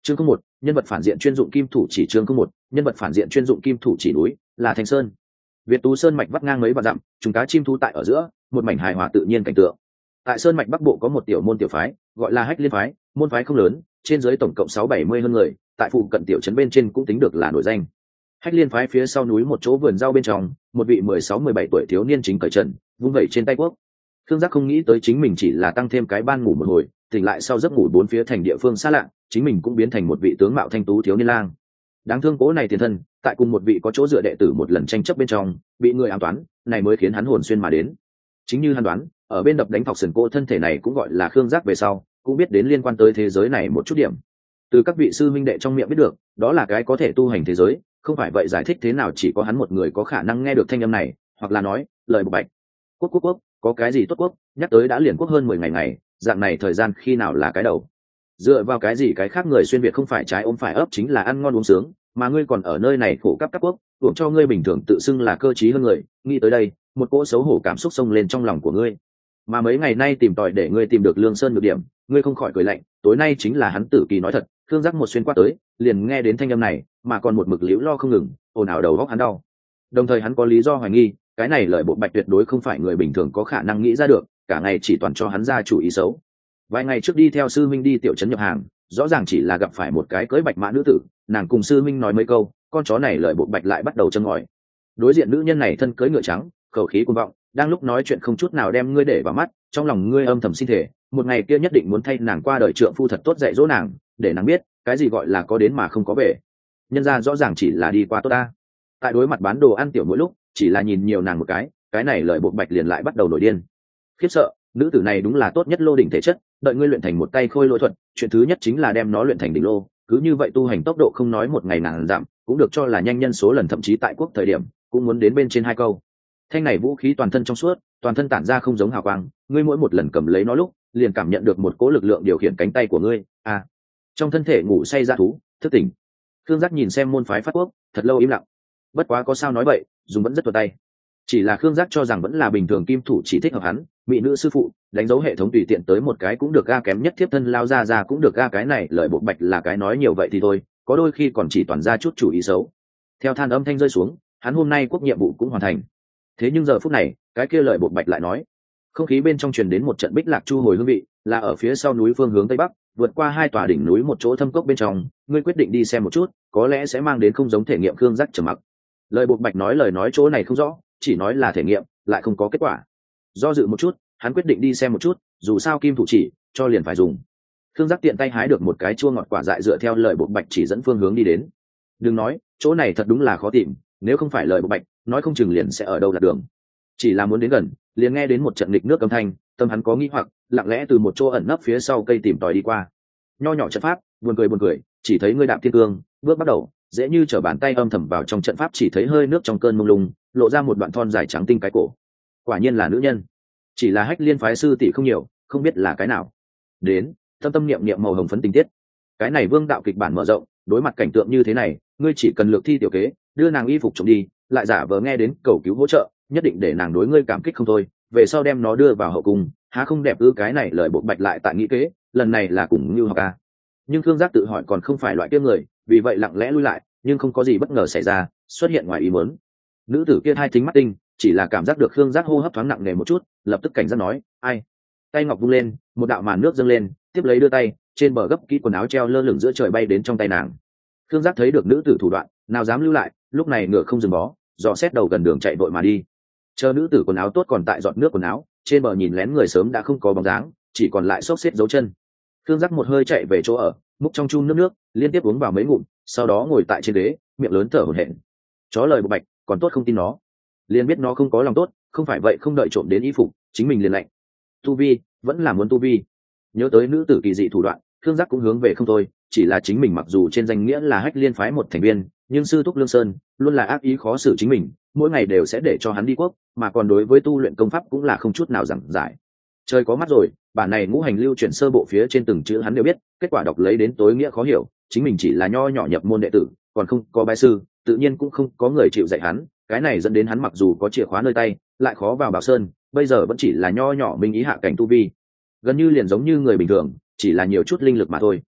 Chương không một, nhân vật phản diện chuyên dụng kim thủ chỉ. Chương không một, nhân vật phản diện chuyên dụng kim thủ chỉ. Núi là Thanh Sơn. Việt Tú Sơn mạch vắt ngang mấy vạn dặm, chúng cá chim thú tại ở giữa, một mảnh hài hòa tự nhiên cảnh tượng. Tại sơn mạch bắc bộ có một tiểu môn tiểu phái, gọi là Hách Liên phái, môn phái không lớn, trên dưới tổng cộng 670 hơn người, tại phụ cận tiểu trấn bên trên cũng tính được là nổi danh. Hách Liên phái phía sau núi một chỗ vườn rau bên trong, một vị 16-17 tuổi thiếu niên chính cởi trần, vung vẩy trên tay quốc. Khương Giác không nghĩ tới chính mình chỉ là tăng thêm cái ban ngủ một hồi, tỉnh lại sau giấc ngủ bốn phía thành địa phương xa lạ, chính mình cũng biến thành một vị tướng mạo thanh tú thiếu niên lang. Đáng thương cố này tiền thân, tại cùng một vị có chỗ dựa đệ tử một lần tranh chấp bên trong, bị người ám toán, này mới khiến hắn hồn xuyên mà đến. Chính như hắn đoán, ở bên đập đánh thọc sườn cô thân thể này cũng gọi là Khương Giác về sau, cũng biết đến liên quan tới thế giới này một chút điểm. Từ các vị sư minh đệ trong miệng biết được, đó là cái có thể tu hành thế giới, không phải vậy giải thích thế nào chỉ có hắn một người có khả năng nghe được thanh âm này, hoặc là nói, lời bộc bạch. Quốc, có cái gì tốt quốc, nhắc tới đã liền quốc hơn 10 ngày, dạng này thời gian khi nào là cái đầu. Dựa vào cái gì cái khác người xuyên việt không phải trái ôm phải ấp chính là ăn ngon uống sướng, mà ngươi còn ở nơi này khổ cấp các quốc, uổng cho ngươi bình thường tự xưng là cơ trí hơn người, nghĩ tới đây, một cỗ xấu hổ cảm xúc xông lên trong lòng của ngươi. Mà mấy ngày nay tìm tòi để ngươi tìm được Lương Sơn nhược điểm, ngươi không khỏi cười lạnh, tối nay chính là hắn tử kỳ nói thật. Khương Giác một xuyên qua tới, liền nghe đến thanh âm này, mà còn một mực liễu lo không ngừng, ồn ào đầu óc hắn đau. Đồng thời hắn có lý do hoài nghi, cái này lời bộ bạch tuyệt đối không phải người bình thường có khả năng nghĩ ra được, cả ngày chỉ toàn cho hắn ra chủ ý xấu. Vài ngày trước đi theo sư minh đi tiểu trấn nhập hàng, rõ ràng chỉ là gặp phải một cái cưỡi bạch mã nữ tử, nàng cùng sư minh nói mấy câu, con chó này lời bộ bạch lại bắt đầu châm ngòi. Đối diện nữ nhân này thân cưỡi ngựa trắng, khẩu khí cuồng vọng, đang lúc nói chuyện không chút nào đem ngươi để vào mắt, trong lòng ngươi âm thầm xin thể, một ngày kia nhất định muốn thay nàng qua đời trượng phu thật tốt dạy dỗ nàng, để nàng biết cái gì gọi là có đến mà không có về. Nhân ra rõ ràng chỉ là đi qua tốt ta. Tại đối mặt bán đồ ăn tiểu mỗi lúc, chỉ là nhìn nhiều nàng một cái này lời buộc bạch liền lại bắt đầu nổi điên. Khiếp sợ, nữ tử này đúng là tốt nhất lô đỉnh thể chất, đợi ngươi luyện thành một tay khôi lỗi thuật, chuyện thứ nhất chính là đem nó luyện thành đỉnh lô, cứ như vậy tu hành tốc độ không nói một ngày ngàn dặm, cũng được cho là nhanh nhân số lần, thậm chí tại quốc thời điểm cũng muốn đến bên trên 2 câu. Thanh này vũ khí toàn thân trong suốt, toàn thân tản ra không giống hào quang, ngươi mỗi một lần cầm lấy nó lúc, liền cảm nhận được một cỗ lực lượng điều khiển cánh tay của ngươi. Trong thân thể ngủ say ra thú, thức tỉnh. Khương Giác nhìn xem môn phái phát quốc, thật lâu im lặng. Bất quá có sao nói vậy, dùng vẫn rất tuột tay. Chỉ là Khương Giác cho rằng vẫn là bình thường kim thủ chỉ thích hợp hắn, mỹ nữ sư phụ, đánh dấu hệ thống tùy tiện tới một cái cũng được, ga kém nhất tiếp thân lao ra cũng được, ga cái này lời bộ bạch là cái nói nhiều vậy thì thôi, có đôi khi còn chỉ toàn ra chút chủ ý xấu. Theo than âm thanh rơi xuống, hắn hôm nay quốc nhiệm vụ cũng hoàn thành. Thế nhưng giờ phút này, cái kia lời bộ bạch lại nói, không khí bên trong truyền đến một trận bích lạc chu hồi hương vị, là ở phía sau núi phương hướng tây bắc, vượt qua 2 tòa đỉnh núi một chỗ thâm cốc bên trong, ngươi quyết định đi xem một chút, có lẽ sẽ mang đến không giống thể nghiệm. Khương Giác trầm mặc. Lời bộ bạch nói lời nói chỗ này không rõ, chỉ nói là thể nghiệm, lại không có kết quả. Do dự một chút, hắn quyết định đi xem một chút, dù sao kim thủ chỉ cho liền phải dùng. Khương Giác tiện tay hái được một cái chua ngọt quả dại, dựa theo lời bộ bạch chỉ dẫn phương hướng đi đến. Đừng nói, chỗ này thật đúng là khó tìm, nếu không phải lời bộ bạch nói không chừng liền sẽ ở đâu lạc đường. Chỉ là muốn đến gần, liền nghe đến một trận nghịch nước âm thanh, tâm hắn có nghi hoặc, lặng lẽ từ một chỗ ẩn nấp phía sau cây tìm tòi đi qua. Nho nhỏ trận pháp, buồn cười, chỉ thấy ngươi đạp thiên cương, bước bắt đầu, dễ như trở bàn tay âm thầm vào trong trận pháp, chỉ thấy hơi nước trong cơn mông lung, lộ ra một đoạn thon dài trắng tinh cái cổ. Quả nhiên là nữ nhân. Chỉ là Hách Liên phái sư tỷ không nhiều, không biết là cái nào. Đến, tâm niệm niệm màu hồng phấn tình tiết. Cái này vương đạo kịch bản mở rộng, đối mặt cảnh tượng như thế này, ngươi chỉ cần lược thi tiểu kế, đưa nàng y phục trộm đi, lại giả vờ nghe đến cầu cứu hỗ trợ, nhất định để nàng đối ngươi cảm kích không thôi, về sau đem nó đưa vào hậu cung, há không đẹp ư? Cái này lời bộ bạch lại tại nghĩ kế, lần này là cùng như học ca. Nhưng Khương Giác tự hỏi còn không phải loại kia người, vì vậy lặng lẽ lui lại, nhưng không có gì bất ngờ xảy ra, xuất hiện ngoài ý muốn. Nữ tử kia hai thính mắt tinh, chỉ là cảm giác được Khương Giác hô hấp thoáng nặng nề một chút, lập tức cảnh giác nói, ai? Tay ngọc vung lên, một đạo màn nước dâng lên, tiếp lấy đưa tay, trên bờ gấp kỹ quần áo treo lơ lửng giữa trời bay đến trong tay nàng. Khương Giác thấy được nữ tử thủ đoạn, nào dám lưu lại, lúc này ngựa không dừng bó, dò xét đầu gần đường chạy vội mà đi. Chờ nữ tử quần áo tốt còn tại dọn nước quần áo, trên bờ nhìn lén người sớm đã không có bóng dáng, chỉ còn lại xốc xếp dấu chân. Khương Giác một hơi chạy về chỗ ở, múc trong chum nước liên tiếp uống vào mấy ngụm, sau đó ngồi tại trên ghế, miệng lớn thở hổn hển. Chó lời bộ bạch, còn tốt không tin nó, liền biết nó không có lòng tốt, không phải vậy không đợi trộm đến y phục, chính mình liền lạnh. Tu vi, vẫn là muốn tu vi. Nhớ tới nữ tử kỳ dị thủ đoạn, Khương Giác cũng hướng về không thôi, chỉ là chính mình mặc dù trên danh nghĩa là Hách Liên phái một thành viên, nhưng sư thúc Lương Sơn luôn là ác ý khó xử chính mình, mỗi ngày đều sẽ để cho hắn đi quốc, mà còn đối với tu luyện công pháp cũng là không chút nào giảng giải. Trời có mắt rồi, bản này ngũ hành lưu chuyển sơ bộ phía trên từng chữ hắn đều biết, kết quả đọc lấy đến tối nghĩa khó hiểu, chính mình chỉ là nho nhỏ nhập môn đệ tử, còn không có bái sư, tự nhiên cũng không có người chịu dạy hắn, cái này dẫn đến hắn mặc dù có chìa khóa nơi tay, lại khó vào Bảo Sơn, bây giờ vẫn chỉ là nho nhỏ minh ý hạ cảnh tu vi, gần như liền giống như người bình thường, chỉ là nhiều chút linh lực mà thôi.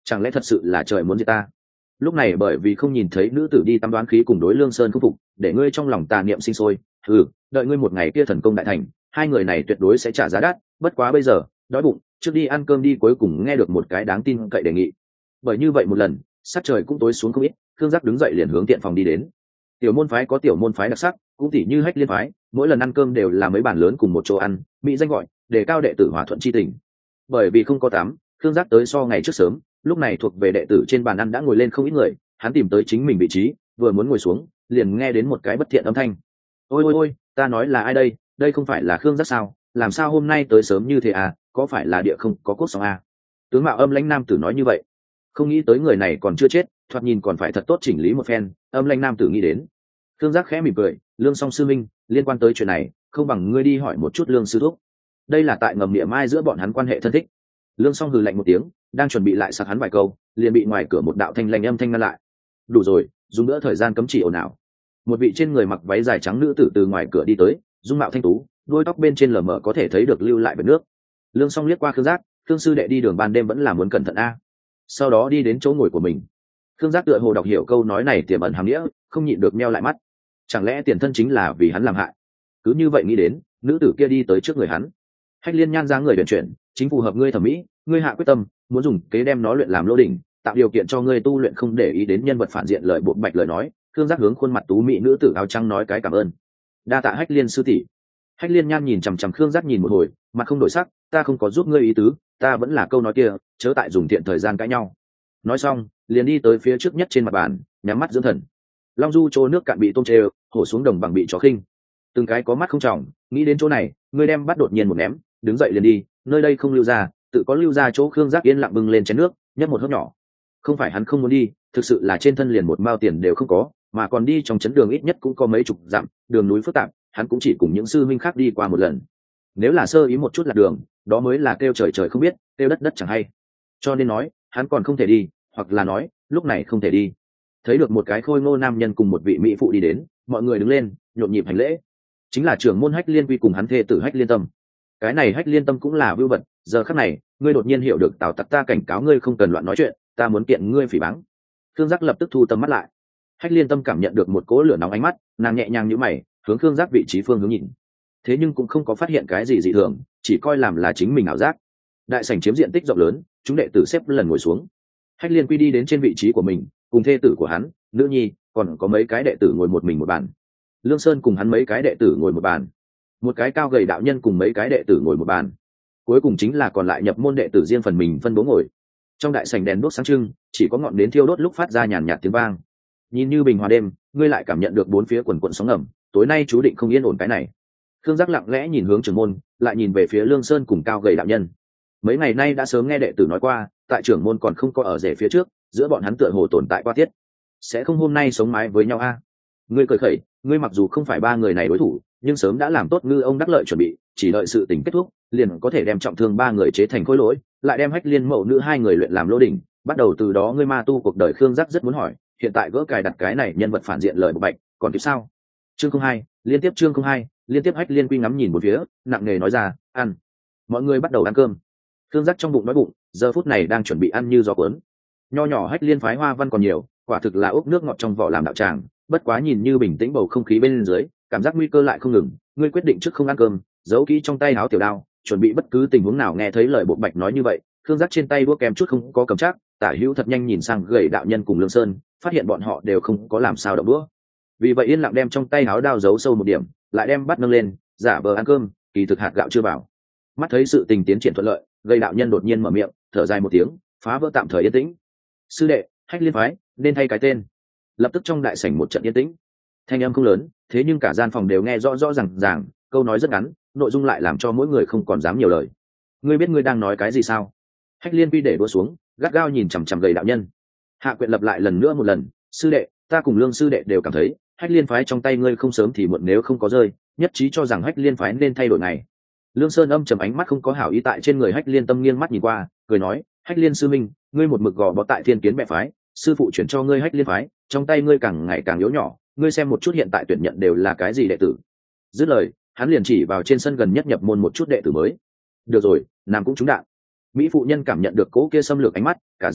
chẳng lẽ thật sự là trời muốn diệt ta? Lúc này bởi vì không nhìn thấy nữ tử đi tăm đoán khí cùng đối Lương Sơn không phục, để ngươi trong lòng tà niệm sinh sôi. Đợi ngươi một ngày kia thần công đại thành, hai người này tuyệt đối sẽ trả giá đắt. Bất quá bây giờ đói bụng, trước đi ăn cơm đi. Cuối cùng nghe được một cái đáng tin cậy đề nghị. Bởi như vậy một lần, sắc trời cũng tối xuống không ít, Khương Giác đứng dậy liền hướng tiện phòng đi đến. Tiểu môn phái có tiểu môn phái đặc sắc, cũng tỉ như Hách Liên phái, mỗi lần ăn cơm đều là mấy bàn lớn cùng một chỗ ăn, mỹ danh gọi để cao đệ tử hòa thuận chi tình. Bởi vì không có tắm, Khương Giác tới so ngày trước sớm, lúc này thuộc về đệ tử trên bàn ăn đã ngồi lên không ít người. Hắn tìm tới chính mình vị trí, vừa muốn ngồi xuống, liền nghe đến một cái bất thiện âm thanh. Ôi ôi ôi, ta nói là ai đây? Đây không phải là Khương Giác sao? Làm sao hôm nay tới sớm như thế à? Có phải là địa không có cốt sóng à? Tướng mạo âm lãnh nam tử nói như vậy. Không nghĩ tới người này còn chưa chết, thoạt nhìn còn phải thật tốt chỉnh lý một phen. Âm lãnh nam tử nghĩ đến. Khương Giác khẽ mỉm cười, Lương Song sư minh, liên quan tới chuyện này, không bằng ngươi đi hỏi một chút Lương sư thúc. Đây là tại ngầm niệm mai giữa bọn hắn quan hệ thân thích. Lương Song hừ lạnh một tiếng, đang chuẩn bị lại sặc hắn vài câu, liền bị ngoài cửa một đạo thanh lanh âm thanh ngăn lại. Đủ rồi, dùng nữa thời gian cấm chỉ ồn ào. Một vị trên người mặc váy dài trắng nữ tử từ ngoài cửa đi tới, dung mạo thanh tú, đuôi tóc bên trên lờ mờ có thể thấy được lưu lại vệt nước. Lương Song liếc qua Khương Giác, Khương sư đệ đi đường ban đêm vẫn là muốn cẩn thận a. Sau đó đi đến chỗ ngồi của mình. Khương Giác tựa hồ đọc hiểu câu nói này tiềm ẩn hàm nghĩa, không nhịn được meo lại mắt. Chẳng lẽ tiền thân chính là vì hắn làm hại? Cứ như vậy nghĩ đến, nữ tử kia đi tới trước người hắn. Hách Liên nhan dáng người huyền chuyển, chính phù hợp ngươi thẩm mỹ, ngươi hạ quyết tâm, muốn dùng kế đem nó luyện làm lô đỉnh, tạo điều kiện cho ngươi tu luyện, không để ý đến nhân vật phản diện lời buộc bạch lời nói. Khương Giác hướng khuôn mặt tú mỹ nữ tử áo trắng nói cái cảm ơn. Đa tạ Hách Liên sư tỷ. Hách Liên nhan nhìn chằm chằm Khương Giác nhìn một hồi, mặt không đổi sắc, ta không có giúp ngươi ý tứ, ta vẫn là câu nói kia, chớ tại dùng tiện thời gian cãi nhau. Nói xong, liền đi tới phía trước nhất trên mặt bàn, nhắm mắt dưỡng thần. Long du chỗ nước cạn bị tôm trêu, hổ xuống đồng bằng bị chó khinh. Từng cái có mắt không tròng, nghĩ đến chỗ này, ngươi đem bắt đột nhiên một ném, đứng dậy liền đi, nơi đây không lưu ra, tự có lưu ra chỗ. Khương Giác yên lặng bưng lên chén nước, nhấp một hớp nhỏ. Không phải hắn không muốn đi, thực sự là trên thân liền một mao tiền đều không có, mà còn đi trong chấn đường ít nhất cũng có mấy chục dặm, đường núi phức tạp, hắn cũng chỉ cùng những sư huynh khác đi qua một lần. Nếu là sơ ý một chút là đường, đó mới là kêu trời trời không biết, kêu đất đất chẳng hay. Cho nên nói, hắn còn không thể đi, hoặc là nói, lúc này không thể đi. Thấy được một cái khôi ngô nam nhân cùng một vị mỹ phụ đi đến, mọi người đứng lên, nhộn nhịp hành lễ. Chính là trưởng môn Hách Liên Quy cùng hắn thê tử Hách Liên Tâm. Cái này Hách Liên Tâm cũng là vưu vật, giờ khắc này, ngươi đột nhiên hiểu được Tào Tặc, ta cảnh cáo ngươi không cần loạn nói chuyện, ta muốn kiện ngươi phỉ báng. Khương Giác lập tức thu tầm mắt lại. Hách Liên Tâm cảm nhận được một cỗ lửa nóng ánh mắt, nàng nhẹ nhàng nhíu mày, hướng Khương Giác vị trí phương hướng nhìn. Thế nhưng cũng không có phát hiện cái gì dị thường, chỉ coi làm là chính mình ảo giác. Đại sảnh chiếm diện tích rộng lớn, chúng đệ tử xếp lần ngồi xuống. Hách Liên Quy đi đến trên vị trí của mình, cùng thê tử của hắn, nữ nhi, còn có mấy cái đệ tử ngồi một mình một bàn. Lương Sơn cùng hắn mấy cái đệ tử ngồi một bàn, một cái cao gầy đạo nhân cùng mấy cái đệ tử ngồi một bàn, cuối cùng chính là còn lại nhập môn đệ tử riêng phần mình phân bố ngồi. Trong đại sảnh đèn đuốc sáng trưng, chỉ có ngọn nến thiêu đốt lúc phát ra nhàn nhạt tiếng vang. Nhìn như bình hòa đêm, ngươi lại cảm nhận được bốn phía quần quần sóng ngầm, tối nay chú định không yên ổn cái này. Khương Giác lặng lẽ nhìn hướng trưởng môn, lại nhìn về phía Lương Sơn cùng cao gầy đạo nhân. Mấy ngày nay đã sớm nghe đệ tử nói qua, tại trưởng môn còn không có ở rể phía trước, giữa bọn hắn tựa hồ tồn tại qua tiết, sẽ không hôm nay sống mái với nhau a. Ngươi cười khẩy, ngươi mặc dù không phải ba người này đối thủ, nhưng sớm đã làm tốt ngư ông đắc lợi chuẩn bị, chỉ đợi sự tình kết thúc, liền có thể đem trọng thương ba người chế thành khối lỗi, lại đem Hách Liên mẫu nữ hai người luyện làm lô đỉnh, bắt đầu từ đó ngươi ma tu cuộc đời. Khương Giác rất muốn hỏi, hiện tại gỡ cài đặt cái này nhân vật phản diện lời bộc bạch, còn tiếp sao? Chương 02, liên tiếp chương 02, liên tiếp. Hách Liên Quy ngắm nhìn một phía, nặng nề nói ra, ăn. Mọi người bắt đầu ăn cơm. Khương Giác trong bụng đói bụng, giờ phút này đang chuẩn bị ăn như gió cuốn. Nho nhỏ Hách Liên phái hoa văn còn nhiều, quả thực là ốc nước ngọt trong vỏ làm đạo tràng, bất quá nhìn như bình tĩnh bầu không khí bên dưới, cảm giác nguy cơ lại không ngừng. Ngươi quyết định trước không ăn cơm, giấu kỹ trong tay áo tiểu đao, chuẩn bị bất cứ tình huống nào. Nghe thấy lời bộc bạch nói như vậy, Khương Giác trên tay đũa kèm chút không có cầm chắc, tả hữu thật nhanh nhìn sang gầy đạo nhân cùng Lương Sơn, phát hiện bọn họ đều không có làm sao động đũa, vì vậy yên lặng đem trong tay áo đao giấu sâu một điểm, lại đem bát nâng lên, giả vờ ăn cơm, kỳ thực hạt gạo chưa vào. Mắt thấy sự tình tiến triển thuận lợi, gầy đạo nhân đột nhiên mở miệng, thở dài một tiếng, phá vỡ tạm thời yên tĩnh. Sư đệ, Hách Liên phái nên thay cái tên. Lập tức trong đại sảnh một trận yên tĩnh. Thanh âm không lớn, thế nhưng cả gian phòng đều nghe rõ rõ ràng, câu nói rất ngắn, nội dung lại làm cho mỗi người không còn dám nhiều lời. Ngươi biết ngươi đang nói cái gì sao? Hách Liên Quy để đua xuống, gắt gao nhìn chằm chằm gầy đạo nhân. Hạ Quyện lập lại lần nữa một lần, sư đệ, ta cùng Lương sư đệ đều cảm thấy Hách Liên phái trong tay ngươi không sớm thì muộn nếu không có rơi, nhất trí cho rằng Hách Liên phái nên thay đổi này. Lương Sơn âm trầm ánh mắt không có hảo ý tại trên người Hách Liên Tâm, nghiêng mắt nhìn qua, cười nói, Hách Liên sư minh, ngươi một mực gò bó tại Thiên Kiến mẹ phái, sư phụ chuyển cho ngươi Hách Liên phái, trong tay ngươi càng ngày càng yếu nhỏ, ngươi xem một chút hiện tại tuyển nhận đều là cái gì đệ tử. Dứt lời, hắn liền chỉ vào trên sân gần nhất nhập môn một chút đệ tử mới. Được rồi, nam cũng trúng đạn. Mỹ phụ nhân cảm nhận được cố kia xâm lược ánh mắt, cả giận nói,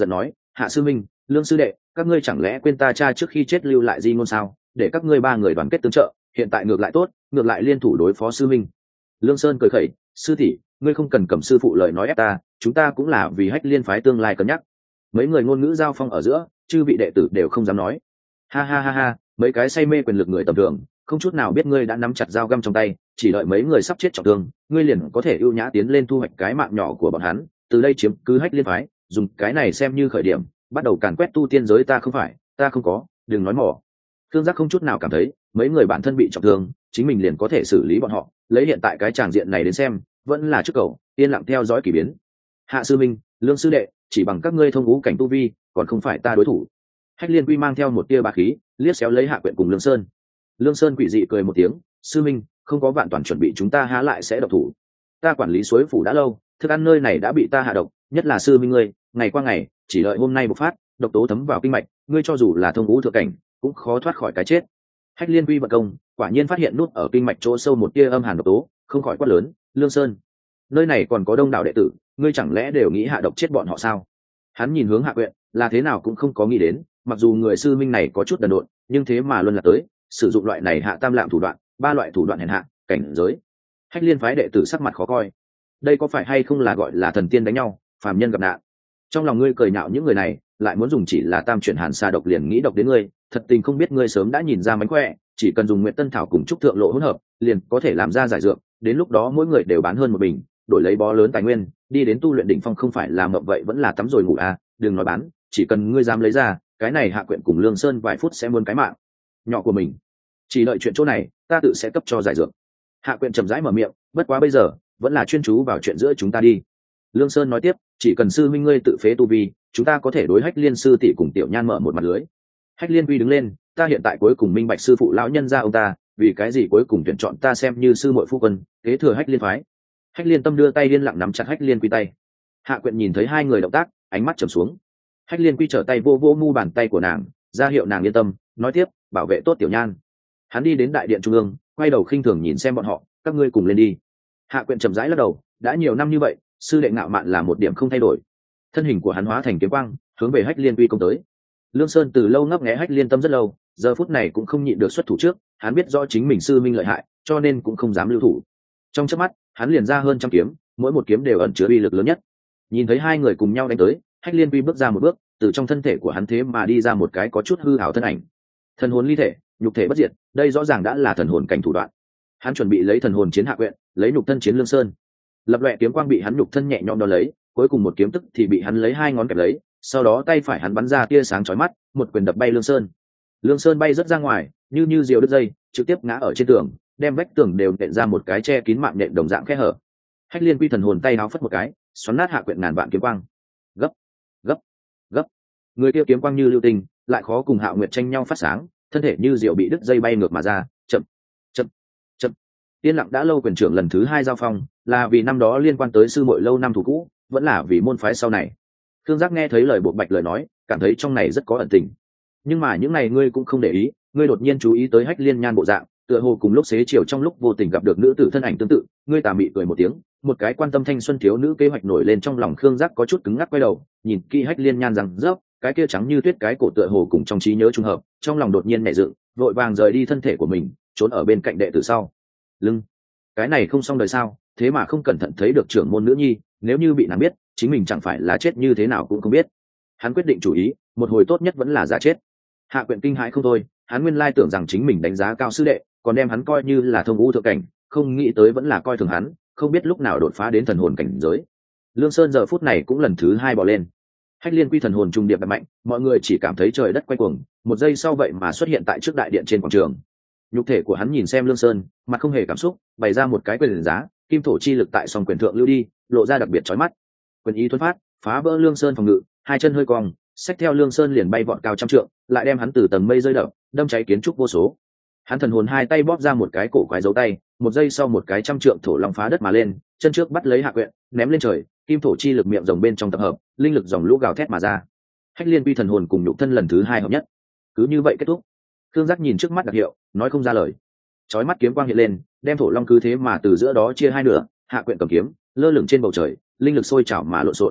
Hạ sư minh, Lương sư đệ, các ngươi chẳng lẽ quên ta cha trước khi chết lưu lại di ngôn sao, để các ngươi ba người đoàn kết tương trợ, hiện tại ngược lại tốt, ngược lại liên thủ đối phó sư minh. Lương Sơn cười khẩy, sư tỷ, ngươi không cần cầm sư phụ lời nói ép ta, chúng ta cũng là vì Hách Liên phái tương lai cân nhắc. Mấy người ngôn ngữ giao phong ở giữa, chư vị đệ tử đều không dám nói. Ha ha ha ha, mấy cái say mê quyền lực người tầm thường, không chút nào biết ngươi đã nắm chặt dao găm trong tay, chỉ đợi mấy người sắp chết trọng thương, ngươi liền có thể ưu nhã tiến lên thu hoạch cái mạng nhỏ của bọn hắn, từ đây chiếm cứ Hách Liên phái, dùng cái này xem như khởi điểm, bắt đầu càn quét tu tiên giới. Ta không phải, ta không có, đừng nói mỏ. Thương Giác không chút nào cảm thấy, mấy người bản thân bị trọng thương, chính mình liền có thể xử lý bọn họ, lấy hiện tại cái tràng diện này đến xem, vẫn là trước cầu, yên lặng theo dõi kỳ biến. Hạ sư minh, Lương sư đệ, chỉ bằng các ngươi thông ngũ cảnh tu vi, còn không phải ta đối thủ. Hách Liên Quy mang theo một tia bá khí, liếc xéo lấy Hạ Quyện cùng Lương Sơn. Lương Sơn quỷ dị cười một tiếng, sư minh, không có vạn toàn chuẩn bị chúng ta há lại sẽ độc thủ. Ta quản lý suối phủ đã lâu, thức ăn nơi này đã bị ta hạ độc, nhất là sư minh ngươi, ngày qua ngày, chỉ đợi hôm nay bộc phát, độc tố thấm vào kinh mạch, ngươi cho dù là thông ngũ thượng cảnh, cũng khó thoát khỏi cái chết. Hách Liên Quy vận công, quả nhiên phát hiện nút ở kinh mạch chỗ sâu một tia âm hàn độc tố, không khỏi quát lớn, Lương Sơn, nơi này còn có đông đảo đệ tử, ngươi chẳng lẽ đều nghĩ hạ độc chết bọn họ sao? Hắn nhìn hướng Hạ Quyện, là thế nào cũng không có nghĩ đến, mặc dù người sư minh này có chút đần độn, nhưng thế mà luôn là tới sử dụng loại này hạ tam lạm thủ đoạn, ba loại thủ đoạn hèn hạ, cảnh giới. Hách Liên phái đệ tử sắc mặt khó coi, đây có phải hay không là gọi là thần tiên đánh nhau, phàm nhân gặp nạn? Trong lòng ngươi cười nhạo những người này, lại muốn dùng chỉ là tam chuyển hàn sa độc liền nghĩ độc đến ngươi, thật tình không biết ngươi sớm đã nhìn ra mánh khỏe, chỉ cần dùng Nguyệt Tân thảo cùng trúc thượng lộ hỗn hợp, liền có thể làm ra giải dược, đến lúc đó mỗi người đều bán hơn một bình, đổi lấy bó lớn tài nguyên, đi đến tu luyện đỉnh phong không phải là mộng vậy vẫn là tắm rồi ngủ à, đừng nói bán, chỉ cần ngươi dám lấy ra, cái này Hạ Quyện cùng Lương Sơn vài phút sẽ muôn cái mạng nhỏ của mình. Chỉ đợi chuyện chỗ này, ta tự sẽ cấp cho giải dược. Hạ Quyện chậm rãi mở miệng, bất quá bây giờ, vẫn là chuyên chú vào chuyện giữa chúng ta đi. Lương Sơn nói tiếp, chỉ cần sư minh ngươi tự phế tu vi, chúng ta có thể đối Hách Liên sư tỷ cùng Tiểu Nhan mở một mặt lưới. Hách Liên Quy đứng lên, ta hiện tại cuối cùng minh bạch sư phụ lão nhân gia ông ta, vì cái gì cuối cùng tuyển chọn ta xem như sư muội phu quân, kế thừa Hách Liên phái. Hách Liên Tâm đưa tay liên lặng nắm chặt Hách Liên Quy tay. Hạ Quyện nhìn thấy hai người động tác, ánh mắt trầm xuống. Hách Liên Quy trở tay vô vô mu bàn tay của nàng, ra hiệu nàng yên tâm, nói tiếp, bảo vệ tốt Tiểu Nhan. Hắn đi đến đại điện trung ương, quay đầu khinh thường nhìn xem bọn họ, các ngươi cùng lên đi. Hạ Quyện chậm rãi lắc đầu, đã nhiều năm như vậy, sư đệ ngạo mạn là một điểm không thay đổi. Thân hình của hắn hóa thành kiếm quang, hướng về Hách Liên Quy công tới. Lương Sơn từ lâu ngấp nghé Hách Liên Tâm rất lâu, giờ phút này cũng không nhịn được xuất thủ trước, hắn biết rõ chính mình sư minh lợi hại, cho nên cũng không dám lưu thủ. Trong chớp mắt, hắn liền ra hơn trăm kiếm, mỗi một kiếm đều ẩn chứa uy lực lớn nhất. Nhìn thấy hai người cùng nhau đánh tới, Hách Liên Quy bước ra một bước, từ trong thân thể của hắn thế mà đi ra một cái có chút hư ảo thân ảnh. Thần hồn ly thể, nhục thể bất diệt, đây rõ ràng đã là thần hồn cảnh thủ đoạn. Hắn chuẩn bị lấy thần hồn chiến Hạ Quyện, lấy nhục thân chiến Lương Sơn. Lập loè kiếm quang bị hắn nhục thân nhẹ nhõm đo lấy, cuối cùng một kiếm tức thì bị hắn lấy hai ngón kẹp lấy, sau đó tay phải hắn bắn ra tia sáng chói mắt, một quyền đập bay Lương Sơn. Lương Sơn bay rất ra ngoài, như diều đứt dây, trực tiếp ngã ở trên tường, đem vách tường đều nện ra một cái che kín mạng nện đồng dạng khe hở. Hách Liên Quy thần hồn tay áo phất một cái, xoắn nát Hạ Quyện ngàn vạn kiếm quang. Gấp, gấp, gấp. Người kia kiếm quang như lưu tinh, lại khó cùng Hạo Nguyệt tranh nhau phát sáng, thân thể như diều bị đứt dây bay ngược mà ra, chậm, chậm, chậm. Yên lặng đã lâu quyền trưởng lần thứ hai giao phong, là vì năm đó liên quan tới sư muội lâu năm thủ cũ, vẫn là vì môn phái sau này. Thương Giác nghe thấy lời Bộ Bạch lời nói, cảm thấy trong này rất có ẩn tình. Nhưng mà những này ngươi cũng không để ý, ngươi đột nhiên chú ý tới Hách Liên Nhan bộ dạng, tựa hồ cùng lúc xế chiều trong lúc vô tình gặp được nữ tử thân ảnh tương tự, ngươi tà mị cười một tiếng, một cái quan tâm thanh xuân thiếu nữ kế hoạch nổi lên trong lòng Khương Giác có chút cứng ngắc quay đầu, nhìn kỹ Hách Liên Nhan rằng rớp, cái kia trắng như tuyết cái cổ tựa hồ cùng trong trí nhớ trùng hợp, trong lòng đột nhiên nảy dựng, vội vàng rời đi thân thể của mình, trốn ở bên cạnh đệ tử sau lưng. Cái này không xong đời sao, thế mà không cẩn thận thấy được trưởng môn nữ nhi, nếu như bị nàng biết, chính mình chẳng phải là chết như thế nào cũng không biết. Hắn quyết định chủ ý, một hồi tốt nhất vẫn là giả chết. Hạ Quyện kinh hãi không thôi, hắn nguyên lai tưởng rằng chính mình đánh giá cao sư đệ, còn đem hắn coi như là thông ngũ thượng cảnh, không nghĩ tới vẫn là coi thường hắn, không biết lúc nào đột phá đến thần hồn cảnh giới. Lương Sơn giờ phút này cũng lần thứ hai bỏ lên. Hách Liên Quy thần hồn trung điệp đập mạnh, mọi người chỉ cảm thấy trời đất quay cuồng, một giây sau vậy mà xuất hiện tại trước đại điện trên quảng trường. Nhục thể của hắn nhìn xem Lương Sơn, mặt không hề cảm xúc, bày ra một cái quyền giá, kim thổ chi lực tại song quyền thượng lưu đi, lộ ra đặc biệt chói mắt. Quyền ý thuần phát, phá vỡ Lương Sơn phòng ngự, hai chân hơi cong, xách theo Lương Sơn liền bay vọt cao trăm trượng, lại đem hắn từ tầng mây rơi đập, đâm cháy kiến trúc vô số. Hắn thần hồn hai tay bóp ra một cái cổ quái dấu tay, một giây sau một cái trăm trượng thổ long phá đất mà lên, chân trước bắt lấy Hạ Quyện, ném lên trời, kim thổ chi lực miệng rồng bên trong tập hợp, linh lực dòng lũ gào thét mà ra. Hách Liên Quy thần hồn cùng nhục thân lần thứ hai hợp nhất. Cứ như vậy kết thúc. Khương Giác nhìn trước mắt đặc hiệu, nói không ra lời. Chói mắt kiếm quang hiện lên, đem thổ long cứ thế mà từ giữa đó chia hai nửa, Hạ Quyện cầm kiếm, lơ lửng trên bầu trời, linh lực sôi trào mà lộn xộn.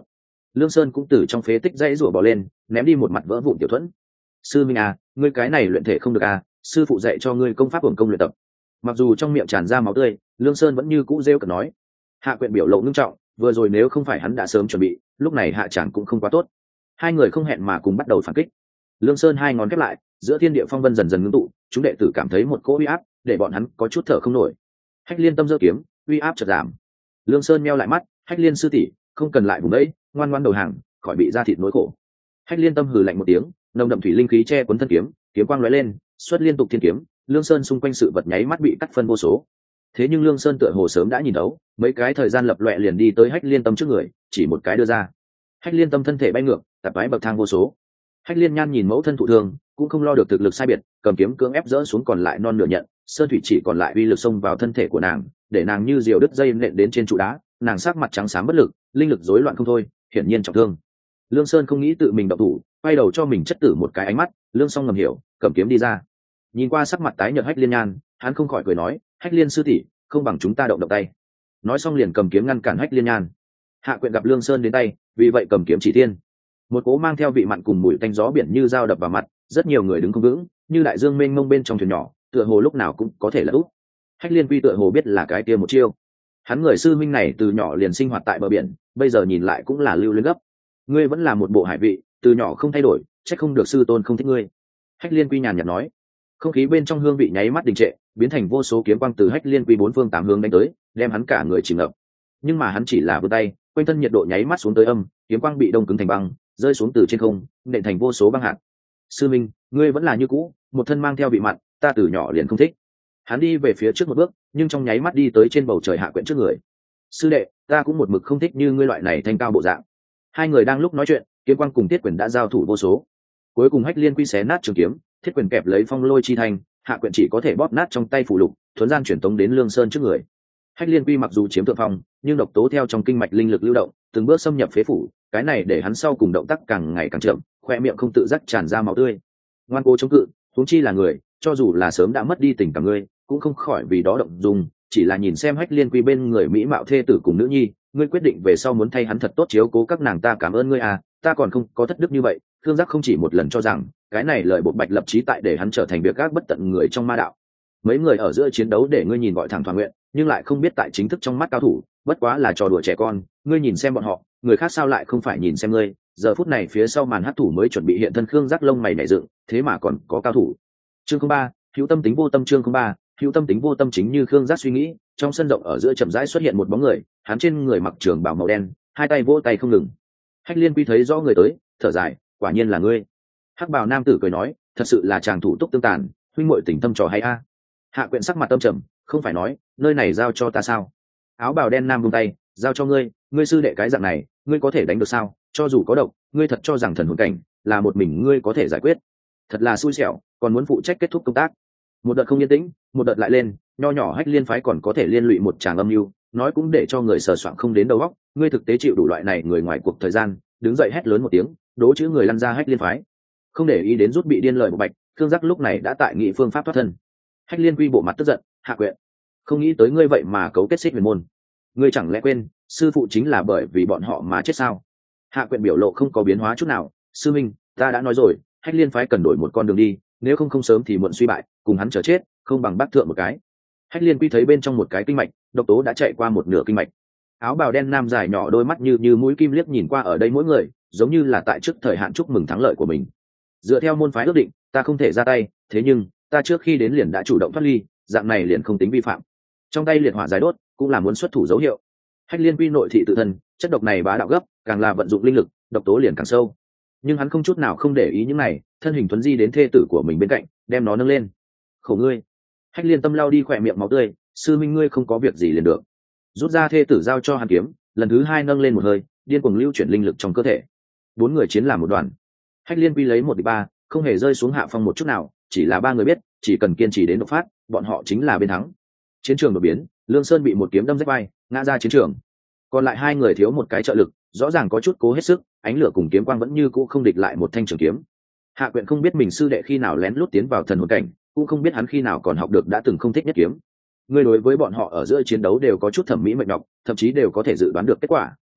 Lương Sơn cũng từ trong phế tích dãy rủa bò lên, ném đi một mặt vỡ vụn tiểu thuẫn. Sư minh à, ngươi cái này luyện thể không được à, sư phụ dạy cho ngươi công pháp hồn công luyện tập. Mặc dù trong miệng tràn ra máu tươi, Lương Sơn vẫn như cũ rêu cợt nói. Hạ Quyện biểu lộ ngưng trọng, vừa rồi nếu không phải hắn đã sớm chuẩn bị, lúc này hạ tràng cũng không quá tốt. Hai người không hẹn mà cùng bắt đầu phản kích. Lương Sơn hai ngón khép lại, giữa thiên địa phong vân dần dần ngưng tụ, chúng đệ tử cảm thấy một cỗ uy áp, để bọn hắn có chút thở không nổi. Hách Liên tâm giơ kiếm, uy áp chợt giảm. Lương Sơn meo lại mắt, Hách Liên sư tỷ, không cần lại vùng đấy, ngoan ngoãn đầu hàng, khỏi bị ra thịt nỗi khổ. Hách Liên tâm hừ lạnh một tiếng, nồng đậm thủy linh khí che cuốn thân kiếm, kiếm quang lóe lên, xuất liên tục thiên kiếm, Lương Sơn xung quanh sự vật nháy mắt bị cắt phân vô số. Thế nhưng Lương Sơn tựa hồ sớm đã nhìn thấu, mấy cái thời gian lập loè liền đi tới Hách Liên tâm trước người, chỉ một cái đưa ra. Hách Liên tâm thân thể bay ngược, tập vái bậc thang vô số. Hách Liên nhan nhìn mẫu thân thụ thương, cũng không lo được thực lực sai biệt, cầm kiếm cưỡng ép dỡ xuống còn lại non nửa nhận, sơn thủy chỉ còn lại uy lực xông vào thân thể của nàng, để nàng như diều đứt dây nện đến trên trụ đá, nàng sắc mặt trắng xám bất lực, linh lực rối loạn không thôi, hiển nhiên trọng thương. Lương Sơn không nghĩ tự mình động thủ, quay đầu cho mình chất tử một cái ánh mắt, Lương Song ngầm hiểu, cầm kiếm đi ra. Nhìn qua sắc mặt tái nhợt Hách Liên nhan, hắn không khỏi cười nói, Hách Liên sư tỷ, không bằng chúng ta động tay. Nói xong liền cầm kiếm ngăn cản Hách Liên nhan. Hạ Quyện gặp Lương Sơn đến tay, vì vậy cầm kiếm chỉ thiên. Một cỗ mang theo vị mặn cùng mùi tanh gió biển như dao đập vào mặt, rất nhiều người đứng không vững, như đại dương mênh mông bên trong thuyền nhỏ, tựa hồ lúc nào cũng có thể lật úp. Hách Liên Quy tựa hồ biết là cái kia một chiêu. Hắn người sư minh này từ nhỏ liền sinh hoạt tại bờ biển, bây giờ nhìn lại cũng là lưu luyến gấp. Ngươi vẫn là một bộ hải vị, từ nhỏ không thay đổi, chắc không được sư tôn không thích ngươi. Hách Liên Quy nhàn nhạt nói. Không khí bên trong hương vị nháy mắt đình trệ, biến thành vô số kiếm quang từ Hách Liên Quy bốn phương tám hướng đánh tới, đem hắn cả người chìm ngập. Nhưng mà hắn chỉ là vươn tay, quanh thân nhiệt độ nháy mắt xuống tới âm, kiếm quang bị đông cứng thành băng, rơi xuống từ trên không, nện thành vô số băng hạt. Sư minh, ngươi vẫn là như cũ, một thân mang theo vị mặn, ta từ nhỏ liền không thích. Hắn đi về phía trước một bước, nhưng trong nháy mắt đi tới trên bầu trời Hạ Quyện trước người. Sư đệ, ta cũng một mực không thích như ngươi loại này thanh cao bộ dạng. Hai người đang lúc nói chuyện, kiếm quang cùng Thiết Quyền đã giao thủ vô số. Cuối cùng Hách Liên Quy xé nát trường kiếm, Thiết Quyền kẹp lấy phong lôi chi thành, Hạ Quyện chỉ có thể bóp nát trong tay phù lục, thuấn gian chuyển tống đến Lương Sơn trước người. Hách Liên Quy mặc dù chiếm thượng phong, nhưng độc tố theo trong kinh mạch linh lực lưu động, từng bước xâm nhập phế phủ, cái này để hắn sau cùng động tác càng ngày càng chậm, khoe miệng không tự giác tràn ra máu tươi. Ngoan cố chống cự, huống chi là người, cho dù là sớm đã mất đi tình cảm ngươi, cũng không khỏi vì đó động dung, chỉ là nhìn xem Hách Liên Quy bên người mỹ mạo thê tử cùng nữ nhi, ngươi quyết định về sau muốn thay hắn thật tốt chiếu cố các nàng, ta cảm ơn ngươi à, ta còn không có thất đức như vậy. Khương Giác không chỉ một lần cho rằng cái này lời bộ bạch lập chí tại để hắn trở thành việc gác bất tận người trong ma đạo. Mấy người ở giữa chiến đấu để ngươi nhìn gọi thẳng thỏa nguyện, nhưng lại không biết tại chính thức trong mắt cao thủ bất quá là trò đùa trẻ con, ngươi nhìn xem bọn họ, người khác sao lại không phải nhìn xem ngươi. Giờ phút này phía sau màn hắc thủ mới chuẩn bị hiện thân, Khương Giác lông mày nảy dựng, thế mà còn có cao thủ. Chương 03, hữu tâm tính vô tâm. Chương 03, hữu tâm tính vô tâm. Chính như Khương Giác suy nghĩ, trong sân rộng ở giữa chậm rãi xuất hiện một bóng người, hắn trên người mặc trường bào màu đen, hai tay vỗ tay không ngừng. Hách Liên Quy thấy rõ người tới, thở dài, quả nhiên là ngươi. Hắc bào nam tử cười nói, thật sự là chàng thủ túc tương tàn, huynh muội tình tâm trò hay a. Hạ Quyện sắc mặt tâm trầm, không phải nói nơi này giao cho ta sao? Áo bào đen nam buông tay, giao cho ngươi, ngươi sư đệ cái dạng này, ngươi có thể đánh được sao? Cho dù có độc, ngươi thật cho rằng thần hồn cảnh là một mình ngươi có thể giải quyết? Thật là xui xẻo, còn muốn phụ trách kết thúc công tác. Một đợt không yên tĩnh, một đợt lại lên, nho nhỏ Hách Liên phái còn có thể liên lụy một tràng âm mưu, nói cũng để cho người sờ soạng không đến đầu óc. Ngươi thực tế chịu đủ loại này người ngoài cuộc thời gian, đứng dậy hét lớn một tiếng, đố chữ người lăn ra Hách Liên phái. Không để ý đến rút bị điên lời bộ bạch, Khương Giác lúc này đã tại nghị phương pháp thoát thân. Hách Liên Quy bộ mặt tức giận, Hạ Quyện, không nghĩ tới ngươi vậy mà cấu kết xích huyền môn, ngươi chẳng lẽ quên sư phụ chính là bởi vì bọn họ mà chết sao? Hạ Quyện biểu lộ không có biến hóa chút nào, sư minh, ta đã nói rồi, Hách Liên phái cần đổi một con đường đi, nếu không sớm thì muộn suy bại, cùng hắn chờ chết, không bằng bác thượng một cái. Hách Liên Quy thấy bên trong một cái kinh mạch, độc tố đã chạy qua một nửa kinh mạch. Áo bào đen nam dài nhỏ đôi mắt như mũi kim liếc nhìn qua ở đây mỗi người, giống như là tại trước thời hạn chúc mừng thắng lợi của mình. Dựa theo môn phái ước định, ta không thể ra tay, thế nhưng ta trước khi đến liền đã chủ động thoát ly, dạng này liền không tính vi phạm. Trong tay liệt hỏa giải đốt, cũng là muốn xuất thủ dấu hiệu. Hách Liên Quy nội thị tự thân, chất độc này bá đạo gấp, càng là vận dụng linh lực, độc tố liền càng sâu. Nhưng hắn không chút nào không để ý những này, thân hình thuấn di đến thê tử của mình bên cạnh, đem nó nâng lên. Khổ ngươi. Hách Liên Tâm lao đi khỏe miệng máu tươi, sư minh ngươi không có việc gì liền được. Rút ra thê tử giao cho hàn kiếm, lần thứ hai nâng lên một hơi, điên cuồng lưu chuyển linh lực trong cơ thể. Bốn người chiến làm một đoàn. Hách Liên Quy lấy 1-3, không hề rơi xuống hạ phong một chút nào, chỉ là ba người biết, chỉ cần kiên trì đến đột phát, bọn họ chính là bên thắng. Chiến trường đột biến, Lương Sơn bị một kiếm đâm rách vai, ngã ra chiến trường. Còn lại hai người thiếu một cái trợ lực, rõ ràng có chút cố hết sức, ánh lửa cùng kiếm quang vẫn như cũ không địch lại một thanh trường kiếm. Hạ Quyện không biết mình sư đệ khi nào lén lút tiến vào thần hồn cảnh, cũng không biết hắn khi nào còn học được đã từng không thích nhất kiếm. Người đối với bọn họ ở giữa chiến đấu đều có chút thẩm mỹ mệt nhọc, thậm chí đều có thể dự đoán được kết quả,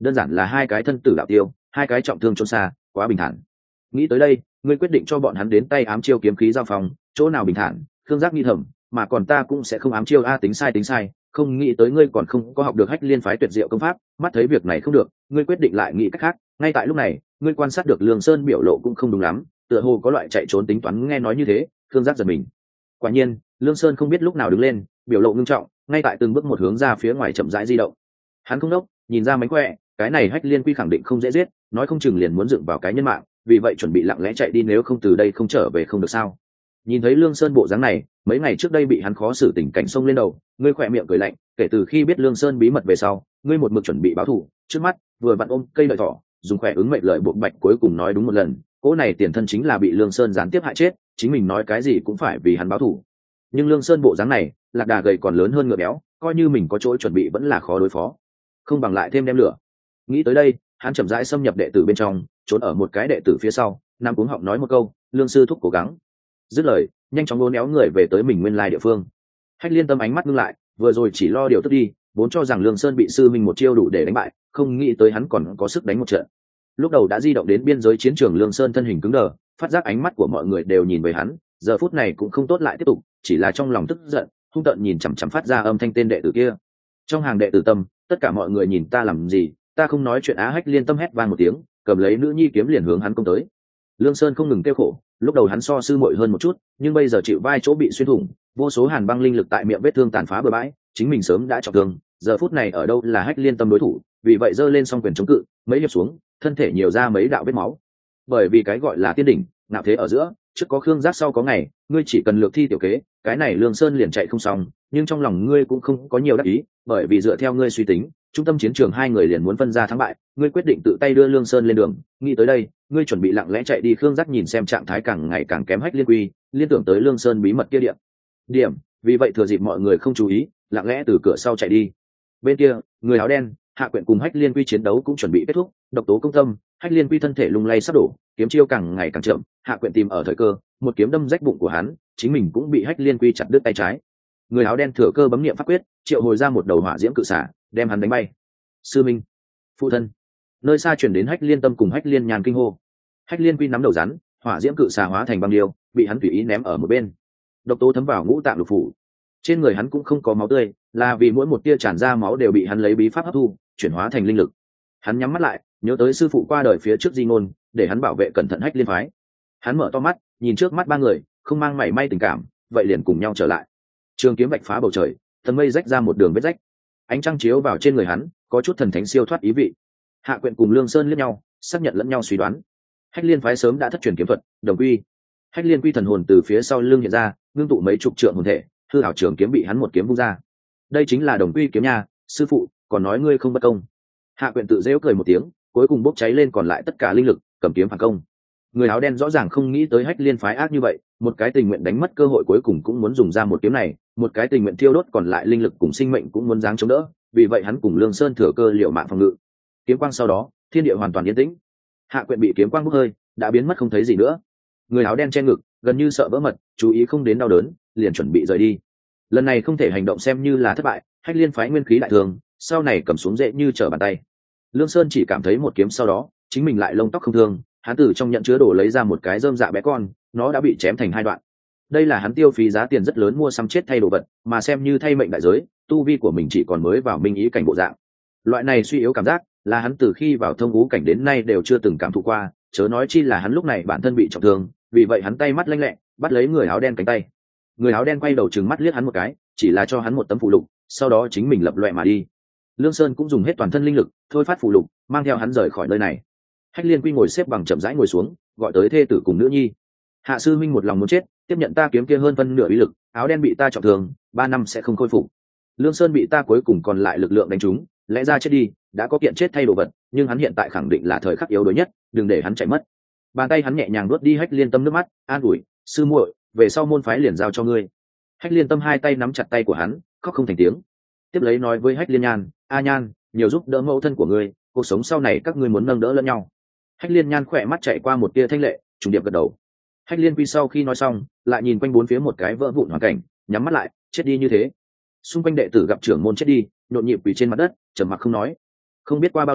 đơn giản là hai cái thân tử đạo tiêu, hai cái trọng thương trốn xa, quá bình thản. Nghĩ tới đây, ngươi quyết định cho bọn hắn đến tay ám chiêu kiếm khí giao phòng, chỗ nào bình thản, Khương Giác nghi thầm, mà còn ta cũng sẽ không ám chiêu a, tính sai, không nghĩ tới ngươi còn không có học được Hách Liên phái tuyệt diệu công pháp, mắt thấy việc này không được, ngươi quyết định lại nghĩ cách khác. Ngay tại lúc này, ngươi quan sát được Lương Sơn biểu lộ cũng không đúng lắm, tựa hồ có loại chạy trốn tính toán. Nghe nói như thế, Khương Giác giật mình. Quả nhiên, Lương Sơn không biết lúc nào đứng lên, biểu lộ ngưng trọng, ngay tại từng bước một hướng ra phía ngoài chậm rãi di động. Hắn không đốc, nhìn ra mánh khỏe, cái này Hách Liên Quy khẳng định không dễ giết, nói không chừng liền muốn dựng vào cái nhân mạng, vì vậy chuẩn bị lặng lẽ chạy đi, nếu không từ đây không trở về không được sao. Nhìn thấy Lương Sơn bộ dáng này, mấy ngày trước đây bị hắn khó xử tình cảnh xông lên đầu, ngươi khỏe miệng cười lạnh, kể từ khi biết Lương Sơn bí mật về sau, ngươi một mực chuẩn bị báo thù, trước mắt vừa vặn ôm cây lợi thỏ, dùng khỏe ứng mệnh lợi buộc bạch, cuối cùng nói đúng một lần, cỗ này tiền thân chính là bị Lương Sơn gián tiếp hại chết, chính mình nói cái gì cũng phải vì hắn báo thù. Nhưng Lương Sơn bộ dáng này, lạc đà gầy còn lớn hơn ngựa béo, coi như mình có chỗ chuẩn bị vẫn là khó đối phó, không bằng lại thêm đem lửa. Nghĩ tới đây, hắn chậm rãi xâm nhập đệ tử bên trong, trốn ở một cái đệ tử phía sau, nam cuống họng nói một câu, Lương sư thúc cố gắng. Dứt lời, nhanh chóng đốn éo người về tới mình nguyên lai địa phương. Hách Liên Tâm ánh mắt ngưng lại, vừa rồi chỉ lo điều tức đi, vốn cho rằng Lương Sơn bị sư minh một chiêu đủ để đánh bại, không nghĩ tới hắn còn có sức đánh một trận. Lúc đầu đã di động đến biên giới chiến trường, Lương Sơn thân hình cứng đờ, phát giác ánh mắt của mọi người đều nhìn về hắn, giờ phút này cũng không tốt lại tiếp tục, chỉ là trong lòng tức giận, hung tợn nhìn chằm chằm phát ra âm thanh tên đệ tử kia. Trong hàng đệ tử Tâm, tất cả mọi người nhìn ta làm gì, ta không nói chuyện á. Hách Liên Tâm hét vang một tiếng, cầm lấy nữ nhi kiếm liền hướng hắn công tới. Lương Sơn không ngừng kêu khổ, lúc đầu hắn so sư muội hơn một chút, nhưng bây giờ chịu vai chỗ bị xuyên thủng, vô số hàn băng linh lực tại miệng vết thương tàn phá bừa bãi, chính mình sớm đã trọng thương, giờ phút này ở đâu là Hách Liên Tâm đối thủ, vì vậy giơ lên song quyền chống cự, mấy hiệp xuống, thân thể nhiều ra mấy đạo vết máu. Bởi vì cái gọi là tiên đỉnh, ngạo thế ở giữa, trước có Khương Giác sau có ngày, ngươi chỉ cần lược thi tiểu kế, cái này Lương Sơn liền chạy không xong, nhưng trong lòng ngươi cũng không có nhiều đắc ý, bởi vì dựa theo ngươi suy tính, trung tâm chiến trường hai người liền muốn phân ra thắng bại, ngươi quyết định tự tay đưa Lương Sơn lên đường. Nghĩ tới đây, ngươi chuẩn bị lặng lẽ chạy đi. Khương Giác nhìn xem trạng thái càng ngày càng kém Hách Liên Quy, liên tưởng tới Lương Sơn bí mật kia điểm, vì vậy thừa dịp mọi người không chú ý, lặng lẽ từ cửa sau chạy đi. Bên kia, người áo đen, Hạ Quyện cùng Hách Liên Quy chiến đấu cũng chuẩn bị kết thúc, độc tố công tâm, Hách Liên Quy thân thể lung lay sắp đổ, kiếm chiêu càng ngày càng chậm, Hạ Quyện tìm ở thời cơ, một kiếm đâm rách bụng của hắn, chính mình cũng bị Hách Liên Quy chặt đứt tay trái. Người áo đen thừa cơ bấm niệm pháp quyết, triệu hồi ra một đầu hỏa diễm cự xả, đem hắn đánh bay. Sư minh, phụ thân. Nơi xa chuyển đến Hách Liên Tâm cùng Hách Liên Nhàn kinh hô. Hách Liên Quy nắm đầu rắn, hỏa diễm cự xà hóa thành băng điêu, bị hắn tùy ý ném ở một bên. Độc tố thấm vào ngũ tạng lục phủ, trên người hắn cũng không có máu tươi, là vì mỗi một tia tràn ra máu đều bị hắn lấy bí pháp hấp thu, chuyển hóa thành linh lực. Hắn nhắm mắt lại, nhớ tới sư phụ qua đời phía trước di ngôn, để hắn bảo vệ cẩn thận Hách Liên phái. Hắn mở to mắt, nhìn trước mắt ba người, không mang mảy may tình cảm, vậy liền cùng nhau trở lại. Trường kiếm vạch phá bầu trời, tầng mây rách ra một đường vết rách, ánh trăng chiếu vào trên người hắn, có chút thần thánh siêu thoát ý vị. Hạ Quyện cùng Lương Sơn liếc nhau, xác nhận lẫn nhau suy đoán. Hách Liên phái sớm đã thất truyền kiếm thuật, đồng quy. Hách Liên Quy thần hồn từ phía sau lưng hiện ra, ngưng tụ mấy chục trượng hồn thể, hư ảo trường kiếm bị hắn một kiếm vung ra. Đây chính là đồng quy kiếm nha, sư phụ, còn nói ngươi không bất công. Hạ Quyện tự giễu cười một tiếng, cuối cùng bốc cháy lên còn lại tất cả linh lực, cầm kiếm phản công. Người áo đen rõ ràng không nghĩ tới Hách Liên phái ác như vậy, một cái tình nguyện đánh mất cơ hội cuối cùng cũng muốn dùng ra một kiếm này, một cái tình nguyện thiêu đốt còn lại linh lực cùng sinh mệnh cũng muốn giáng chống đỡ, vì vậy hắn cùng Lương Sơn thừa cơ liệu mạng phòng ngự. Kiếm quang sau đó, thiên địa hoàn toàn yên tĩnh. Hạ Quyện bị kiếm quang bốc hơi, đã biến mất không thấy gì nữa. Người áo đen che ngực, gần như sợ vỡ mật, chú ý không đến đau đớn, liền chuẩn bị rời đi. Lần này không thể hành động xem như là thất bại, Hách Liên phái nguyên khí đại thường, sau này cầm xuống dễ như trở bàn tay. Lương Sơn chỉ cảm thấy một kiếm sau đó, chính mình lại lông tóc không thương, hắn từ trong nhận chứa đồ lấy ra một cái rơm dạ bé con, nó đã bị chém thành hai đoạn. Đây là hắn tiêu phí giá tiền rất lớn mua sắm chết thay đồ vật, mà xem như thay mệnh đại giới, tu vi của mình chỉ còn mới vào minh ý cảnh bộ dạng. Loại này suy yếu cảm giác, là hắn từ khi vào thông ngũ cảnh đến nay đều chưa từng cảm thụ qua, chớ nói chi là hắn lúc này bản thân bị trọng thương, vì vậy hắn tay mắt lanh lẹ, bắt lấy người áo đen cánh tay. Người áo đen quay đầu trừng mắt liếc hắn một cái, chỉ là cho hắn một tấm phụ lục, sau đó chính mình lập loè mà đi. Lương Sơn cũng dùng hết toàn thân linh lực, thôi phát phụ lục, mang theo hắn rời khỏi nơi này. Hách Liên Quy ngồi xếp bằng chậm rãi ngồi xuống, gọi tới thê tử cùng nữ nhi. Hạ sư minh một lòng muốn chết, tiếp nhận ta kiếm kia hơn phân nửa uy lực, áo đen bị ta trọng thương, 3 năm sẽ không khôi phục. Lương Sơn bị ta cuối cùng còn lại lực lượng đánh trúng, lẽ ra chết đi, đã có kiện chết thay đồ vật, nhưng hắn hiện tại khẳng định là thời khắc yếu đuối nhất, đừng để hắn chạy mất. Bàn tay hắn nhẹ nhàng nuốt đi Hách Liên Tâm nước mắt, an ủi, sư muội, về sau môn phái liền giao cho ngươi. Hách Liên Tâm hai tay nắm chặt tay của hắn, khóc không thành tiếng. Tiếp lấy nói với Hách Liên Nhan, a Nhan, nhiều giúp đỡ mẫu thân của ngươi, cuộc sống sau này các ngươi muốn nâng đỡ lẫn nhau. Hách Liên Nhan khỏe mắt chạy qua một tia thanh lệ, trùng điệp gật đầu. Hách Liên Quy sau khi nói xong, lại nhìn quanh bốn phía một cái vỡ vụn hoàn cảnh, nhắm mắt lại, chết đi như thế. Xung quanh đệ tử gặp trưởng môn chết đi, nhộn nhịp quỳ trên mặt đất, trầm mặc không nói. Không biết qua bao lâu,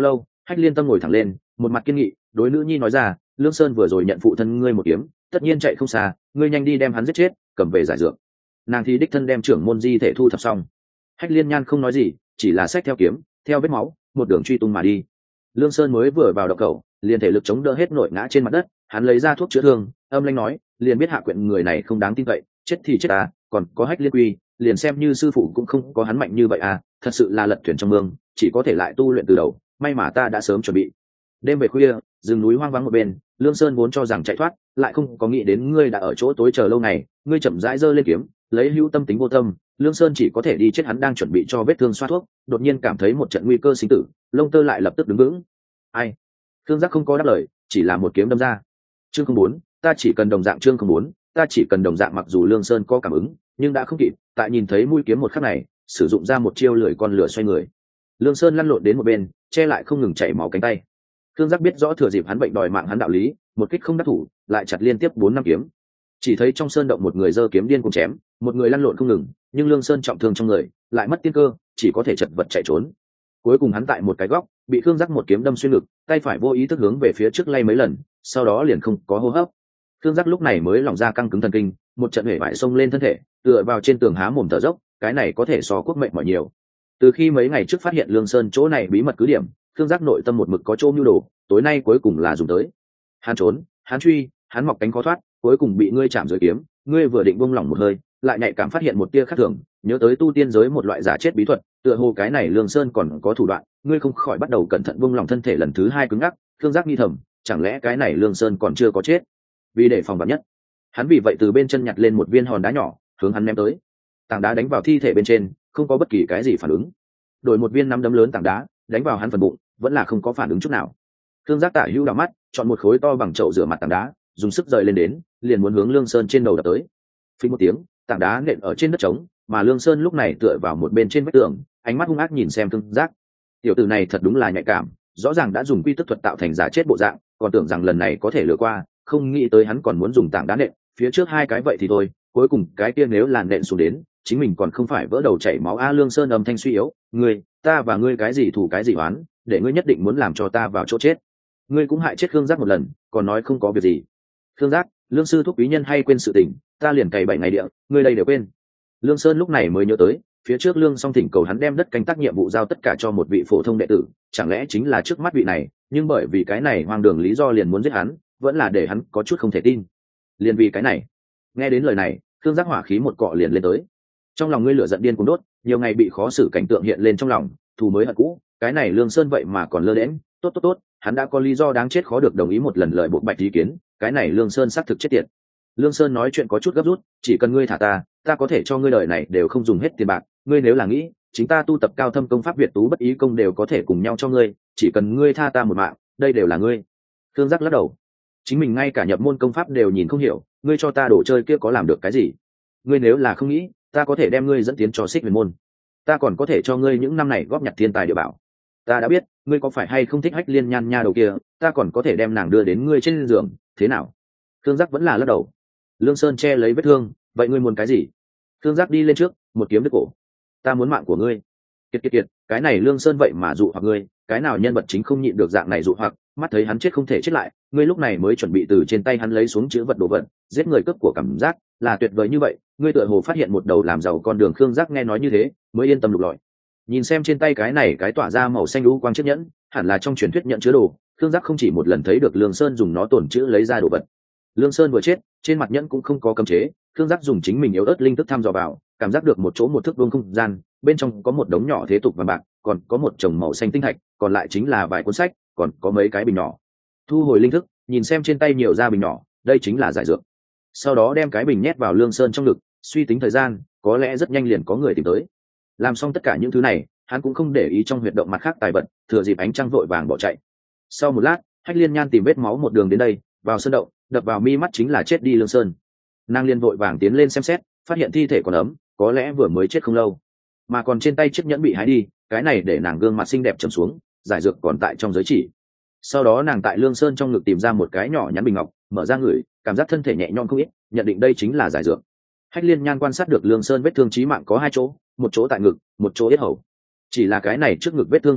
Hách Liên Tâm ngồi thẳng lên, một mặt kiên nghị đối nữ nhi nói ra, Lương Sơn vừa rồi nhận phụ thân ngươi một kiếm, tất nhiên chạy không xa, ngươi nhanh đi đem hắn giết chết, cầm về giải dược. Nàng thì đích thân đem trưởng môn di thể thu thập xong. Hách Liên Nhan không nói gì, chỉ là xách theo kiếm, theo vết máu, một đường truy tung mà đi. Lương Sơn mới vừa vào động khẩu, liền thể lực chống đỡ hết nổi ngã trên mặt đất, hắn lấy ra thuốc chữa thương, âm lãnh nói, liền biết Hạ Quyện người này không đáng tin cậy, chết thì chết à, còn có Hách Liên Quy, liền xem như sư phụ cũng không có hắn mạnh như vậy à, thật sự là lật thuyền trong mương, chỉ có thể lại tu luyện từ đầu, may mà ta đã sớm chuẩn bị. Đêm về khuya, rừng núi hoang vắng một bên, Lương Sơn vốn cho rằng chạy thoát, lại không có nghĩ đến ngươi đã ở chỗ tối chờ lâu ngày, ngươi chậm rãi giơ lên kiếm, lấy hữu tâm tính vô tâm, Lương Sơn chỉ có thể đi chết. Hắn đang chuẩn bị cho vết thương xoa thuốc, đột nhiên cảm thấy một trận nguy cơ sinh tử, lông tơ lại lập tức đứng vững. Ai? Thương Giác không có đáp lời, chỉ là một kiếm đâm ra. Chương không muốn, ta chỉ cần đồng dạng. Chương không muốn, ta chỉ cần đồng dạng. Mặc dù Lương Sơn có cảm ứng, nhưng đã không kịp, tại nhìn thấy mũi kiếm một khắc này, sử dụng ra một chiêu lưỡi con lửa xoay người. Lương Sơn lăn lộn đến một bên, che lại không ngừng chảy máu cánh tay. Thương Giác biết rõ thừa dịp hắn bệnh đòi mạng hắn đạo lý, một kích không đắc thủ, lại chặt liên tiếp 4-5 kiếm. Chỉ thấy trong sơn động một người giơ kiếm điên cuồng chém, một người lăn lộn không ngừng, nhưng Lương Sơn trọng thương trong người, lại mất tiên cơ, chỉ có thể chật vật chạy trốn. Cuối cùng hắn tại một cái góc, bị Thương Giác một kiếm đâm xuyên ngực, tay phải vô ý thức hướng về phía trước lay mấy lần, sau đó liền không có hô hấp. Thương Giác lúc này mới lỏng ra căng cứng thần kinh, một trận hể bại xông lên thân thể, tựa vào trên tường há mồm thở dốc, cái này có thể so quốc mệnh mỏi nhiều. Từ khi mấy ngày trước phát hiện Lương Sơn chỗ này bí mật cứ điểm, Thương Giác nội tâm một mực có chỗ mưu đồ, tối nay cuối cùng là dùng tới. Hắn trốn, hắn truy, hắn mọc cánh khó thoát, cuối cùng bị ngươi chạm dưới kiếm, ngươi vừa định buông lỏng một hơi, lại nhạy cảm phát hiện một tia khác thường, nhớ tới tu tiên giới một loại giả chết bí thuật, tựa hồ cái này Lương Sơn còn có thủ đoạn, ngươi không khỏi bắt đầu cẩn thận buông lỏng thân thể lần thứ hai cứng ngắc. Thương Giác nghi thầm, chẳng lẽ cái này Lương Sơn còn chưa có chết? Vì để phòng vạn nhất, hắn vì vậy từ bên chân nhặt lên một viên hòn đá nhỏ, hướng hắn ném tới. Tảng đá đánh vào thi thể bên trên, không có bất kỳ cái gì phản ứng. Đổi một viên nắm đấm lớn tảng đá, đánh vào hắn phần bụng, vẫn là không có phản ứng chút nào. Thương Giác tả hữu đảo mắt, chọn một khối to bằng chậu rửa mặt tảng đá, dùng sức rời lên đến, liền muốn hướng Lương Sơn trên đầu đập tới. Phình một tiếng, tảng đá nện ở trên đất trống, mà Lương Sơn lúc này tựa vào một bên trên vách tường, ánh mắt hung ác nhìn xem Thương Giác. Tiểu tử này thật đúng là nhạy cảm, rõ ràng đã dùng quy tức thuật tạo thành giả chết bộ dạng, còn tưởng rằng lần này có thể lừa qua, không nghĩ tới hắn còn muốn dùng tảng đá nện, phía trước hai cái vậy thì thôi, cuối cùng cái kia nếu là nện xuống đến, chính mình còn không phải vỡ đầu chảy máu. Lương Sơn âm thanh suy yếu, ngươi, ta và ngươi cái gì thù cái gì oán, để ngươi nhất định muốn làm cho ta vào chỗ chết. Ngươi cũng hại chết Khương Giác một lần, còn nói không có việc gì. Khương Giác, Lương sư thúc quý nhân hay quên sự tình, ta liền cày 7 ngày địa, ngươi đây đều quên. Lương Sơn lúc này mới nhớ tới, phía trước Lương Song thỉnh cầu hắn đem đất canh tác nhiệm vụ giao tất cả cho một vị phổ thông đệ tử, chẳng lẽ chính là trước mắt vị này, nhưng bởi vì cái này hoang đường lý do liền muốn giết hắn, vẫn là để hắn có chút không thể tin. Liền vì cái này. Nghe đến lời này, Khương Giác hỏa khí một cọ liền lên tới. Trong lòng ngươi lửa giận điên cuồng đốt, nhiều ngày bị khó xử cảnh tượng hiện lên trong lòng, thù mới hận cũ, cái này Lương Sơn vậy mà còn lơ đễnh, tốt, hắn đã có lý do đáng chết khó được đồng ý một lần lời buộc bạch ý kiến, cái này Lương Sơn xác thực chết tiệt. Lương Sơn nói chuyện có chút gấp rút, chỉ cần ngươi thả ta có thể cho ngươi đời này đều không dùng hết tiền bạc, ngươi nếu là nghĩ, chính ta tu tập cao thâm công pháp Việt tú bất ý công đều có thể cùng nhau cho ngươi, chỉ cần ngươi tha ta một mạng, đây đều là ngươi. Thương Giác lắc đầu, chính mình ngay cả nhập môn công pháp đều nhìn không hiểu, ngươi cho ta đồ chơi kia có làm được cái gì? Ngươi nếu là không nghĩ, ta có thể đem ngươi dẫn tiến cho Xích Huyền môn, ta còn có thể cho ngươi những năm này góp nhặt thiên tài địa bảo. Ta đã biết, ngươi có phải hay không thích Hách Liên Nhan nha đầu kia, ta còn có thể đem nàng đưa đến ngươi trên giường, thế nào? Thương Giác vẫn là lắc đầu. Lương Sơn che lấy vết thương, vậy ngươi muốn cái gì? Thương Giác đi lên trước, một kiếm đứt cổ. Ta muốn mạng của ngươi. Kiệt, cái này Lương Sơn vậy mà dụ hoặc ngươi, cái nào nhân vật chính không nhịn được dạng này dụ hoặc, mắt thấy hắn chết không thể chết lại, ngươi lúc này mới chuẩn bị từ trên tay hắn lấy xuống chữ vật đồ vật, giết người cướp của cảm giác là tuyệt vời như vậy, ngươi tựa hồ phát hiện một đầu làm giàu con đường. Khương Giác nghe nói như thế, mới yên tâm lục lọi. Nhìn xem trên tay cái này cái tỏa ra màu xanh lũ quang chiếc nhẫn, hẳn là trong truyền thuyết nhận chứa đồ. Khương Giác không chỉ một lần thấy được Lương Sơn dùng nó tổn chữ lấy ra đồ vật. Lương Sơn vừa chết, trên mặt nhẫn cũng không có cấm chế, Khương Giác dùng chính mình yếu ớt linh thức thăm dò vào, cảm giác được một chỗ một thước vuông không gian, bên trong có một đống nhỏ thế tục vàng bạc, còn có một chồng màu xanh tinh thạch, còn lại chính là vài cuốn sách, còn có mấy cái bình nhỏ. Thu hồi linh thức, nhìn xem trên tay nhiều ra bình nhỏ, đây chính là giải dược. Sau đó đem cái bình nhét vào Lương Sơn trong ngực, suy tính thời gian, có lẽ rất nhanh liền có người tìm tới. Làm xong tất cả những thứ này, hắn cũng không để ý trong huyệt động mặt khác tài vật, thừa dịp ánh trăng vội vàng bỏ chạy. Sau một lát, Hách Liên Nhan tìm vết máu một đường đến đây, vào sơn động, đập vào mi mắt chính là chết đi Lương Sơn. Nàng liền vội vàng tiến lên xem xét, phát hiện thi thể còn ấm, có lẽ vừa mới chết không lâu, mà còn trên tay chiếc nhẫn bị hái đi, cái này để nàng gương mặt xinh đẹp trầm xuống, giải dược còn tại trong giới chỉ. Sau đó nàng tại Lương Sơn trong ngực tìm ra một cái nhỏ nhắn bình ngọc, mở ra ngửi, cảm giác thân thể nhẹ nhõm không ít, nhận định đây chính là giải dược. Hách Liên Nhan quan sát được Lương Sơn vết thương chí mạng có 2 chỗ, một chỗ tại ngực, một chỗ yết hầu. Chỉ là cái này trước ngực vết thương hình dạng,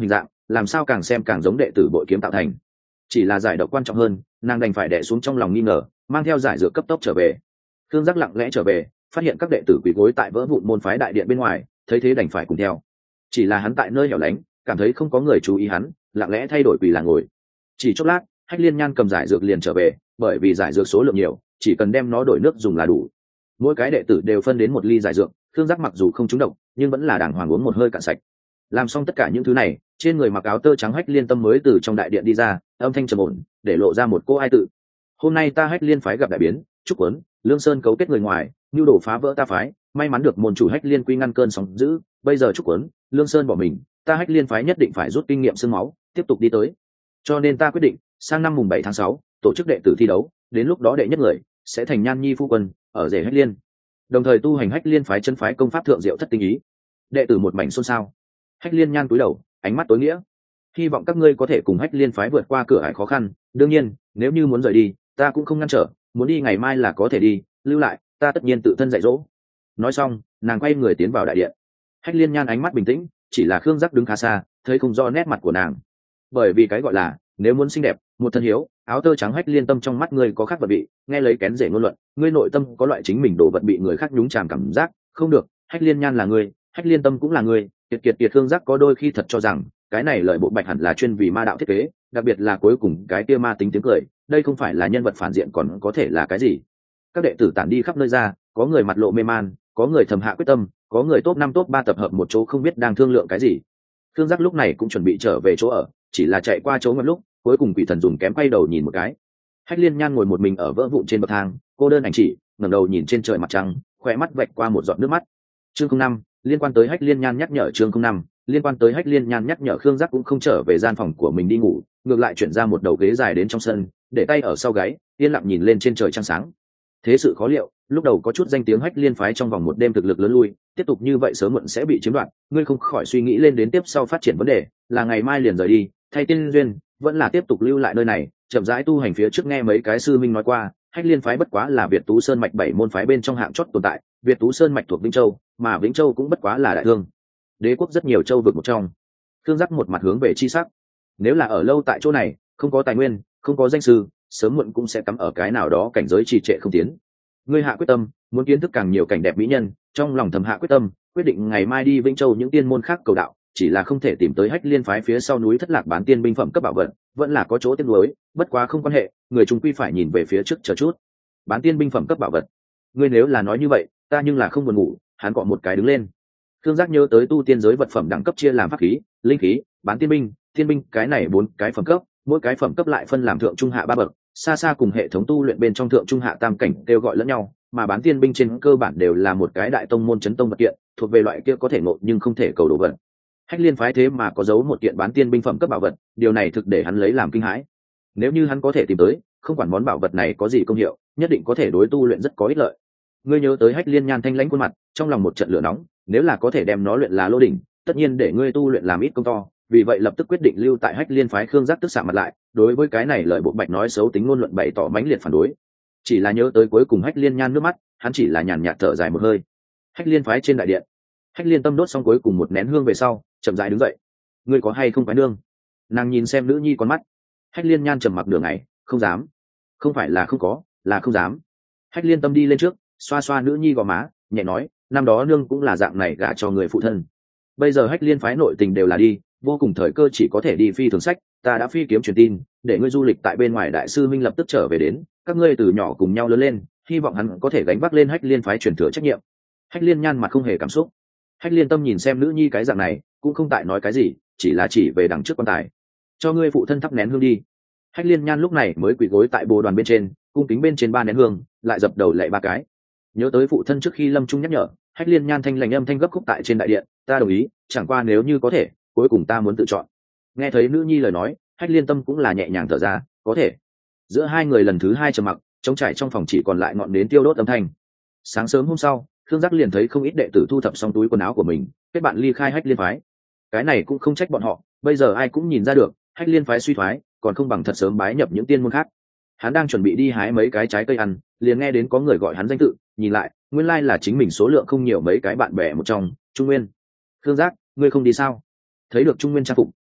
làm sao càng xem càng giống đệ tử bội kiếm tạo thành. Chỉ là giải độc quan trọng hơn, nàng đành phải đè xuống trong lòng nghi ngờ, mang theo giải dược cấp tốc trở về. Thương Giác lặng lẽ trở về, phát hiện các đệ tử quỳ gối tại vỡ vụn môn phái đại điện bên ngoài, thấy thế đành phải cùng theo. Chỉ là hắn tại nơi hẻo lánh, cảm thấy không có người chú ý hắn, lặng lẽ thay đổi quỳ là ngồi. Chỉ chốc lát, Hách Liên Nhan cầm giải dược liền trở về, bởi vì giải dược số lượng nhiều, chỉ cần đem nó đổi nước dùng là đủ. Mỗi cái đệ tử đều phân đến một ly giải dược, Thương Giác mặc dù không trúng độc, nhưng vẫn là đàng hoàng uống một hơi cạn sạch. Làm xong tất cả những thứ này, trên người mặc áo tơ trắng Hách Liên Tâm mới từ trong đại điện đi ra, âm thanh trầm ổn, để lộ ra một cô ai tự. Hôm nay ta Hách Liên phái gặp đại biến, Trúc Quấn, Lương Sơn cấu kết người ngoài, nhu đồ phá vỡ ta phái, may mắn được môn chủ Hách Liên quy ngăn cơn sóng dữ, bây giờ Trúc Quấn, Lương Sơn bỏ mình, ta Hách Liên phái nhất định phải rút kinh nghiệm xương máu, tiếp tục đi tới. Cho nên ta quyết định, sang năm mùng 7 tháng 6, tổ chức đệ tử thi đấu, đến lúc đó đệ nhất người sẽ thành Nhan Nhi phu quân, ở rể Hách Liên. Đồng thời tu hành Hách Liên phái chân phái công pháp thượng diệu thất tinh ý. Đệ tử một mảnh xôn xao. Hách Liên Nhan cúi đầu, ánh mắt tối nghĩa. Hy vọng các ngươi có thể cùng Hách Liên phái vượt qua cửa ải khó khăn, đương nhiên, nếu như muốn rời đi, ta cũng không ngăn trở, muốn đi ngày mai là có thể đi, lưu lại, ta tất nhiên tự thân dạy dỗ. Nói xong, nàng quay người tiến vào đại điện. Hách Liên Nhan ánh mắt bình tĩnh, chỉ là Khương Giác đứng khá xa, thấy không rõ nét mặt của nàng. Bởi vì cái gọi là, nếu muốn xinh đẹp, một thân hiếu, áo tơ trắng Hách Liên Tâm trong mắt ngươi có khác vật vị, nghe lấy kén rể ngôn luận, ngươi nội tâm có loại chính mình đổ vật bị người khác nhúng chàm cảm giác, không được, Hách Liên Nhan là ngươi, Hách Liên Tâm cũng là ngươi. Kiệt Khương Giác có đôi khi thật cho rằng cái này lợi bộ bạch hẳn là chuyên vì ma đạo thiết kế, đặc biệt là cuối cùng cái kia ma tính tiếng cười, đây không phải là nhân vật phản diện còn có thể là cái gì. Các đệ tử tản đi khắp nơi ra, có người mặt lộ mê man, có người thầm hạ quyết tâm, có người top 5 top 3 tập hợp một chỗ không biết đang thương lượng cái gì. Khương Giác lúc này cũng chuẩn bị trở về chỗ ở, chỉ là chạy qua chỗ ngập lúc, cuối cùng Quỷ Thần dùng kém quay đầu nhìn một cái. Hách Liên Nhan ngồi một mình ở vỡ vụn trên bậc thang, cô đơn ảnh chỉ, ngẩng đầu nhìn trên trời mặt trăng, khóe mắt vạch qua một giọt nước mắt. Chương 05, liên quan tới Hách Liên Nhan nhắc nhở. Chương 05, liên quan tới Hách Liên Nhan nhắc nhở. Khương Giác cũng không trở về gian phòng của mình đi ngủ, ngược lại chuyển ra một đầu ghế dài đến trong sân, để tay ở sau gáy, yên lặng nhìn lên trên trời trăng sáng. Thế sự khó liệu, lúc đầu có chút danh tiếng Hách Liên phái trong vòng một đêm thực lực lớn lui, tiếp tục như vậy sớm muộn sẽ bị chiếm đoạt, ngươi không khỏi suy nghĩ lên đến tiếp sau phát triển vấn đề, là ngày mai liền rời đi, thay tiên duyên, vẫn là tiếp tục lưu lại nơi này, chậm rãi tu hành. Phía trước nghe mấy cái sư minh nói qua, Hách Liên phái bất quá là Việt Tú Sơn mạch 7 môn phái bên trong hạng chót tồn tại, Việt Tú Sơn mạch thuộc Vĩnh Châu, mà Vĩnh Châu cũng bất quá là đại thương đế quốc rất nhiều châu vực một trong. Thương Giác một mặt hướng về chi sắc, nếu là ở lâu tại chỗ này, không có tài nguyên, không có danh sư, sớm muộn cũng sẽ cắm ở cái nào đó cảnh giới trì trệ không tiến. Ngươi hạ quyết tâm, muốn kiến thức càng nhiều cảnh đẹp mỹ nhân, trong lòng thầm hạ quyết tâm, quyết định ngày mai đi Vĩnh Châu những tiên môn khác cầu đạo, chỉ là không thể tìm tới Hách Liên phái phía sau núi thất lạc bán tiên binh phẩm cấp bảo vật, vẫn là có chỗ tiếc nuối, bất quá không quan hệ, người chúng quy phải nhìn về phía trước chờ chút. Bán tiên binh phẩm cấp bảo vật, ngươi nếu là nói như vậy, ta nhưng là không buồn ngủ. Hắn cọ một cái đứng lên. Thương Giác nhớ tới tu tiên giới vật phẩm đẳng cấp chia làm pháp khí, linh khí, bán tiên binh, thiên binh, cái này 4 cái phẩm cấp, mỗi cái phẩm cấp lại phân làm thượng trung hạ 3 bậc, xa xa cùng hệ thống tu luyện bên trong thượng trung hạ tam cảnh kêu gọi lẫn nhau, mà bán tiên binh trên cơ bản đều là một cái đại tông môn chấn tông vật kiện, thuộc về loại kia có thể ngộ nhưng không thể cầu đồ vật. Hách Liên phái thế mà có giấu một kiện bán tiên binh phẩm cấp bảo vật, điều này thực để hắn lấy làm kinh hãi. Nếu như hắn có thể tìm tới, không quản món bảo vật này có gì công hiệu, nhất định có thể đối tu luyện rất có ích lợi. Ngươi nhớ tới Hách Liên Nhan thanh lãnh khuôn mặt, trong lòng một trận lửa nóng, nếu là có thể đem nó luyện là lô đỉnh, tất nhiên để ngươi tu luyện làm ít công to, vì vậy lập tức quyết định lưu tại Hách Liên phái. Khương Giác tức sạm mặt lại, đối với cái này lời bộ bạch nói xấu tính ngôn luận bày tỏ mãnh liệt phản đối. Chỉ là nhớ tới cuối cùng Hách Liên Nhan nước mắt, hắn chỉ là nhàn nhạt thở dài một hơi. Hách Liên phái trên đại điện, Hách Liên Tâm đốt xong cuối cùng một nén hương về sau, chậm rãi đứng dậy. Ngươi có hay không phải nương? Nàng nhìn xem nữ nhi con mắt. Hách Liên Nhan trầm mặc đường này, không dám. Không phải là không có, là không dám. Hách Liên Tâm đi lên trước, xoa xoa nữ nhi gò má, nhẹ nói, năm đó nương cũng là dạng này gả cho người phụ thân. Bây giờ Hách Liên phái nội tình đều là đi, vô cùng thời cơ chỉ có thể đi phi thường sách, ta đã phi kiếm truyền tin, để ngươi du lịch tại bên ngoài. Đại sư Minh lập tức trở về đến, các ngươi từ nhỏ cùng nhau lớn lên, hy vọng hắn có thể gánh vác lên Hách Liên phái truyền thừa trách nhiệm. Hách Liên Nhan mặt không hề cảm xúc. Hách Liên Tâm nhìn xem nữ nhi cái dạng này, cũng không tại nói cái gì, chỉ là chỉ về đằng trước quan tài. Cho ngươi phụ thân thắp nén hương đi. Hách Liên Nhan lúc này mới quỳ gối tại bồ đoàn bên trên, cung kính bên trên 3 nén hương, lại dập đầu lạy 3 cái. Nhớ tới phụ thân trước khi lâm chung nhắc nhở, Hách Liên Nhan thanh lành âm thanh gấp khúc tại trên đại điện, ta đồng ý, chẳng qua nếu như có thể, cuối cùng ta muốn tự chọn. Nghe thấy nữ nhi lời nói, Hách Liên Tâm cũng là nhẹ nhàng thở ra, có thể. Giữa hai người lần thứ 2 trầm mặc, trống trải trong phòng chỉ còn lại ngọn nến tiêu đốt âm thanh. Sáng sớm hôm sau, Khương Giác liền thấy không ít đệ tử thu thập xong túi quần áo của mình, kết bạn ly khai Hách Liên phái. Cái này cũng không trách bọn họ, bây giờ ai cũng nhìn ra được, Hách Liên phái suy thoái, còn không bằng thật sớm bái nhập những tiên môn khác. Hắn đang chuẩn bị đi hái mấy cái trái cây ăn, liền nghe đến có người gọi hắn danh tự, nhìn lại, nguyên lai là chính mình số lượng không nhiều mấy cái bạn bè một trong, Trung Nguyên. Khương Giác, ngươi không đi sao? Thấy được Trung Nguyên trang phục,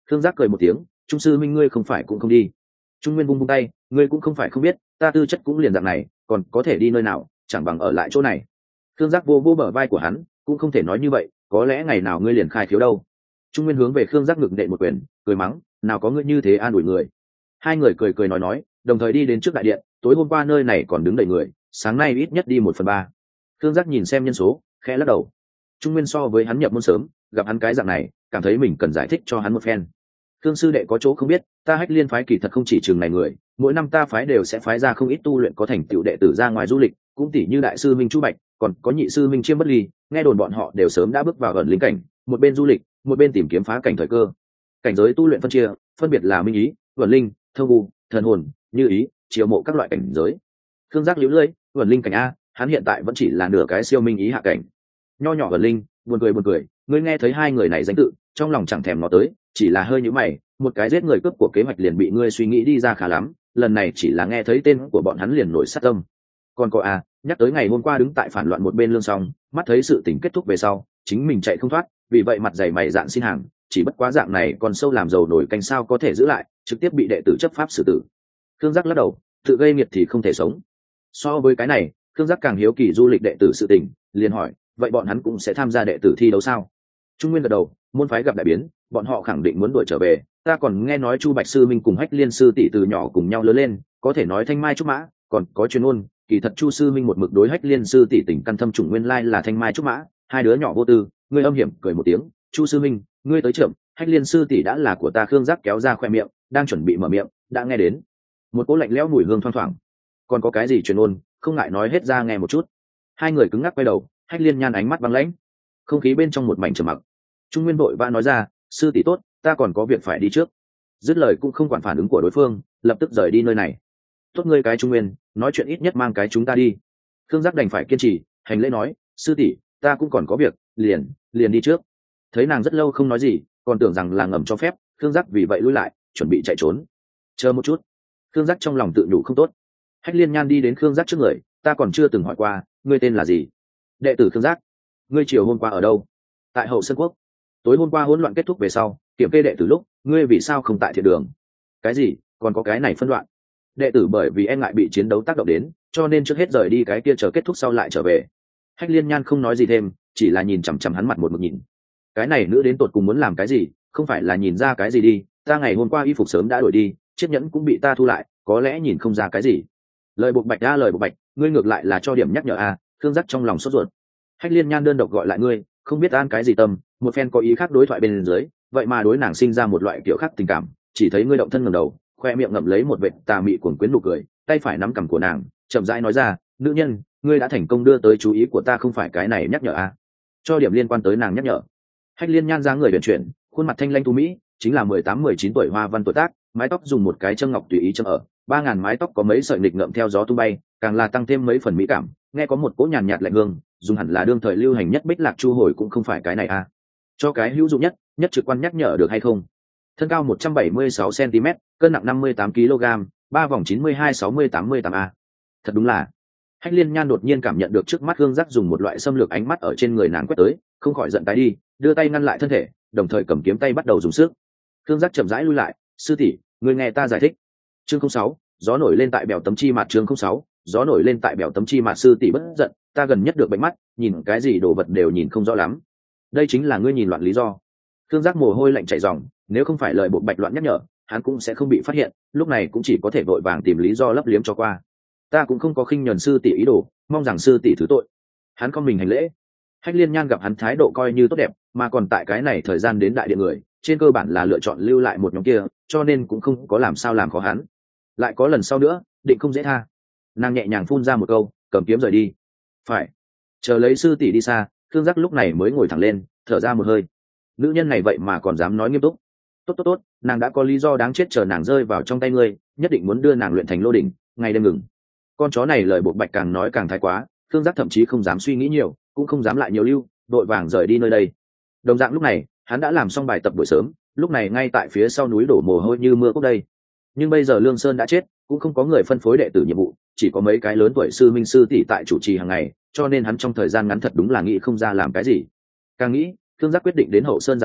Khương Giác cười một tiếng, trung sư minh ngươi không phải cũng không đi. Trung Nguyên vung vung tay, ngươi cũng không phải không biết, ta tư chất cũng liền dạng này, còn có thể đi nơi nào, chẳng bằng ở lại chỗ này. Khương Giác vô vô bờ vai của hắn, cũng không thể nói như vậy, có lẽ ngày nào ngươi liền khai khiếu đâu. Trung Nguyên hướng về Khương Giác ngực nện một quyền, cười mắng, nào có ngươi như thế an ủi người. Hai người cười cười nói, đồng thời đi đến trước đại điện. Tối hôm qua nơi này còn đứng đầy người, sáng nay ít nhất đi 1/3. Khương Giác nhìn xem nhân số, khẽ lắc đầu. Trung Nguyên so với hắn nhập môn sớm, gặp hắn cái dạng này, cảm thấy mình cần giải thích cho hắn một phen. Khương sư đệ có chỗ không biết, ta Hách Liên phái kỳ thật không chỉ chừng này người, mỗi năm ta phái đều sẽ phái ra không ít tu luyện có thành tựu đệ tử ra ngoài du lịch, cũng tỷ như đại sư Minh Chu Bạch, còn có nhị sư Minh Chiêm Bất Ly, nghe đồn bọn họ đều sớm đã bước vào ẩn linh cảnh, một bên du lịch, một bên tìm kiếm phá cảnh thời cơ. Cảnh giới tu luyện phân chia, phân biệt là minh ý, ẩn linh, thông u, thần hồn, như ý, chiêu mộ các loại cảnh giới. Khương Giác liễu lưỡi, ẩn linh cảnh a, hắn hiện tại vẫn chỉ là nửa cái siêu minh ý hạ cảnh. Nho nhỏ ẩn linh, buồn cười, ngươi nghe thấy hai người này danh tự, trong lòng chẳng thèm nó tới, chỉ là hơi nhíu mày, một cái giết người cướp của kế hoạch liền bị ngươi suy nghĩ đi ra khá lắm, lần này chỉ là nghe thấy tên của bọn hắn liền nổi sát tâm. Còn có a, nhắc tới ngày hôm qua đứng tại phản loạn một bên lương song, mắt thấy sự tình kết thúc về sau, chính mình chạy không thoát, vì vậy mặt dày mày dạn xin hàng, chỉ bất quá dạng này còn sâu làm dầu nổi canh sao có thể giữ lại, trực tiếp bị đệ tử chấp pháp xử tử. Khương Giác lắc đầu, tự gây nghiệt thì không thể sống. So với cái này, Khương Giác càng hiếu kỳ du lịch đệ tử sự tình, liền hỏi, vậy bọn hắn cũng sẽ tham gia đệ tử thi đấu sao? Trung Nguyên gật đầu, môn phái gặp đại biến, bọn họ khẳng định muốn đuổi trở về. Ta còn nghe nói Chu Bạch sư minh cùng Hách Liên sư tỷ từ nhỏ cùng nhau lớn lên, có thể nói thanh mai trúc mã, còn có chuyên ôn, kỳ thật Chu sư minh một mực đối Hách Liên sư tỷ tình căn thâm trùng nguyên lai là thanh mai trúc mã, hai đứa nhỏ vô tư. Ngươi âm hiểm cười một tiếng, Chu sư minh, ngươi tới chậm, Hách Liên sư tỷ đã là của ta. Khương Giác kéo ra khoe miệng, đang chuẩn bị mở miệng, đã nghe đến một cỗ lạnh lẽo mùi hương thoang thoảng. Còn có cái gì truyền ôn, không ngại nói hết ra nghe một chút. Hai người cứng ngắc quay đầu, Hách Liên nhan ánh mắt băng lãnh, không khí bên trong một mảnh trầm mặc. Trung Nguyên vội vã nói ra, sư tỷ tốt, ta còn có việc phải đi trước. Dứt lời cũng không quản phản ứng của đối phương, lập tức rời đi nơi này. Tốt ngươi cái Trung Nguyên, nói chuyện ít nhất mang cái chúng ta đi. Khương Giác đành phải kiên trì, hành lễ nói, sư tỷ, ta cũng còn có việc, liền đi trước. Thấy nàng rất lâu không nói gì, còn tưởng rằng là ngầm cho phép, Khương Giác vì vậy lui lại, chuẩn bị chạy trốn. Chờ một chút. Khương Giác trong lòng tự nhủ không tốt. Hách Liên nhan đi đến Khương Giác trước người, ta còn chưa từng hỏi qua, ngươi tên là gì? Đệ tử Khương Giác. Ngươi chiều hôm qua ở đâu? Tại Hậu Sơn Quốc. Tối hôm qua hỗn loạn kết thúc về sau, kiểm kê đệ tử lúc, ngươi vì sao không tại thiện đường? Cái gì? Còn có cái này phân đoạn? Đệ tử bởi vì e ngại bị chiến đấu tác động đến, cho nên trước hết rời đi, cái kia chờ kết thúc sau lại trở về. Hách Liên nhan không nói gì thêm, chỉ là nhìn chằm chằm hắn mặt một mực nhìn. Cái này nữ đến tột cùng muốn làm cái gì? Không phải là nhìn ra cái gì đi? Ta ngày hôm qua y phục sớm đã đổi đi, chiếc nhẫn cũng bị ta thu lại, có lẽ nhìn không ra cái gì. Lời buộc bạch ra lời buộc bạch, ngươi ngược lại là cho điểm nhắc nhở a. Khương Giác trong lòng sốt ruột. Hách Liên nhan đơn độc gọi lại ngươi, không biết an cái gì tâm, một phen có ý khác đối thoại bên dưới, vậy mà đối nàng sinh ra một loại kiểu khác tình cảm. Chỉ thấy ngươi động thân ngẩng đầu, khoe miệng ngậm lấy một vệt tà mị cuồng quyến nụ cười, tay phải nắm cằm của nàng, chậm rãi nói ra, nữ nhân, ngươi đã thành công đưa tới chú ý của ta, không phải cái này nhắc nhở a. Cho điểm liên quan tới nàng nhắc nhở. Hách Liên nhan ra người huyền chuyển, khuôn mặt thanh lanh tu mỹ, chính là 18-19 tuổi hoa văn tuổi tác, mái tóc dùng một cái châm ngọc tùy ý châm ở, 3000 mái tóc có mấy sợi nghịch ngợm theo gió tung bay, càng là tăng thêm mấy phần mỹ cảm. Nghe có một cỗ nhàn nhạt lạnh hương, dùng hẳn là đương thời lưu hành nhất Bích Lạc Chu hồi cũng không phải cái này a. Cho cái hữu dụng nhất trực quan nhắc nhở được hay không? Thân cao 176 cm, cân nặng 58 kg, 3 vòng 92-60-88 a. Thật đúng là. Hách Liên nhan đột nhiên cảm nhận được trước mắt Hương Giác dùng một loại xâm lược ánh mắt ở trên người nàng quét tới, không khỏi giận tái đi, đưa tay ngăn lại thân thể, đồng thời cầm kiếm tay bắt đầu dùng sức. Hương Giác chậm rãi lui lại, sư tỷ, người nghe ta giải thích. Chương 06, gió nổi lên tại bèo tấm chi mặt. Chương 06, gió nổi lên tại bèo tấm chi mặt. Sư tỷ bất giận, ta gần nhất được bệnh mắt, nhìn cái gì đồ vật đều nhìn không rõ lắm. Đây chính là ngươi nhìn loạn lý do. Hương Giác mồ hôi lạnh chảy ròng, nếu không phải lời bộ bạch loạn nhắc nhở, hắn cũng sẽ không bị phát hiện, lúc này cũng chỉ có thể vội vàng tìm lý do lấp liếm cho qua. Ta cũng không có khinh nhẫn sư tỷ ý đồ, mong rằng sư tỷ thứ tội. Hắn con mình hành lễ. Hách Liên nhan gặp hắn thái độ coi như tốt đẹp, mà còn tại cái này thời gian đến đại điện người, trên cơ bản là lựa chọn lưu lại một nhóm kia, cho nên cũng không có làm sao làm khó hắn. Lại có lần sau nữa, định không dễ tha. Nàng nhẹ nhàng phun ra một câu, cầm kiếm rời đi. Phải. Chờ lấy sư tỷ đi xa, Thương Giác lúc này mới ngồi thẳng lên, thở ra một hơi. Nữ nhân này vậy mà còn dám nói nghiêm túc. Tốt, nàng đã có lý do đáng chết, chờ nàng rơi vào trong tay ngươi, nhất định muốn đưa nàng luyện thành lô đỉnh, ngày đêm ngừng. Con chó này lời buộc bạch càng nói càng thái quá, Thương Giác thậm chí không dám suy nghĩ nhiều, cũng không dám lại nhiều lưu, đội vàng rời đi nơi đây. Đồng dạng lúc này, hắn đã làm xong bài tập buổi sớm, lúc này ngay tại phía sau núi đổ mồ hôi như mưa cốc đây. Nhưng bây giờ Lương Sơn đã chết, cũng không có người phân phối đệ tử nhiệm vụ, chỉ có mấy cái lớn tuổi sư minh sư tỷ tại chủ trì hàng ngày, cho nên hắn trong thời gian ngắn thật đúng là nghĩ không ra làm cái gì. Càng nghĩ, Thương Giác quyết định đến Hậu Sơn dạo chơi,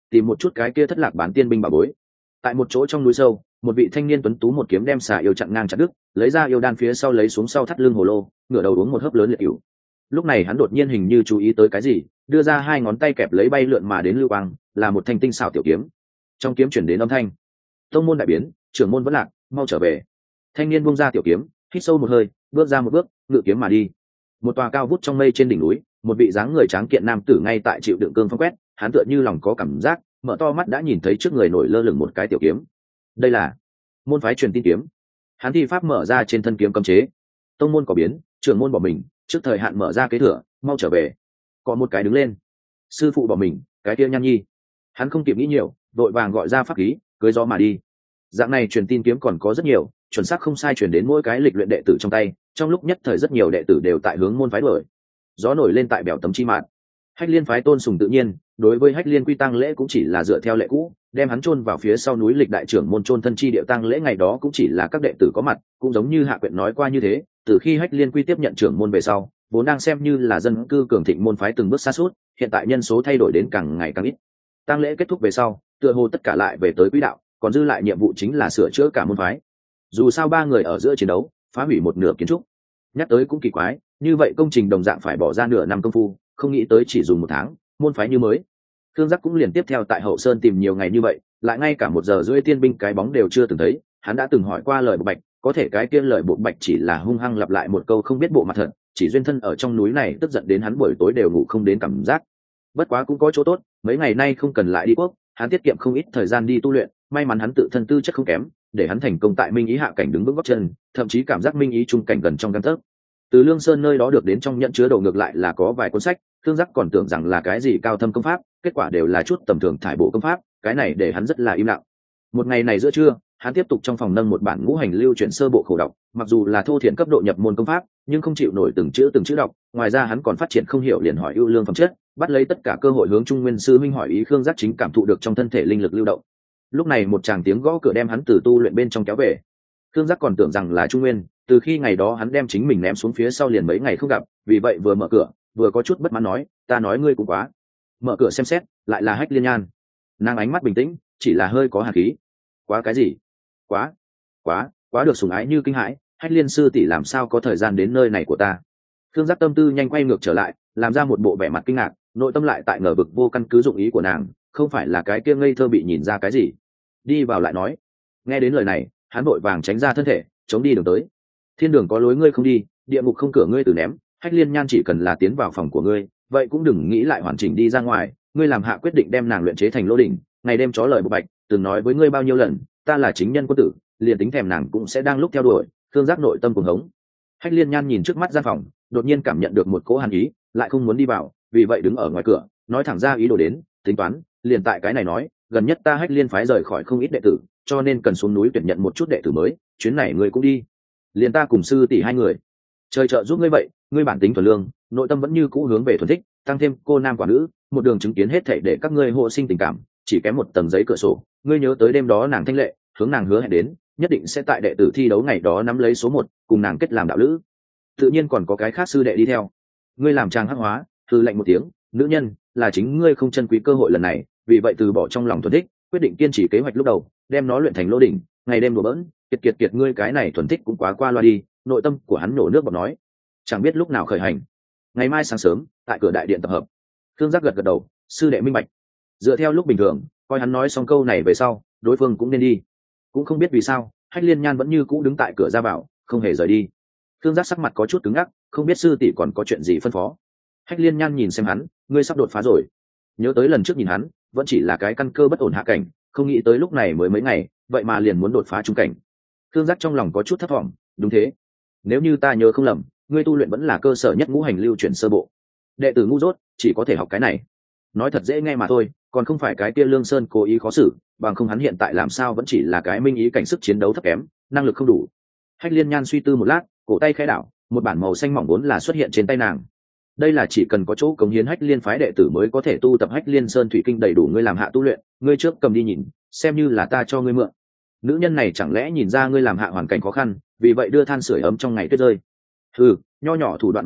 tìm một chút cái kia thất lạc bán tiên binh bà bối. Tại một chỗ trong núi sâu, một vị thanh niên tuấn tú một kiếm đem xà yêu chặn ngang chặt đứt, lấy ra yêu đan phía sau lấy xuống sau thắt lưng hồ lô, ngửa đầu uống một hớp lớn liệt cửu. Lúc này hắn đột nhiên hình như chú ý tới cái gì, đưa ra hai ngón tay kẹp lấy bay lượn mà đến lưu quang, là một thanh tinh xảo tiểu kiếm. Trong kiếm chuyển đến âm thanh: tông môn đại biến, trưởng môn vẫn lạc, mau trở về. Thanh niên buông ra tiểu kiếm, hít sâu một hơi, bước ra một bước, ngự kiếm mà đi. Một tòa cao vút trong mây trên đỉnh núi, một vị dáng người tráng kiện nam tử ngay tại chịu đựng cương phong quét, hắn tựa như lòng có cảm giác, mở to mắt đã nhìn thấy trước người nổi lơ lửng một cái tiểu kiếm. Đây là môn phái truyền tin kiếm. Hắn thi pháp mở ra trên thân kiếm cấm chế. Tông môn có biến, trưởng môn bỏ mình, trước thời hạn mở ra kế thừa, mau trở về. Có một cái đứng lên. Sư phụ bỏ mình, cái kia Nhan Nhi. Hắn không kịp nghĩ nhiều, đội vàng gọi ra pháp khí, cưỡi gió mà đi. Dạng này truyền tin kiếm còn có rất nhiều, chuẩn xác không sai truyền đến mỗi cái lịch luyện đệ tử trong tay, trong lúc nhất thời rất nhiều đệ tử đều tại hướng môn phái đuổi. Gió nổi lên tại bèo tấm chi mạn. Hách Liên phái tôn sùng tự nhiên, đối với Hách Liên quy tang lễ cũng chỉ là dựa theo lệ cũ, đem hắn chôn vào phía sau núi lịch đại trưởng môn chôn thân chi địa tang lễ ngày đó cũng chỉ là các đệ tử có mặt, cũng giống như Hạ Quyện nói qua như thế, từ khi Hách Liên quy tiếp nhận trưởng môn về sau, vốn đang xem như là dân cư cường thịnh môn phái từng bước sa sút, hiện tại nhân số thay đổi đến càng ngày càng ít. Tang lễ kết thúc về sau, tựa hồ tất cả lại về tới quỹ đạo, còn dư lại nhiệm vụ chính là sửa chữa cả môn phái. Dù sao ba người ở giữa chiến đấu, phá hủy một nửa kiến trúc. Nhắc tới cũng kỳ quái, như vậy công trình đồng dạng phải bỏ ra nửa năm công phu, không nghĩ tới chỉ dùng 1 tháng, môn phái như mới. Thương Giác cũng liền tiếp theo tại Hậu Sơn tìm nhiều ngày như vậy, lại ngay cả 1 giờ rưỡi tiên binh cái bóng đều chưa từng thấy. Hắn đã từng hỏi qua lời Bộ Bạch, có thể cái kia lời Bộ Bạch chỉ là hung hăng lặp lại một câu không biết bộ mặt thật, chỉ duyên thân ở trong núi này tức giận đến hắn buổi tối đều ngủ không đến cảm giác. Bất quá cũng có chỗ tốt, mấy ngày nay không cần lại đi quốc, hắn tiết kiệm không ít thời gian đi tu luyện, may mắn hắn tự thân tư chất không kém, để hắn thành công tại Minh Ý hạ cảnh đứng vững gót chân, thậm chí cảm giác Minh Ý trung cảnh gần trong gang tấc. Từ Lương Sơn nơi đó được đến trong nhận chứa đồ ngược lại là có vài cuốn sách, Thương Giác còn tưởng rằng là cái gì cao thâm công pháp, kết quả đều là chút tầm thường thải bộ công pháp, cái này để hắn rất là im lặng. Một ngày này giữa trưa, hắn tiếp tục trong phòng nâng một bản ngũ hành lưu chuyển sơ bộ khổ đọc, mặc dù là thô thiển cấp độ nhập môn công pháp, nhưng không chịu nổi từng chữ đọc, ngoài ra hắn còn phát triển không hiểu liền hỏi ưu lương phẩm chất, bắt lấy tất cả cơ hội hướng Trung Nguyên sư huynh hỏi ý. Khương Giác chính cảm thụ được trong thân thể linh lực lưu động. Lúc này một tràng tiếng gõ cửa đem hắn từ tu luyện bên trong kéo về. Khương Giác còn tưởng rằng là Trung Nguyên, từ khi ngày đó hắn đem chính mình ném xuống phía sau liền mấy ngày không gặp, vì vậy vừa mở cửa, vừa có chút bất mãn nói, ta nói ngươi cũng quá. Mở cửa xem xét, lại là Hách Liên Nhan. Nàng ánh mắt bình tĩnh, chỉ là hơi có hàn khí. Quá cái gì? Quá được sủng ái như kinh hãi, Hách Liên sư tỷ làm sao có thời gian đến nơi này của ta? Khương Giác tâm tư nhanh quay ngược trở lại, làm ra một bộ vẻ mặt kinh ngạc, nội tâm lại tại ngờ vực vô căn cứ dụng ý của nàng, không phải là cái kia ngây thơ bị nhìn ra cái gì. Đi vào lại nói. Nghe đến lời này, hắn vội vàng tránh ra thân thể, chống đi đường tới. Thiên đường có lối ngươi không đi, địa ngục không cửa ngươi từ ném, Hách Liên Nhan chỉ cần là tiến vào phòng của ngươi, vậy cũng đừng nghĩ lại hoàn chỉnh đi ra ngoài. Ngươi làm hạ quyết định đem nàng luyện chế thành lô đỉnh, ngày đêm chó lời Bộ Bạch từng nói với ngươi bao nhiêu lần, ta là chính nhân quân tử, liền tính thèm nàng cũng sẽ đang lúc theo đuổi. Thương Giác nội tâm cuồng hống. Hách Liên Nhan nhìn trước mắt gian phòng, đột nhiên cảm nhận được một cỗ hàn ý, lại không muốn đi vào, vì vậy đứng ở ngoài cửa, nói thẳng ra ý đồ đến, tính toán, liền tại cái này nói, gần nhất ta Hách Liên phái rời khỏi không ít đệ tử, cho nên cần xuống núi tuyển nhận một chút đệ tử mới, chuyến này ngươi cũng đi. Liền ta cùng sư tỷ 2 người. Trời trợ giúp ngươi vậy, ngươi bản tính thuần lương, nội tâm vẫn như cũ hướng về thuần thích, tăng thêm cô nam quả nữ, một đường chứng kiến hết thảy để các ngươi hộ sinh tình cảm, chỉ kém một tầng giấy cửa sổ, ngươi nhớ tới đêm đó nàng thanh lệ, hướng nàng hứa hẹn đến, nhất định sẽ tại đệ tử thi đấu ngày đó nắm lấy số 1, cùng nàng kết làm đạo lữ. Tự nhiên còn có cái khác sư đệ đi theo. Ngươi làm trang hắc hóa, thư lệnh một tiếng, nữ nhân, là chính ngươi không trân quý cơ hội lần này, vì vậy từ bỏ trong lòng thuần thích, quyết định kiên trì kế hoạch lúc đầu, đem nó luyện thành lô đỉnh, ngày đêm đùa bỡn, kiệt ngươi cái này thuần thích cũng quá qua loa đi. Nội tâm của hắn nổ nước bọt nói, chẳng biết lúc nào khởi hành. Ngày mai sáng sớm, tại cửa đại điện tập hợp. Thương Giác gật gật đầu, sư đệ minh bạch. Dựa theo lúc bình thường, coi hắn nói xong câu này về sau, đối phương cũng nên đi. Cũng không biết vì sao, Hách Liên Nhan vẫn như cũ đứng tại cửa ra vào, không hề rời đi. Thương Giác sắc mặt có chút cứng ngắc, không biết sư tỷ còn có chuyện gì phân phó. Hách Liên Nhan nhìn xem hắn, ngươi sắp đột phá rồi. Nhớ tới lần trước nhìn hắn, vẫn chỉ là cái căn cơ bất ổn hạ cảnh, không nghĩ tới lúc này mới mấy ngày, vậy mà liền muốn đột phá trung cảnh. Thương Giác trong lòng có chút thất vọng, đúng thế. Nếu như ta nhớ không lầm, ngươi tu luyện vẫn là cơ sở nhất ngũ hành lưu chuyển sơ bộ. Đệ tử ngu dốt, chỉ có thể học cái này. Nói thật dễ nghe mà thôi, còn không phải cái kia Lương Sơn cố ý khó xử, bằng không hắn hiện tại làm sao vẫn chỉ là cái minh ý cảnh sức chiến đấu thấp kém, năng lực không đủ. Hách Liên Nhan suy tư một lát, cổ tay khẽ đảo, một bản màu xanh mỏng vốn là xuất hiện trên tay nàng. Đây là chỉ cần có chỗ cống hiến Hách Liên phái đệ tử mới có thể tu tập Hách Liên Sơn thủy kinh đầy đủ ngươi làm hạ tu luyện, ngươi trước cầm đi nhìn, xem như là ta cho ngươi mượn. Nữ nhân này chẳng lẽ nhìn ra ngươi làm hạ hoàn cảnh khó khăn, vì vậy đưa than sưởi ấm trong ngày tuyết rơi. Nho nhỏ thủ đoạn mà thôi,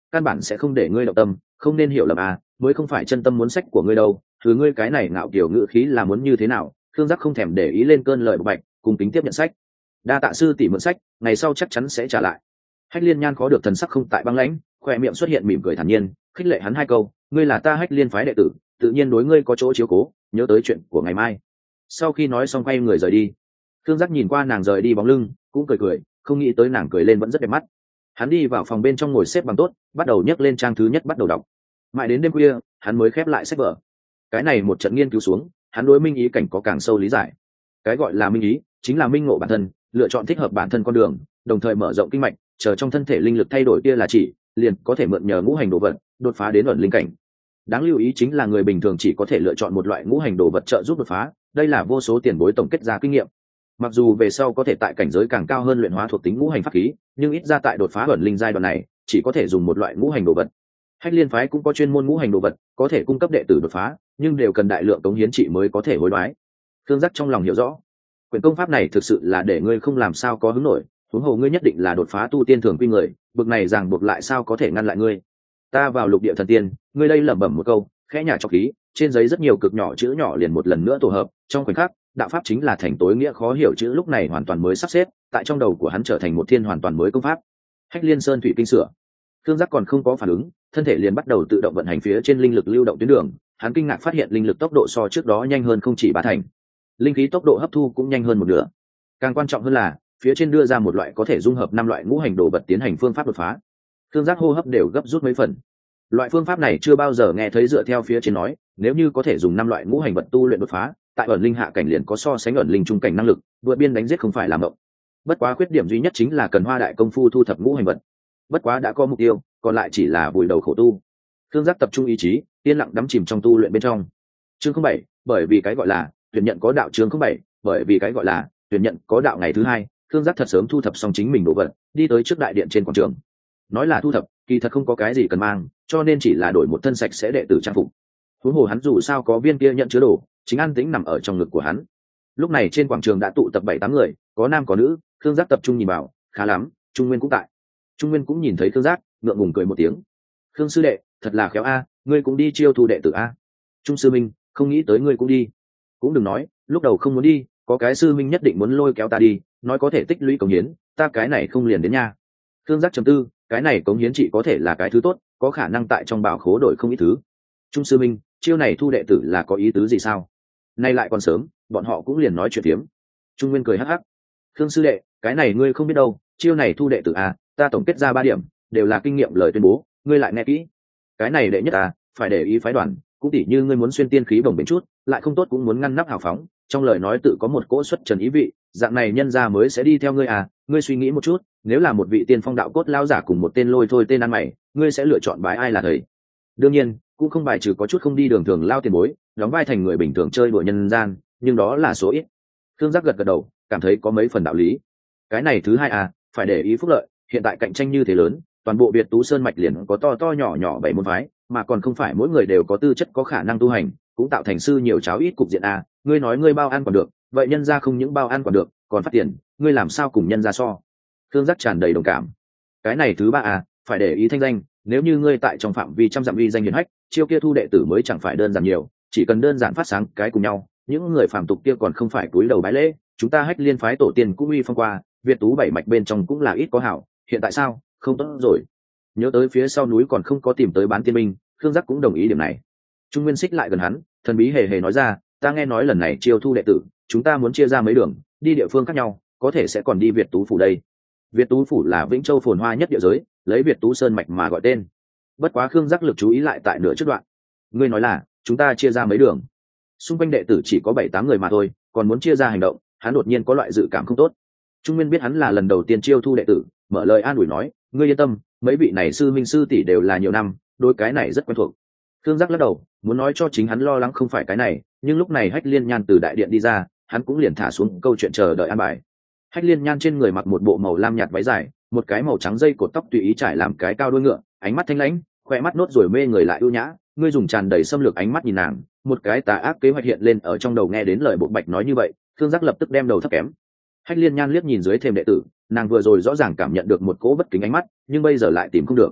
căn bản sẽ không để ngươi động tâm, không nên hiểu lầm à, mới không phải chân tâm muốn sách của ngươi đâu, thứ ngươi cái này ngạo kiểu ngữ khí là muốn như thế nào. Khương Giác không thèm để ý lên cơn lợi bạch, cùng kính tiếp nhận sách. Đa tạ sư tỷ mượn sách, ngày sau chắc chắn sẽ trả lại. Hách Liên Nhan khó được thần sắc không tại băng lãnh, khoe miệng xuất hiện mỉm cười thản nhiên, khích lệ hắn hai câu, ngươi là ta Hách Liên phái đệ tử, tự nhiên đối ngươi có chỗ chiếu cố, nhớ tới chuyện của ngày mai. Sau khi nói xong quay người rời đi. Khương Giác nhìn qua nàng rời đi bóng lưng, cũng cười cười, không nghĩ tới nàng cười lên vẫn rất đẹp mắt. Hắn đi vào phòng bên trong ngồi xếp bằng tốt, bắt đầu nhấc lên trang thứ nhất bắt đầu đọc. Mãi đến đêm khuya, hắn mới khép lại sách vở. Cái này một trận nghiên cứu xuống, hắn đối minh ý cảnh có càng sâu lý giải. Cái gọi là minh ý, chính là minh ngộ bản thân, lựa chọn thích hợp bản thân con đường, đồng thời mở rộng kinh mạch, chờ trong thân thể linh lực thay đổi kia là chỉ, liền có thể mượn nhờ ngũ hành đồ vật, đột phá đến ẩn linh cảnh. Đáng lưu ý chính là người bình thường chỉ có thể lựa chọn một loại ngũ hành đồ vật trợ giúp đột phá, đây là vô số tiền bối tổng kết ra kinh nghiệm. Mặc dù về sau có thể tại cảnh giới càng cao hơn luyện hóa thuộc tính ngũ hành pháp khí, nhưng ít ra tại đột phá ẩn linh giai đoạn này, chỉ có thể dùng một loại ngũ hành đồ vật. Hách Liên phái cũng có chuyên môn ngũ hành đồ vật, có thể cung cấp đệ tử đột phá, nhưng đều cần đại lượng cống hiến trị mới có thể hối đoái. Thương Giác trong lòng hiểu rõ, quyển công pháp này thực sự là để ngươi không làm sao có hứng nổi, huống hồ ngươi nhất định là đột phá tu tiên thường quy người, bực này ràng buộc lại sao có thể ngăn lại ngươi. Ta vào lục địa thần tiên, ngươi đây lẩm bẩm một câu, khẽ nhả cho khí, trên giấy rất nhiều cực nhỏ chữ nhỏ liền một lần nữa tổ hợp, trong khoảnh khắc, đạo pháp chính là thành tối nghĩa khó hiểu chữ lúc này hoàn toàn mới sắp xếp, tại trong đầu của hắn trở thành một thiên hoàn toàn mới công pháp. Hách Liên Sơn thủy kinh sửa. Thương Giác còn không có phản ứng, thân thể liền bắt đầu tự động vận hành phía trên linh lực lưu động tuyến đường, hắn kinh ngạc phát hiện linh lực tốc độ so trước đó nhanh hơn không chỉ ba thành. Linh khí tốc độ hấp thu cũng nhanh hơn một nửa. Càng quan trọng hơn là, phía trên đưa ra một loại có thể dung hợp 5 loại ngũ hành đồ vật tiến hành phương pháp đột phá. Thương Giác hô hấp đều gấp rút mấy phần. Loại phương pháp này chưa bao giờ nghe thấy dựa theo phía trên nói, nếu như có thể dùng 5 loại ngũ hành vật tu luyện đột phá, tại ẩn linh hạ cảnh liền có so sánh ẩn linh trung cảnh năng lực, vượt biên đánh giết không phải làm mộng. Bất quá khuyết điểm duy nhất chính là cần hoa đại công phu thu thập ngũ hành vật. Bất quá đã có mục tiêu, còn lại chỉ là vùi đầu khổ tu. Thương Giác tập trung ý chí, yên lặng đắm chìm trong tu luyện bên trong. Chương 07, bởi vì cái gọi là tuyển nhận có đạo. Chương 07, bởi vì cái gọi là tuyển nhận có đạo. Ngày thứ hai, Thương Giác thật sớm thu thập xong chính mình đồ vật, đi tới trước đại điện trên quảng trường. Nói là thu thập, kỳ thật không có cái gì cần mang, cho nên chỉ là đổi một thân sạch sẽ đệ tử trang phục. Huống hồ hắn dù sao có viên kia nhận chứa đồ, chính an tĩnh nằm ở trong ngực của hắn. Lúc này trên quảng trường đã tụ tập 7-8 người, có nam có nữ. Thương Giác tập trung nhìn vào, khá lắm, Trung Nguyên cũng tại. Trung Nguyên cũng nhìn thấy Thương Giác, ngượng ngùng cười một tiếng. Khương sư đệ, thật là khéo a, ngươi cũng đi chiêu thu đệ tử a. Trung sư minh, không nghĩ tới ngươi cũng đi. Cũng đừng nói, lúc đầu không muốn đi, có cái sư minh nhất định muốn lôi kéo ta đi, nói có thể tích lũy cống hiến, ta cái này không liền đến nha. Thương Giác trầm tư, cái này cống hiến chỉ có thể là cái thứ tốt, có khả năng tại trong bảo khố đổi không ít thứ. Trung sư minh, chiêu này thu đệ tử là có ý tứ gì sao? Nay lại còn sớm, bọn họ cũng liền nói chuyện tiếm. Trung Nguyên cười hắc hắc. Khương sư đệ, cái này ngươi không biết đâu, chiêu này thu đệ tử à, ta tổng kết ra 3 điểm, đều là kinh nghiệm lời tuyên bố, ngươi lại nghe kỹ. Cái này đệ nhất à, phải để ý phái đoàn, cũng tỉ như ngươi muốn xuyên tiên khí bồng bềnh chút, lại không tốt cũng muốn ngăn nắp hào phóng, trong lời nói tự có một cỗ xuất trần ý vị, dạng này nhân gia mới sẽ đi theo ngươi à, ngươi suy nghĩ một chút, nếu là một vị tiên phong đạo cốt lao giả cùng một tên lôi thôi tên ăn mày, ngươi sẽ lựa chọn bái ai là thầy? Đương nhiên, cũng không bài trừ có chút không đi đường thường lao tiền bối, đóng vai thành người bình thường chơi đùa nhân gian, nhưng đó là số ít. Thương Giác gật gật đầu, cảm thấy có mấy phần đạo lý. Cái này thứ hai à, phải để ý phúc lợi, hiện tại cạnh tranh như thế lớn, toàn bộ Việt Tú Sơn mạch liền có to to nhỏ nhỏ 7 môn phái, mà còn không phải mỗi người đều có tư chất có khả năng tu hành, cũng tạo thành sư nhiều cháo ít cục diện à, ngươi nói ngươi bao ăn còn được, vậy nhân gia không những bao ăn còn được, còn phát tiền, ngươi làm sao cùng nhân gia so? Thương Giác tràn đầy đồng cảm. Cái này thứ ba à, phải để ý thanh danh, nếu như ngươi tại trong phạm vi trăm dặm uy danh hiển hách, chiêu kia thu đệ tử mới chẳng phải đơn giản nhiều, chỉ cần đơn giản phát sáng cái cùng nhau, những người phàm tục kia còn không phải cúi đầu bái lễ, chúng ta Hách Liên phái tổ tiên cũng uy phong qua, Việt Tú 7 mạch bên trong cũng là ít có hảo, hiện tại sao, không tốt rồi. Nhớ tới phía sau núi còn không có tìm tới bán tiên binh, Khương Giác cũng đồng ý điểm này. Trung Nguyên xích lại gần hắn, thần bí hề hề nói ra, ta nghe nói lần này chiêu thu đệ tử, chúng ta muốn chia ra mấy đường, đi địa phương khác nhau, có thể sẽ còn đi Việt Tú phủ đây. Việt Tú phủ là Vĩnh Châu phồn hoa nhất địa giới, lấy Việt Tú Sơn mạch mà gọi tên. Bất quá Khương Giác lực chú ý lại tại nửa trước đoạn. Ngươi nói là, chúng ta chia ra mấy đường. Xung quanh đệ tử chỉ có 7-8 người mà thôi, còn muốn chia ra hành động, hắn đột nhiên có loại dự cảm không tốt. Trung Nguyên biết hắn là lần đầu tiên chiêu thu đệ tử, mở lời an ủi nói, ngươi yên tâm, mấy vị này sư minh sư tỷ đều là nhiều năm, đối cái này rất quen thuộc. Khương Giác lắc đầu, muốn nói cho chính hắn lo lắng không phải cái này, nhưng lúc này Hách Liên Nhan từ đại điện đi ra, hắn cũng liền thả xuống câu chuyện chờ đợi an bài. Hách Liên Nhan trên người mặc một bộ màu lam nhạt váy dài, một cái màu trắng dây cột tóc tùy ý trải làm cái cao đuôi ngựa, ánh mắt thanh lãnh, khoe mắt nốt rồi mê người lại ưu nhã, ngươi dùng tràn đầy xâm lược ánh mắt nhìn nàng, một cái tà ác kế hoạch hiện lên ở trong đầu. Nghe đến lời Bộ Bạch nói như vậy, Khương Giác lập tức đem đầu thấp kém. Hách Liên Nhan liếc nhìn dưới thềm đệ tử, nàng vừa rồi rõ ràng cảm nhận được một cỗ bất kính ánh mắt, nhưng bây giờ lại tìm không được.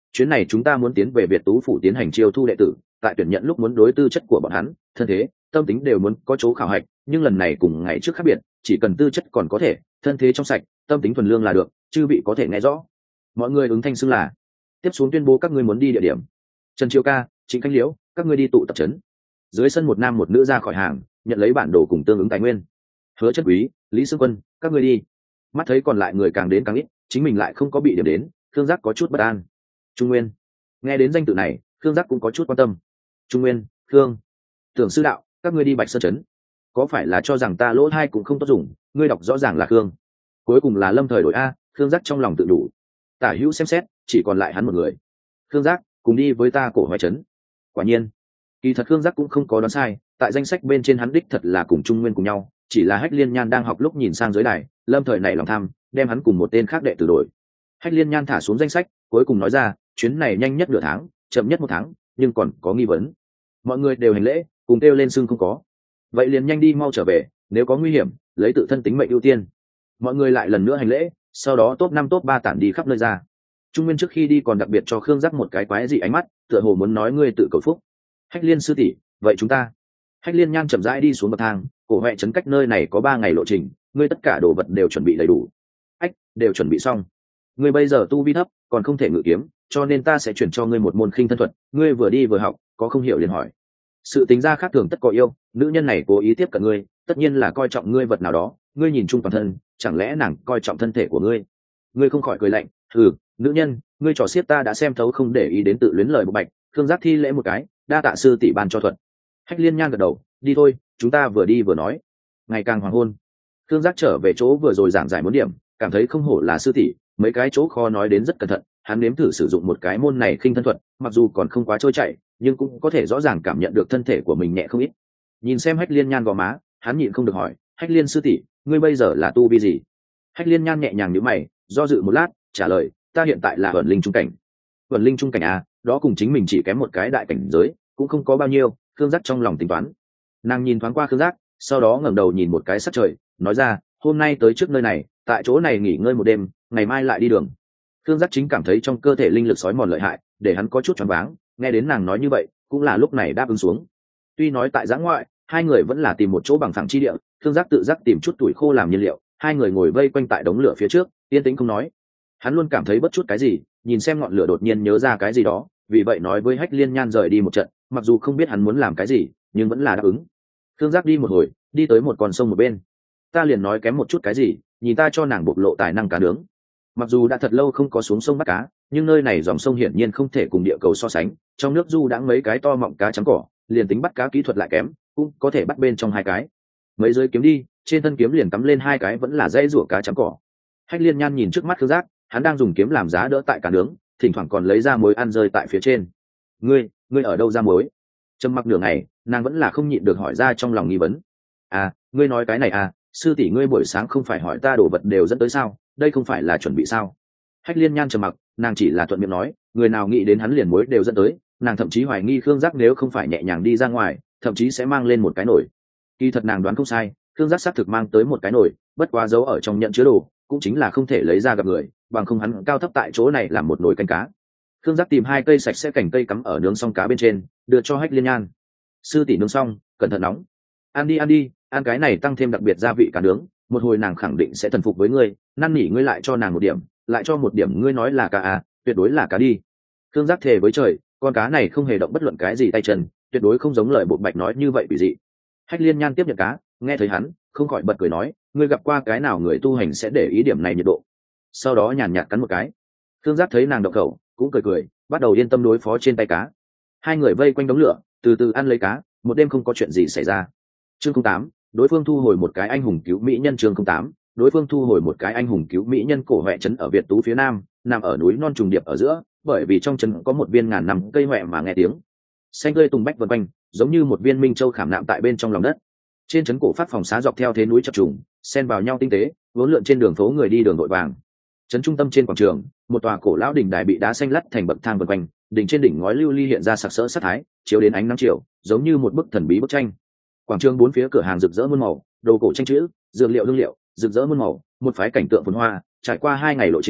chuyến này chúng ta muốn tiến về Việt Tú phủ tiến hành chiêu thu đệ tử, tại tuyển nhận lúc muốn đối tư chất của bọn hắn, thân thế, tâm tính đều muốn có chỗ khảo hạch, nhưng lần này cùng ngày trước khác biệt, chỉ cần tư chất còn có thể, thân thế trong sạch, tâm tính thuần lương là được, chư vị có thể nghe rõ. Mọi người ứng thanh xưng là. Tiếp xuống tuyên bố các ngươi muốn đi địa điểm. Trần Chiêu Ca, Trịnh Khánh Liễu, các ngươi đi tụ tập trấn. Dưới sân một nam một nữ ra khỏi hàng, nhận lấy bản đồ cùng tương ứng tài nguyên. Hứa Chân Quý, Lý Sương Quân, các ngươi đi. Mắt thấy còn lại người càng đến càng ít, chính mình lại không có bị điểm đến, Khương Giác có chút bất an. Trung Nguyên, nghe đến danh tự này, Khương Giác cũng có chút quan tâm. Trung Nguyên, Khương, Tưởng sư đạo, các ngươi đi Bạch Sơn trấn. Có phải là cho rằng ta lỗ thai cũng không tốt dùng, ngươi đọc rõ ràng là Khương. Cuối cùng là Lâm Thời đổi a, Khương Giác trong lòng tự đủ. Tả Hữu xem xét, chỉ còn lại hắn một người. Khương Giác, cùng đi với ta Cổ Hoài trấn. Quả nhiên, kỳ thật Khương Giác cũng không có đoán sai, tại danh sách bên trên hắn đích thật là cùng Trung Nguyên cùng nhau, chỉ là Hách Liên Nhan đang học lúc nhìn sang dưới đài, Lâm Thời này lòng tham, đem hắn cùng một tên khác đệ tử đổi. Hách Liên Nhan thả xuống danh sách, cuối cùng nói ra, chuyến này nhanh nhất nửa tháng, chậm nhất 1 tháng, nhưng còn có nghi vấn. Mọi người đều hành lễ, cùng kêu lên xưng không có. Vậy liền nhanh đi mau trở về, nếu có nguy hiểm, lấy tự thân tính mệnh ưu tiên. Mọi người lại lần nữa hành lễ, sau đó top 5 top 3 tản đi khắp nơi ra. Trung Nguyên trước khi đi còn đặc biệt cho Khương Giác một cái quái dị ánh mắt, tựa hồ muốn nói ngươi tự cầu phúc. Hách Liên sư tỷ, vậy chúng ta. Hách Liên Nhan chậm rãi đi xuống bậc thang, Cổ Hoè trấn cách nơi này có 3 ngày lộ trình, ngươi tất cả đồ vật đều chuẩn bị đầy đủ. Ách, đều chuẩn bị xong. Ngươi bây giờ tu vi thấp, còn không thể ngự kiếm, cho nên ta sẽ chuyển cho ngươi một môn khinh thân thuật, ngươi vừa đi vừa học, có không hiểu liền hỏi. Sự tính ra khác thường tất có yêu, nữ nhân này cố ý tiếp cận ngươi, tất nhiên là coi trọng ngươi vật nào đó, ngươi nhìn chung toàn thân, chẳng lẽ nàng coi trọng thân thể của ngươi? Ngươi không khỏi cười lạnh, nữ nhân, ngươi trò xiết ta đã xem thấu, không để ý đến tự luyến lời bộc bạch. Khương Giác thi lễ một cái, đa tạ sư tỷ ban cho thuật. Hách Liên Nhan gật đầu, đi thôi, chúng ta vừa đi vừa nói. Ngày càng hoàng hôn, Khương Giác trở về chỗ vừa rồi giảng giải 4 điểm, cảm thấy không hổ là sư tỷ, mấy cái chỗ khó nói đến rất cẩn thận. Hắn nếm thử sử dụng một cái môn này khinh thân thuật, mặc dù còn không quá trôi chảy, nhưng cũng có thể rõ ràng cảm nhận được thân thể của mình nhẹ không ít. Nhìn xem Hách Liên Nhan gò má, hắn nhịn không được hỏi, Hách Liên sư tỷ, ngươi bây giờ là tu vi gì? Hách Liên Nhan nhẹ nhàng nhíu mày, do dự một lát, trả lời, ta hiện tại là Vẩn Linh trung cảnh. Vẩn Linh trung cảnh à, đó cùng chính mình chỉ kém một cái đại cảnh giới, cũng không có bao nhiêu. Khương Giác trong lòng tính toán. Nàng nhìn thoáng qua Khương Giác, sau đó ngẩng đầu nhìn một cái sắc trời, nói ra, hôm nay tới trước nơi này, tại chỗ này nghỉ ngơi một đêm, ngày mai lại đi đường. Khương Giác chính cảm thấy trong cơ thể linh lực sói mòn lợi hại, để hắn có chút choáng váng, nghe đến nàng nói như vậy, cũng là lúc này đáp ứng xuống. Tuy nói tại giã ngoại, hai người vẫn là tìm một chỗ bằng phẳng chi địa, Khương Giác tự giác tìm chút tuổi khô làm nhiên liệu, hai người ngồi vây quanh tại đống lửa phía trước, yên tĩnh không nói. Hắn luôn cảm thấy bất chút cái gì, nhìn xem ngọn lửa đột nhiên nhớ ra cái gì đó, vì vậy nói với Hách Liên Nhan rời đi một trận, mặc dù không biết hắn muốn làm cái gì, nhưng vẫn là đáp ứng. Khương Giác đi một hồi, đi tới một con sông một bên. Ta liền nói kém một chút cái gì, nhìn ta cho nàng bộc lộ tài năng cá nướng. Mặc dù đã thật lâu không có xuống sông bắt cá, nhưng nơi này dòng sông hiển nhiên không thể cùng địa cầu so sánh, trong nước du đãng mấy cái to mọng cá trắng cỏ, liền tính bắt cá kỹ thuật lại kém, cũng có thể bắt bên trong 2 cái. Mấy rơi kiếm đi, trên thân kiếm liền cắm lên 2 cái vẫn là dây rủa cá trắng cỏ. Hách Liên Nhan nhìn trước mắt Khương Giác, hắn đang dùng kiếm làm giá đỡ tại cá nướng, thỉnh thoảng còn lấy ra muối ăn rơi tại phía trên. Ngươi ở đâu ra muối? Trầm mặc nửa ngày, nàng vẫn là không nhịn được hỏi ra trong lòng nghi vấn. À, ngươi nói cái này à, sư tỷ ngươi buổi sáng không phải hỏi ta đồ vật đều dẫn tới sao, đây không phải là chuẩn bị sao? Hách Liên Nhan trầm mặc, nàng chỉ là thuận miệng nói, người nào nghĩ đến hắn liền muối đều dẫn tới, nàng thậm chí hoài nghi Khương Giác nếu không phải nhẹ nhàng đi ra ngoài, thậm chí sẽ mang lên một cái nồi. Kỳ thật nàng đoán không sai, Khương Giác xác thực mang tới một cái nồi, bất quá giấu ở trong nhận chứa đồ, cũng chính là không thể lấy ra gặp người, bằng không hắn cao thấp tại chỗ này làm một nồi canh cá. Khương Giác tìm 2 cây sạch sẽ cành cây cắm ở nướng xong cá bên trên, đưa cho Hách Liên Nhan. Sư tỷ nướng xong, cẩn thận nóng. Ăn đi, ăn cái này tăng thêm đặc biệt gia vị cá nướng, một hồi nàng khẳng định sẽ thần phục với ngươi, năn nỉ ngươi lại cho nàng một điểm, lại cho một điểm, ngươi nói là cá à, tuyệt đối là cá đi. Khương Giác thề với trời, con cá này không hề động bất luận cái gì tay chân, tuyệt đối không giống lời bột bạch nói như vậy bị dị. Hách Liên Nhan tiếp nhận cá, nghe thấy hắn, không khỏi bật cười nói, ngươi gặp qua cái nào người tu hành sẽ để ý điểm này nhiệt độ? Sau đó nhàn nhạt cắn một cái. Khương Giác thấy nàng động khẩu, cũng cười, bắt đầu yên tâm đối phó trên tay cá. Hai người vây quanh đống lửa, từ từ ăn lấy cá, một đêm không có chuyện gì xảy ra. Chương 08, đối phương thu hồi một cái anh hùng cứu mỹ nhân. Chương 08, đối phương thu hồi một cái anh hùng cứu mỹ nhân. Cổ Hoè trấn ở Việt Tú phía nam, nằm ở núi non trùng điệp ở giữa, bởi vì trong trấn có một viên ngàn năm cây hoè mà nghe tiếng xanh tươi tùng bách vần quanh, giống như một viên minh châu khảm nạm tại bên trong lòng đất. Trên trấn cổ phát phòng xá dọc theo thế núi chập trùng, xen vào nhau tinh tế, vốn lượn trên đường phố người đi đường vội vàng. Trấn trung tâm trên quảng trường, một tòa cổ lão đỉnh đài bị đá xanh lắt thành bậc thang vần quanh, đỉnh trên đỉnh ngói lưu ly hiện ra sặc sỡ sát thái, chiếu đến ánh nắng chiều, giống như một bức thần bí bức tranh. Quảng trường bốn phía cửa hàng rực rỡ muôn màu, đồ cổ tranh chữ, dược liệu hương liệu, rực rỡ muôn màu, một phái cảnh tượng phồn hoa. Trải qua 2 ngày lộ trình,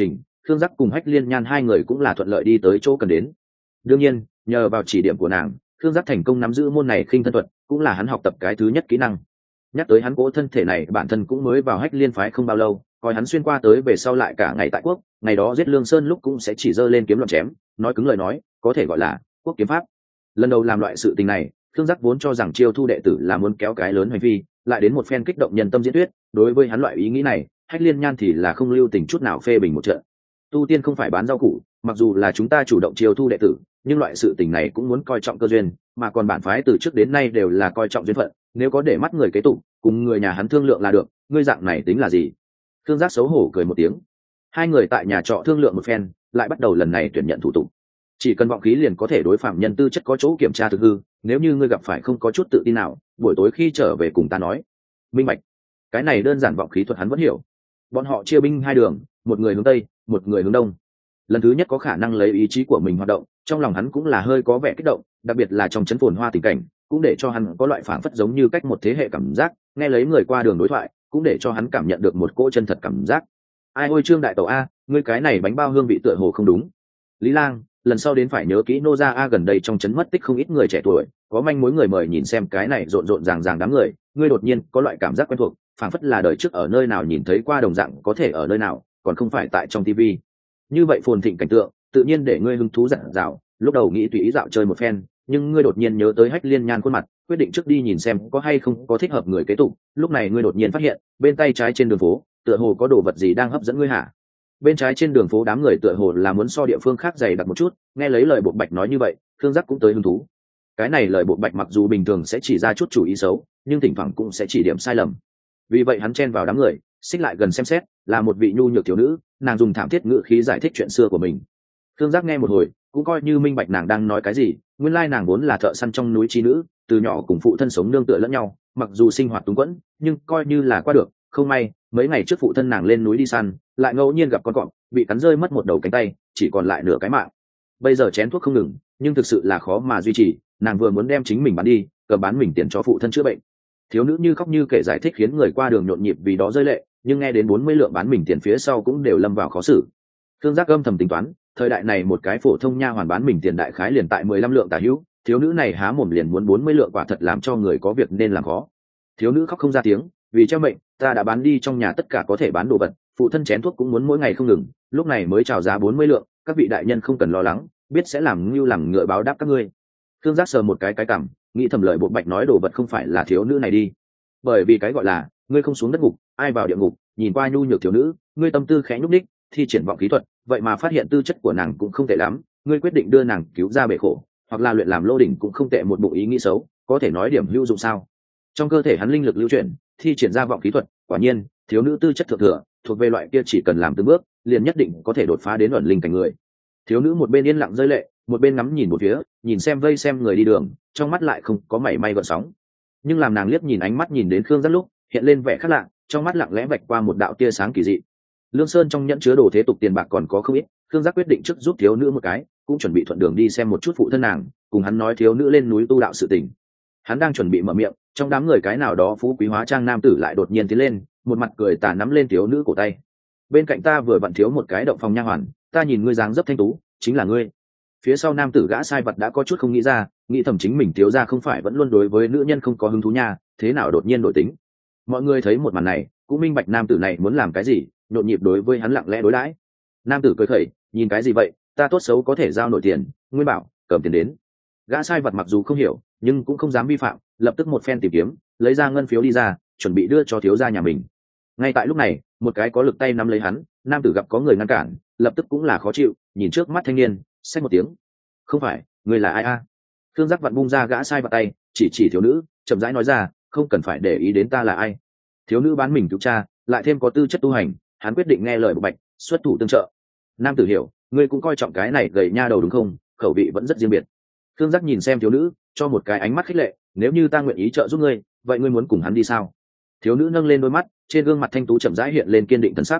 Khương Giác cùng Hách Liên Nhan hai người cũng là thuận lợi đi tới chỗ cần đến. Đương nhiên, nhờ vào chỉ điểm của nàng, Khương Giác thành công nắm giữ môn này khinh thân thuật, cũng là hắn học tập cái thứ nhất kỹ năng. Nhắc tới hắn cỗ thân thể này, bản thân cũng mới vào Hách Liên phái không bao lâu, coi hắn xuyên qua tới về sau lại cả ngày tại quốc, ngày đó giết Lương Sơn lúc cũng sẽ chỉ giơ lên kiếm loạn chém, nói cứng lời nói, có thể gọi là quốc kiếm pháp. Lần đầu làm loại sự tình này, Khương Giác vốn cho rằng chiêu thu đệ tử là muốn kéo cái lớn hành vi, lại đến một phen kích động nhân tâm diễn thuyết, đối với hắn loại ý nghĩ này, Hách Liên Nhan thì là không lưu tình chút nào phê bình một trận. Tu tiên không phải bán rau củ, mặc dù là chúng ta chủ động chiêu thu đệ tử, nhưng loại sự tình này cũng muốn coi trọng cơ duyên, mà còn bản phái từ trước đến nay đều là coi trọng duyên phận, nếu có để mắt người kế tục, cùng người nhà hắn thương lượng là được, ngươi dạng này tính là gì? Khương Giác xấu hổ cười một tiếng. Hai người tại nhà trọ thương lượng một phen, lại bắt đầu lần này tuyển nhận thủ tục. Chỉ cần vọng khí liền có thể đối phạm nhân tư chất có chỗ kiểm tra thực hư, nếu như ngươi gặp phải không có chút tự tin nào, buổi tối khi trở về cùng ta nói. Minh bạch. Cái này đơn giản vọng khí thuật hắn vẫn hiểu. Bọn họ chia binh hai đường, một người hướng tây, một người hướng đông. Lần thứ nhất có khả năng lấy ý chí của mình hoạt động, trong lòng hắn cũng là hơi có vẻ kích động, đặc biệt là trong chấn phồn hoa tình cảnh, cũng để cho hắn có loại phảng phất giống như cách một thế hệ cảm giác, nghe lấy người qua đường đối thoại, cũng để cho hắn cảm nhận được một cỗ chân thật cảm giác. Ai ôi Trương đại tẩu a, ngươi cái này bánh bao hương vị tựa hồ không đúng. Lý Lang, lần sau đến phải nhớ kỹ nô gia a, gần đây trong trấn mất tích không ít người trẻ tuổi, có manh mối người mời nhìn xem cái này rộn rộn ràng ràng đám người, ngươi đột nhiên có loại cảm giác quen thuộc, phảng phất là đời trước ở nơi nào nhìn thấy qua đồng dạng, có thể ở nơi nào, còn không phải tại trong tivi. Như vậy phồn thịnh cảnh tượng, tự nhiên để ngươi hứng thú dặn dào, lúc đầu nghĩ tùy ý dạo chơi một phen, nhưng ngươi đột nhiên nhớ tới Hách Liên Nhan khuôn mặt, quyết định trước đi nhìn xem có hay không có thích hợp người kế tục. Lúc này ngươi đột nhiên phát hiện, bên tay trái trên đường phố, tựa hồ có đồ vật gì đang hấp dẫn ngươi hả? Bên trái trên đường phố đám người tựa hồ là muốn so địa phương khác dày đặc một chút, nghe lấy lời Bộ Bạch nói như vậy, Khương Giác cũng tới hứng thú. Cái này lời Bộ Bạch mặc dù bình thường sẽ chỉ ra chút chủ ý xấu, nhưng thỉnh thoảng cũng sẽ chỉ điểm sai lầm. Vì vậy hắn chen vào đám người, xích lại gần xem xét, là một vị nhu nhược thiếu nữ, nàng dùng thảm thiết ngữ khí giải thích chuyện xưa của mình. Khương Giác nghe một hồi, cũng coi như minh bạch nàng đang nói cái gì, nguyên lai nàng vốn là thợ săn trong núi chi nữ, từ nhỏ cùng phụ thân sống nương tựa lẫn nhau, mặc dù sinh hoạt túng quẫn, nhưng coi như là qua được. Không may, mấy ngày trước phụ thân nàng lên núi đi săn, lại ngẫu nhiên gặp con cọp, bị cắn rơi mất một đầu cánh tay, chỉ còn lại nửa cái mạng. Bây giờ chén thuốc không ngừng, nhưng thực sự là khó mà duy trì, nàng vừa muốn đem chính mình bán đi, cầm bán mình tiền cho phụ thân chữa bệnh. Thiếu nữ như khóc như kể giải thích khiến người qua đường nhộn nhịp vì đó rơi lệ, nhưng nghe đến 40 lượng bán mình tiền phía sau cũng đều lâm vào khó xử. Khương Giác âm thầm tính toán, thời đại này một cái phổ thông nha hoàn bán mình tiền đại khái liền tại 15 lượng tả hữu, thiếu nữ này há mồm liền muốn 40 lượng, quả thật làm cho người có việc nên làm khó. Thiếu nữ khóc không ra tiếng, vì treo mệnh, ta đã bán đi trong nhà tất cả có thể bán đồ vật, phụ thân chén thuốc cũng muốn mỗi ngày không ngừng, lúc này mới chào giá 40 lượng, các vị đại nhân không cần lo lắng, biết sẽ làm ngưu làm ngựa báo đáp các ngươi. Khương Giác sờ một cái cằm, nghĩ thầm lời Bộ Bạch nói đồ vật không phải là thiếu nữ này đi, bởi vì cái gọi là ngươi không xuống đất ngục, ai vào địa ngục. Nhìn qua nhu nhược thiếu nữ, ngươi tâm tư khẽ nhúc nhích, thi triển vọng khí thuật, vậy mà phát hiện tư chất của nàng cũng không tệ lắm, ngươi quyết định đưa nàng cứu ra bể khổ, hoặc là luyện làm lô đỉnh cũng không tệ, một bụng ý nghĩ xấu, có thể nói điểm hữu dụng sao? Trong cơ thể hắn linh lực lưu chuyển, thi triển ra vọng khí thuật, quả nhiên, thiếu nữ tư chất thượng thừa, thuộc về loại kia chỉ cần làm từng bước, liền nhất định có thể đột phá đến ẩn linh cảnh người. Thiếu nữ một bên yên lặng rơi lệ, một bên ngắm nhìn một phía, nhìn xem vây xem người đi đường, trong mắt lại không có mảy may gợn sóng. Nhưng làm nàng liếc nhìn ánh mắt nhìn đến Khương Giác lúc, hiện lên vẻ khác lạ, trong mắt lặng lẽ vạch qua một đạo tia sáng kỳ dị. Lương Sơn trong nhẫn chứa đồ thế tục tiền bạc còn có không ít, Khương Giác quyết định trước giúp thiếu nữ một cái, cũng chuẩn bị thuận đường đi xem một chút phụ thân nàng, cùng hắn nói thiếu nữ lên núi tu đạo sự tình. Hắn đang chuẩn bị mở miệng, trong đám người cái nào đó phú quý hóa trang nam tử lại đột nhiên tiến lên, một mặt cười tà nắm lên thiếu nữ cổ tay. Bên cạnh ta vừa vặn thiếu một cái động phòng nha hoàn, ta nhìn ngươi dáng dấp thanh tú, chính là ngươi. Phía sau nam tử gã sai vật đã có chút không nghĩ ra, nghĩ thầm chính mình thiếu gia không phải vẫn luôn đối với nữ nhân không có hứng thú nha, thế nào đột nhiên đổi tính. Mọi người thấy một màn này, cũng minh bạch nam tử này muốn làm cái gì, nhộn nhịp đối với hắn lặng lẽ đối đãi. Nam tử cười khẩy, nhìn cái gì vậy, ta tốt xấu có thể giao nổi tiền, nguyên bảo, cầm tiền đến. Gã sai vật mặc dù không hiểu, nhưng cũng không dám vi phạm, lập tức một phen tìm kiếm, lấy ra ngân phiếu đi ra, chuẩn bị đưa cho thiếu gia nhà mình. Ngay tại lúc này, một cái có lực tay nắm lấy hắn, nam tử gặp có người ngăn cản, lập tức cũng là khó chịu, nhìn trước mắt thanh niên, xách một tiếng. Không phải, người là ai a? Khương Giác vặn bung ra gã sai vật tay, chỉ thiếu nữ, chậm rãi nói ra, không cần phải để ý đến ta là ai. Thiếu nữ bán mình cứu cha, lại thêm có tư chất tu hành, hắn quyết định nghe lời Bộ Bạch, xuất thủ tương trợ. Nam tử hiểu, ngươi cũng coi trọng cái này gầy nha đầu đúng không? Khẩu vị vẫn rất riêng biệt. Khương Giác nhìn xem thiếu nữ, cho một cái ánh mắt khích lệ, nếu như ta nguyện ý trợ giúp ngươi, vậy ngươi muốn cùng hắn đi sao? Thiếu nữ nâng lên đôi mắt, trên gương mặt thanh tú chậm rãi hiện lên kiên định thần sắc,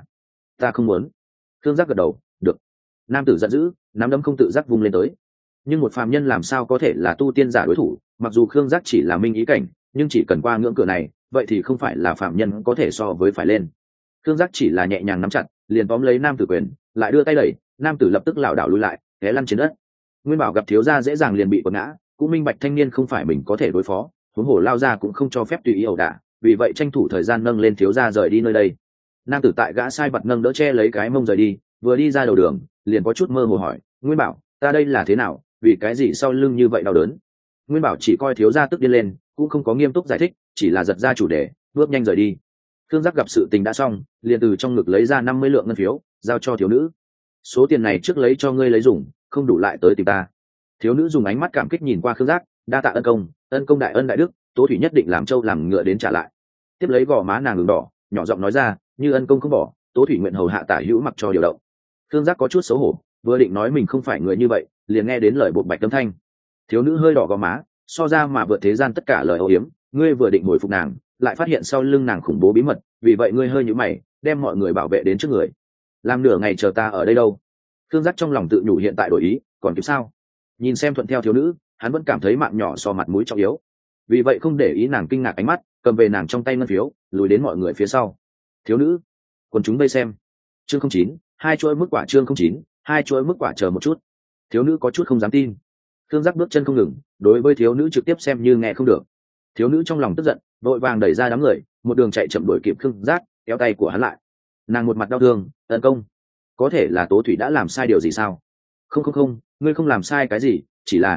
ta không muốn. Khương Giác gật đầu, được. Nam tử giận dữ, nắm đấm không tự giác vung lên tới. Nhưng một phàm nhân làm sao có thể là tu tiên giả đối thủ, mặc dù Khương Giác chỉ là minh ý cảnh, nhưng chỉ cần qua ngưỡng cửa này, vậy thì không phải là phàm nhân có thể so với phải lên. Khương Giác chỉ là nhẹ nhàng nắm chặt, liền tóm lấy nam tử quyền, lại đưa tay đẩy, nam tử lập tức lảo đảo lùi lại, té lăn trên đất. Nguyên Bảo gặp thiếu gia dễ dàng liền bị quật ngã, cũng minh bạch thanh niên không phải mình có thể đối phó, huống hồ lao ra cũng không cho phép tùy ý ẩu đả, vì vậy tranh thủ thời gian nâng lên thiếu gia rời đi nơi đây. Nam tử tại gã sai vật nâng đỡ che lấy cái mông rời đi, vừa đi ra đầu đường liền có chút mơ hồ hỏi: Nguyên Bảo, ta đây là thế nào, vì cái gì sau lưng như vậy đau đớn? Nguyên Bảo chỉ coi thiếu gia tức điên lên, cũng không có nghiêm túc giải thích, chỉ là giật ra chủ đề, bước nhanh rời đi. Thương Giác gặp sự tình đã xong, liền từ trong ngực lấy ra 50 lượng ngân phiếu, giao cho thiếu nữ. Số tiền này trước lấy cho ngươi lấy dùng, không đủ lại tới tìm ta. Thiếu nữ dùng ánh mắt cảm kích nhìn qua Khương Giác, đa tạ ân công đại ân đại đức, Tố Thủy nhất định làm trâu làm ngựa đến trả lại. Tiếp lấy gò má nàng ửng đỏ, nhỏ giọng nói ra, như ân công không bỏ, Tố Thủy nguyện hầu hạ tả hữu mặc cho điều động. Khương Giác có chút xấu hổ, vừa định nói mình không phải người như vậy, liền nghe đến lời bộc bạch âm thanh. Thiếu nữ hơi đỏ gò má, so ra mà vượt thế gian tất cả lời âu yếm, ngươi vừa định hồi phục nàng, lại phát hiện sau lưng nàng khủng bố bí mật, vì vậy ngươi hơi nhíu mày, đem mọi người bảo vệ đến trước người. Làm nửa ngày chờ ta ở đây đâu? Khương Giác trong lòng tự nhủ hiện tại đổi ý, còn kịp sao? Nhìn xem thuận theo thiếu nữ, hắn vẫn cảm thấy mạng nhỏ so mặt mũi trọng yếu, vì vậy không để ý nàng kinh ngạc ánh mắt, cầm về nàng trong tay ngân phiếu, lùi đến mọi người phía sau. Thiếu nữ, quần chúng vây xem. Chương 09, hai chuỗi mức quả. Chương 09, hai chuỗi mức quả. Chờ một chút. Thiếu nữ có chút không dám tin. Khương Giác bước chân không ngừng, đối với thiếu nữ trực tiếp xem như nghe không được. Thiếu nữ trong lòng tức giận, vội vàng đẩy ra đám người, một đường chạy chậm đuổi kịp Khương Giác, kéo tay của hắn lại. Nàng một mặt đau thương, ân công, có thể là Tố Thủy đã làm sai điều gì sao? Không, ngươi không làm sai cái gì,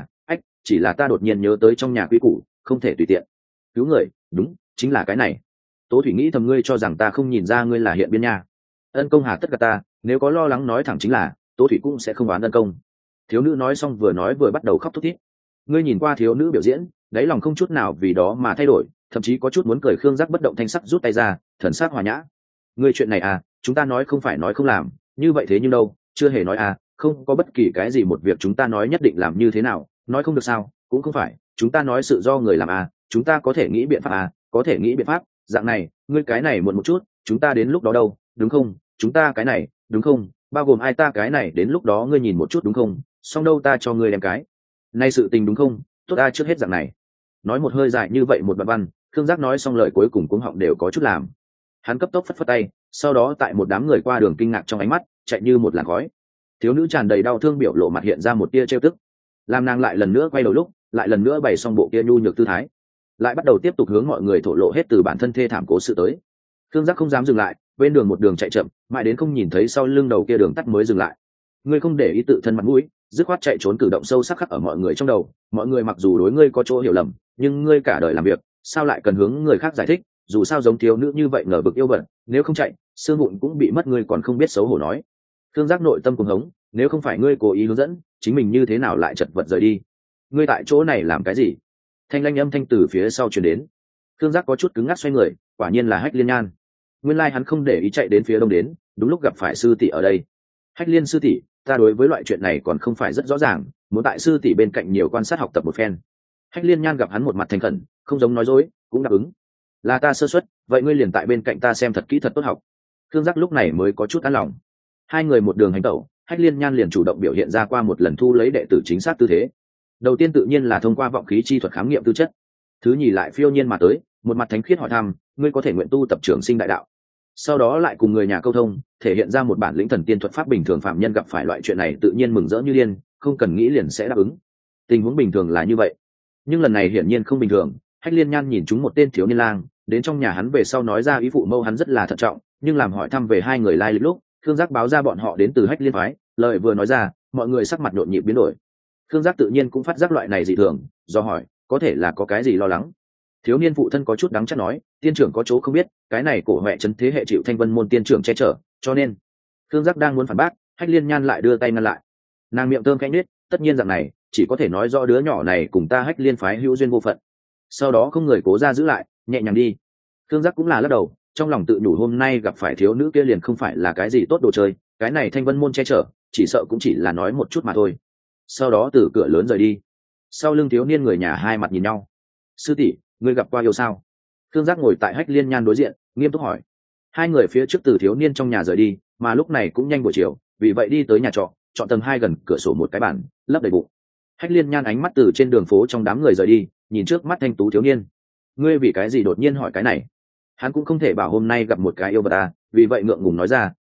chỉ là ta đột nhiên nhớ tới trong nhà quý củ, không thể tùy tiện cứu người. Đúng, chính là cái này. Tố Thủy nghĩ thầm ngươi cho rằng ta không nhìn ra ngươi là hiện biên nha. Ân công hà tất cả ta, nếu có lo lắng nói thẳng chính là, Tố Thủy cũng sẽ không oán ân công. Thiếu nữ nói xong vừa bắt đầu khóc thút thít. Ngươi nhìn qua thiếu nữ biểu diễn, đáy lòng không chút nào vì đó mà thay đổi, thậm chí có chút muốn cười. Khương Giác bất động thanh sắc rút tay ra, thần sắc hòa nhã. Ngươi chuyện này à, chúng ta nói không phải nói không làm, như vậy thế nhưng đâu, chưa hề nói à, không có bất kỳ cái gì một việc chúng ta nói nhất định làm như thế nào, nói không được sao, cũng không phải, chúng ta nói sự do người làm à, chúng ta có thể nghĩ biện pháp à, có thể nghĩ biện pháp, dạng này, ngươi cái này muộn một chút, chúng ta đến lúc đó đâu, đúng không, chúng ta cái này, đúng không, bao gồm ai ta cái này đến lúc đó ngươi nhìn một chút đúng không, xong đâu ta cho ngươi đem cái nay sự tình đúng không, tốt ta trước hết dạng này. Nói một hơi dài như vậy một đoạn văn, Khương Giác nói xong lời cuối cùng cuống họng đều có chút làm. Hắn cấp tốc phất phất tay, sau đó tại một đám người qua đường kinh ngạc trong ánh mắt, chạy như một làn khói. Thiếu nữ tràn đầy đau thương biểu lộ mặt hiện ra một tia trêu tức, làm nàng lại lần nữa quay đầu lúc, lại lần nữa bày xong bộ kia nhu nhược tư thái, lại bắt đầu tiếp tục hướng mọi người thổ lộ hết từ bản thân thê thảm cố sự tới. Khương Giác không dám dừng lại, bên đường một đường chạy chậm, mãi đến không nhìn thấy sau lưng đầu kia đường tắt mới dừng lại. Ngươi không để ý tự thân mặt mũi, dứt khoát chạy trốn, cử động sâu sắc khắc ở mọi người trong đầu. Mọi người mặc dù đối ngươi có chỗ hiểu lầm, nhưng ngươi cả đời làm việc, sao lại cần hướng người khác giải thích? Dù sao giống thiếu nữ như vậy ngờ vực yêu vật, nếu không chạy, xương vụn cũng bị mất, ngươi còn không biết xấu hổ nói. Khương Giác nội tâm cuồng hống, nếu không phải ngươi cố ý hướng dẫn, chính mình như thế nào lại chật vật rời đi? Ngươi tại chỗ này làm cái gì? Thanh lanh âm thanh từ phía sau truyền đến. Khương Giác có chút cứng ngắc xoay người, quả nhiên là Hách Liên Nhan. Nguyên lai hắn không để ý chạy đến phía đông đến, đúng lúc gặp phải sư tỷ ở đây. Hách Liên sư tỷ, ta đối với loại chuyện này còn không phải rất rõ ràng, muốn tại sư tỷ bên cạnh nhiều quan sát học tập một phen. Hách Liên Nhan gặp hắn một mặt thành khẩn, không giống nói dối, cũng đáp ứng. Là ta sơ suất, vậy ngươi liền tại bên cạnh ta xem thật kỹ thật tốt học. Khương Giác lúc này mới có chút an lòng. Hai người một đường hành tẩu, Hách Liên Nhan liền chủ động biểu hiện ra qua một lần thu lấy đệ tử chính xác tư thế. Đầu tiên tự nhiên là thông qua vọng khí chi thuật khám nghiệm tư chất. Thứ nhì lại phiêu nhiên mà tới, một mặt thánh khiết hỏi thăm, ngươi có thể nguyện tu tập trường sinh đại đạo. Sau đó lại cùng người nhà câu thông, thể hiện ra một bản lĩnh thần tiên thuật pháp. Bình thường phạm nhân gặp phải loại chuyện này tự nhiên mừng rỡ như điên, không cần nghĩ liền sẽ đáp ứng. Tình huống bình thường là như vậy, nhưng lần này hiển nhiên không bình thường. Hách Liên Nhan nhìn chúng một tên thiếu niên lang, đến trong nhà hắn về sau nói ra ý phụ mâu hắn rất là thận trọng, nhưng làm hỏi thăm về hai người lai lịch lúc, Khương Giác báo ra bọn họ đến từ Hách Liên phái, lời vừa nói ra, mọi người sắc mặt nhộn nhịp biến đổi. Khương Giác tự nhiên cũng phát giác loại này dị thường, do hỏi, có thể là có cái gì lo lắng. Thiếu niên phụ thân có chút đắng chát nói, tiên trưởng có chỗ không biết, cái này cổ huệ trấn thế hệ chịu Thanh Vân môn tiên trưởng che chở, cho nên. Khương Giác đang muốn phản bác, Hách Liên Nhan lại đưa tay ngăn lại. Nàng miệng thơm khẽ nhếch, tất nhiên rằng này, chỉ có thể nói rõ đứa nhỏ này cùng ta Hách Liên phái hữu duyên vô phận. Sau đó không người cố ra giữ lại, nhẹ nhàng đi. Khương Giác cũng là lắc đầu, trong lòng tự nhủ hôm nay gặp phải thiếu nữ kia liền không phải là cái gì tốt đồ chơi, cái này Thanh Vân môn che chở, chỉ sợ cũng chỉ là nói một chút mà thôi. Sau đó từ cửa lớn rời đi. Sau lưng thiếu niên người nhà hai mặt nhìn nhau. Sư tỷ, ngươi gặp qua yêu sao? Khương Giác ngồi tại Hách Liên Nhan đối diện, nghiêm túc hỏi. Hai người phía trước từ thiếu niên trong nhà rời đi, mà lúc này cũng nhanh buổi chiều, vì vậy đi tới nhà trọ, chọn tầng 2 gần cửa sổ một cái bàn, lấp đầy bụng. Hách Liên Nhan ánh mắt từ trên đường phố trong đám người rời đi, nhìn trước mắt thanh tú thiếu niên. Ngươi vì cái gì đột nhiên hỏi cái này? Hắn cũng không thể bảo hôm nay gặp một cái yêu vật à, vì vậy ngượng ngùng nói ra,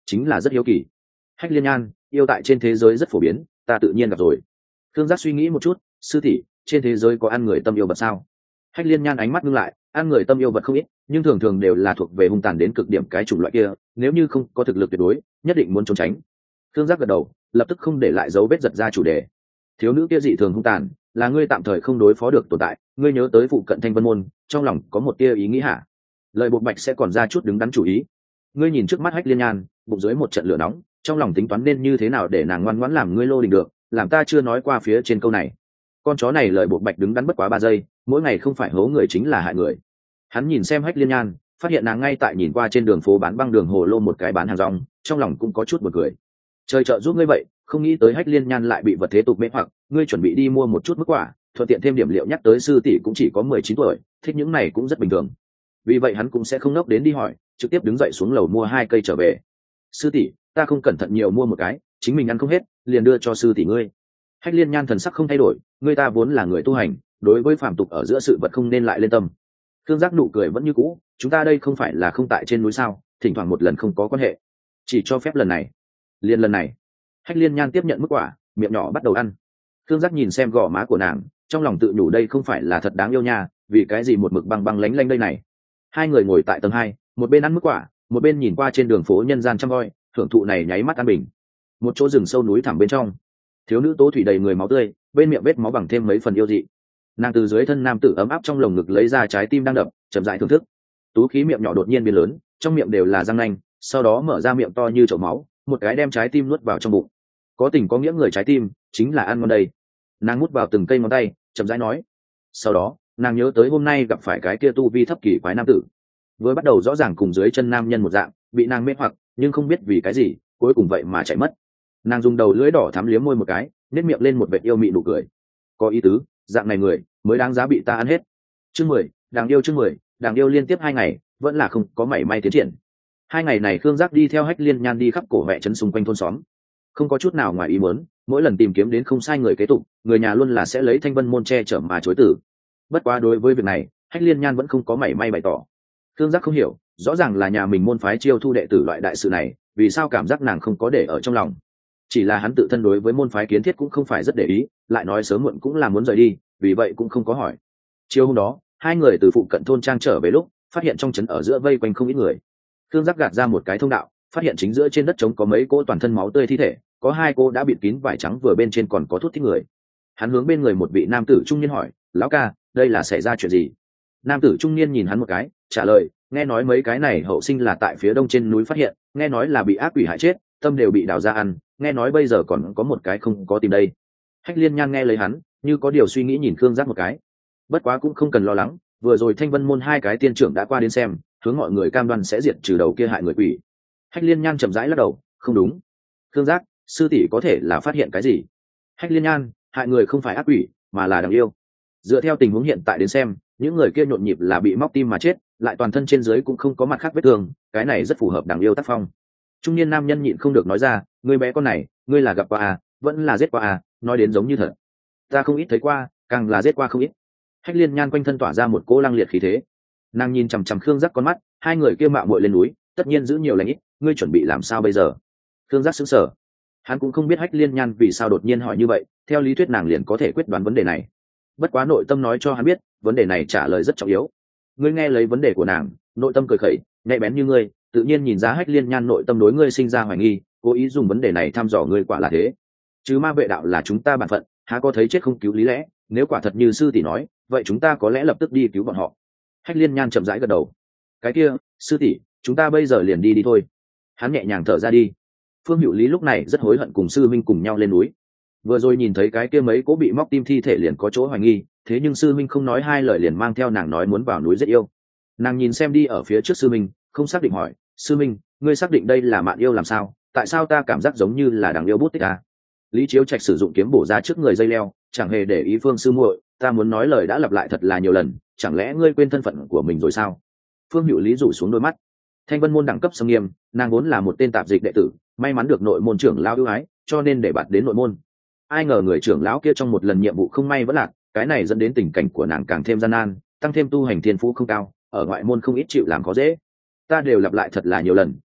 chính là rất hiếu kỳ. Hách Liên Nhan, yêu tại trên thế giới rất phổ biến, ta tự nhiên gặp rồi. Thương Giác suy nghĩ một chút, sư tỷ, trên thế giới có ăn người tâm yêu vật sao? Hách Liên Nhan ánh mắt ngưng lại, ăn người tâm yêu vật không ít, nhưng thường thường đều là thuộc về hung tàn đến cực điểm cái chủng loại kia, nếu như không có thực lực tuyệt đối, nhất định muốn trốn tránh. Thương Giác gật đầu, lập tức không để lại dấu vết giật ra chủ đề. Thiếu nữ kia dị thường hung tàn, là ngươi tạm thời không đối phó được tồn tại, ngươi nhớ tới phụ cận Thanh Vân môn, trong lòng có một tia ý nghĩ hả? Lời Bộc Bạch sẽ còn ra chút đứng đắn chủ ý. Ngươi nhìn trước mắt Hách Liên Nhan, bụng dưới một trận lửa nóng, trong lòng tính toán nên như thế nào để nàng ngoan ngoãn làm ngươi lô đình được, làm ta chưa nói qua phía trên câu này. Con chó này lời Bộc Bạch đứng đắn bất quá 3 giây, mỗi ngày không phải hố người chính là hại người. Hắn nhìn xem Hách Liên Nhan, phát hiện nàng ngay tại nhìn qua trên đường phố bán băng đường hồ lô một cái bán hàng rong, trong lòng cũng có chút buồn cười. Trời trợ giúp ngươi vậy, không nghĩ tới Hách Liên Nhan lại bị vật thế tục mê hoặc, ngươi chuẩn bị đi mua một chút mức quả, thuận tiện thêm điểm liệu nhắc tới sư tỷ cũng chỉ có 19 tuổi, thích những này cũng rất bình thường. Vì vậy hắn cũng sẽ không ngốc đến đi hỏi, trực tiếp đứng dậy xuống lầu mua 2 cây trở về. Sư tỷ, ta không cẩn thận nhiều mua một cái, chính mình ăn không hết, liền đưa cho sư tỷ ngươi. Hách Liên Nhan thần sắc không thay đổi, ngươi ta vốn là người tu hành, đối với phàm tục ở giữa sự vật không nên lại lên tâm. Thương Giác nụ cười vẫn như cũ, chúng ta đây không phải là không tại trên núi sao, thỉnh thoảng một lần không có quan hệ, chỉ cho phép lần này, liền lần này. Hách Liên Nhan tiếp nhận mức quả, miệng nhỏ bắt đầu ăn. Thương Giác nhìn xem gò má của nàng, trong lòng tự nhủ đây không phải là thật đáng yêu nha, vì cái gì một mực băng băng lánh lánh đây này. Hai người ngồi tại tầng 2, một bên ăn mức quả, một bên nhìn qua trên đường phố nhân gian chăm voi, thưởng thụ này nháy mắt an bình. Một chỗ rừng sâu núi thẳm bên trong, thiếu nữ tố thủy đầy người máu tươi, bên miệng vết máu bằng thêm mấy phần yêu dị. Nàng từ dưới thân nam tử ấm áp trong lồng ngực lấy ra trái tim đang đập, chậm rãi thưởng thức. Tú khí miệng nhỏ đột nhiên biến lớn, trong miệng đều là răng nanh, sau đó mở ra miệng to như chậu máu, một cái đem trái tim nuốt vào trong bụng. Có tình có nghĩa người trái tim chính là ăn ngon đây. Nàng mút vào từng cây ngón tay, chậm rãi nói. Sau đó nàng nhớ tới hôm nay gặp phải cái kia tu vi thấp kỳ quái nam tử, vừa bắt đầu rõ ràng cùng dưới chân nam nhân một dạng, bị nàng mê hoặc, nhưng không biết vì cái gì cuối cùng vậy mà chạy mất. Nàng dùng đầu lưỡi đỏ thắm liếm môi một cái, nét miệng lên một vệt yêu mị nụ cười. Có ý tứ, dạng này người mới đáng giá bị ta ăn hết. Chương 10, đáng yêu. Chương 10, đáng yêu. Liên tiếp 2 ngày vẫn là không có mảy may tiến triển. 2 ngày này Khương Giác đi theo Hách Liên Nhan đi khắp cổ mẹ trấn xung quanh thôn xóm, không có chút nào ngoài ý muốn, mỗi lần tìm kiếm đến không sai người kế tục, người nhà luôn là sẽ lấy Thanh Vân môn che chở mà chối từ. Bất quá đối với việc này, Hách Liên Nhan vẫn không có mảy may bày tỏ. Khương Giác không hiểu, rõ ràng là nhà mình môn phái chiêu thu đệ tử loại đại sự này, vì sao cảm giác nàng không có để ở trong lòng. Chỉ là hắn tự thân đối với môn phái kiến thiết cũng không phải rất để ý, lại nói sớm muộn cũng là muốn rời đi, vì vậy cũng không có hỏi. Chiều hôm đó, 2 người từ phụ cận thôn trang trở về lúc, phát hiện trong trấn ở giữa vây quanh không ít người. Khương Giác gạt ra một cái thông đạo, phát hiện chính giữa trên đất trống có mấy cô toàn thân máu tươi thi thể, có 2 cô đã bịt kín vải trắng, vừa bên trên còn có thuốc thích người. Hắn hướng bên người một vị nam tử trung niên hỏi, lão ca, đây là xảy ra chuyện gì? Nam tử trung niên nhìn hắn một cái, trả lời, nghe nói mấy cái này hậu sinh là tại phía đông trên núi phát hiện, nghe nói là bị ác quỷ hại chết, tâm đều bị đào ra ăn, nghe nói bây giờ còn có một cái không có tìm đây. Hách Liên Nhan nghe lấy hắn, như có điều suy nghĩ nhìn Khương Giác một cái. Bất quá cũng không cần lo lắng, vừa rồi Thanh Vân môn 2 cái tiên trưởng đã qua đến xem, hướng mọi người cam đoan sẽ diệt trừ đầu kia hại người quỷ. Hách Liên Nhan chậm rãi lắc đầu, không đúng. Khương Giác, sư tỷ có thể là phát hiện cái gì? Hách Liên Nhan, hại người không phải ác quỷ, mà là đáng yêu. Dựa theo tình huống hiện tại đến xem, những người kia nhộn nhịp là bị móc tim mà chết, lại toàn thân trên dưới cũng không có mặt khác vết thương, cái này rất phù hợp đáng yêu tác phong. Trung niên nam nhân nhịn không được nói ra, người bé con này, ngươi là gặp qua à, vẫn là giết qua à, nói đến giống như thật. Ta không ít thấy qua, càng là giết qua không ít. Hách Liên Nhan quanh thân tỏa ra một cỗ lăng liệt khí thế. Nàng nhìn chằm chằm Khương Giác con mắt, 2 người kia mạo muội lên núi, tất nhiên giữ nhiều lành ít, ngươi chuẩn bị làm sao bây giờ? Khương Giác sững sờ. Hắn cũng không biết Hách Liên Nhan vì sao đột nhiên hỏi như vậy, theo lý thuyết nàng liền có thể quyết đoán vấn đề này. Bất quá nội tâm nói cho hắn biết, vấn đề này trả lời rất trọng yếu. Ngươi nghe lấy vấn đề của nàng, nội tâm cười khẩy, nhạy bén như ngươi, tự nhiên nhìn ra Hách Liên Nhan nội tâm đối ngươi sinh ra hoài nghi, cố ý dùng vấn đề này thăm dò ngươi, quả là thế. Chứ ma vệ đạo là chúng ta bản phận, há có thấy chết không cứu lý lẽ, nếu quả thật như sư tỷ nói, vậy chúng ta có lẽ lập tức đi cứu bọn họ. Hách Liên Nhan chậm rãi gật đầu. Cái kia, sư tỷ, chúng ta bây giờ liền đi thôi. Hắn nhẹ nhàng thở ra đi. Phương Hữu Lý lúc này rất hối hận cùng sư minh cùng nhau lên núi. Vừa rồi nhìn thấy cái kia mấy cố bị móc tim thi thể liền có chỗ hoài nghi, thế nhưng sư minh không nói 2 lời liền mang theo nàng nói muốn vào núi giết yêu. Nàng nhìn xem đi ở phía trước sư minh, không xác định hỏi, sư minh, ngươi xác định đây là Mạn Yêu làm sao? Tại sao ta cảm giác giống như là Đáng Yêu bút tích à? Lý Chiếu Trạch sử dụng kiếm bổ ra trước người dây leo, chẳng hề để ý Phương sư muội, ta muốn nói lời đã lặp lại thật là nhiều lần, chẳng lẽ ngươi quên thân phận của mình rồi sao? Phương Hữu Lý rủ xuống đôi mắt. Thanh Vân môn đẳng cấp xâm nghiêm, nàng vốn là một tên tạp dịch đệ tử, may mắn được nội môn trưởng lão ưu ái, cho nên để bạt đến nội môn. Ai ngờ người trưởng lão kia trong một lần nhiệm vụ không may vẫn lạc, cái này dẫn đến tình cảnh của nàng càng thêm gian nan, tăng thêm tu hành thiên phú không cao, ở ngoại môn không ít chịu làm khó dễ. Ta đều lặp lại thật là nhiều lần,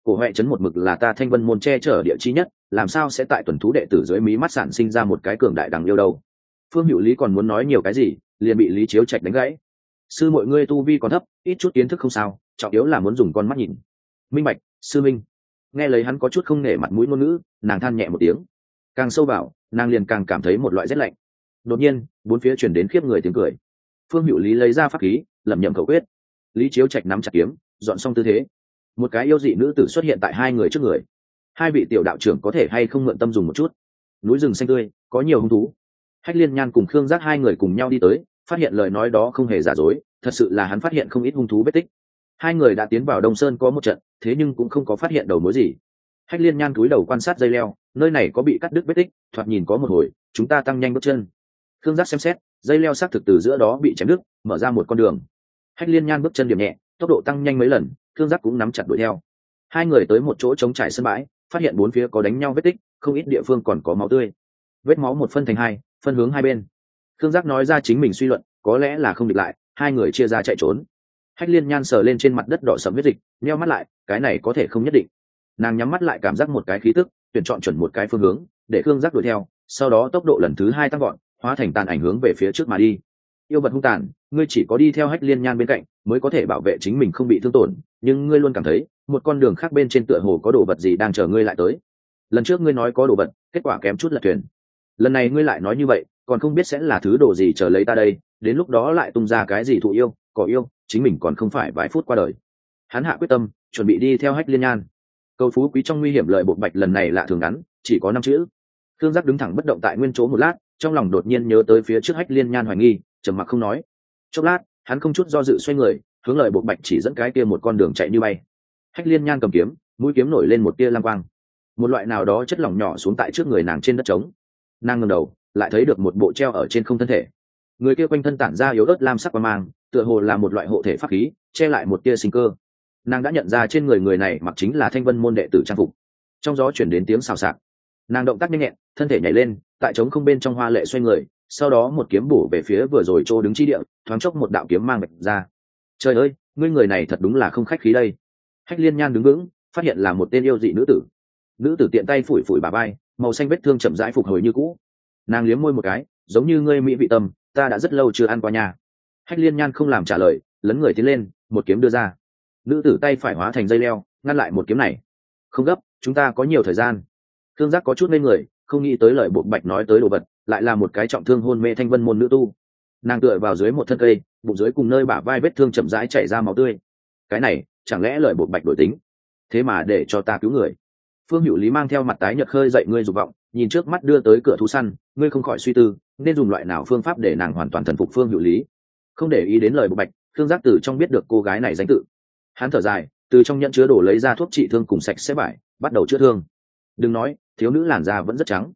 cổ huệ trấn một mực là ta Thanh Vân môn che chở địa chi nhất, làm sao sẽ tại tuần thú đệ tử dưới mí mắt sản sinh ra một cái cường đại đằng yêu đâu? Phương Hữu Lý còn muốn nói nhiều cái gì, liền bị Lý Chiếu Trạch đánh gãy. Sư mọi ngươi tu vi còn thấp, ít chút kiến thức không sao, trọng yếu là muốn dùng con mắt nhìn. Minh bạch, sư minh. Nghe lấy hắn có chút không nể mặt mũi ngôn ngữ, nàng than nhẹ một tiếng. Càng sâu vào, nàng liền càng cảm thấy một loại rét lạnh. Đột nhiên, bốn phía truyền đến khiếp người tiếng cười. Phương Hữu Lý lấy ra pháp khí, lẩm nhẩm khẩu quyết. Lý Chiếu Trạch nắm chặt kiếm, dọn xong tư thế. Một cái yêu dị nữ tử xuất hiện tại hai người trước người. Hai vị tiểu đạo trưởng có thể hay không mượn tâm dùng một chút? Núi rừng xanh tươi, có nhiều hung thú. Hách Liên Nhan cùng Khương Giác hai người cùng nhau đi tới, phát hiện lời nói đó không hề giả dối, thật sự là hắn phát hiện không ít hung thú vết tích. Hai người đã tiến vào Đông Sơn có một trận, thế nhưng cũng không có phát hiện đầu mối gì. Hách Liên Nhan cúi đầu quan sát dây leo, nơi này có bị cắt đứt vết tích, thoạt nhìn có một hồi, chúng ta tăng nhanh bước chân. Khương Giác xem xét, dây leo xác thực từ giữa đó bị chém đứt, mở ra một con đường. Hách Liên Nhan bước chân điểm nhẹ, tốc độ tăng nhanh mấy lần, Khương Giác cũng nắm chặt đuổi theo. Hai người tới một chỗ trống trải sân bãi, phát hiện bốn phía có đánh nhau vết tích, không ít địa phương còn có máu tươi. Vết máu một phân thành hai, phân hướng hai bên. Khương Giác nói ra chính mình suy luận, có lẽ là không địch lại, hai người chia ra chạy trốn. Hách Liên Nhan sờ lên trên mặt đất đỏ sẫm huyết dịch, nheo mắt lại, cái này có thể không nhất định. Nàng nhắm mắt lại cảm giác một cái khí tức, tuyển chọn chuẩn một cái phương hướng, để Khương Giác đuổi theo, sau đó tốc độ lần thứ hai tăng gọn, hóa thành tàn ảnh hướng về phía trước mà đi. Yêu vật hung tàn, ngươi chỉ có đi theo Hách Liên Nhan bên cạnh mới có thể bảo vệ chính mình không bị thương tổn, nhưng ngươi luôn cảm thấy một con đường khác bên trên tựa hồ có đồ vật gì đang chờ ngươi lại tới. Lần trước ngươi nói có đồ vật, kết quả kém chút lật thuyền. Lần này ngươi lại nói như vậy, còn không biết sẽ là thứ đồ gì chờ lấy ta đây, đến lúc đó lại tung ra cái gì thụ yêu, cỏ yêu, chính mình còn không phải vài phút qua đời. Hắn hạ quyết tâm, chuẩn bị đi theo Hách Liên Nhan. Cầu phú quý trong nguy hiểm lợi bộ bạch lần này lạ thường ngắn, chỉ có 5 chữ. Thương Giác đứng thẳng bất động tại nguyên chỗ một lát, trong lòng đột nhiên nhớ tới phía trước Hách Liên Nhan hoài nghi, trầm mặc không nói. Chốc lát, hắn không chút do dự xoay người, hướng lợi bộ bạch chỉ dẫn cái kia một con đường chạy như bay. Hách Liên Nhan cầm kiếm, mũi kiếm nổi lên một tia lam quang. Một loại nào đó chất lỏng nhỏ xuống tại trước người nàng trên đất trống. Nàng ngẩng đầu, lại thấy được một bộ treo ở trên không thân thể. Người kia quanh thân tản ra yếu ớt lam sắc quang mang, tựa hồ là một loại hộ thể pháp khí, che lại một tia sinh cơ. Nàng đã nhận ra trên người này mặc chính là Thanh Vân môn đệ tử trang phục. Trong gió chuyển đến tiếng xào xạc. Nàng động tác nhanh nhẹn, thân thể nhảy lên, tại trống không bên trong hoa lệ xoay người, sau đó một kiếm bổ về phía vừa rồi chỗ đứng chi địa, thoáng chốc một đạo kiếm mang bạch ra. Trời ơi, ngươi người này thật đúng là không khách khí đây. Hách Liên Nhan đứng vững, phát hiện là một tên yêu dị nữ tử. Nữ tử tiện tay phủi phủi bà vai, màu xanh vết thương chậm rãi phục hồi như cũ. Nàng liếm môi một cái, giống như ngươi mỹ vị tâm, ta đã rất lâu chưa ăn qua nhà. Hách Liên Nhan không làm trả lời, lấn người tiến lên, một kiếm đưa ra. Nữ tử tay phải hóa thành dây leo, ngăn lại một kiếm này. Không gấp, chúng ta có nhiều thời gian. Thương Giác có chút ngây người, không nghĩ tới lời bộ bạch nói tới đồ vật, lại là một cái trọng thương hôn mê Thanh Vân môn nữ tu. Nàng tựa vào dưới một thân cây, bụng dưới cùng nơi bả vai vết thương chậm rãi chảy ra máu tươi. Cái này, chẳng lẽ lời bộ bạch đổi tính? Thế mà để cho ta cứu người. Phương Hữu Lý mang theo mặt tái nhợt khơi dậy ngươi dục vọng, nhìn trước mắt đưa tới cửa thú săn, ngươi không khỏi suy tư, nên dùng loại nào phương pháp để nàng hoàn toàn thần phục Phương Hữu Lý. Không để ý đến lời bộ bạch, Thương Giác từ trong biết được cô gái này danh tự. Hắn thở dài, từ trong nhẫn chứa đổ lấy ra thuốc trị thương cùng sạch sẽ vải, bắt đầu chữa thương. Đừng nói, thiếu nữ làn da vẫn rất trắng.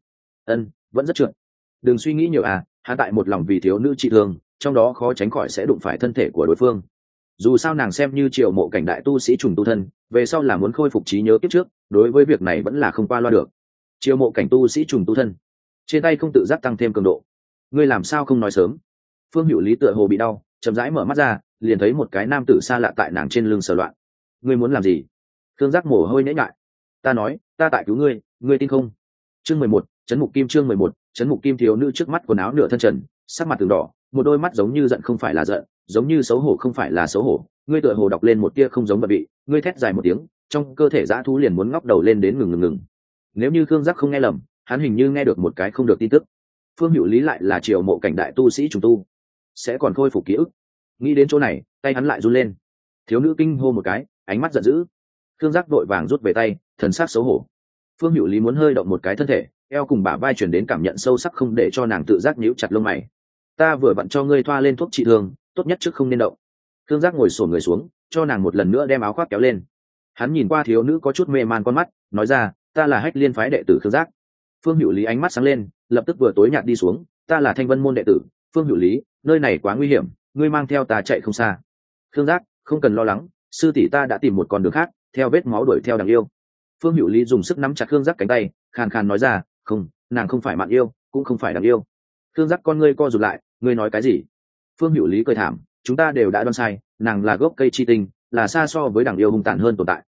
Vẫn rất trượt. Đừng suy nghĩ nhiều à, hắn tại một lòng vì thiếu nữ trị thương, trong đó khó tránh khỏi sẽ đụng phải thân thể của đối phương. Dù sao nàng xem như Triều Mộ cảnh đại tu sĩ trùng tu thân, về sau là muốn khôi phục trí nhớ kiếp trước, đối với việc này vẫn là không qua loa được. Triều Mộ cảnh tu sĩ trùng tu thân, trên tay không tự giác tăng thêm cường độ. Ngươi làm sao không nói sớm? Phương Hữu Lý tựa hồ bị đau, chậm rãi mở mắt ra, liền thấy một cái nam tử xa lạ tại nàng trên lưng sờ loạn. Ngươi muốn làm gì? Thương Giác mồ hôi nhễ nhại. Ta nói, ta tại cứu ngươi, ngươi tin không? Chương 11, Trấn Mục Kim. Chương 11, Trấn Mục Kim. Thiếu nữ trước mắt quần áo nửa thân trần, sắc mặt từng đỏ, một đôi mắt giống như giận không phải là giận, giống như xấu hổ không phải là xấu hổ. Ngươi tựa hồ đọc lên một tia không giống vật vị, ngươi thét dài một tiếng, trong cơ thể dã thú liền muốn ngóc đầu lên đến ngừng. Nếu như Khương Giác không nghe lầm, hắn hình như nghe được một cái không được tin tức. Phương Hữu Lý lại là Triều Mộ cảnh đại tu sĩ trùng tu, sẽ còn khôi phục ký ức. Nghĩ đến chỗ này, tay hắn lại run lên. Thiếu nữ kinh hô một cái, ánh mắt giận dữ. Khương Giác vội vàng rút về tay, thần sắc xấu hổ. Phương Hữu Lý muốn hơi động một cái thân thể, eo cùng bả vai chuyển đến cảm nhận sâu sắc không để cho nàng tự giác nhíu chặt lông mày. Ta vừa vặn cho ngươi thoa lên thuốc trị thương, tốt nhất trước không nên động. Khương Giác ngồi xổm người xuống, cho nàng một lần nữa đem áo khoác kéo lên. Hắn nhìn qua thiếu nữ có chút mê man con mắt, nói ra, ta là Hách Liên phái đệ tử Khương Giác. Phương Hữu Lý ánh mắt sáng lên, lập tức vừa tối nhạt đi xuống, ta là Thanh Vân môn đệ tử. Phương Hữu Lý, nơi này quá nguy hiểm, ngươi mang theo ta chạy không xa. Khương Giác, không cần lo lắng, sư tỷ ta đã tìm một con đường khác, theo vết máu đuổi theo đằng yêu. Phương Hữu Lý dùng sức nắm chặt Khương Giác cánh tay, khàn khàn nói ra, không, nàng không phải mạn yêu, cũng không phải đằng yêu. Khương Giác con ngươi co rụt lại, ngươi nói cái gì? Phương Hữu Lý cười thảm, chúng ta đều đã đoán sai, nàng là gốc cây chi tinh, là xa so với đằng yêu hung tàn hơn tồn tại.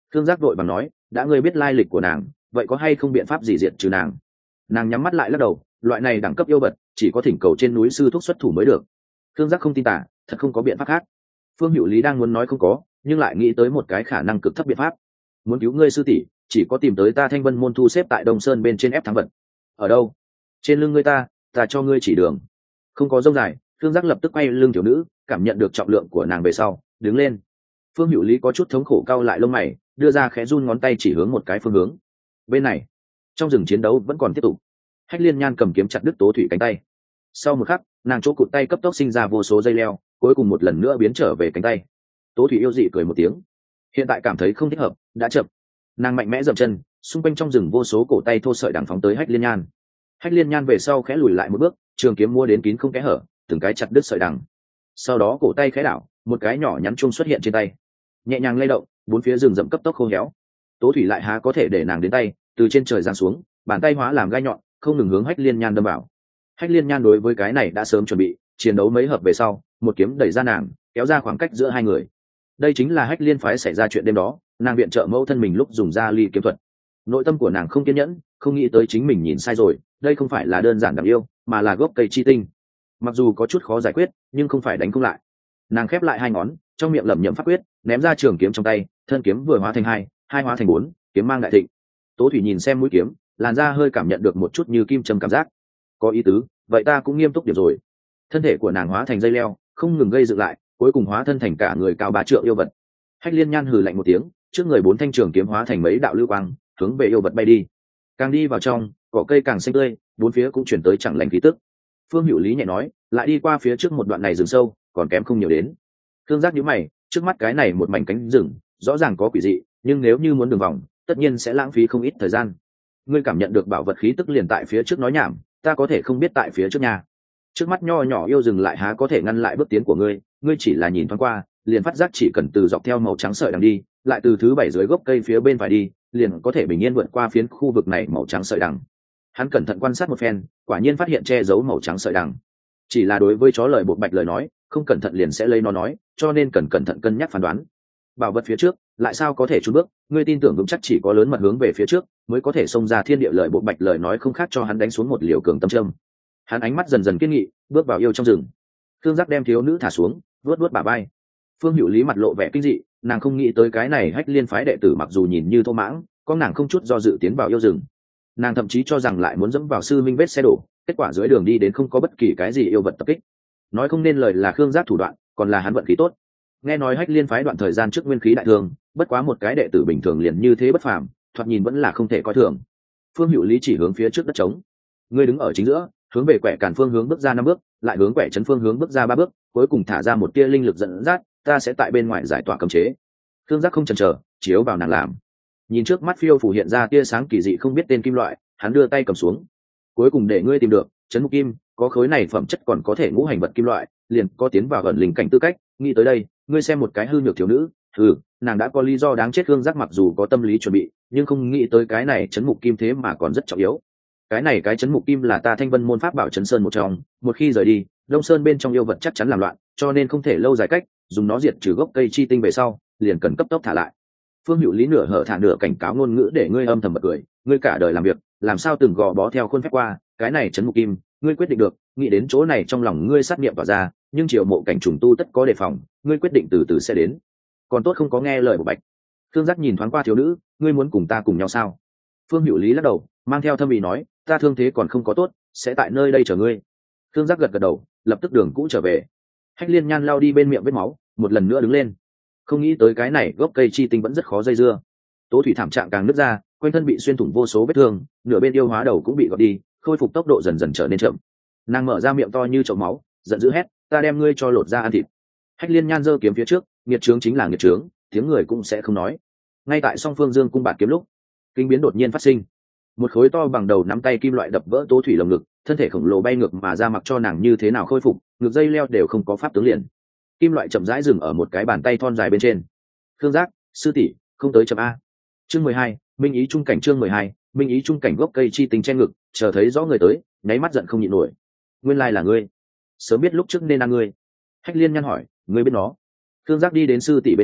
Thương Giác vội bằng nói, đã ngươi biết lai lịch của nàng, vậy có hay không biện pháp gì diệt trừ nàng? Nàng nhắm mắt lại lắc đầu, loại này đẳng cấp yêu vật chỉ có thỉnh cầu trên núi sư thúc xuất thủ mới được. Thương Giác không tin tả, thật không có biện pháp khác. Phương Hữu Lý đang muốn nói không có, nhưng lại nghĩ tới một cái khả năng cực thấp biện pháp. Muốn cứu ngươi sư tỷ, chỉ có tìm tới ta Thanh Vân môn thu xếp tại Đông Sơn bên trên ép thắng vật. Ở đâu? Trên lưng ngươi ta cho ngươi chỉ đường. Không có rông dài, Thương Giác lập tức quay lưng thiếu nữ, cảm nhận được trọng lượng của nàng về sau, đứng lên. Phương Hữu Lý có chút thống khổ cau lại lông mày, đưa ra khẽ run ngón tay chỉ hướng một cái phương hướng. Bên này, trong rừng chiến đấu vẫn còn tiếp tục. Hách Liên Nhan cầm kiếm chặt đứt Tố Thủy cánh tay. Sau một khắc, nàng chỗ cụt tay cấp tốc sinh ra vô số dây leo, cuối cùng một lần nữa biến trở về cánh tay. Tố Thủy yêu dị cười một tiếng, hiện tại cảm thấy không thích hợp, đã chậm. Nàng mạnh mẽ dậm chân, xung quanh trong rừng vô số cổ tay thô sợi đằng phóng tới Hách Liên Nhan. Hách Liên Nhan về sau khẽ lùi lại một bước, trường kiếm mua đến kín không kẽ hở, từng cái chặt đứt sợi đằng. Sau đó cổ tay khẽ đảo, một cái nhỏ nhắn chung xuất hiện trên tay, nhẹ nhàng lay động, bốn phía rừng rậm cấp tốc khô héo. Tố Thủy lại há có thể để nàng đến tay, từ trên trời giáng xuống, bàn tay hóa làm gai nhọn, không ngừng hướng Hách Liên Nhan đâm vào. Hách Liên Nhan đối với cái này đã sớm chuẩn bị, chiến đấu mấy hợp về sau, một kiếm đẩy ra nàng, kéo ra khoảng cách giữa hai người. Đây chính là Hách Liên phái xảy ra chuyện đêm đó, nàng viện trợ mẫu thân mình lúc dùng ra ly kiếm thuật. Nội tâm của nàng không kiên nhẫn, không nghĩ tới chính mình nhìn sai rồi, đây không phải là đơn giản đặc yêu, mà là gốc cây chi tinh. Mặc dù có chút khó giải quyết, nhưng không phải đánh không lại. Nàng khép lại hai ngón, trong miệng lẩm nhẩm pháp quyết, ném ra trường kiếm trong tay, thân kiếm vừa hóa thành hai, hai hóa thành bốn, kiếm mang đại thịnh. Tố Thủy nhìn xem mũi kiếm, làn da hơi cảm nhận được một chút như kim châm cảm giác. Có ý tứ, vậy ta cũng nghiêm túc điểm rồi. Thân thể của nàng hóa thành dây leo, không ngừng gây dựng lại, cuối cùng hóa thân thành cả người cao 3 trượng yêu vật. Hách Liên Nhan hừ lạnh một tiếng, trước người 4 thanh trường kiếm hóa thành mấy đạo lưu quang, hướng về yêu vật bay đi. Càng đi vào trong, cỏ cây càng xanh tươi, bốn phía cũng chuyển tới chẳng lành khí tức. Phương Hữu Lý nhẹ nói, lại đi qua phía trước một đoạn này rừng sâu, còn kém không nhiều đến. Thương Giác nhíu mày, trước mắt cái này một mảnh cánh rừng, rõ ràng có quỷ dị, nhưng nếu như muốn đường vòng, tất nhiên sẽ lãng phí không ít thời gian. Ngươi cảm nhận được bảo vật khí tức liền tại phía trước nói nhảm, ta có thể không biết tại phía trước nhà. Trước mắt nho nhỏ yêu rừng lại há có thể ngăn lại bước tiến của ngươi, ngươi chỉ là nhìn thoáng qua, liền phát giác chỉ cần từ dọc theo màu trắng sợi đằng đi, lại từ thứ 7 dưới gốc cây phía bên phải đi, liền có thể bình yên vượt qua phiến khu vực này màu trắng sợi đằng. Hắn cẩn thận quan sát một phen, quả nhiên phát hiện che giấu màu trắng sợi đằng. Chỉ là đối với chó lời bộ bạch lời nói, không cẩn thận liền sẽ lấy nó nói, cho nên cần cẩn thận cân nhắc phán đoán. Bảo vật phía trước, lại sao có thể chùn bước, ngươi tin tưởng vững chắc chỉ có lớn mật hướng về phía trước, mới có thể xông ra thiên địa lời bộ bạch lời nói không khác cho hắn đánh xuống một liều cường tâm châm. Hắn ánh mắt dần dần kiên nghị, bước vào yêu trong rừng. Thương Giác đem thiếu nữ thả xuống, vuốt vuốt bả vai. Phương Hữu Lý mặt lộ vẻ kinh dị, nàng không nghĩ tới cái này Hách Liên phái đệ tử mặc dù nhìn như thô mãng, có nàng không chút do dự tiến vào yêu rừng. Nàng thậm chí cho rằng lại muốn dẫm vào sư minh vết xe đổ, kết quả dưới đường đi đến không có bất kỳ cái gì yêu vật tập kích. Nói không nên lời là Khương Giác thủ đoạn, còn là hắn vận khí tốt. Nghe nói Hách Liên phái đoạn thời gian trước nguyên khí đại thương, bất quá một cái đệ tử bình thường liền như thế bất phàm, thoạt nhìn vẫn là không thể coi thường. Phương Hữu Lý chỉ hướng phía trước đất trống. Ngươi đứng ở chính giữa, hướng về quẻ càn phương hướng bước ra 5 bước, lại hướng quẻ trấn phương hướng bước ra 3 bước, cuối cùng thả ra một tia linh lực dẫn dắt, ta sẽ tại bên ngoài giải tỏa cấm chế. Khương Giác không chần chờ, chiếu vào nàng làm. Nhìn trước mắt phiêu phủ hiện ra tia sáng kỳ dị không biết tên kim loại, hắn đưa tay cầm xuống. Cuối cùng để ngươi tìm được trấn mục kim, có khối này phẩm chất còn có thể ngũ hành vật kim loại, liền có tiến vào gần linh cảnh tư cách. Nghĩ tới đây, ngươi xem một cái hư nhược thiếu nữ, nàng đã có lý do đáng chết. Khương Giác mặc dù có tâm lý chuẩn bị, nhưng không nghĩ tới cái này trấn mục kim thế mà còn rất trọng yếu. Cái trấn mục kim là ta Thanh Vân môn pháp bảo trấn sơn một trong, một khi rời đi, Đông Sơn bên trong yêu vật chắc chắn làm loạn, cho nên không thể lâu dài cách, dùng nó diệt trừ gốc cây chi tinh về sau, liền cần cấp tốc thả lại. Phương Hữu Lý nửa hở thả nửa cảnh cáo ngôn ngữ để ngươi âm thầm bật cười, ngươi cả đời làm việc, làm sao từng gò bó theo khuôn phép qua, cái này trấn mục kim, ngươi quyết định được, nghĩ đến chỗ này trong lòng ngươi sát niệm tỏa ra, nhưng triều mộ cảnh trùng tu tất có đề phòng, ngươi quyết định từ từ sẽ đến. Còn tốt không có nghe lời của Bạch. Thương Giác nhìn thoáng qua thiếu nữ, ngươi muốn cùng ta cùng nhau sao? Phương Hữu Lý lắc đầu, mang theo thâm ý nói, ta thương thế còn không có tốt, sẽ tại nơi đây chờ ngươi. Thương Giác gật gật đầu, lập tức đường cũ trở về. Hách Liên Nhan lao đi bên miệng vết máu, một lần nữa đứng lên. Không nghĩ tới cái này gốc cây chi tinh vẫn rất khó dây dưa. Tố Thủy thảm trạng càng nứt ra, quanh thân bị xuyên thủng vô số vết thương, nửa bên yêu hóa đầu cũng bị gọt đi, khôi phục tốc độ dần dần trở nên chậm. Nàng mở ra miệng to như chậu máu, giận dữ hét, ta đem ngươi cho lột ra ăn thịt. Hách Liên Nhan giơ kiếm phía trước, nghiệt trướng chính là nghiệt trướng, tiếng người cũng sẽ không nói. Ngay tại song phương dương cung bạt kiếm lúc, kinh biến đột nhiên phát sinh. Một khối to bằng đầu nắm tay kim loại đập vỡ Tố Thủy lồng ngực, thân thể khổng lồ bay ngược mà ra, mặc cho nàng như thế nào khôi phục, ngực dây leo đều không có pháp tướng liền. Kim loại chậm rãi dừng ở một cái bàn tay thon dài bên trên. Khương Giác, sư tỷ, không tới chậm a. Chương 12, minh ý trung cảnh. Chương 12, minh ý trung cảnh. Gốc cây chi tinh che ngực, chờ thấy rõ người tới, nháy mắt giận không nhịn nổi. Nguyên lai là ngươi, sớm biết lúc trước nên ăn ngươi. Hách Liên Nhan hỏi, ngươi biết nó? Khương Giác đi đến sư tỷ bên cạnh,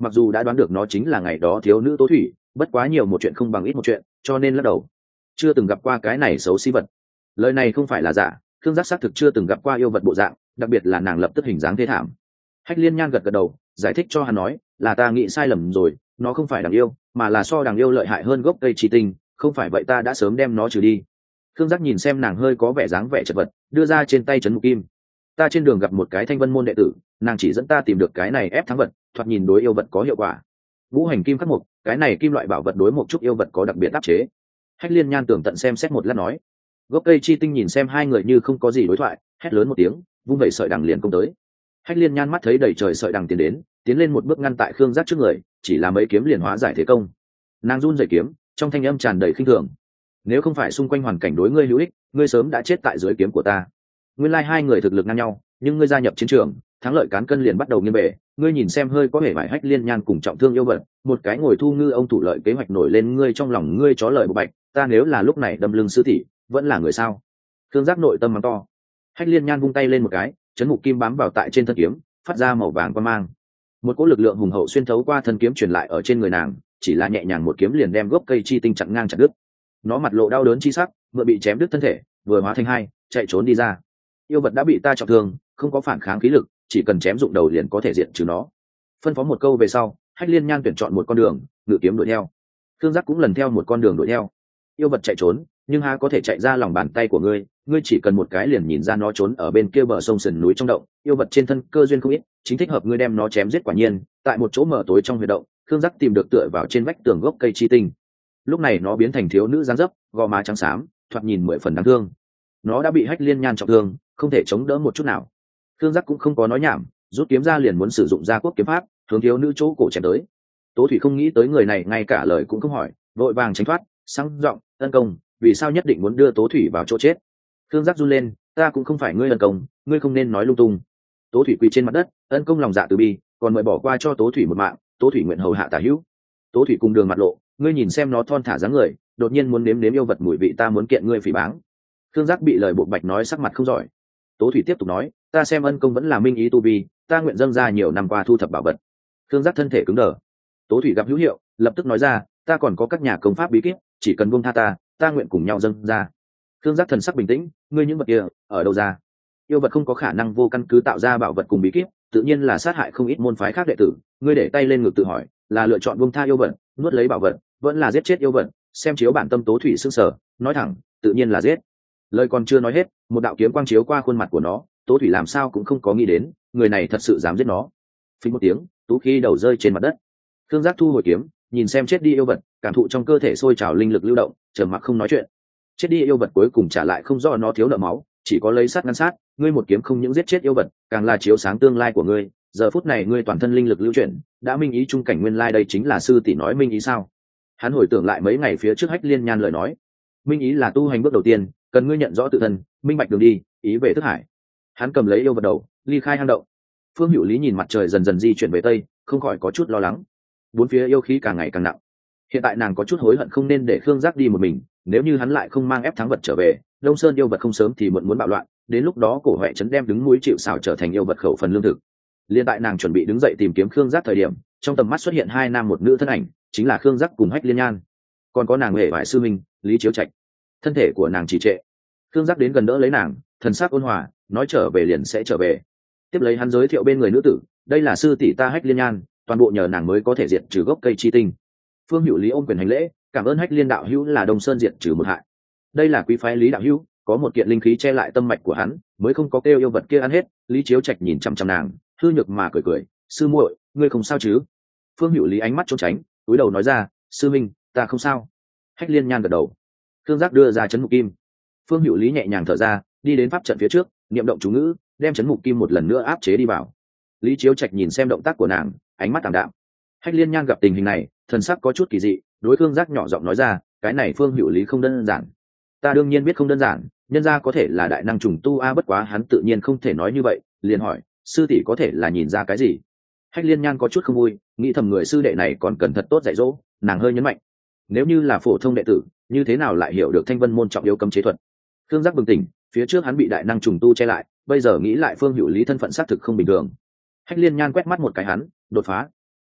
mặc dù đã đoán được nó chính là ngày đó thiếu nữ Tố Thủy, bất quá nhiều một chuyện không bằng ít một chuyện, cho nên lắc đầu. Chưa từng gặp qua cái này xấu xí vật. Lời này không phải là giả, Khương Giác xác thực chưa từng gặp qua yêu vật bộ dạng, đặc biệt là nàng lập tức hình dáng thê thảm. Hách Liên Nhan gật gật đầu, giải thích cho hắn nói, là ta nghĩ sai lầm rồi, nó không phải đằng yêu, mà là so đằng yêu lợi hại hơn gốc cây chi tinh, không phải vậy ta đã sớm đem nó trừ đi. Khương Giác nhìn xem nàng hơi có vẻ dáng vẻ chật vật, đưa ra trên tay trấn mục kim. Ta trên đường gặp một cái Thanh Vân môn đệ tử, nàng chỉ dẫn ta tìm được cái này ép thắng vật, thoạt nhìn đối yêu vật có hiệu quả. Ngũ hành kim khắc mục, cái này kim loại bảo vật đối một chút yêu vật có đặc biệt áp chế. Hách Liên Nhan tưởng tận xem xét một lát nói. Gốc cây chi tinh nhìn xem hai người như không có gì đối thoại, hét lớn một tiếng, vung vẩy sợi đằng liền công tới. Hách Liên Nhan mắt thấy đầy trời sợi đằng tiến lên một bước ngăn tại Khương Giác trước người, chỉ là mấy kiếm liền hóa giải thế công. Nàng run rẩy kiếm, trong thanh âm tràn đầy khinh thường. Nếu không phải xung quanh hoàn cảnh đối ngươi hữu ích, ngươi sớm đã chết tại dưới kiếm của ta. Nguyên lai hai người thực lực ngang nhau, nhưng ngươi gia nhập chiến trường, thắng lợi cán cân liền bắt đầu nghiêng bể. Ngươi nhìn xem hơi có vẻ bại Hách Liên Nhan cùng trọng thương yêu vật, một cái ngồi thu ngư ông thủ lợi kế hoạch nổi lên ngươi trong lòng ngươi chó lời bộ bạch, ta nếu là lúc này đâm lưng sư tỷ, vẫn là người sao? Khương Giác nội tâm mắng to. Hách Liên Nhan vung tay lên một cái, chấn mục kim bám vào tại trên thân kiếm, phát ra màu vàng quang mang. Một cỗ lực lượng hùng hậu xuyên thấu qua thân kiếm truyền lại ở trên người nàng, chỉ là nhẹ nhàng một kiếm liền đem gốc cây chi tinh chặn ngang chặt đứt. Nó mặt lộ đau đớn chi sắc, vừa bị chém đứt thân thể, vừa hóa thành hai, chạy trốn đi ra. Yêu vật đã bị ta trọng thương, không có phản kháng khí lực, chỉ cần chém dụng đầu liền có thể diệt trừ nó. Phân phó một câu về sau, Hách Liên Nhan tuyển chọn một con đường, ngự kiếm đuổi theo. Khương Giác cũng lần theo một con đường đuổi theo. Yêu vật chạy trốn, nhưng há có thể chạy ra lòng bàn tay của ngươi, ngươi chỉ cần một cái liền nhìn ra nó trốn ở bên kia bờ sông sườn núi trong động. Yêu vật trên thân cơ duyên không ít, chính thích hợp ngươi đem nó chém giết. Quả nhiên, tại một chỗ mở tối trong huyệt động, Khương Giác tìm được tựa vào trên vách tường gốc cây chi tinh. Lúc này nó biến thành thiếu nữ dáng dấp, gò má trắng xám, thoạt nhìn 10 phần đáng thương. Nó đã bị Hách Liên Nhan trọng thương, không thể chống đỡ một chút nào. Khương Giác cũng không có nói nhảm, rút kiếm ra liền muốn sử dụng gia quốc kiếm pháp, hướng thiếu nữ chỗ cổ chém tới. Tố Thủy không nghĩ tới người này ngay cả lời cũng không hỏi, vội vàng tránh thoát, sang giọng, "Ân công, vì sao nhất định muốn đưa Tố Thủy vào chỗ chết?" Khương Giác run lên, "Ta cũng không phải ngươi Ân công, ngươi không nên nói lung tung." Tố Thủy quỳ trên mặt đất, Ân công lòng dạ từ bi, còn mời bỏ qua cho Tố Thủy một mạng, Tố Thủy nguyện hầu hạ tả hữu. Tố Thủy cùng đường mặt lộ, ngươi nhìn xem nó thon thả dáng người, đột nhiên muốn nếm nếm yêu vật mùi vị, ta muốn kiện ngươi phỉ báng. Khương Giác bị lời bộ bạch nói sắc mặt không giỏi. Tố Thủy tiếp tục nói, ta xem Ân công vẫn là minh ý tu vi, ta nguyện dâng ra nhiều năm qua thu thập bảo vật. Khương Giác thân thể cứng đờ. Tố Thủy gặp hữu hiệu, lập tức nói ra, ta còn có các nhà công pháp bí kíp, chỉ cần buông tha ta nguyện cùng nhau dâng ra. Khương Giác thần sắc bình tĩnh, ngươi những vật kia ở đâu ra? Yêu vật không có khả năng vô căn cứ tạo ra bảo vật cùng bí kíp, tự nhiên là sát hại không ít môn phái khác đệ tử. Ngươi để tay lên ngực tự hỏi, là lựa chọn buông tha yêu vật, nuốt lấy bảo vật, vẫn là giết chết yêu vật? Xem chiếu bản tâm. Tố Thủy sững sờ, nói thẳng, tự nhiên là giết. Lời còn chưa nói hết, một đạo kiếm quang chiếu qua khuôn mặt của nó. Tố Thủy làm sao cũng không có nghĩ đến, người này thật sự dám giết nó. Phình một tiếng, Tú Khí đầu rơi trên mặt đất. Khương Giác thu hồi kiếm, nhìn xem chết đi yêu vật, cảm thụ trong cơ thể sôi trào linh lực lưu động, trầm mặc không nói chuyện. Chết đi yêu vật cuối cùng trả lại không do nó thiếu nợ máu, chỉ có lấy sát ngăn sát. Ngươi một kiếm không những giết chết yêu vật, càng là chiếu sáng tương lai của ngươi. Giờ phút này ngươi toàn thân linh lực lưu chuyển, đã minh ý trung cảnh nguyên lai, đây chính là sư tỷ nói minh ý sao? Hắn hồi tưởng lại mấy ngày phía trước Hách Liên Nhan lời nói, minh ý là tu hành bước đầu tiên, cần ngươi nhận rõ tự thân, minh bạch đường đi, ý về thức hải. Hắn cầm lấy yêu vật đầu, ly khai hang động. Phương Hữu Lý nhìn mặt trời dần dần di chuyển về tây, không khỏi có chút lo lắng. Bốn phía yêu khí càng ngày càng nặng. Hiện tại nàng có chút hối hận không nên để Khương Giác đi một mình, nếu như hắn lại không mang ép thắng vật trở về, Đông Sơn yêu vật không sớm thì muộn muốn bạo loạn, đến lúc đó cổ Huệ trấn đem đứng núi chịu sào trở thành yêu vật khẩu phần lương thực. Liên tại nàng chuẩn bị đứng dậy tìm kiếm Khương Giác thời điểm, trong tầm mắt xuất hiện hai nam một nữ thân ảnh, chính là Khương Giác cùng Hách Liên Nhan. Còn có nàng Huệ vải sư minh, Lý Chiếu Trạch. Thân thể của nàng trì trệ. Khương Giác đến gần đỡ lấy nàng, thần sắc ôn hòa, nói trở về liền sẽ trở về. Tiếp lấy hắn giới thiệu bên người nữ tử, đây là sư tỷ ta Hách Liên Nhan, toàn bộ nhờ nàng mới có thể diệt trừ gốc cây chi tinh. Phương Hữu Lý ôm quyền hành lễ, cảm ơn Hách Liên đạo hữu là Đông Sơn diệt trừ một hại. Đây là quý phái Lý đạo hữu, có một kiện linh khí che lại tâm mạch của hắn, mới không có kêu yêu vật kia ăn hết. Lý Chiếu Trạch nhìn chăm chăm nàng, hư nhược mà cười cười, sư muội, ngươi không sao chứ? Phương Hữu Lý ánh mắt trốn tránh, cúi đầu nói ra, sư minh, ta không sao. Hách Liên Nhan gật đầu. Khương Giác đưa ra trấn mục kim. Phương Hữu Lý nhẹ nhàng thở ra, đi đến pháp trận phía trước, niệm động chú ngữ, đem trấn mục kim một lần nữa áp chế đi vào. Lý Chiếu Trạch nhìn xem động tác của nàng, ánh mắt tạm đạm. Hách Liên Nhan gặp tình hình này, thần sắc có chút kỳ dị, đối Khương Giác nhỏ giọng nói ra, cái này Phương Hữu Lý không đơn giản. Ta đương nhiên biết không đơn giản, nhân ra có thể là đại năng trùng tu a, bất quá hắn tự nhiên không thể nói như vậy, liền hỏi, sư tỷ có thể là nhìn ra cái gì? Hách Liên Nhan có chút không vui, nghĩ thầm người sư đệ này còn cần thật tốt dạy dỗ. Nàng hơi nhấn mạnh, nếu như là phổ thông đệ tử, như thế nào lại hiểu được Thanh Vân môn trọng yếu cấm chế thuật? Khương Giác bừng tỉnh, phía trước hắn bị đại năng trùng tu che lại, bây giờ nghĩ lại Phương Hữu Lý thân phận xác thực không bình thường. Hách Liên Nhan quét mắt một cái hắn, đột phá.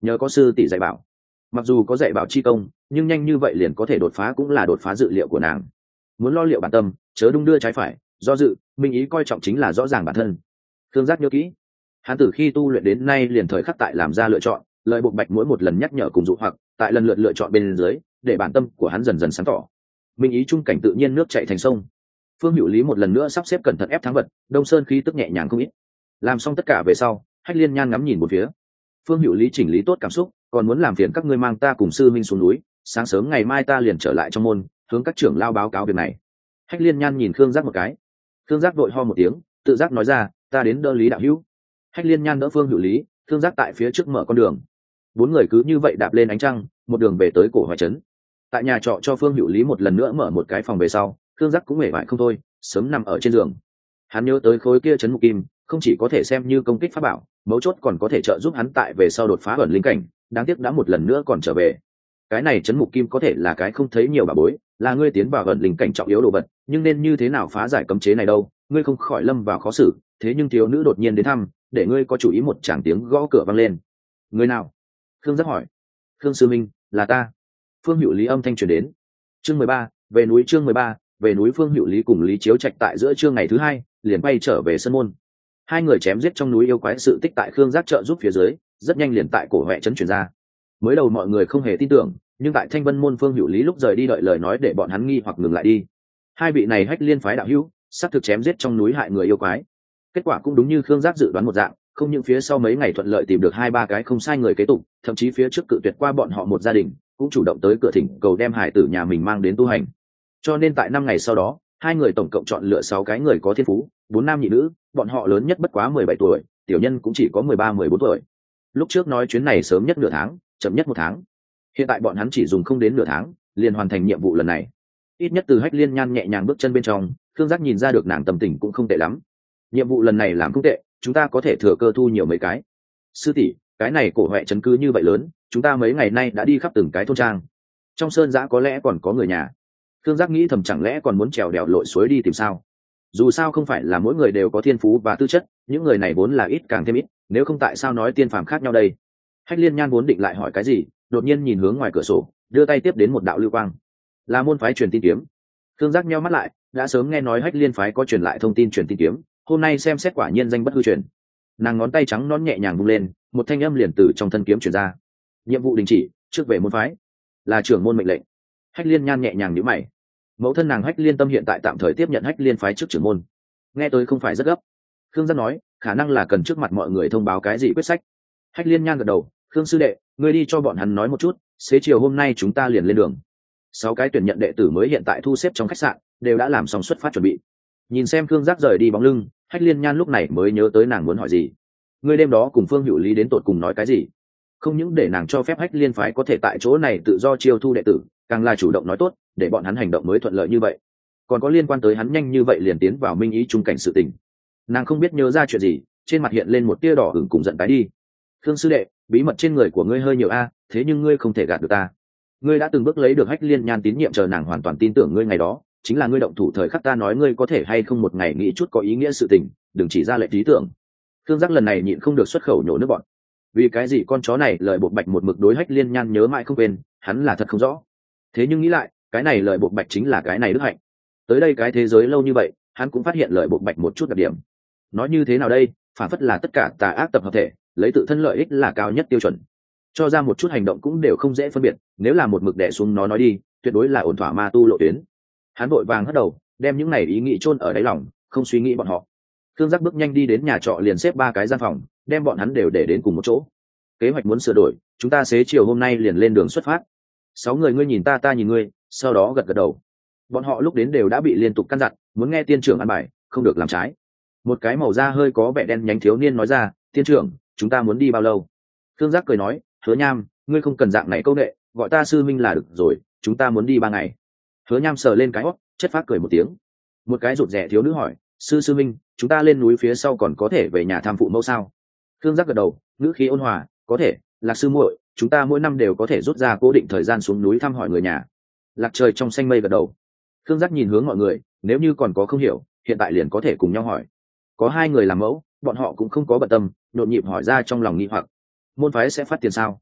nhờ có sư tỷ dạy bảo. Mặc dù có dạy bảo chi công, nhưng nhanh như vậy liền có thể đột phá cũng là đột phá dự liệu của nàng. Muốn lo liệu bản tâm, chớ đung đưa trái phải, do dự, minh ý coi trọng chính là rõ ràng bản thân. Thương Giác nhớ kỹ, hắn từ khi tu luyện đến nay liền thời khắc tại làm ra lựa chọn, lời buộc bạch mỗi một lần nhắc nhở cùng dụ hoặc, tại lần lượt lựa chọn bên dưới, để bản tâm của hắn dần dần sáng tỏ. Minh ý trung cảnh tự nhiên nước chảy thành sông. Phương Hữu Lý một lần nữa sắp xếp cẩn thận ép thắng vật, Đông Sơn khí tức nhẹ nhàng không ít. Làm xong tất cả về sau, Hách Liên Nhan ngắm nhìn một phía. Phương Hữu Lý chỉnh lý tốt cảm xúc, còn muốn làm phiền các ngươi mang ta cùng sư minh xuống núi, sáng sớm ngày mai ta liền trở lại trong môn, hướng các trưởng lao báo cáo việc này. Hách Liên Nhan nhìn Khương Giác một cái. Khương Giác vội ho một tiếng, tự giác nói ra, ta đến đỡ Lý đạo hữu. Hách Liên Nhan đỡ Phương Hữu Lý, Khương Giác tại phía trước mở con đường. Bốn người cứ như vậy đạp lên ánh trăng, một đường về tới cổ Hoài trấn. Tại nhà trọ cho Phương Hữu Lý một lần nữa mở một cái phòng về sau, Khương Giác cũng mệt mỏi không thôi, sớm nằm ở trên giường. Hắn nhớ tới khối kia trấn mục kim, không chỉ có thể xem như công kích pháp bảo, mấu chốt còn có thể trợ giúp hắn tại về sau đột phá ẩn linh cảnh, đáng tiếc đã một lần nữa còn trở về. Cái này trấn mục kim có thể là cái không thấy nhiều bà bối, là ngươi tiến vào ẩn linh cảnh trọng yếu đồ vật, nhưng nên như thế nào phá giải cấm chế này đâu, ngươi không khỏi lâm vào khó xử. Thế nhưng thiếu nữ đột nhiên đến thăm, để ngươi có chủ ý. Một tràng tiếng gõ cửa vang lên. Người nào? Khương Giác hỏi. Khương sư minh, là ta. Phương Hữu Lý âm thanh truyền đến. Chương 13, về núi. Chương 13, về núi. Phương Hữu Lý cùng Lý Chiếu Trạch tại giữa trưa ngày thứ hai liền bay trở về sân môn. Hai người chém giết trong núi yêu quái sự tích tại Khương Giác trợ giúp phía dưới, rất nhanh liền tại cổ Hoè trấn truyền ra. Mới đầu mọi người không hề tin tưởng, nhưng tại Thanh Vân môn Phương Hữu Lý lúc rời đi đợi lời nói để bọn hắn nghi hoặc ngừng lại đi. Hai vị này Hách Liên phái đạo hữu, sắp thực chém giết trong núi hại người yêu quái. Kết quả cũng đúng như Khương Giác dự đoán một dạng, không những phía sau mấy ngày thuận lợi tìm được 2-3 cái không sai người kế tục, thậm chí phía trước cự tuyệt qua bọn họ một gia đình, cũng chủ động tới cửa thỉnh cầu đem hải tử nhà mình mang đến tu hành. Cho nên tại 5 ngày sau đó, hai người tổng cộng chọn lựa 6 cái người có thiên phú, 4 nam nhị nữ, bọn họ lớn nhất bất quá 17 tuổi, tiểu nhân cũng chỉ có 13-14 tuổi. Lúc trước nói chuyến này sớm nhất nửa tháng, chậm nhất 1 tháng. Hiện tại bọn hắn chỉ dùng không đến nửa tháng, liền hoàn thành nhiệm vụ lần này. Ít nhất từ Hách Liên Nhan nhẹ nhàng bước chân bên trong, Khương Giác nhìn ra được nàng tâm tình cũng không tệ lắm. Nhiệm vụ lần này làm không tệ, chúng ta có thể thừa cơ thu nhiều mấy cái. Sư tỷ, cái này cổ Hoè trấn cứ như vậy lớn, chúng ta mấy ngày nay đã đi khắp từng cái thôn trang. Trong sơn giã có lẽ còn có người nhà. Khương Giác nghĩ thầm, chẳng lẽ còn muốn trèo đèo lội suối đi tìm sao? Dù sao không phải là mỗi người đều có thiên phú và tư chất, những người này vốn là ít càng thêm ít, nếu không tại sao nói tiên phàm khác nhau đây? Hách Liên Nhan vốn định lại hỏi cái gì, đột nhiên nhìn hướng ngoài cửa sổ, đưa tay tiếp đến một đạo lưu quang. Là môn phái truyền tin kiếm. Khương Giác nheo mắt lại, đã sớm nghe nói Hách Liên phái có truyền lại thông tin truyền tin kiếm, hôm nay xem xét quả nhiên danh bất hư truyền. Nàng ngón tay trắng nõn nhẹ nhàng vung lên, một thanh âm liền từ trong thân kiếm truyền ra. Nhiệm vụ đình chỉ, trước về môn phái. Là trưởng môn mệnh lệnh. Hách Liên Nhan nhẹ nhàng nhíu mày. Mẫu thân nàng Hách Liên Tâm hiện tại tạm thời tiếp nhận Hách Liên phái trước trưởng môn. Nghe tôi không phải rất gấp. Khương Giác nói, khả năng là cần trước mặt mọi người thông báo cái gì quyết sách. Hách Liên Nhan gật đầu, Khương sư đệ, ngươi đi cho bọn hắn nói một chút, xế chiều hôm nay chúng ta liền lên đường. 6 cái tuyển nhận đệ tử mới hiện tại thu xếp trong khách sạn, đều đã làm xong xuất phát chuẩn bị. Nhìn xem Khương Giác rời đi bóng lưng, Hách Liên Nhan lúc này mới nhớ tới nàng muốn hỏi gì. Ngươi đêm đó cùng Phương Hữu Lý đến tột cùng nói cái gì? Không những để nàng cho phép Hách Liên phái có thể tại chỗ này tự do chiêu thu đệ tử, càng là chủ động nói tốt, để bọn hắn hành động mới thuận lợi như vậy. Còn có liên quan tới hắn nhanh như vậy liền tiến vào minh ý trung cảnh sự tình. Nàng không biết nhớ ra chuyện gì, trên mặt hiện lên một tia đỏ ửng cùng giận tái đi. Khương sư đệ, bí mật trên người của ngươi hơi nhiều a, thế nhưng ngươi không thể gạt được ta. Ngươi đã từng bước lấy được Hách Liên Nhan tín nhiệm, chờ nàng hoàn toàn tin tưởng ngươi ngày đó, chính là ngươi động thủ thời khắc ta nói ngươi có thể hay không một ngày nghĩ chút có ý nghĩa sự tình, đừng chỉ ra lệnh lý tưởng. Khương Giác lần này nhịn không được xuất khẩu nhổ nước bọn. Vì cái gì con chó này lời buộc bạch một mực đối Hách Liên Nhan nhớ mãi không quên, hắn là thật không rõ. Thế nhưng nghĩ lại, cái này lời buộc bạch chính là cái này đức hạnh. Tới đây cái thế giới lâu như vậy, hắn cũng phát hiện lời buộc bạch một chút đặc điểm. Nói như thế nào đây, phản phất là tất cả tà ác tập hợp thể, lấy tự thân lợi ích là cao nhất tiêu chuẩn, cho ra một chút hành động cũng đều không dễ phân biệt, nếu là một mực đè xuống nó nói đi, tuyệt đối là ổn thỏa ma tu lộ tuyến. Hắn vội vàng hất đầu, đem những này ý nghĩ chôn ở đáy lòng, không suy nghĩ bọn họ. Khương Giác bước nhanh đi đến nhà trọ, liền xếp 3 cái gian phòng, đem bọn hắn đều để đến cùng một chỗ. Kế hoạch muốn sửa đổi, chúng ta xế chiều hôm nay liền lên đường xuất phát. 6 người ngươi nhìn ta, ta nhìn ngươi, sau đó gật gật đầu. Bọn họ lúc đến đều đã bị liên tục căn dặn, muốn nghe tiên trưởng ăn bài, không được làm trái. Một cái màu da hơi có vẻ đen nhánh thiếu niên nói ra, tiên trưởng, chúng ta muốn đi bao lâu? Khương Giác cười nói, Hứa Nham, ngươi không cần dạng này câu nệ, gọi ta sư minh là được rồi, chúng ta muốn đi 3 ngày. Hứa Nham sờ lên cái hót, chất phác cười một tiếng. Một cái rụt rè thiếu nữ hỏi, sư minh, chúng ta lên núi phía sau còn có thể về nhà thăm phụ mẫu sao? Khương Giác gật đầu, ngữ khí ôn hòa, có thể. Lạc sư muội, chúng ta mỗi năm đều có thể rút ra cố định thời gian xuống núi thăm hỏi người nhà. Lạc Trời trong xanh mây gật đầu. Khương Giác nhìn hướng mọi người, nếu như còn có không hiểu, hiện tại liền có thể cùng nhau hỏi. Có 2 người làm mẫu, bọn họ cũng không có bận tâm, nhộn nhịp hỏi ra trong lòng nghi hoặc. Môn phái sẽ phát tiền sao?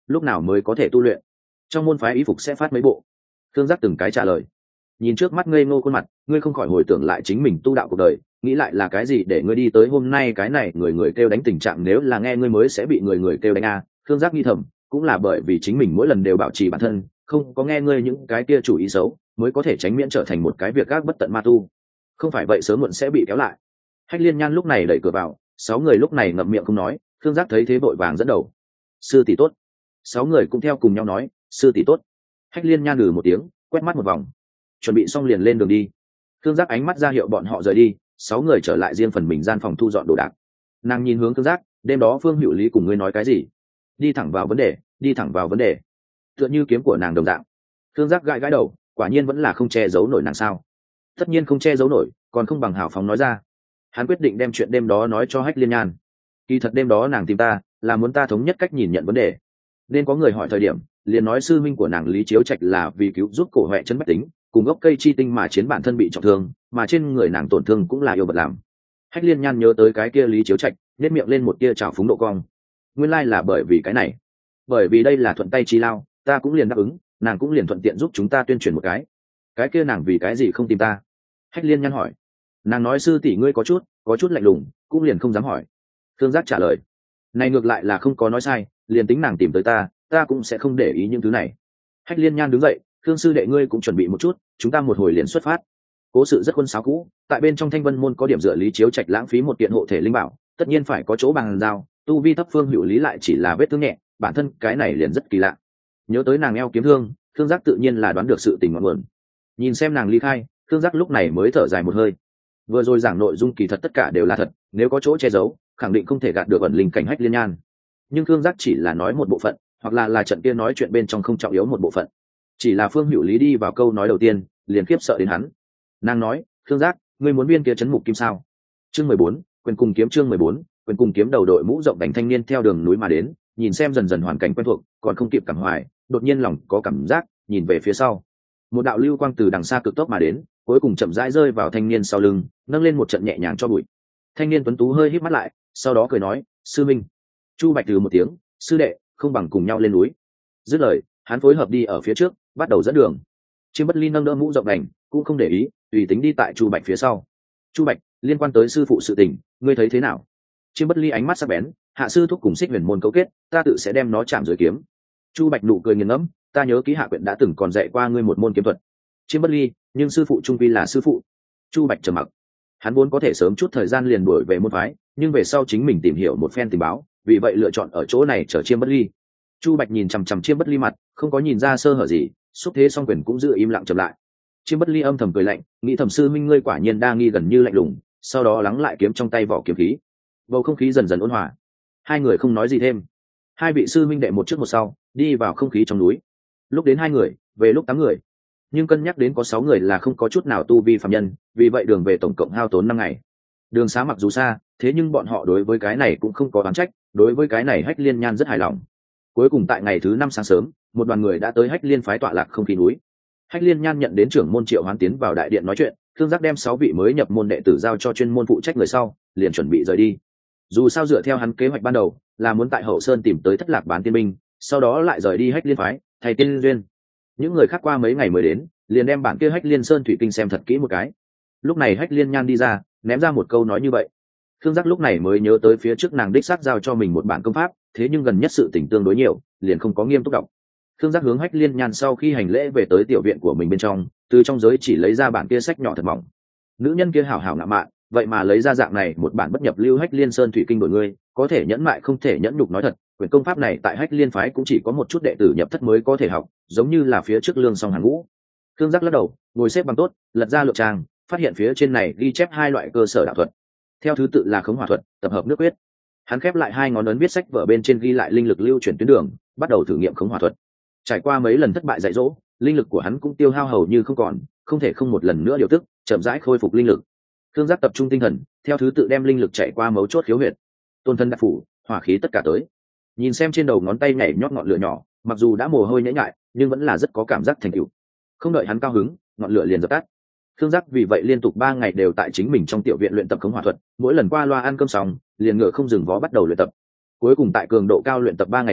lúc nào mới có thể tu luyện? Trong môn phái y phục sẽ phát mấy bộ? Khương Giác từng cái trả lời. Nhìn trước mắt ngây ngô khuôn mặt, ngươi không khỏi hồi tưởng lại chính mình tu đạo cuộc đời, nghĩ lại là cái gì để ngươi đi tới hôm nay cái này người người kêu đánh tình trạng, nếu là nghe ngươi mới sẽ bị người người kêu đánh a. Khương Giác nghi thầm, cũng là bởi vì chính mình mỗi lần đều bảo trì bản thân, không có nghe ngươi những cái kia chủ ý xấu, mới có thể tránh miễn trở thành một cái việc gác bất tận ma tu. Không phải vậy sớm muộn sẽ bị kéo lại. Hách Liên Nhan lúc này đẩy cửa vào, 6 người lúc này ngậm miệng không nói. Khương Giác thấy thế vội vàng dẫn đầu. Sư tỷ tốt. 6 người cũng theo cùng nhau nói, sư tỷ tốt. Hách Liên Nhan một tiếng, quét mắt một vòng, chuẩn bị xong liền lên đường đi. Khương Giác ánh mắt ra hiệu bọn họ rời đi, 6 người trở lại riêng phần mình gian phòng thu dọn đồ đạc. Nàng nhìn hướng Khương Giác, đêm đó Phương Hữu Lý cùng ngươi nói cái gì? Đi thẳng vào vấn đề, đi thẳng vào vấn đề. Tựa như kiếm của nàng đồng dạng. Khương Giác gãi gãi đầu, quả nhiên vẫn là không che giấu nổi nàng sao? Tất nhiên không che giấu nổi, còn không bằng hào phóng nói ra. Hắn quyết định đem chuyện đêm đó nói cho Hách Liên Nhan. Kỳ thật đêm đó nàng tìm ta, là muốn ta thống nhất cách nhìn nhận vấn đề. Nên có người hỏi thời điểm, liền nói sư minh của nàng Lý Chiếu Trạch là vì cứu giúp cổ huệ trấn bách tính, cùng gốc cây chi tinh mà chiến bản thân bị trọng thương, mà trên người nàng tổn thương cũng là yêu vật làm. Hách Liên Nhan nhớ tới cái kia Lý Chiếu Trạch, nhếch miệng lên một tia trào phúng độ cong. Nguyên lai là bởi vì cái này, bởi vì đây là thuận tay chi lao, ta cũng liền đáp ứng, nàng cũng liền thuận tiện giúp chúng ta tuyên truyền một cái kia nàng vì cái gì không tìm ta? Hách Liên Nhan hỏi. Nàng nói sư tỷ ngươi có chút lạnh lùng, cũng liền không dám hỏi. Thương Giác trả lời, này ngược lại là không có nói sai, liền tính nàng tìm tới ta cũng sẽ không để ý những thứ này. Hách Liên Nhan đứng dậy, Thương sư đệ ngươi cũng chuẩn bị một chút, chúng ta một hồi liền xuất phát. Cố sự rất khuôn sáo cũ, tại bên trong Thanh Vân môn có điểm dựa Lý Chiếu Trạch lãng phí một kiện hộ thể linh bảo, tất nhiên phải có chỗ bằng giao, tu vi thấp Phương Hữu Lý lại chỉ là vết thương nhẹ, bản thân cái này liền rất kỳ lạ. Nhớ tới nàng eo kiếm thương, Thương Giác tự nhiên là đoán được sự tình ngọn nguồn. Nhìn xem nàng ly khai, Thương Giác lúc này mới thở dài một hơi. Vừa rồi giảng nội dung kỳ thật tất cả đều là thật, nếu có chỗ che giấu, khẳng định không thể gạt được ẩn linh cảnh Hách Liên Nhan. Nhưng Thương Giác chỉ là nói một bộ phận, hoặc là trận kia nói chuyện bên trong không trọng yếu một bộ phận. Chỉ là Phương Hữu Lý đi vào câu nói đầu tiên, liền khiếp sợ đến hắn. Nàng nói, Thương Giác, ngươi muốn viên kia trấn mục kim sao? Chương 14, quyền cùng kiếm. Chương 14, quyền cùng kiếm. Đầu đội mũ rộng đành thanh niên theo đường núi mà đến, nhìn xem dần dần hoàn cảnh quen thuộc, còn không kịp cảm hoài, đột nhiên lòng có cảm giác, nhìn về phía sau. Một đạo lưu quang từ đằng xa cực tốc mà đến, cuối cùng chậm rãi rơi vào thanh niên sau lưng, nâng lên một trận nhẹ nhàng cho bụi. Thanh niên tuấn tú hơi híp mắt lại, sau đó cười nói, sư minh. Chu Bạch từ một tiếng, sư đệ, không bằng cùng nhau lên núi. Dứt lời, hắn phối hợp đi ở phía trước, bắt đầu dẫn đường. Chiêm Bất Ly nâng đỡ mũ rộng đành, cũng không để ý, tùy tính đi tại Chu Bạch phía sau. Chu Bạch, liên quan tới sư phụ sự tình, ngươi thấy thế nào? Chiêm Bất Ly ánh mắt sắc bén, hạ sư thúc cùng Xích Huyền môn cấu kết, ta tự sẽ đem nó chạm dưới kiếm. Chu Bạch nụ cười nghiền ngẫm, ta nhớ ký hạ quyển đã từng còn dạy qua ngươi một môn kiếm thuật. Chiêm Bất Ly, nhưng sư phụ trung quy là sư phụ. Chu Bạch trầm mặc. Hắn vốn có thể sớm chút thời gian liền đuổi về môn phái, nhưng về sau chính mình tìm hiểu một phen tình báo, vì vậy lựa chọn ở chỗ này chờ Chiêm Bất Ly. Chu Bạch nhìn chằm chằm Chiêm Bất Ly mặt, không có nhìn ra sơ hở gì, xúc thế song quyền cũng giữ im lặng chậm lại. Chiêm Bất Ly âm thầm cười lạnh, nghĩ thầm sư minh ngươi quả nhiên đa nghi gần như lạnh lùng, sau đó lắng lại kiếm trong tay vỏ kiếm khí. Bầu không khí dần dần ôn hòa. Hai người không nói gì thêm. Hai vị sư minh đệ một trước một sau, đi vào không khí trong núi. Lúc đến 2 người, về lúc 8 người. Nhưng cân nhắc đến có 6 người là không có chút nào tu vi phàm nhân, vì vậy đường về tổng cộng hao tốn 5 ngày. Đường xá mặc dù xa, thế nhưng bọn họ đối với cái này cũng không có oán trách, đối với cái này Hách Liên Nhan rất hài lòng. Cuối cùng tại ngày thứ 5 sáng sớm, một đoàn người đã tới Hách Liên phái tọa lạc không khí núi. Hách Liên Nhan nhận đến trưởng môn Triệu Hoán tiến vào đại điện nói chuyện, Thương Giác đem 6 vị mới nhập môn đệ tử giao cho chuyên môn phụ trách người sau, liền chuẩn bị rời đi. Dù sao dựa theo hắn kế hoạch ban đầu, là muốn tại Hậu Sơn tìm tới Thất Lạc Bán Tiên binh, sau đó lại rời đi Hách Liên phái, thay tiên duyên. Những người khác qua mấy ngày mới đến, liền đem bản kia Hách Liên Sơn thủy kinh xem thật kỹ một cái. Lúc này Hách Liên Nhan đi ra, ném ra một câu nói như vậy. Thương Giác lúc này mới nhớ tới phía trước nàng đích xác giao cho mình một bản công pháp, thế nhưng gần nhất sự tình tương đối nhiều, liền không có nghiêm túc đọc. Thương Giác hướng Hách Liên Nhan sau khi hành lễ về tới tiểu viện của mình bên trong, từ trong giới chỉ lấy ra bản kia sách nhỏ thật mỏng. Nữ nhân kia hảo hảo ngạo mạn, vậy mà lấy ra dạng này một bản bất nhập lưu Hách Liên Sơn thủy kinh đổi ngươi, có thể nhẫn mại không thể nhẫn nhục nói thật, quyển công pháp này tại Hách Liên phái cũng chỉ có một chút đệ tử nhập thất mới có thể học, giống như là phía trước lương song hàng ngũ. Thương Giác lắc đầu, ngồi xếp bằng tốt, lật ra lược trang, phát hiện phía trên này ghi chép 2 loại cơ sở đạo thuật. Theo thứ tự là khống hỏa thuật, tập hợp nước quyết. Hắn khép lại 2 ngón ấn viết sách vở bên trên ghi lại linh lực lưu chuyển tuyến đường, bắt đầu thử nghiệm khống hỏa thuật. Trải qua mấy lần thất bại dạy dỗ, linh lực của hắn cũng tiêu hao hầu như không còn, không thể không một lần nữa điều tức, chậm rãi khôi phục linh lực. Thương Giác tập trung tinh thần, theo thứ tự đem linh lực chạy qua mấu chốt khiếu huyệt. Tôn thân đặc phủ, hỏa khí tất cả tới. Nhìn xem trên đầu ngón tay nhảy nhót ngọn lửa nhỏ, mặc dù đã mồ hôi nhễ nhại, nhưng vẫn là rất có cảm giác thành tựu. Không đợi hắn cao hứng, ngọn lửa liền dập tắt. Thương Giác vì vậy liên tục 3 ngày đều tại chính mình trong tiểu viện luyện tập khống hỏa thuật, mỗi lần qua loa ăn cơm xong, liền ngựa không dừng vó bắt đầu luyện tập. Cuối cùng tại cường độ cao luyện tập 3 ngày sau,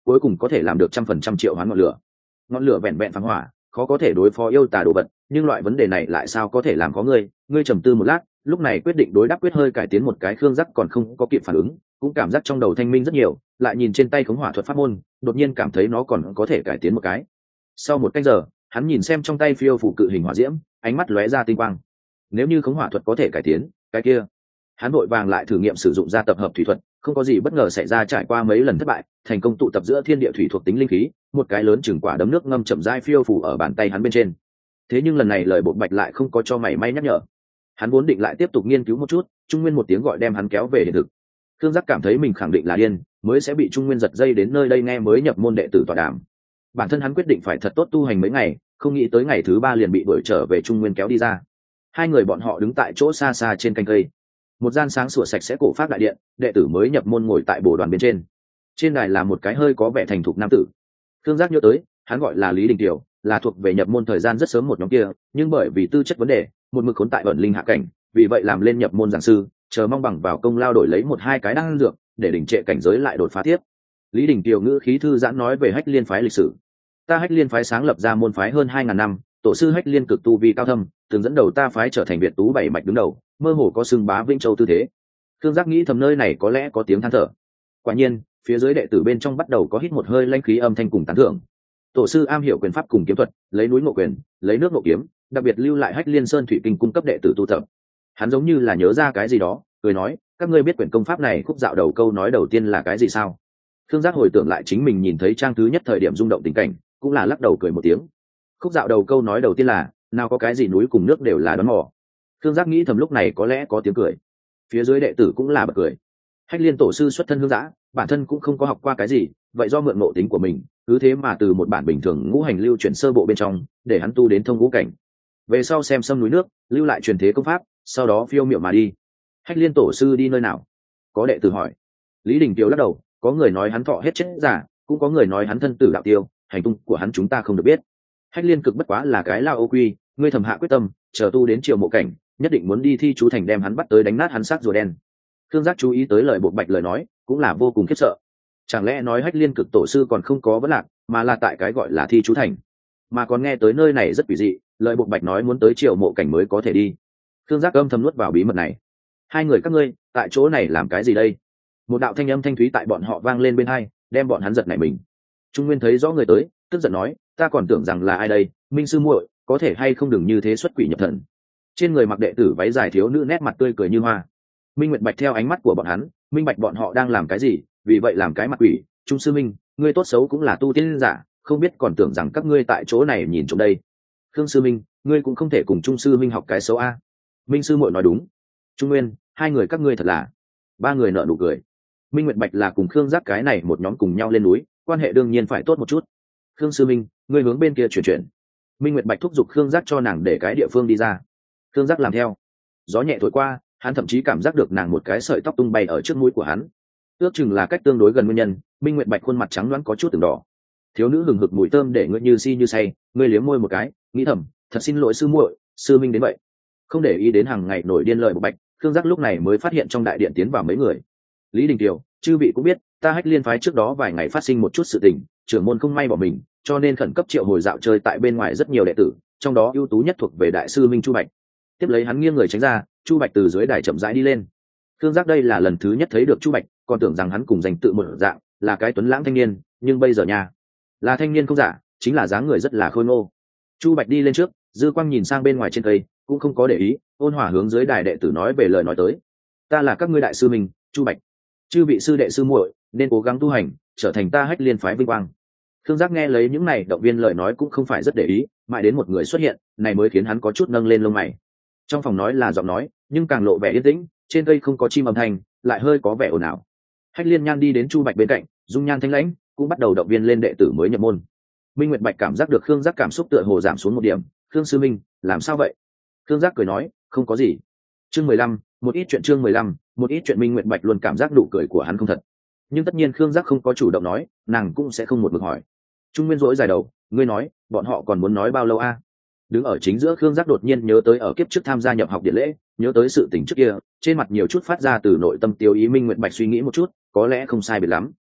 cuối cùng có thể làm được 100% triệu hoán ngọn lửa. Ngọn lửa vẹn vẹn phóng hỏa, khó có thể đối phó yêu tà đồ vật, nhưng loại vấn đề này lại sao có thể làm có ngươi trầm tư một lát, lúc này quyết định đối đáp quyết hơi cải tiến một cái. Khương Giác còn không có kịp phản ứng, cũng cảm giác trong đầu thanh minh rất nhiều, lại nhìn trên tay khống hỏa thuật pháp môn, đột nhiên cảm thấy nó còn có thể cải tiến một cái. Sau một canh giờ, hắn nhìn xem trong tay phiêu phủ cự hình hỏa diễm, ánh mắt lóe ra tinh quang. Nếu như khống hỏa thuật có thể cải tiến, cái kia, hắn vội vàng lại thử nghiệm sử dụng ra tập hợp thủy thuật, không có gì bất ngờ xảy ra. Trải qua mấy lần thất bại, thành công tụ tập giữa thiên địa thủy thuộc tính linh khí, một cái lớn chừng quả đấm nước ngâm chậm rãi phiêu phủ ở bàn tay hắn bên trên. Thế nhưng lần này lời Bộ Bạch lại không có cho mảy may nhắc nhở. Hắn vốn định lại tiếp tục nghiên cứu một chút, Trung Nguyên một tiếng gọi đem hắn kéo về hiện thực. Khương Giác cảm thấy mình khẳng định là điên, mới sẽ bị Trung Nguyên giật dây đến nơi đây nghe mới nhập môn đệ tử tọa đàm. Bản thân hắn quyết định phải thật tốt tu hành mấy ngày, không nghĩ tới ngày thứ 3 liền bị đuổi trở về Trung Nguyên kéo đi ra. Hai người bọn họ đứng tại chỗ xa xa trên cành cây. Một gian sáng sủa sạch sẽ cổ pháp đại điện, đệ tử mới nhập môn ngồi tại bồ đoàn bên trên. Trên đài là một cái hơi có vẻ thành thục nam tử. Khương Giác nhớ tới, hắn gọi là Lý Đình Kiều, là thuộc về nhập môn thời gian rất sớm một nhóm kia, nhưng bởi vì tư chất vấn đề, một mực khốn tại ẩn linh hạ cảnh, vì vậy làm lên nhập môn giảng sư, chờ mong bằng vào công lao đổi lấy 1-2 cái đan dược, để đỉnh trệ cảnh giới lại đột phá tiếp. Lý Đình Kiều ngữ khí thư giãn nói về Hách Liên phái lịch sử. Ta Hách Liên phái sáng lập ra môn phái hơn 2000 năm, tổ sư Hách Liên cực tu vi cao thâm, từng dẫn đầu ta phái trở thành Việt tú 7 mạch đứng đầu, mơ hồ có xưng bá Vĩnh Châu tư thế. Khương Giác nghĩ thầm nơi này có lẽ có tiếng than thở. Quả nhiên, phía dưới đệ tử bên trong bắt đầu có hít một hơi lãnh khí âm thanh cùng tán thưởng. Tổ sư am hiểu quyền pháp cùng kiếm thuật, lấy núi ngộ quyền, lấy nước ngộ kiếm, đặc biệt lưu lại Hách Liên Sơn thủy kinh cung cấp đệ tử tu tập. Hắn giống như là nhớ ra cái gì đó, cười nói, các ngươi biết quyển công pháp này khúc dạo đầu câu nói đầu tiên là cái gì sao? Khương Giác hồi tưởng lại chính mình nhìn thấy trang thứ nhất thời điểm rung động tình cảnh, cũng là lắc đầu cười một tiếng. Khúc dạo đầu câu nói đầu tiên là, nào có cái gì núi cùng nước đều là đón mò. Khương Giác nghĩ thầm lúc này có lẽ có tiếng cười. Phía dưới đệ tử cũng là bật cười. Hách Liên tổ sư xuất thân hương giã, bản thân cũng không có học qua cái gì, vậy do mượn ngộ tính của mình, cứ thế mà từ một bản bình thường ngũ hành lưu chuyển sơ bộ bên trong, để hắn tu đến thông ngũ cảnh. Về sau xem xâm núi nước, lưu lại truyền thế công pháp, sau đó phiêu miệu mà đi. Hách Liên tổ sư đi nơi nào? Có đệ tử hỏi. Lý Đình Kiều lắc đầu, có người nói hắn thọ hết chết giả, cũng có người nói hắn thân tử đạo tiêu, hành tung của hắn chúng ta không được biết. Hách Liên cực bất quá là cái lao ô quy, ngươi thầm hạ quyết tâm, chờ tu đến triều mộ cảnh, nhất định muốn đi thi chú thành đem hắn bắt tới đánh nát hắn xác rùa đen. Khương Giác chú ý tới lời Bộ Bạch lời nói, cũng là vô cùng khiếp sợ. Chẳng lẽ nói Hách Liên cực tổ sư còn không có vấn lạc, mà là tại cái gọi là thi chú thành, mà còn nghe tới nơi này rất quỷ dị, lời Bộ Bạch nói muốn tới triều mộ cảnh mới có thể đi. Khương Giác âm thầm nuốt vào bí mật này. Hai người các ngươi tại chỗ này làm cái gì đây? Một đạo thanh âm thanh thúy tại bọn họ vang lên bên hai, đem bọn hắn giật nảy mình. Trung Nguyên thấy rõ người tới, tức giận nói, ta còn tưởng rằng là ai đây, Minh sư muội, có thể hay không đừng như thế xuất quỷ nhập thần. Trên người mặc đệ tử váy dài thiếu nữ nét mặt tươi cười như hoa. Minh Nguyệt Bạch theo ánh mắt của bọn hắn, minh bạch bọn họ đang làm cái gì, vì vậy làm cái mặt quỷ. Trung sư minh, ngươi tốt xấu cũng là tu tiên giả, không biết còn tưởng rằng các ngươi tại chỗ này nhìn trộm đây. Khương sư minh, ngươi cũng không thể cùng Trung sư minh học cái xấu a. Minh sư muội nói đúng. Trung Nguyên, hai người các ngươi thật là. Ba người nở nụ cười. Minh Nguyệt Bạch là cùng Khương Giác cái này một nhóm cùng nhau lên núi, quan hệ đương nhiên phải tốt một chút. Khương sư minh, ngươi hướng bên kia chuyển. Minh Nguyệt Bạch thúc giục Khương Giác cho nàng để cái địa phương đi ra. Khương Giác làm theo. Gió nhẹ thổi qua, hắn thậm chí cảm giác được nàng một cái sợi tóc tung bay ở trước mũi của hắn. Ước chừng là cách tương đối gần nguyên nhân, Minh Nguyệt Bạch khuôn mặt trắng loáng có chút từng đỏ. Thiếu nữ hừng hực mùi thơm để ngươi như si như say, ngươi liếm môi một cái, nghĩ thầm, thật xin lỗi sư muội, sư minh đến vậy. Không để ý đến hàng ngày nổi điên lời Bộ Bạch, Khương Giác lúc này mới phát hiện trong đại điện tiến vào mấy người. Lý Đình Kiều, chư vị cũng biết, ta Hách Liên phái trước đó vài ngày phát sinh một chút sự tình, trưởng môn không may bỏ mình, cho nên khẩn cấp triệu hồi dạo chơi tại bên ngoài rất nhiều đệ tử, trong đó ưu tú nhất thuộc về đại sư Minh Chu Bạch. Tiếp lấy hắn nghiêng người tránh ra, Chu Bạch từ dưới đài chậm rãi đi lên. Khương Giác đây là lần thứ nhất thấy được Chu Bạch, còn tưởng rằng hắn cùng danh tự một dạng, là cái tuấn lãng thanh niên, nhưng bây giờ nha, là thanh niên không giả, chính là dáng người rất là khôi ngô. Chu Bạch đi lên trước, dư quang nhìn sang bên ngoài trên cây, cũng không có để ý, ôn hòa hướng dưới đài đệ tử nói về lời nói tới. Ta là các ngươi đại sư mình, Chu Bạch. Chư vị sư đệ sư muội nên cố gắng tu hành, trở thành ta Hách Liên phái vinh quang. Khương Giác nghe lấy những này động viên lời nói cũng không phải rất để ý, mãi đến một người xuất hiện, này mới khiến hắn có chút nâng lên lông mày. Trong phòng nói là giọng nói, nhưng càng lộ vẻ yên tĩnh, trên cây không có chim âm thanh, lại hơi có vẻ ồn ào. Hách Liên Nhan đi đến Chu Bạch bên cạnh, dung nhan thanh lãnh, cũng bắt đầu động viên lên đệ tử mới nhập môn. Minh Nguyệt Bạch cảm giác được Khương Giác cảm xúc tựa hồ giảm xuống một điểm, "Khương sư minh, làm sao vậy?" Khương Giác cười nói, "Không có gì." Chương 15, một ít chuyện chương 15, một ít chuyện. Minh Nguyệt Bạch luôn cảm giác nụ cười của hắn không thật. Nhưng tất nhiên Khương Giác không có chủ động nói, nàng cũng sẽ không một mực hỏi. Trung Nguyên rỗi dài đầu, "Ngươi nói, bọn họ còn muốn nói bao lâu a?" Đứng ở chính giữa Khương Giác đột nhiên nhớ tới ở kiếp trước tham gia nhập học điện lễ, nhớ tới sự tình trước kia, trên mặt nhiều chút phát ra từ nội tâm tiêu ý. Minh Nguyệt Bạch suy nghĩ một chút, có lẽ không sai biệt lắm.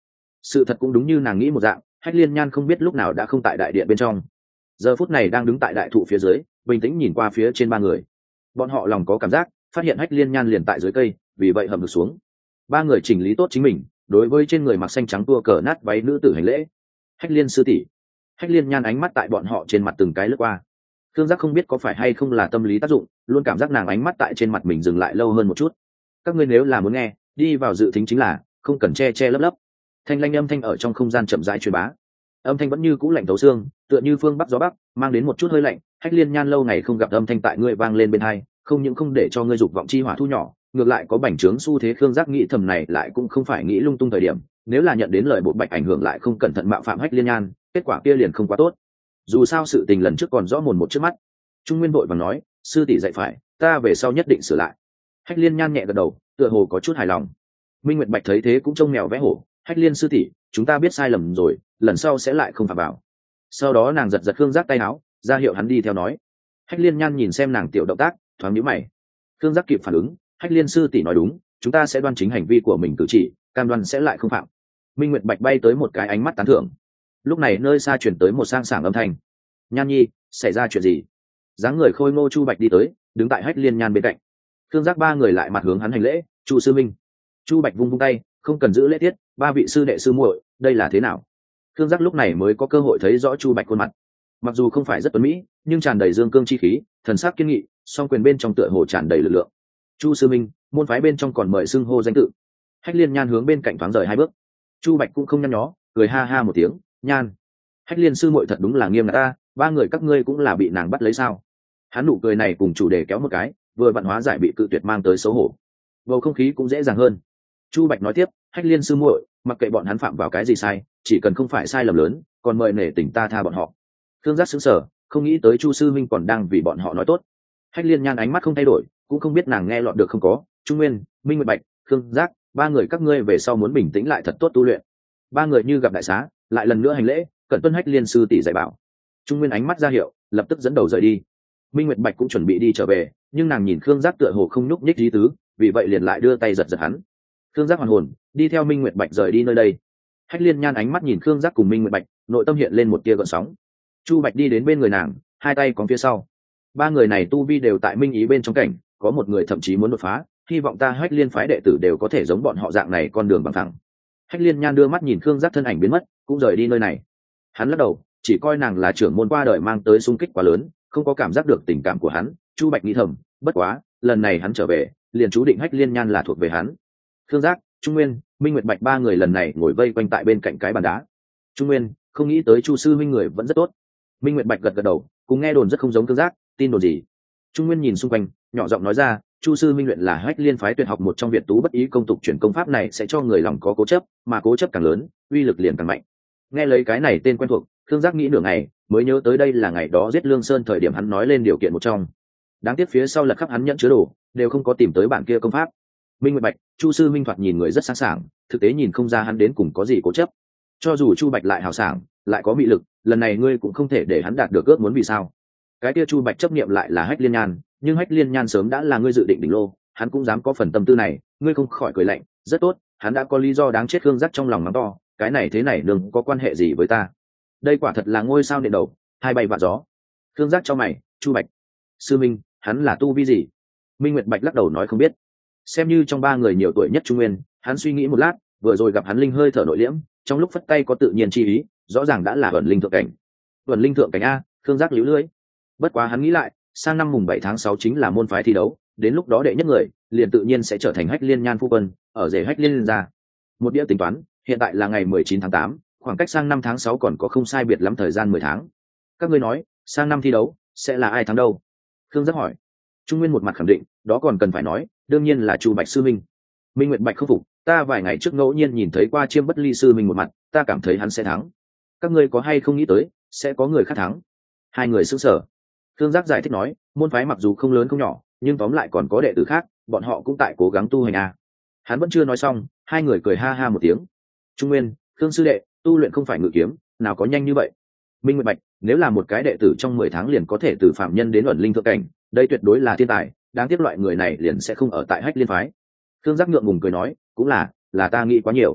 sự thật cũng đúng như nàng nghĩ một dạng, Hách Liên Nhan không biết lúc nào đã không tại đại điện bên trong, giờ phút này đang đứng tại đại thụ phía dưới, bình tĩnh nhìn qua phía trên ba người. Bọn họ lòng có cảm giác phát hiện Hách Liên Nhan liền tại dưới cây, vì vậy hầm được xuống. Ba người chỉnh lý tốt chính mình, đối với trên người mặc xanh trắng tua cờ nát váy nữ tử hành lễ. Hách Liên sư tỷ. Hách Liên Nhan ánh mắt tại bọn họ trên mặt từng cái lướt qua. Thương giác không biết có phải hay không là tâm lý tác dụng, luôn cảm giác nàng ánh mắt tại trên mặt mình dừng lại lâu hơn một chút. Các ngươi nếu là muốn nghe, đi vào dự thính chính là, không cần che che lấp lấp. Thanh lanh âm thanh ở trong không gian chậm rãi truyền bá. Âm thanh vẫn như cũ lạnh thấu xương, tựa như phương bắc gió bắc, mang đến một chút hơi lạnh. Hách Liên Nhan lâu ngày không gặp âm thanh tại ngươi vang lên bên tai, không những không để cho ngươi dục vọng chi hỏa thu nhỏ, ngược lại có bành trướng xu thế. Khương giác nghĩ thầm này lại cũng không phải nghĩ lung tung thời điểm, nếu là nhận đến lời bộ bạch ảnh hưởng lại không cẩn thận mạo phạm Hách Liên Nhan, kết quả kia liền không quá tốt. Dù sao sự tình lần trước còn rõ mồn một trước mắt. Trung Nguyên vội vàng nói, sư tỷ dạy phải, ta về sau nhất định sửa lại. Hách Liên Nhan nhẹ gật đầu, tựa hồ có chút hài lòng. Minh Nguyệt Bạch thấy thế cũng trông mèo vẽ hổ, Hách Liên sư tỷ, chúng ta biết sai lầm rồi, lần sau sẽ lại không phạm vào. Sau đó nàng giật giật Khương Giác tay áo, ra hiệu hắn đi theo nói. Hách Liên Nhan nhìn xem nàng tiểu động tác, thoáng nhíu mày. Khương Giác kịp phản ứng, Hách Liên sư tỷ nói đúng, chúng ta sẽ đoan chính hành vi của mình cử chỉ, cam đoan sẽ lại không phạm. Minh Nguyệt Bạch bay tới một cái ánh mắt tán thưởng. Lúc này nơi xa truyền tới một sang sảng âm thanh. Nhan nhi, xảy ra chuyện gì? Dáng người khôi ngô Chu Bạch đi tới, đứng tại Hách Liên Nhan bên cạnh. Khương Giác ba người lại mặt hướng hắn hành lễ. Chu sư minh. Chu Bạch vung vung tay, không cần giữ lễ tiết, ba vị sư đệ sư muội, đây là thế nào? Khương Giác lúc này mới có cơ hội thấy rõ Chu Bạch khuôn mặt. Mặc dù không phải rất tuấn mỹ, nhưng tràn đầy dương cương chi khí, thần sắc kiên nghị, song quyền bên trong tựa hồ tràn đầy lực lượng. Chu sư minh, môn phái bên trong còn mời xưng hô danh tự. Hách Liên Nhan hướng bên cạnh thoáng rời hai bước. Chu Bạch cũng không nhăn nhó, cười ha ha một tiếng. Nhan, Hách Liên sư muội thật đúng là nghiêm ngặt ta, ba người các ngươi cũng là bị nàng bắt lấy sao? Hắn nụ cười này cùng chủ đề kéo một cái, vừa vặn hóa giải bị cự tuyệt mang tới xấu hổ, bầu không khí cũng dễ dàng hơn. Chu Bạch nói tiếp, Hách Liên sư muội, mặc kệ bọn hắn phạm vào cái gì sai, chỉ cần không phải sai lầm lớn, còn mời nể tình ta tha bọn họ. Thương Giác sững sờ, không nghĩ tới Chu sư minh còn đang vì bọn họ nói tốt. Hách Liên Nhan ánh mắt không thay đổi, cũng không biết nàng nghe lọt được không có. Trung Nguyên, Minh Nguyệt Bạch, Thương Giác, ba người các ngươi về sau muốn bình tĩnh lại thật tốt tu luyện. Ba người như gặp đại xá, lại lần nữa hành lễ, cẩn tuân Hách Liên sư tỷ dạy bảo. Trung Nguyên ánh mắt ra hiệu, lập tức dẫn đầu rời đi. Minh Nguyệt Bạch cũng chuẩn bị đi trở về, nhưng nàng nhìn Khương Giác tựa hồ không nhúc nhích lý tứ, vì vậy liền lại đưa tay giật giật hắn. Khương Giác hoàn hồn, đi theo Minh Nguyệt Bạch rời đi nơi đây. Hách Liên Nhan ánh mắt nhìn Khương Giác cùng Minh Nguyệt Bạch, nội tâm hiện lên một tia gợn sóng. Chu Bạch đi đến bên người nàng, hai tay còn phía sau. Ba người này tu vi đều tại minh ý bên trong cảnh, có một người thậm chí muốn đột phá, hy vọng ta Hách Liên phái đệ tử đều có thể giống bọn họ dạng này con đường bằng thẳng. Hách Liên Nhan đưa mắt nhìn Khương Giác thân ảnh biến mất, cũng rời đi nơi này. Hắn lắc đầu, chỉ coi nàng là trưởng môn qua đời mang tới xung kích quá lớn, không có cảm giác được tình cảm của hắn. Chu Bạch nghĩ thầm, bất quá, lần này hắn trở về, liền chú định Hách Liên Nhan là thuộc về hắn. Khương Giác, Trung Nguyên, Minh Nguyệt Bạch ba người lần này ngồi vây quanh tại bên cạnh cái bàn đá. Trung Nguyên, không nghĩ tới Chu sư minh người vẫn rất tốt. Minh Nguyệt Bạch gật gật đầu, cùng nghe đồn rất không giống Khương Giác, tin đồn gì? Trung Nguyên nhìn xung quanh, nhỏ giọng nói ra, Chu sư minh luyện là Hách Liên phái tuyệt học một trong Việt tú bất ý công tục chuyển công pháp này sẽ cho người lòng có cố chấp, mà cố chấp càng lớn, uy lực liền càng mạnh. Nghe lấy cái này tên quen thuộc, Khương Giác nghĩ nửa ngày, mới nhớ tới đây là ngày đó giết Lương Sơn thời điểm hắn nói lên điều kiện một trong. Đáng tiếc phía sau lật khắp hắn nhận chứa đồ, đều không có tìm tới bản kia công pháp. Minh Nguyệt Bạch, Chu sư minh thoạt nhìn người rất sáng sảng, thực tế nhìn không ra hắn đến cùng có gì cố chấp. Cho dù Chu Bạch lại hào sảng, lại có mị lực, lần này ngươi cũng không thể để hắn đạt được ước muốn. Vì sao? Cái kia Chu Bạch chấp niệm lại là Hách Liên Nhan, nhưng Hách Liên Nhan sớm đã là ngươi dự định đỉnh lô, hắn cũng dám có phần tâm tư này, ngươi không khỏi cười lạnh, rất tốt, hắn đã có lý do đáng chết. Khương Giác trong lòng mắng to, cái này thế này đừng có quan hệ gì với ta. Đây quả thật là ngôi sao nện đầu, hai bay vạ gió. Khương Giác cho mày, Chu Bạch sư minh, hắn là tu vi gì? Minh Nguyệt Bạch lắc đầu nói không biết. Xem như trong ba người nhiều tuổi nhất Trung Nguyên, hắn suy nghĩ một lát, vừa rồi gặp hắn linh hơi thở nội liễm, trong lúc phất tay có tự nhiên chi ý, rõ ràng đã là ẩn linh thượng cảnh. Ẩn linh thượng cảnh a, Khương Giác líu lưỡi. Bất quá hắn nghĩ lại, sang năm mùng 7 tháng 6 chính là môn phái thi đấu, đến lúc đó đệ nhất người liền tự nhiên sẽ trở thành Hách Liên Nhan phu quân, ở rể Hách Liên ra. Một đĩa tính toán, hiện tại là ngày 19 tháng 8, khoảng cách sang năm tháng 6 còn có không sai biệt lắm thời gian 10 tháng. Các ngươi nói, sang năm thi đấu sẽ là ai thắng đâu? Khương Giác hỏi. Trung Nguyên một mặt khẳng định, đó còn cần phải nói, đương nhiên là Chu Bạch sư minh. Minh Nguyệt Bạch không phục, ta vài ngày trước ngẫu nhiên nhìn thấy qua Chiêm Bất Ly sư minh một mặt, ta cảm thấy hắn sẽ thắng. Các ngươi có hay không nghĩ tới sẽ có người khác thắng? Hai người sững sờ. Khương Giác giải thích nói, môn phái mặc dù không lớn không nhỏ, nhưng tóm lại còn có đệ tử khác, bọn họ cũng tại cố gắng tu hành a. Hắn vẫn chưa nói xong, hai người cười ha ha một tiếng. Trung Nguyên, Khương sư đệ, tu luyện không phải ngự kiếm, nào có nhanh như vậy. Minh Nguyệt Bạch, nếu là một cái đệ tử trong 10 tháng liền có thể từ phạm nhân đến ẩn linh thượng cảnh, đây tuyệt đối là thiên tài, đáng tiếc loại người này liền sẽ không ở tại Hách Liên phái. Khương Giác ngượng ngùng cười nói, cũng là ta nghĩ quá nhiều.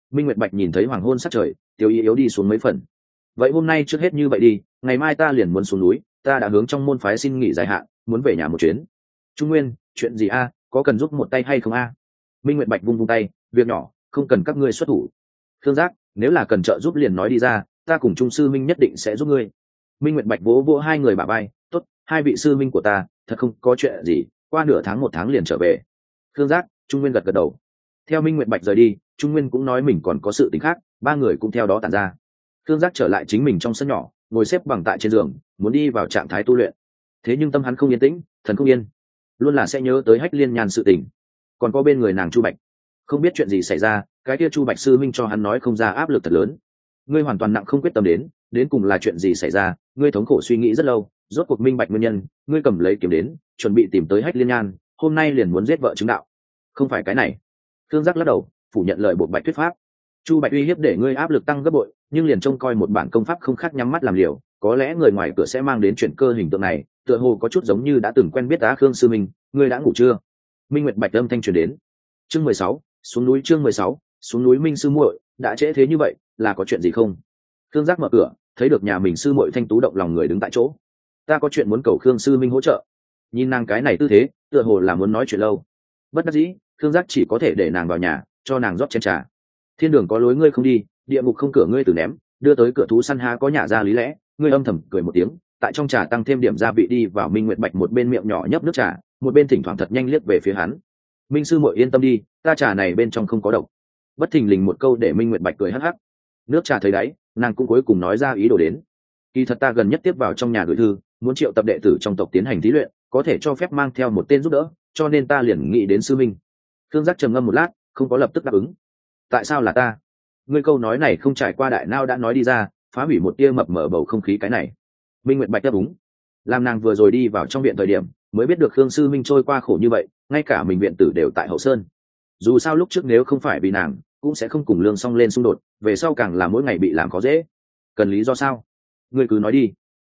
Minh Nguyệt Bạch nhìn thấy hoàng hôn sát trời, tiêu ý yếu đi xuống mấy phần. Vậy hôm nay trước hết như vậy đi, ngày mai ta liền muốn xuống núi, ta đã hướng trong môn phái xin nghỉ dài hạn, muốn về nhà một chuyến. Trung Nguyên, chuyện gì a, có cần giúp một tay hay không a? Minh Nguyệt Bạch vung vung tay, việc nhỏ, không cần các ngươi xuất thủ. Khương Giác, nếu là cần trợ giúp liền nói đi ra, ta cùng Trung sư minh nhất định sẽ giúp ngươi. Minh Nguyệt Bạch vỗ vỗ hai người bả vai, tốt, hai vị sư minh của ta, thật không có chuyện gì, qua nửa tháng một tháng liền trở về. Khương Giác, Trung Nguyên gật gật đầu. Theo Minh Nguyệt Bạch rời đi, Trung Nguyên cũng nói mình còn có sự tình khác, ba người cũng theo đó tản ra. Khương Giác trở lại chính mình trong sân nhỏ, ngồi xếp bằng tại trên giường, muốn đi vào trạng thái tu luyện. Thế nhưng tâm hắn không yên tĩnh, thần không yên, luôn là sẽ nhớ tới Hách Liên Nhan sự tình, còn có bên người nàng Chu Bạch. Không biết chuyện gì xảy ra, cái kia Chu Bạch sư minh cho hắn nói không ra áp lực thật lớn. Ngươi hoàn toàn nặng không quyết tâm đến cùng là chuyện gì xảy ra, ngươi thống khổ suy nghĩ rất lâu, rốt cuộc minh bạch nguyên nhân, ngươi cầm lấy kiếm đến, chuẩn bị tìm tới Hách Liên Nhan, hôm nay liền muốn giết vợ chứng đạo. Không phải cái này. Khương Giác lắc đầu, phủ nhận lời Bộ Bạch thuyết pháp. Chu Bạch uy hiếp để ngươi áp lực tăng gấp bội, nhưng liền trông coi một bản công pháp không khác nhắm mắt làm liều, có lẽ người ngoài cửa sẽ mang đến chuyển cơ hình tượng này, tựa hồ có chút giống như đã từng quen biết Á Khương sư minh, ngươi đã ngủ chưa? Minh Nguyệt Bạch âm thanh truyền đến. Chương 16, xuống núi. Chương 16, xuống núi. Minh sư muội, đã trễ thế như vậy, là có chuyện gì không? Khương Giác mở cửa, thấy được nhà mình sư muội Thanh Tú động lòng người đứng tại chỗ. Ta có chuyện muốn cầu Khương sư minh hỗ trợ. Nhìn nàng cái này tư thế, tựa hồ là muốn nói chuyện lâu. Bất đắc dĩ, Khương Giác chỉ có thể để nàng vào nhà, cho nàng rót chén trà. Thiên đường có lối ngươi không đi, địa ngục không cửa ngươi từ ném, đưa tới cửa thú săn há có nhả ra lý lẽ. Ngươi âm thầm cười một tiếng, tại trong trà tăng thêm điểm gia vị đi vào. Minh Nguyệt Bạch một bên miệng nhỏ nhấp nước trà, một bên thỉnh thoảng thật nhanh liếc về phía hắn. Minh sư muội yên tâm đi, ta trà này bên trong không có độc. Bất thình lình một câu để Minh Nguyệt Bạch cười hắc hắc. Nước trà thấy đáy, nàng cũng cuối cùng nói ra ý đồ đến. Kỳ thật ta gần nhất tiếp vào trong nhà gửi thư, muốn triệu tập đệ tử trong tộc tiến hành thí luyện, có thể cho phép mang theo một tên giúp đỡ, cho nên ta liền nghĩ đến sư minh. Khương Giác trầm ngâm một lát, không có lập tức đáp ứng. Tại sao là ta? Ngươi câu nói này không trải qua đại nao đã nói đi ra, phá hủy một tia mập mờ bầu không khí cái này. Minh Nguyệt Bạch đáp ứng. Làm nàng vừa rồi đi vào trong viện thời điểm, mới biết được Khương sư minh trôi qua khổ như vậy, ngay cả mình viện tử đều tại hậu sơn. Dù sao lúc trước nếu không phải vì nàng, cũng sẽ không cùng Lương Song lên xung đột, về sau càng là mỗi ngày bị làm khó dễ. Cần lý do sao? Ngươi cứ nói đi.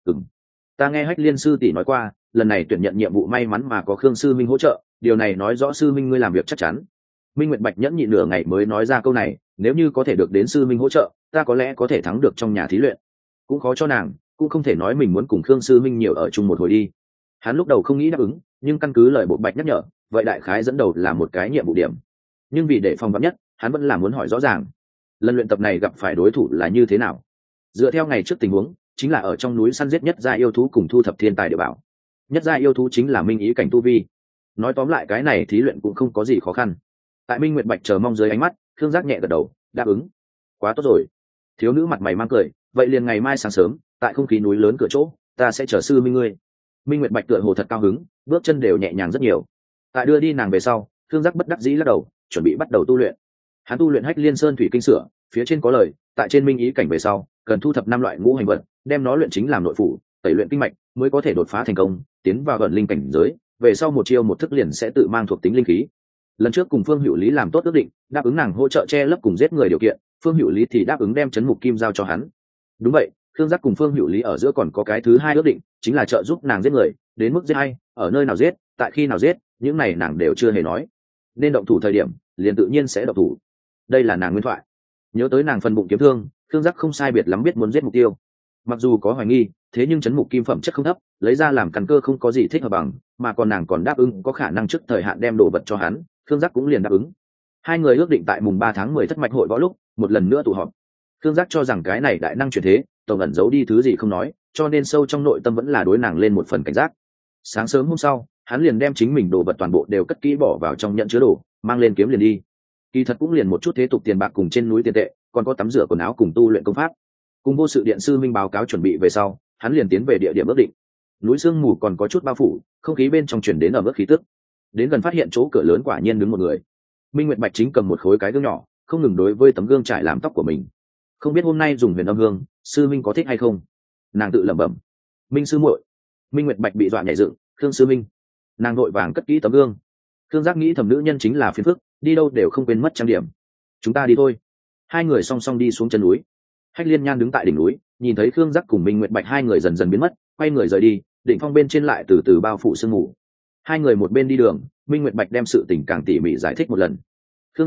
Ta nghe Hách Liên sư tỷ nói qua, lần này tuyển nhận nhiệm vụ may mắn mà có Khương sư minh hỗ trợ, điều này nói rõ sư minh ngươi làm việc chắc chắn. Minh Nguyệt Bạch nhẫn nhịn nửa ngày mới nói ra câu này, nếu như có thể được đến sư minh hỗ trợ, ta có lẽ có thể thắng được trong nhà thí luyện. Cũng khó cho nàng, cũng không thể nói mình muốn cùng Khương sư minh nhiều ở chung một hồi đi. Hắn lúc đầu không nghĩ đáp ứng, nhưng căn cứ lời Bộ Bạch nhắc nhở, vậy đại khái dẫn đầu là một cái nhiệm vụ điểm. Nhưng vì để phòng vắn nhất, hắn vẫn là muốn hỏi rõ ràng, lần luyện tập này gặp phải đối thủ là như thế nào. Dựa theo ngày trước tình huống, chính là ở trong núi săn giết nhất gia yêu thú cùng thu thập thiên tài địa bảo. Nhất gia yêu thú chính là minh ý cảnh tu vi. Nói tóm lại cái này thí luyện cũng không có gì khó khăn. Tại Minh Nguyệt Bạch chờ mong dưới ánh mắt, Khương Giác nhẹ gật đầu, đáp ứng. Quá tốt rồi. Thiếu nữ mặt mày mang cười, vậy liền ngày mai sáng sớm, tại không khí núi lớn cửa chỗ, ta sẽ chờ sư minh ngươi. Minh Nguyệt Bạch tựa hồ thật cao hứng, bước chân đều nhẹ nhàng rất nhiều. Tại đưa đi nàng về sau, Khương Giác bất đắc dĩ lắc đầu, chuẩn bị bắt đầu tu luyện. Hắn tu luyện Hách Liên Sơn thủy kinh sửa, phía trên có lời, tại trên minh ý cảnh về sau, cần thu thập 5 loại ngũ hành vật, đem nó luyện chính làm nội phủ, tẩy luyện kinh mạch, mới có thể đột phá thành công, tiến vào ẩn linh cảnh giới, về sau một chiêu một thức liền sẽ tự mang thuộc tính linh khí. Lần trước cùng Phương Hữu Lý làm tốt ước định, đáp ứng nàng hỗ trợ che lấp cùng giết người điều kiện, Phương Hữu Lý thì đáp ứng đem chấn mục kim giao cho hắn. Đúng vậy, Khương Giác cùng Phương Hữu Lý ở giữa còn có cái thứ hai ước định, chính là trợ giúp nàng giết người, đến mức giết hay, ở nơi nào giết, tại khi nào giết, những này nàng đều chưa hề nói. Nên động thủ thời điểm, liền tự nhiên sẽ động thủ. Đây là nàng nguyên thoại. Nhớ tới nàng phần bụng kiếm thương, Khương Giác không sai biệt lắm biết muốn giết mục tiêu. Mặc dù có hoài nghi, thế nhưng chấn mục kim phẩm chất không thấp, lấy ra làm căn cơ không có gì thích hợp bằng, mà còn nàng còn đáp ứng có khả năng trước thời hạn đem đồ vật cho hắn, Khương Giác cũng liền đáp ứng. Hai người ước định tại mùng 3 tháng 10 thất mạch hội võ lúc, một lần nữa tụ họp. Khương Giác cho rằng cái này đại năng chuyển thế, tổng ẩn giấu đi thứ gì không nói, cho nên sâu trong nội tâm vẫn là đối nàng lên một phần cảnh giác. Sáng sớm hôm sau, hắn liền đem chính mình đồ vật toàn bộ đều cất kỹ bỏ vào trong nhận chứa đồ, mang lên kiếm liền đi. Kỳ thật cũng liền một chút thế tục tiền bạc cùng trên núi tiền tệ, còn có tắm rửa quần áo cùng tu luyện công pháp. Cùng vô sự điện sư minh báo cáo chuẩn bị về sau, hắn liền tiến về địa điểm ước định. Núi sương mù còn có chút bao phủ, không khí bên trong chuyển đến ở mức khí tức. Đến gần phát hiện chỗ cửa lớn quả nhiên đứng một người. Minh Nguyệt Bạch chính cầm một khối cái gương nhỏ, không ngừng đối với tấm gương trải làm tóc của mình. Không biết hôm nay dùng huyền âm hương, sư minh có thích hay không? Nàng tự lẩm bẩm. Minh sư muội. Minh Nguyệt Bạch bị dọa nhảy dựng, Khương sư minh. Nàng vội vàng cất kỹ tấm gương. Khương Giác nghĩ thầm nữ nhân chính là phiền phức, đi đâu đều không quên mất trang điểm. Chúng ta đi thôi. Hai người song song đi xuống chân núi. Hách Liên Nhan đứng tại đỉnh núi, nhìn thấy Khương Giác cùng Minh Nguyệt Bạch hai người dần dần biến mất, quay người rời đi, đỉnh phong bên trên lại từ từ bao phủ sương mù. Hai người một bên đi đường, Minh Nguyệt Bạch đem sự tình càng tỉ mỉ giải thích một lần. Khương Giác hỏi,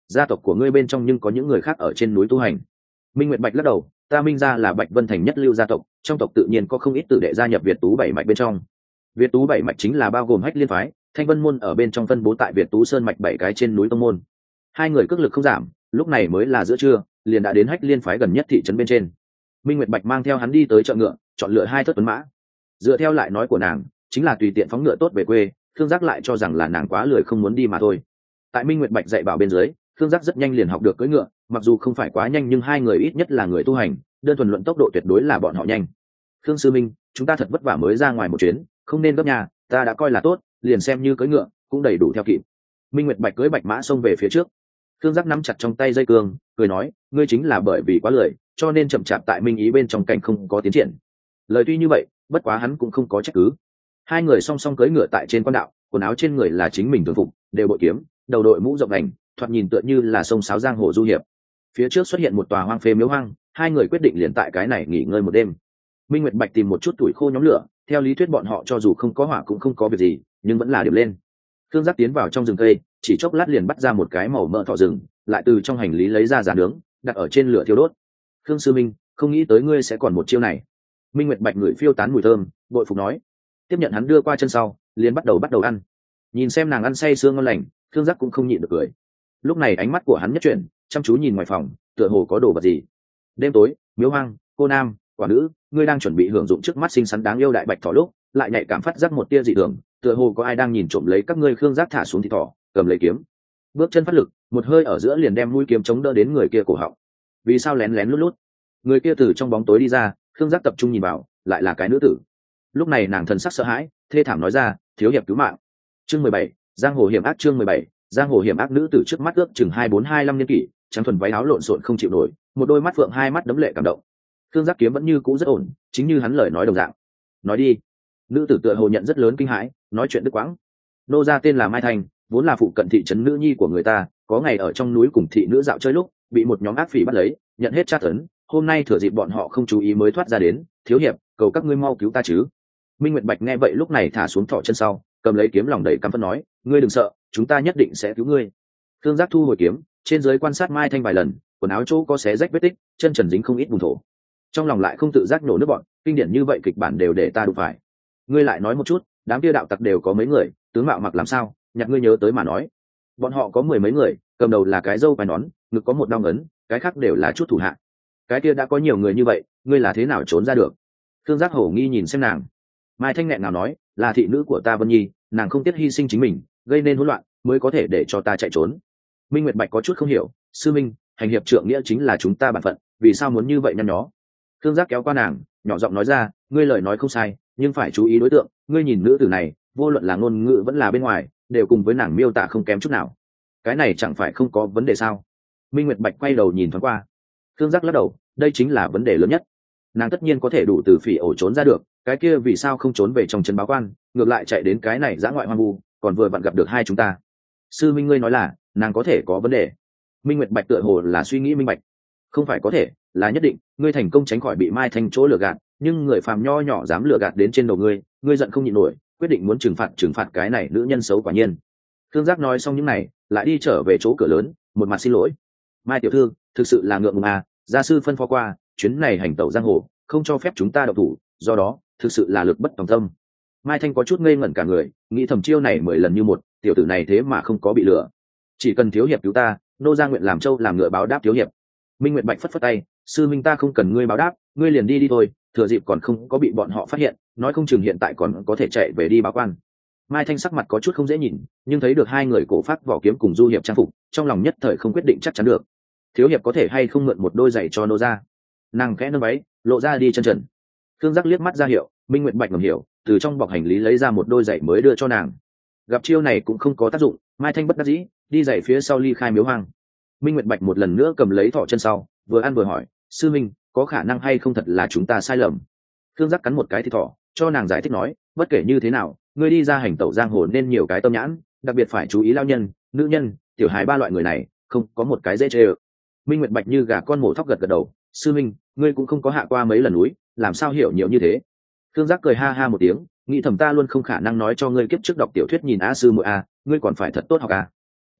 gia tộc của ngươi bên trong nhưng có những người khác ở trên núi tu hành. Minh Nguyệt Bạch lắc đầu, ta Minh gia là Bạch Vân Thành nhất lưu gia tộc, trong tộc tự nhiên có không ít tử đệ gia nhập Việt Tú bảy mạch bên trong. Việt Tú bảy mạch chính là bao gồm Hách Liên phái, Thanh Vân môn ở bên trong phân bố tại Việt Tú Sơn mạch bảy cái trên núi tông môn. Hai người cước lực không giảm, lúc này mới là giữa trưa, liền đã đến Hách Liên phái gần nhất thị trấn bên trên. Minh Nguyệt Bạch mang theo hắn đi tới chợ ngựa, chọn lựa hai thất tuấn mã. Dựa theo lại nói của nàng, chính là tùy tiện phóng ngựa tốt về quê, Thương Giác lại cho rằng là nàng quá lười không muốn đi mà thôi. Tại Minh Nguyệt Bạch dạy bảo bên dưới, Thương Giác rất nhanh liền học được cưỡi ngựa, mặc dù không phải quá nhanh nhưng hai người ít nhất là người tu hành, đơn thuần luận tốc độ tuyệt đối là bọn họ nhanh. Thương sư minh, chúng ta thật vất vả mới ra ngoài một chuyến, không nên gấp nhà, ta đã coi là tốt, liền xem như cưỡi ngựa cũng đầy đủ theo kịp. Minh Nguyệt Bạch cưỡi bạch mã xông về phía trước. Thương Giác nắm chặt trong tay dây cương, cười nói, ngươi chính là bởi vì quá lười, cho nên chậm chạp tại minh ý bên trong cảnh không có tiến triển. Lời tuy như vậy, bất quá hắn cũng không có trách cứ. Hai người song song cưỡi ngựa tại trên quan đạo, quần áo trên người là chính mình thường phục, đều bội kiếm, đầu đội mũ rộng đành, thoạt nhìn tựa như là sông sáo giang hồ du hiệp. Phía trước xuất hiện một tòa hoang phế miếu hoang, hai người quyết định liền tại cái này nghỉ ngơi một đêm. Minh Nguyệt Bạch tìm một chút tuổi khô nhóm lửa, theo lý thuyết bọn họ cho dù không có hỏa cũng không có việc gì, nhưng vẫn là điểm lên. Thương Giác tiến vào trong rừng cây, chỉ chốc lát liền bắt ra một cái màu mỡ thỏ rừng, lại từ trong hành lý lấy ra giá nướng, đặt ở trên lửa thiêu đốt. Khương sư minh, không nghĩ tới ngươi sẽ còn một chiêu này. Minh Nguyệt Bạch ngửi phiêu tán mùi thơm, bội phục nói. Tiếp nhận hắn đưa qua chân sau, liền bắt đầu ăn. Nhìn xem nàng ăn say sương ngon lành, Thương Giác cũng không nhịn được cười. Lúc này ánh mắt của hắn nhất chuyển, chăm chú nhìn ngoài phòng, tựa hồ có đồ vật gì. Đêm tối, miếu hoang, cô nam, quả nữ, ngươi đang chuẩn bị hưởng dụng trước mắt xinh xắn đáng yêu đại bạch thỏ lúc, lại nhạy cảm phát giác một tia dị thường, tựa hồ có ai đang nhìn trộm lấy các ngươi. Khương Giác thả xuống thịt thỏ, cầm lấy kiếm, bước chân phát lực, một hơi ở giữa liền đem mũi kiếm chống đỡ đến người kia cổ họng. Vì sao lén lén lút lút? Người kia từ trong bóng tối đi ra, Khương Giác tập trung nhìn vào, lại là cái nữ tử. Lúc này nàng thần sắc sợ hãi, thê thảm nói ra, thiếu hiệp cứu mạng. Chương 17, giang hồ hiểm ác. Chương 17, giang hồ hiểm ác. Nữ tử trước mắt ước chừng 24-25 niên kỷ, trắng thuần váy áo lộn xộn không chịu nổi, một đôi mắt phượng hai mắt đấm lệ cảm động. Khương Giác kiếm vẫn như cũ rất ổn, chính như hắn lời nói đồng dạng. Nói đi. Nữ tử tựa hồ nhận rất lớn kinh hãi, nói chuyện đứt quãng. Nô gia tên là Mai Thành, vốn là phụ cận thị trấn nữ nhi của người ta, có ngày ở trong núi cùng thị nữ dạo chơi lúc bị một nhóm ác phỉ bắt lấy, nhận hết tra tấn, hôm nay thừa dịp bọn họ không chú ý mới thoát ra đến. Thiếu hiệp, cầu các ngươi mau cứu ta chứ. Minh Nguyệt Bạch nghe vậy lúc này thả xuống thỏ chân sau, cầm lấy kiếm lòng đầy căm phẫn nói, ngươi đừng sợ, chúng ta nhất định sẽ cứu ngươi. Thương Giác thu hồi kiếm, trên dưới quan sát Mai Thanh vài lần, quần áo chỗ có xé rách vết tích, chân trần dính không ít bùn thổ. Trong lòng lại không tự giác nổ nước bọn, kinh điển như vậy kịch bản đều để ta đụng phải. Ngươi lại nói một chút, đám kia đạo tặc đều có mấy người, tướng mạo mặc làm sao, nhặt ngươi nhớ tới mà nói. Bọn họ có 10 mấy người, cầm đầu là cái râu vài nón, ngực có một đao ấn, cái khác đều là chút thủ hạ. Cái kia đã có nhiều người như vậy, ngươi là thế nào trốn ra được? Thương Giác hổ nghi nhìn xem nàng. Mai Thanh nghẹn nào nói, là thị nữ của ta Vân Nhi, nàng không tiếc hy sinh chính mình, gây nên hỗn loạn, mới có thể để cho ta chạy trốn. Minh Nguyệt Bạch có chút không hiểu, sư minh, hành hiệp trượng nghĩa chính là chúng ta bản phận, vì sao muốn như vậy nhăn nhó? Thương Giác kéo qua nàng, nhỏ giọng nói ra, ngươi lời nói không sai, nhưng phải chú ý đối tượng, ngươi nhìn nữ tử này, vô luận là ngôn ngữ vẫn là bên ngoài, đều cùng với nàng miêu tả không kém chút nào. Cái này chẳng phải không có vấn đề sao? Minh Nguyệt Bạch quay đầu nhìn thoáng qua. Thương Giác lắc đầu, đây chính là vấn đề lớn nhất. Nàng tất nhiên có thể đủ từ phỉ ổ trốn ra được, cái kia vì sao không trốn về trong trấn báo quan, ngược lại chạy đến cái này dã ngoại hoang vu, còn vừa vặn gặp được hai chúng ta. Sư minh, ngươi nói là nàng có thể có vấn đề. Minh Nguyệt Bạch tựa hồ là suy nghĩ minh bạch. Không phải có thể, là nhất định. Ngươi thành công tránh khỏi bị Mai Thanh chỗ lừa gạt, nhưng người phàm nho nhỏ dám lừa gạt đến trên đầu ngươi, ngươi giận không nhịn nổi, quyết định muốn trừng phạt cái này nữ nhân xấu quả nhiên. Thương Giác nói xong những này, lại đi trở về chỗ cửa lớn, một mặt xin lỗi. Mai tiểu thư, thực sự là ngượng ngùng à, gia sư phân phó qua, chuyến này hành tẩu giang hồ, không cho phép chúng ta động thủ, do đó thực sự là lực bất tòng tâm. Mai Thanh có chút ngây ngẩn cả người, nghĩ thầm chiêu này 10 lần như một, tiểu tử này thế mà không có bị lừa. Chỉ cần thiếu hiệp cứu ta, nô gia nguyện làm trâu làm ngựa báo đáp thiếu hiệp. Minh Nguyệt Bạch phất phất tay, sư minh ta không cần ngươi báo đáp, ngươi liền đi thôi, thừa dịp còn không có bị bọn họ phát hiện, nói không chừng hiện tại còn có thể chạy về đi báo quan. Mai Thanh sắc mặt có chút không dễ nhìn, nhưng thấy được hai người cổ phát vỏ kiếm cùng du hiệp trang phục, trong lòng nhất thời không quyết định chắc chắn được. Thiếu hiệp có thể hay không mượn một đôi giày cho nô gia? Nàng khẽ nâng váy, lộ ra đi chân trần. Thương Giác liếc mắt ra hiệu, Minh Nguyệt Bạch ngầm hiểu, từ trong bọc hành lý lấy ra một đôi giày mới đưa cho nàng. Gặp chiêu này cũng không có tác dụng, Mai Thanh bất đắc dĩ, đi giày phía sau ly khai miếu hoang. Minh Nguyệt Bạch một lần nữa cầm lấy thỏ chân sau, vừa ăn vừa hỏi, sư minh, có khả năng hay không thật là chúng ta sai lầm? Thương Giác cắn một cái thịt thỏ, cho nàng giải thích nói, bất kể như thế nào, ngươi đi ra hành tẩu giang hồ nên nhiều cái tâm nhãn, đặc biệt phải chú ý lao nhân, nữ nhân, tiểu hài ba loại người này, không có một cái dễ chê ơ. Minh Nguyệt Bạch như gà con mổ thóc gật gật đầu, sư minh, ngươi cũng không có hạ qua mấy lần núi, làm sao hiểu nhiều như thế? Thương Giác cười ha ha một tiếng, nghĩ thầm ta luôn không khả năng nói cho ngươi kiếp trước đọc tiểu thuyết nhìn a sư muội a, ngươi còn phải thật tốt học a.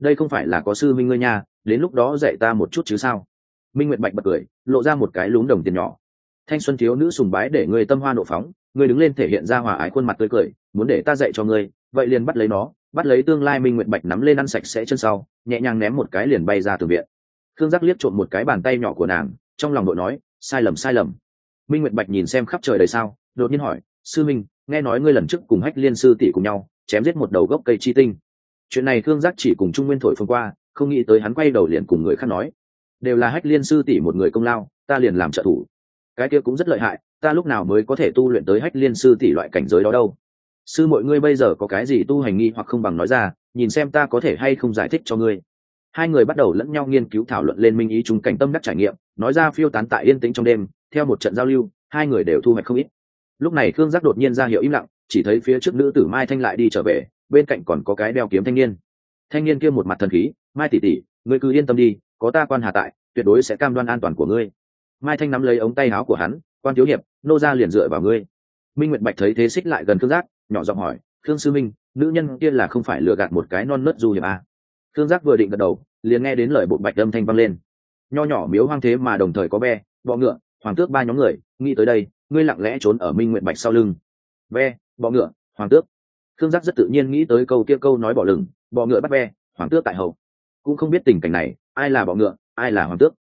đây không phải là có sư minh ngươi nha, đến lúc đó dạy ta một chút chứ sao. Minh Nguyệt Bạch bật cười, lộ ra một cái lúm đồng tiền nhỏ. Thanh xuân thiếu nữ sùng bái để ngươi tâm hoa nộ phóng, ngươi đứng lên thể hiện ra hòa ái khuôn mặt tươi cười, muốn để ta dạy cho ngươi, vậy liền bắt lấy nó, bắt lấy tương lai. Minh Nguyệt Bạch nắm lên ăn sạch sẽ chân sau, nhẹ nhàng ném một cái liền bay ra từ viện. Khương Giác liếc trộm một cái bàn tay nhỏ của nàng, trong lòng đội nói, sai lầm sai lầm. Minh Nguyệt Bạch nhìn xem khắp trời đầy sao, đột nhiên hỏi, sư minh, nghe nói ngươi lần trước cùng Hách Liên sư tỷ cùng nhau chém giết một đầu gốc cây chi tinh. Chuyện này Khương Giác chỉ cùng Trung Nguyên thổi phồng qua, không nghĩ tới hắn quay đầu liền cùng người khác nói, đều là Hách Liên sư tỷ một người công lao, ta liền làm trợ thủ. Cái kia cũng rất lợi hại, ta lúc nào mới có thể tu luyện tới Hách Liên sư tỷ loại cảnh giới đó đâu. Sư mọi ngươi bây giờ có cái gì tu hành nghi hoặc không bằng nói ra, nhìn xem ta có thể hay không giải thích cho ngươi. Hai người bắt đầu lẫn nhau nghiên cứu thảo luận lên minh ý chúng cảnh tâm đắc trải nghiệm, nói ra phiêu tán tại yên tĩnh trong đêm. Theo một trận giao lưu, hai người đều thu hoạch không ít. Lúc này Khương Giác đột nhiên ra hiệu im lặng, chỉ thấy phía trước nữ tử Mai Thanh lại đi trở về, bên cạnh còn có cái đeo kiếm thanh niên. Thanh niên kia một mặt thần khí, Mai tỷ tỷ, ngươi cứ yên tâm đi, có ta Quan Hà tại, tuyệt đối sẽ cam đoan an toàn của ngươi. Mai Thanh nắm lấy ống tay áo của hắn, Quan thiếu hiệp, nô gia liền dựa vào ngươi. Minh Nguyệt Bạch thấy thế xích lại gần Khương Giác, nhỏ giọng hỏi, Khương sư minh, nữ nhân kia là không phải lừa gạt một cái non nớt du hiệp à? Khương Giác vừa định gật đầu, liền nghe đến lời bộ bạch âm thanh vang lên. Nho nhỏ miếu hoang thế mà đồng thời có ve, bọ ngựa, hoàng tước ba nhóm người, nghĩ tới đây, ngươi lặng lẽ trốn ở Minh Nguyệt Bạch sau lưng. Ve, bọ ngựa, hoàng tước. Khương Giác rất tự nhiên nghĩ tới câu kia câu nói bỏ lửng, bọ ngựa bắt ve, hoàng tước tại hậu. Cũng không biết tình cảnh này, ai là bọ ngựa, ai là hoàng tước.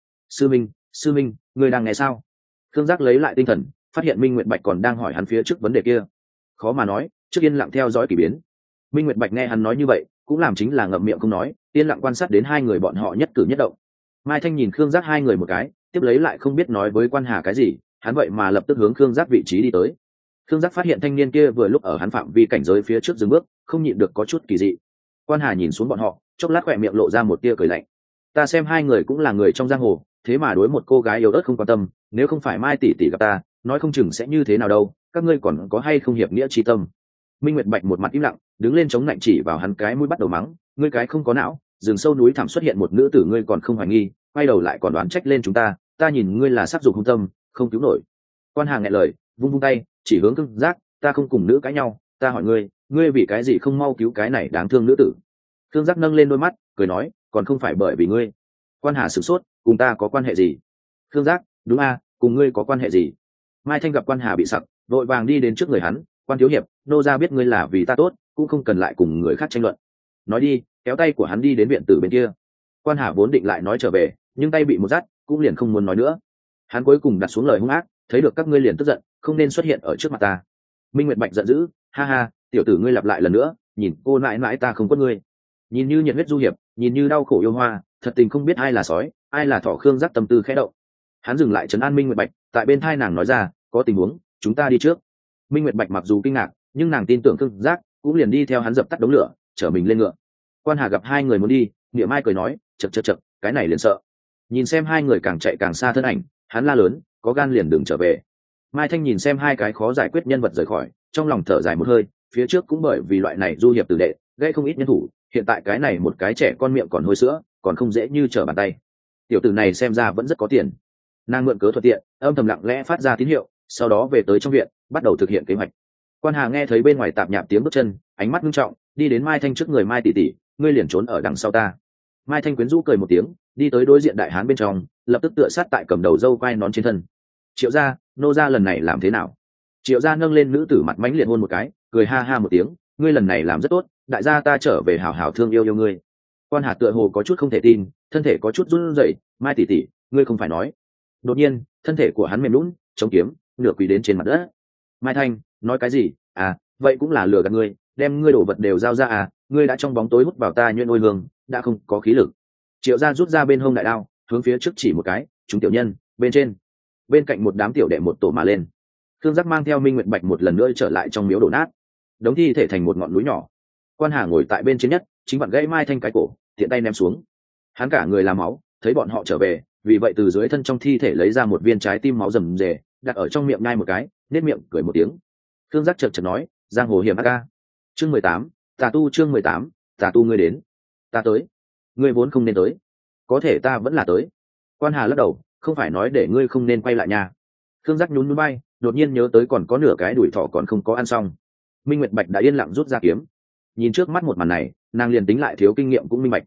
Sư minh, ngươi đang nghe sao? Khương Giác lấy lại tinh thần, phát hiện Minh Nguyệt Bạch còn đang hỏi hắn phía trước vấn đề kia. Khó mà nói, trước yên lặng theo dõi kỳ biến. Minh Nguyệt Bạch nghe hắn nói như vậy, cũng làm chính là ngậm miệng không nói, yên lặng quan sát đến hai người bọn họ nhất cử nhất động. Mai Thanh nhìn Khương Giác hai người một cái, tiếp lấy lại không biết nói với Quan Hà cái gì, hắn vậy mà lập tức hướng Khương Giác vị trí đi tới. Khương Giác phát hiện thanh niên kia vừa lúc ở hắn phạm vi cảnh giới phía trước dừng bước, không nhịn được có chút kỳ dị. Quan Hà nhìn xuống bọn họ, chốc lát khỏe miệng lộ ra một tia cười lạnh. Ta xem hai người cũng là người trong giang hồ, thế mà đối một cô gái yếu ớt không quan tâm, nếu không phải Mai tỷ tỷ gặp ta, nói không chừng sẽ như thế nào đâu, các ngươi còn có hay không hiệp nghĩa chi tâm. Minh Nguyệt Bạch một mặt im lặng, đứng lên chống lạnh chỉ vào hắn cái mũi bắt đầu mắng, ngươi cái không có não, rừng sâu núi thẳm xuất hiện một nữ tử ngươi còn không hoài nghi, quay đầu lại còn đoán trách lên chúng ta nhìn ngươi là sắc dục hung tâm, không cứu nổi. Quan Hà nghẹn lời, vung vung tay, chỉ hướng Khương Giác, ta không cùng nữ cãi nhau, ta hỏi ngươi vì cái gì không mau cứu cái này đáng thương nữ tử. Khương Giác nâng lên đôi mắt, cười nói, còn không phải bởi vì ngươi. Quan Hà sửng sốt, cùng ta có quan hệ gì? Khương Giác, đúng a, cùng ngươi có quan hệ gì? Mai Thanh gặp Quan Hà bị sặc, vội vàng đi đến trước người hắn, Quan thiếu hiệp, nô gia biết ngươi là vì ta tốt, cũng không cần lại cùng người khác tranh luận. Nói đi, kéo tay của hắn đi đến viện tử bên kia. Quan Hà vốn định lại nói trở về, nhưng tay bị một dắt, cũng liền không muốn nói nữa. Hắn cuối cùng đặt xuống lời hung ác, thấy được các ngươi liền tức giận, không nên xuất hiện ở trước mặt ta. Minh Nguyệt Bạch giận dữ, ha ha, tiểu tử ngươi lặp lại lần nữa, nhìn cô mãi mãi ta không quất ngươi. Nhìn như nhiệt huyết du hiệp, nhìn như đau khổ yêu hoa, thật tình không biết ai là sói, ai là thỏ. Khương Giác tâm tư khẽ động. Hắn dừng lại trấn an Minh Nguyệt Bạch, tại bên thai nàng nói ra, có tình huống, chúng ta đi trước. Minh Nguyệt Bạch mặc dù kinh ngạc, nhưng nàng tin tưởng Khương Giác, cũng liền đi theo hắn dập tắt đống lửa, chở mình lên ngựa. Quan Hà gặp hai người muốn đi, Niệm Mai cười nói, chậc, cái này liền sợ. Nhìn xem hai người càng chạy càng xa thân ảnh, hắn la lớn, có gan liền đừng trở về. Mai Thanh nhìn xem hai cái khó giải quyết nhân vật rời khỏi, trong lòng thở dài một hơi, phía trước cũng bởi vì loại này du hiệp tử đệ, gây không ít nhân thủ, hiện tại cái này một cái trẻ con miệng còn hôi sữa, còn không dễ như trở bàn tay. Tiểu tử này xem ra vẫn rất có tiền. Nàng mượn cớ thuận tiện, âm thầm lặng lẽ phát ra tín hiệu, sau đó về tới trong viện, bắt đầu thực hiện kế hoạch. Quan Hà nghe thấy bên ngoài tạp nhạp tiếng bước chân, ánh mắt nghiêm trọng, đi đến Mai Thanh trước người, Mai tỷ tỷ, ngươi liền trốn ở đằng sau ta. Mai Thanh quyến rũ cười một tiếng, đi tới đối diện đại hán bên trong, lập tức tựa sát tại cầm đầu dâu quai nón trên thân. Triệu gia, nô gia lần này làm thế nào? Triệu gia nâng lên nữ tử mặt mánh liệt hôn một cái, cười ha ha một tiếng, ngươi lần này làm rất tốt, đại gia ta trở về hảo hảo thương yêu ngươi. Quan Hà tựa hồ có chút không thể tin, thân thể có chút run rẩy, Mai tỷ tỷ, ngươi không phải nói. Đột nhiên, thân thể của hắn mềm lún, chống kiếm, nửa quỳ đến trên mặt đất. Mai Thanh, nói cái gì? À, vậy cũng là lừa gạt ngươi, đem ngươi đổ vật đều giao ra à, ngươi đã trong bóng tối hút vào ta nhuyễn ôi hương, đã không có khí lực. Triệu gia rút ra bên hông đại đao, hướng phía trước chỉ một cái, chúng tiểu nhân, bên trên. Bên cạnh một đám tiểu đệ một tổ mà lên. Khương Giác mang theo Minh Nguyệt Bạch một lần nữa trở lại trong miếu đổ nát, đống thi thể thành một ngọn núi nhỏ. Quan Hà ngồi tại bên trên nhất, chính vặn gãy Mai Thanh cái cổ, tiện tay ném xuống. Hắn cả người làm máu, thấy bọn họ trở về, vì vậy từ dưới thân trong thi thể lấy ra một viên trái tim máu rầm rề, đặt ở trong miệng nhai một cái, nét miệng cười một tiếng. Khương Giác chợt nói, giang hồ hiểm ác ca. Chương 18, tà tu. Chương 18, tà tu. Ngươi đến, ta tới. Ngươi vốn không nên tới, có thể ta vẫn là tới. Quan Hà lắc đầu, không phải nói để ngươi không nên quay lại nhà. Khương Giác nhún nhún bay, đột nhiên nhớ tới còn có nửa cái đùi thỏ còn không có ăn xong. Minh Nguyệt Bạch đã yên lặng rút ra kiếm, nhìn trước mắt một màn này, nàng liền tính lại thiếu kinh nghiệm cũng minh bạch,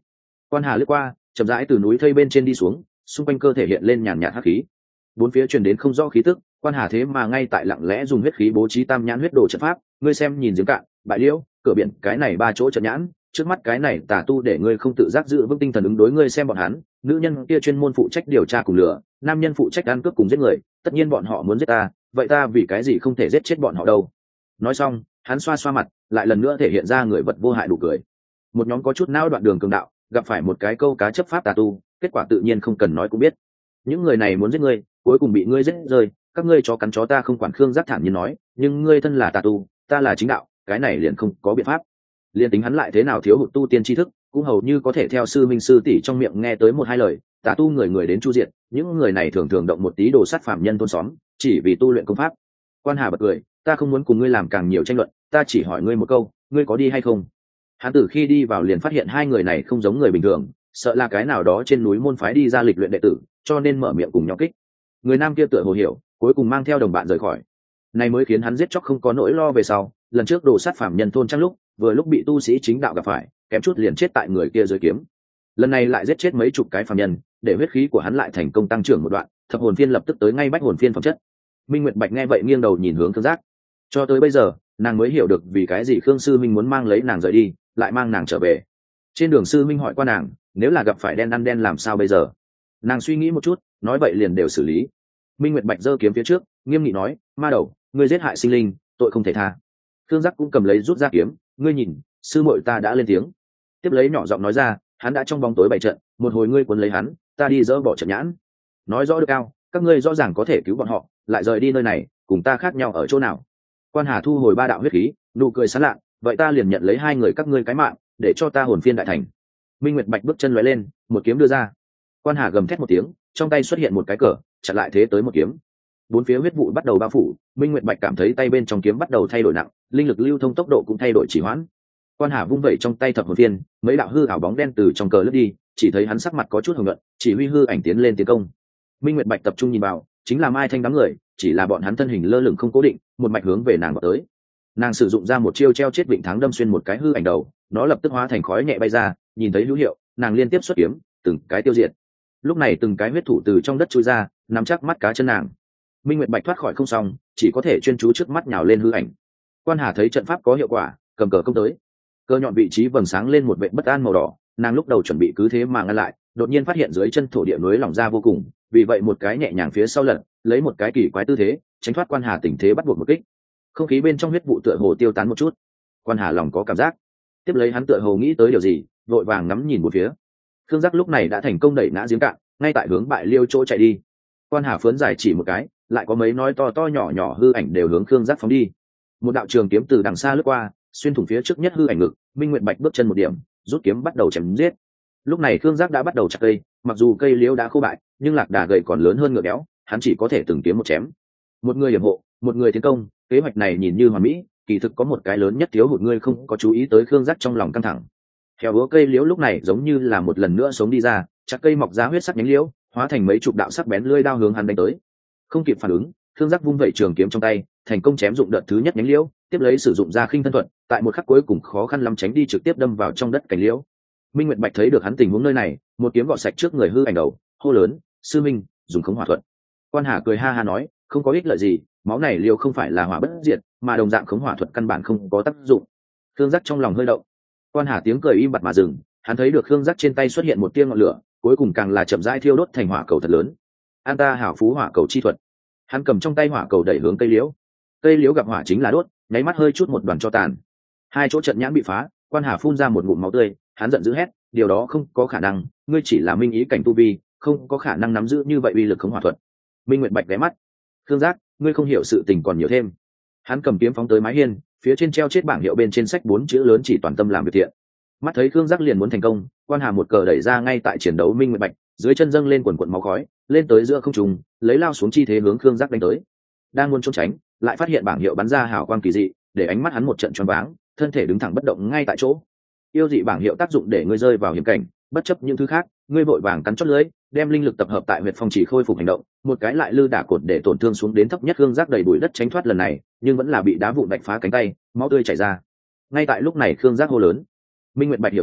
Quan Hà lướt qua, chậm rãi từ núi thây bên trên đi xuống, xung quanh cơ thể hiện lên nhàn nhạt hắc khí. Bốn phía truyền đến không rõ khí tức, Quan Hà thế mà ngay tại lặng lẽ dùng huyết khí bố trí tam nhãn huyết đồ trận pháp, ngươi xem nhìn giếng cạn, bại liễu, cửa biển, cái này ba chỗ trận nhãn, trước mắt cái này tà tu để ngươi không tự giác giữ vững tinh thần ứng đối, ngươi xem bọn hắn, nữ nhân kia chuyên môn phụ trách điều tra cùng lửa, nam nhân phụ trách ăn cướp cùng giết người, tất nhiên bọn họ muốn giết ta, vậy ta vì cái gì không thể giết chết bọn họ đâu. Nói xong, hắn xoa xoa mặt, lại lần nữa thể hiện ra người vật vô hại đủ cười. Một nhóm có chút não đoạn đường cường đạo, gặp phải một cái câu cá chấp pháp tà tu, kết quả tự nhiên không cần nói cũng biết. Những người này muốn giết ngươi, cuối cùng bị ngươi giết rơi, các ngươi chó cắn chó ta không quản. Khương Giác thản nhiên nói, nhưng ngươi thân là tà tu, ta là chính đạo, cái này liền không có biện pháp. Liên tính hắn lại thế nào thiếu hụt tu tiên tri thức, cũng hầu như có thể theo sư minh sư tỷ trong miệng nghe tới một hai lời. Tà tu người người đến chu diện, những người này thường thường động một tí đồ sát phạm nhân thôn xóm, chỉ vì tu luyện công pháp. Quan Hà bật cười, ta không muốn cùng ngươi làm càng nhiều tranh luận, ta chỉ hỏi ngươi một câu, ngươi có đi hay không? Hắn từ khi đi vào liền phát hiện hai người này không giống người bình thường, sợ là cái nào đó trên núi môn phái đi ra lịch luyện đệ tử, cho nên mở miệng cùng nhau kích. Người nam kia tựa hồ hiểu, cuối cùng mang theo đồng bạn rời khỏi. Này mới khiến hắn giết chóc không có nỗi lo về sau. Lần trước đồ sát phạm nhân thôn trăng lúc, vừa lúc bị tu sĩ chính đạo gặp phải, kém chút liền chết tại người kia dưới kiếm. Lần này lại giết chết mấy chục cái phạm nhân, để huyết khí của hắn lại thành công tăng trưởng một đoạn, thập hồn phiên lập tức tới ngay bách hồn phiên phẩm chất. Minh Nguyệt Bạch nghe vậy nghiêng đầu nhìn hướng Khương Giác. Cho tới bây giờ, nàng mới hiểu được vì cái gì Khương sư minh muốn mang lấy nàng rời đi, lại mang nàng trở về. Trên đường sư minh hỏi qua nàng, nếu là gặp phải đen ăn đen làm sao bây giờ? Nàng suy nghĩ một chút, nói vậy liền đều xử lý. Minh Nguyệt Bạch giơ kiếm phía trước, nghiêm nghị nói, ma đầu, ngươi giết hại sinh linh, tội không thể tha. Khương Giác cũng cầm lấy rút ra kiếm, ngươi nhìn, sư muội ta đã lên tiếng. Tiếp lấy nhỏ giọng nói ra, hắn đã trong bóng tối bày trận, một hồi ngươi cuốn lấy hắn, ta đi dỡ bỏ trận nhãn. Nói rõ được cao, các ngươi rõ ràng có thể cứu bọn họ, lại rời đi nơi này, cùng ta khác nhau ở chỗ nào? Quan Hà thu hồi ba đạo huyết khí, nụ cười sán lạ, vậy ta liền nhận lấy hai người các ngươi cái mạng, để cho ta hồn phiên đại thành. Minh Nguyệt Bạch bước chân lóe lên, một kiếm đưa ra. Quan Hà gầm thét một tiếng, trong tay xuất hiện một cái cờ, chặn lại thế tới một kiếm. Bốn phía huyết vụ bắt đầu bao phủ, Minh Nguyệt Bạch cảm thấy tay bên trong kiếm bắt đầu thay đổi nặng, linh lực lưu thông tốc độ cũng thay đổi trì hoãn. Quan Hà vung vẩy trong tay thập hồn phiên, mấy đạo hư ảo bóng đen từ trong cờ lướt đi, chỉ thấy hắn sắc mặt có chút hồng nhuận, chỉ huy hư ảnh tiến lên tiến công. Minh Nguyệt Bạch tập trung nhìn vào, chính là Mai Thanh đám người, chỉ là bọn hắn thân hình lơ lửng không cố định, một mạch hướng về nàng vào tới. Nàng sử dụng ra một chiêu treo chết vịnh thắng đâm xuyên một cái hư ảnh đầu, nó lập tức hóa thành khói nhẹ bay ra, nhìn thấy hữu hiệu, nàng liên tiếp xuất kiếm, từng cái tiêu diệt. Lúc này từng cái huyết thủ từ trong đất chui ra, nắm chắc mắt cá chân nàng. Minh Nguyệt Bạch thoát khỏi không xong, chỉ có thể chuyên chú trước mắt nhào lên hư ảnh. Quan Hà thấy trận pháp có hiệu quả, cầm cờ công tới. Cơ nhọn vị trí vầng sáng lên một vệt bất an màu đỏ, nàng lúc đầu chuẩn bị cứ thế mà ngăn lại, đột nhiên phát hiện dưới chân thổ địa núi lỏng ra vô cùng, vì vậy một cái nhẹ nhàng phía sau lật, lấy một cái kỳ quái tư thế, tránh thoát Quan Hà tình thế bắt buộc một kích. Không khí bên trong huyết vụ tựa hồ tiêu tán một chút. Quan Hà lòng có cảm giác, tiếp lấy hắn tựa hồ nghĩ tới điều gì, vội vàng ngắm nhìn một phía. Khương Giác lúc này đã thành công đẩy ngã giếng cạn, ngay tại hướng bại liêu chỗ chạy đi. Quan Hà phướn giải chỉ một cái, lại có mấy nói to to nhỏ nhỏ hư ảnh đều hướng Khương Giác phóng đi. Một đạo trường kiếm từ đằng xa lướt qua, xuyên thủng phía trước nhất hư ảnh ngực. Minh Nguyệt Bạch bước chân một điểm, rút kiếm bắt đầu chém giết. Lúc này Khương Giác đã bắt đầu chặt cây, mặc dù cây liễu đã khô bại, nhưng lạc đà gầy còn lớn hơn ngựa béo, hắn chỉ có thể từng kiếm một chém. Một người yểm hộ, một người tiến công, kế hoạch này nhìn như hoàn mỹ, kỳ thực có một cái lớn nhất thiếu hụt, ngươi không có chú ý tới. Khương Giác trong lòng căng thẳng. Theo búa cây liễu lúc này giống như là một lần nữa sống đi ra, chặt cây mọc ra huyết sắc nhánh liễu, hóa thành mấy chục đạo sắc bén lưỡi đao hướng hắn đánh tới. Không kịp phản ứng, Khương Giác vung vẩy trường kiếm trong tay, thành công chém dụng đợt thứ nhất nhánh liễu, tiếp lấy sử dụng ra khinh thân thuật, tại một khắc cuối cùng khó khăn lắm tránh đi, trực tiếp đâm vào trong đất cành liễu. Minh Nguyệt Bạch thấy được hắn tình huống nơi này, một kiếm gọt sạch trước người hư ảnh đầu, hô lớn, sư minh, dùng khống hỏa thuật. Quan Hà cười ha ha nói, không có ích lợi gì, máu này liều không phải là hỏa bất diệt, mà đồng dạng khống hỏa thuật căn bản không có tác dụng. Khương Giác trong lòng hơi động. Quan Hà tiếng cười im bặt mà dừng, hắn thấy được Khương Giác trên tay xuất hiện một tia ngọn lửa, cuối cùng càng là chậm rãi thiêu đốt thành hỏa cầu thật lớn. An ta hảo phú hỏa cầu chi thuật. Hắn cầm trong tay hỏa cầu đẩy hướng cây liễu. Cây liễu gặp hỏa chính là đốt, nháy mắt hơi chút một đoàn cho tàn. Hai chỗ trận nhãn bị phá, Quan Hà phun ra một ngụm máu tươi, hắn giận dữ hét, điều đó không có khả năng, ngươi chỉ là minh ý cảnh tu vi, không có khả năng nắm giữ như vậy uy lực khống hỏa thuật. Minh Nguyệt Bạch ghé mắt, Khương Giác, ngươi không hiểu sự tình còn nhiều thêm. Hắn cầm kiếm phóng tới mái hiên, phía trên treo chết bảng hiệu bên trên sách 4 chữ lớn chỉ toàn tâm làm việc thiện. Mắt thấy Khương Giác liền muốn thành công, Quan Hà một cờ đẩy ra ngay tại chiến đấu Minh Nguyệt Bạch, dưới chân dâng lên quần quần máu khói, lên tới giữa không trung, lấy lao xuống chi thế hướng Khương Giác đánh tới. Đang muốn trốn tránh, lại phát hiện bảng hiệu bắn ra hào quang kỳ dị, để ánh mắt hắn một trận choáng váng, thân thể đứng thẳng bất động ngay tại chỗ. Yêu dị bảng hiệu tác dụng để ngươi rơi vào hiểm cảnh, bất chấp những thứ khác, ngươi vội vàng cắn chót lưỡi, đem linh lực tập hợp tại huyệt phong chỉ khôi phục hành động, một cái lại lư đả cột để tổn thương xuống đến thấp nhất. Khương Giác đầy bụi đất tránh thoát lần này, nhưng vẫn là bị đá vụn vạch phá cánh tay, máu tươi chảy ra. Ngay tại lúc này Khương Giác hô lớn. Minh Nguyệt Bạch hiểu rõ,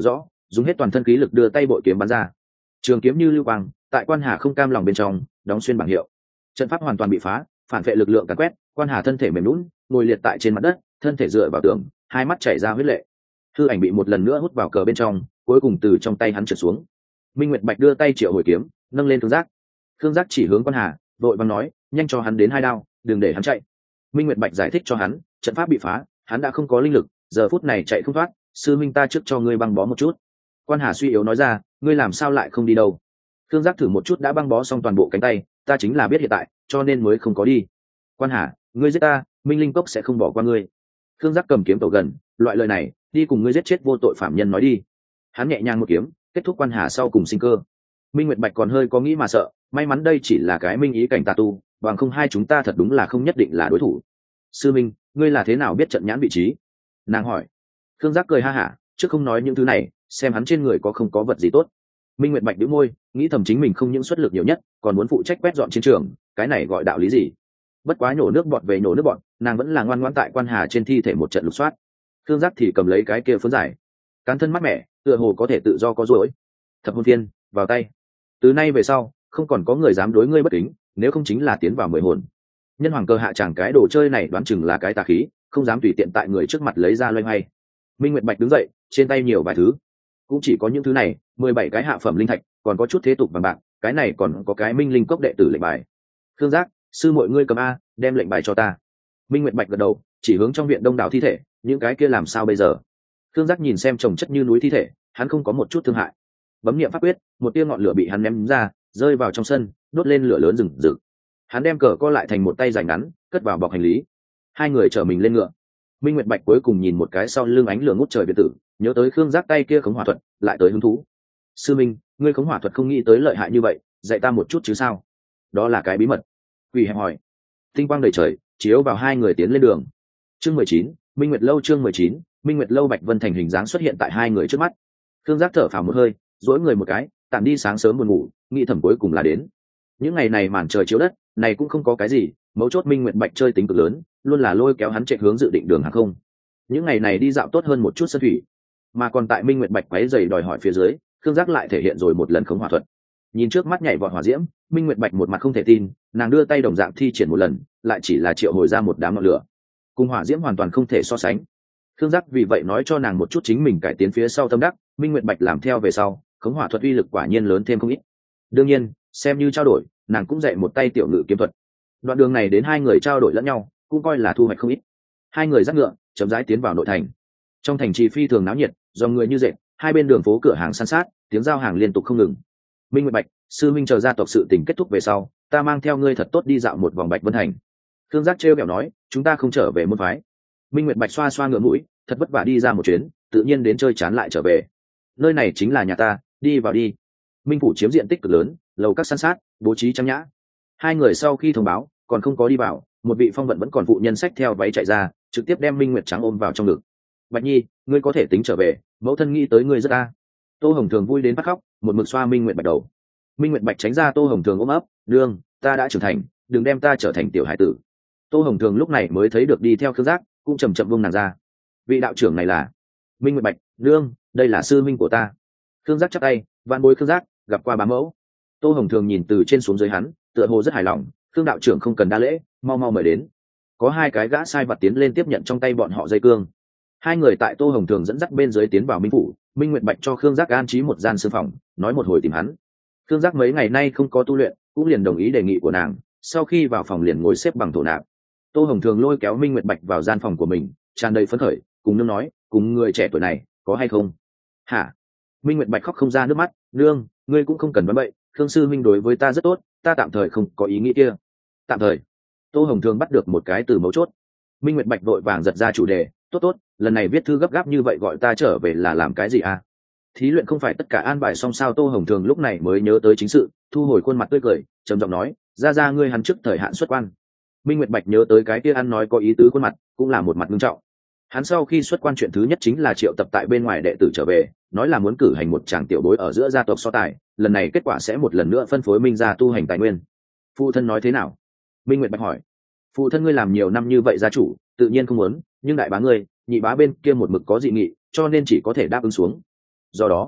dùng hết toàn thân khí lực đưa tay bội kiếm bắn ra. Trường kiếm như lưu quang, tại Quan Hà không cam lòng bên trong đóng xuyên bảng hiệu. Trận pháp hoàn toàn bị phá, phản vệ lực lượng càn quét, Quan Hà thân thể mềm nhũn, ngồi liệt tại trên mặt đất, thân thể dựa vào tường, hai mắt chảy ra huyết lệ. Hư ảnh bị một lần nữa hút vào cờ bên trong, cuối cùng từ trong tay hắn trượt xuống. Minh Nguyệt Bạch đưa tay triệu hồi kiếm, nâng lên Thương Giác. Thương Giác chỉ hướng Quan Hà, vội vàng nói, nhanh cho hắn đến 2 đao, đừng để hắn chạy. Minh Nguyệt Bạch giải thích cho hắn, trận pháp bị phá, hắn đã không có linh lực, giờ phút này chạy không thoát, sư minh ta trước cho ngươi băng bó một chút. Quan Hà suy yếu nói ra, ngươi làm sao lại không đi đâu? Thương Giác thử một chút đã băng bó xong toàn bộ cánh tay, ta chính là biết hiện tại, cho nên mới không có đi. Quan Hà, ngươi giết ta, Minh Linh Cốc sẽ không bỏ qua ngươi. Thương Giác cầm kiếm tẩu gần, loại lời này, đi cùng ngươi giết chết vô tội phạm nhân nói đi. Hắn nhẹ nhàng một kiếm, kết thúc Quan Hà sau cùng sinh cơ. Minh Nguyệt Bạch còn hơi có nghĩ mà sợ, may mắn đây chỉ là cái minh ý cảnh tà tu, bằng không hai chúng ta thật đúng là không nhất định là đối thủ. Sư Minh, ngươi là thế nào biết trận nhãn vị trí? Nàng hỏi. Thương Giác cười ha hả, trước không nói những thứ này, xem hắn trên người có không có vật gì tốt. Minh Nguyệt Bạch bĩu môi, nghĩ thầm chính mình không những xuất lực nhiều nhất, còn muốn phụ trách quét dọn chiến trường, cái này gọi đạo lý gì? Bất quá nhổ nước bọt về nhổ nước bọt, nàng vẫn là ngoan ngoãn tại Quan Hà trên thi thể một trận lục soát. Thương Giác thì cầm lấy cái kia phấn giải, cán thân mát mẻ, tựa hồ có thể tự do có duỗi. Thập hồn thiên, vào tay. Từ nay về sau, không còn có người dám đối ngươi bất kính, nếu không chính là tiến vào 10 hồn. Nhân hoàng cơ hạ chẳng cái đồ chơi này đoán chừng là cái tà khí, không dám tùy tiện tại người trước mặt lấy ra loay hoay. Minh Nguyệt Bạch đứng dậy, trên tay nhiều vài thứ, cũng chỉ có những thứ này, 17 cái hạ phẩm linh thạch, còn có chút thế tục vàng bạc, cái này còn có cái Minh Linh Cốc đệ tử lệnh bài. Thương Giác, sư muội ngươi cầm a, đem lệnh bài cho ta. Minh Nguyệt Bạch gật đầu, chỉ hướng trong viện đông đảo thi thể, những cái kia làm sao bây giờ? Thương Giác nhìn xem chồng chất như núi thi thể, hắn không có một chút thương hại. Bấm niệm pháp quyết, một tia ngọn lửa bị hắn ném ra, rơi vào trong sân, đốt lên lửa lớn rừng rực. Hắn đem cờ co lại thành một tay dài ngắn, cất vào bọc hành lý. Hai người chở mình lên ngựa. Minh Nguyệt Bạch cuối cùng nhìn một cái sau lưng ánh lửa ngút trời biệt tử, nhớ tới Khương Giác tay kia khống hỏa thuật, lại tới hứng thú. Sư Minh, ngươi khống hỏa thuật không nghĩ tới lợi hại như vậy, dạy ta một chút chứ sao? Đó là cái bí mật. Quỷ hẹp hỏi. Tinh quang đầy trời, chiếu vào hai người tiến lên đường. Chương 19, Minh Nguyệt lâu. Chương 19, Minh Nguyệt lâu. Bạch Vân Thành hình dáng xuất hiện tại hai người trước mắt. Khương Giác thở phào một hơi, duỗi người một cái, tạm đi sáng sớm buồn ngủ, nghĩ thầm cuối cùng là đến. Những ngày này màn trời chiếu đất, này cũng không có cái gì, mấu chốt Minh Nguyệt Bạch chơi tính cực lớn, luôn là lôi kéo hắn chạy hướng dự định đường hàng không. Những ngày này đi dạo tốt hơn một chút sân thủy, mà còn tại Minh Nguyệt Bạch quấy giày đòi hỏi phía dưới, Khương Giác lại thể hiện rồi một lần khống hỏa thuật. Nhìn trước mắt nhảy vọt hỏa diễm, Minh Nguyệt Bạch một mặt không thể tin, nàng đưa tay đồng dạng thi triển một lần, lại chỉ là triệu hồi ra một đám ngọn lửa, cùng hỏa diễm hoàn toàn không thể so sánh. Khương Giác vì vậy nói cho nàng một chút chính mình cải tiến phía sau tâm đắc, Minh Nguyệt Bạch làm theo về sau, khống hỏa thuật uy lực quả nhiên lớn thêm không ít. Đương nhiên, xem như trao đổi, nàng cũng dạy một tay tiểu ngự kiếm thuật. Đoạn đường này đến hai người trao đổi lẫn nhau, cũng coi là thu hoạch không ít. Hai người dắt ngựa, chậm rãi tiến vào nội thành. Trong thành trì phi thường náo nhiệt, dòng người như dệt, hai bên đường phố cửa hàng san sát, tiếng giao hàng liên tục không ngừng. Minh Nguyệt Bạch, sư minh chờ gia tộc sự tình kết thúc về sau, ta mang theo ngươi thật tốt đi dạo một vòng Bạch Vân Thành. Khương Giác trêu ghẹo nói, chúng ta không trở về môn phái. Minh Nguyệt Bạch xoa xoa ngựa mũi, thật vất vả đi ra một chuyến, tự nhiên đến chơi chán lại trở về. Nơi này chính là nhà ta, đi vào đi. Minh phủ chiếm diện tích cực lớn, lầu các san sát, bố trí trang nhã. Hai người sau khi thông báo, còn không có đi vào, một vị phong vận vẫn còn phụ nhân sách theo váy chạy ra, trực tiếp đem Minh Nguyệt Trắng ôm vào trong ngực. Bạch Nhi, ngươi có thể tính trở về, mẫu thân nghĩ tới ngươi rất a. Tô Hồng Thường vui đến phát khóc, một mực xoa Minh Nguyệt Bạch đầu. Minh Nguyệt Bạch tránh ra Tô Hồng Thường ôm ấp, nương, ta đã trưởng thành, đừng đem ta trở thành tiểu hải tử. Tô Hồng Thường lúc này mới thấy được đi theo Khương Giác, cũng chậm chậm buông nàng ra. Vị đạo trưởng này là Minh Nguyệt Bạch, nương, đây là sư minh của ta. Khương Giác chắp tay, vạn bối Khương Giác, gặp qua bá mẫu. Tô Hồng Thường nhìn từ trên xuống dưới hắn, tựa hồ rất hài lòng. Khương đạo trưởng không cần đa lễ, mau mau mời đến. Có hai cái gã sai vặt tiến lên tiếp nhận trong tay bọn họ dây cương. Hai người tại Tô Hồng Thường dẫn dắt bên dưới tiến vào Minh phủ. Minh Nguyệt Bạch cho Khương Giác an trí một gian sư phòng, nói một hồi tìm hắn. Khương Giác mấy ngày nay không có tu luyện, cũng liền đồng ý đề nghị của nàng. Sau khi vào phòng liền ngồi xếp bằng thổ nạp. Tô Hồng Thường lôi kéo Minh Nguyệt Bạch vào gian phòng của mình, tràn đầy phấn khởi, cùng nương nói, cùng người trẻ tuổi này có hay không? Hả? Minh Nguyệt Bạch khóc không ra nước mắt, nương, ngươi cũng không cần đoán bậy, Khương sư minh đối với ta rất tốt, ta tạm thời không có ý nghĩ kia. Tạm thời? Tô Hồng Thường bắt được một cái từ mấu chốt. Minh Nguyệt Bạch vội vàng giật ra chủ đề, tốt tốt, lần này viết thư gấp gáp như vậy gọi ta trở về là làm cái gì à? Thí luyện không phải tất cả an bài xong sao? Tô Hồng Thường lúc này mới nhớ tới chính sự, thu hồi khuôn mặt tươi cười, trầm giọng nói, ra ngươi hắn trước thời hạn xuất quan. Minh Nguyệt Bạch nhớ tới cái kia ăn nói có ý tứ khuôn mặt, cũng là một mặt nghiêm trọng. Hắn sau khi xuất quan chuyện thứ nhất chính là triệu tập tại bên ngoài đệ tử trở về, nói là muốn cử hành một tràng tiểu bối ở giữa gia tộc so tài, lần này kết quả sẽ một lần nữa phân phối Minh gia tu hành tài nguyên. Phụ thân nói thế nào? Minh Nguyệt Bạch hỏi. Phụ thân ngươi làm nhiều năm như vậy gia chủ, tự nhiên không muốn, nhưng đại bá ngươi, nhị bá bên kia một mực có dị nghị, cho nên chỉ có thể đáp ứng xuống. Do đó,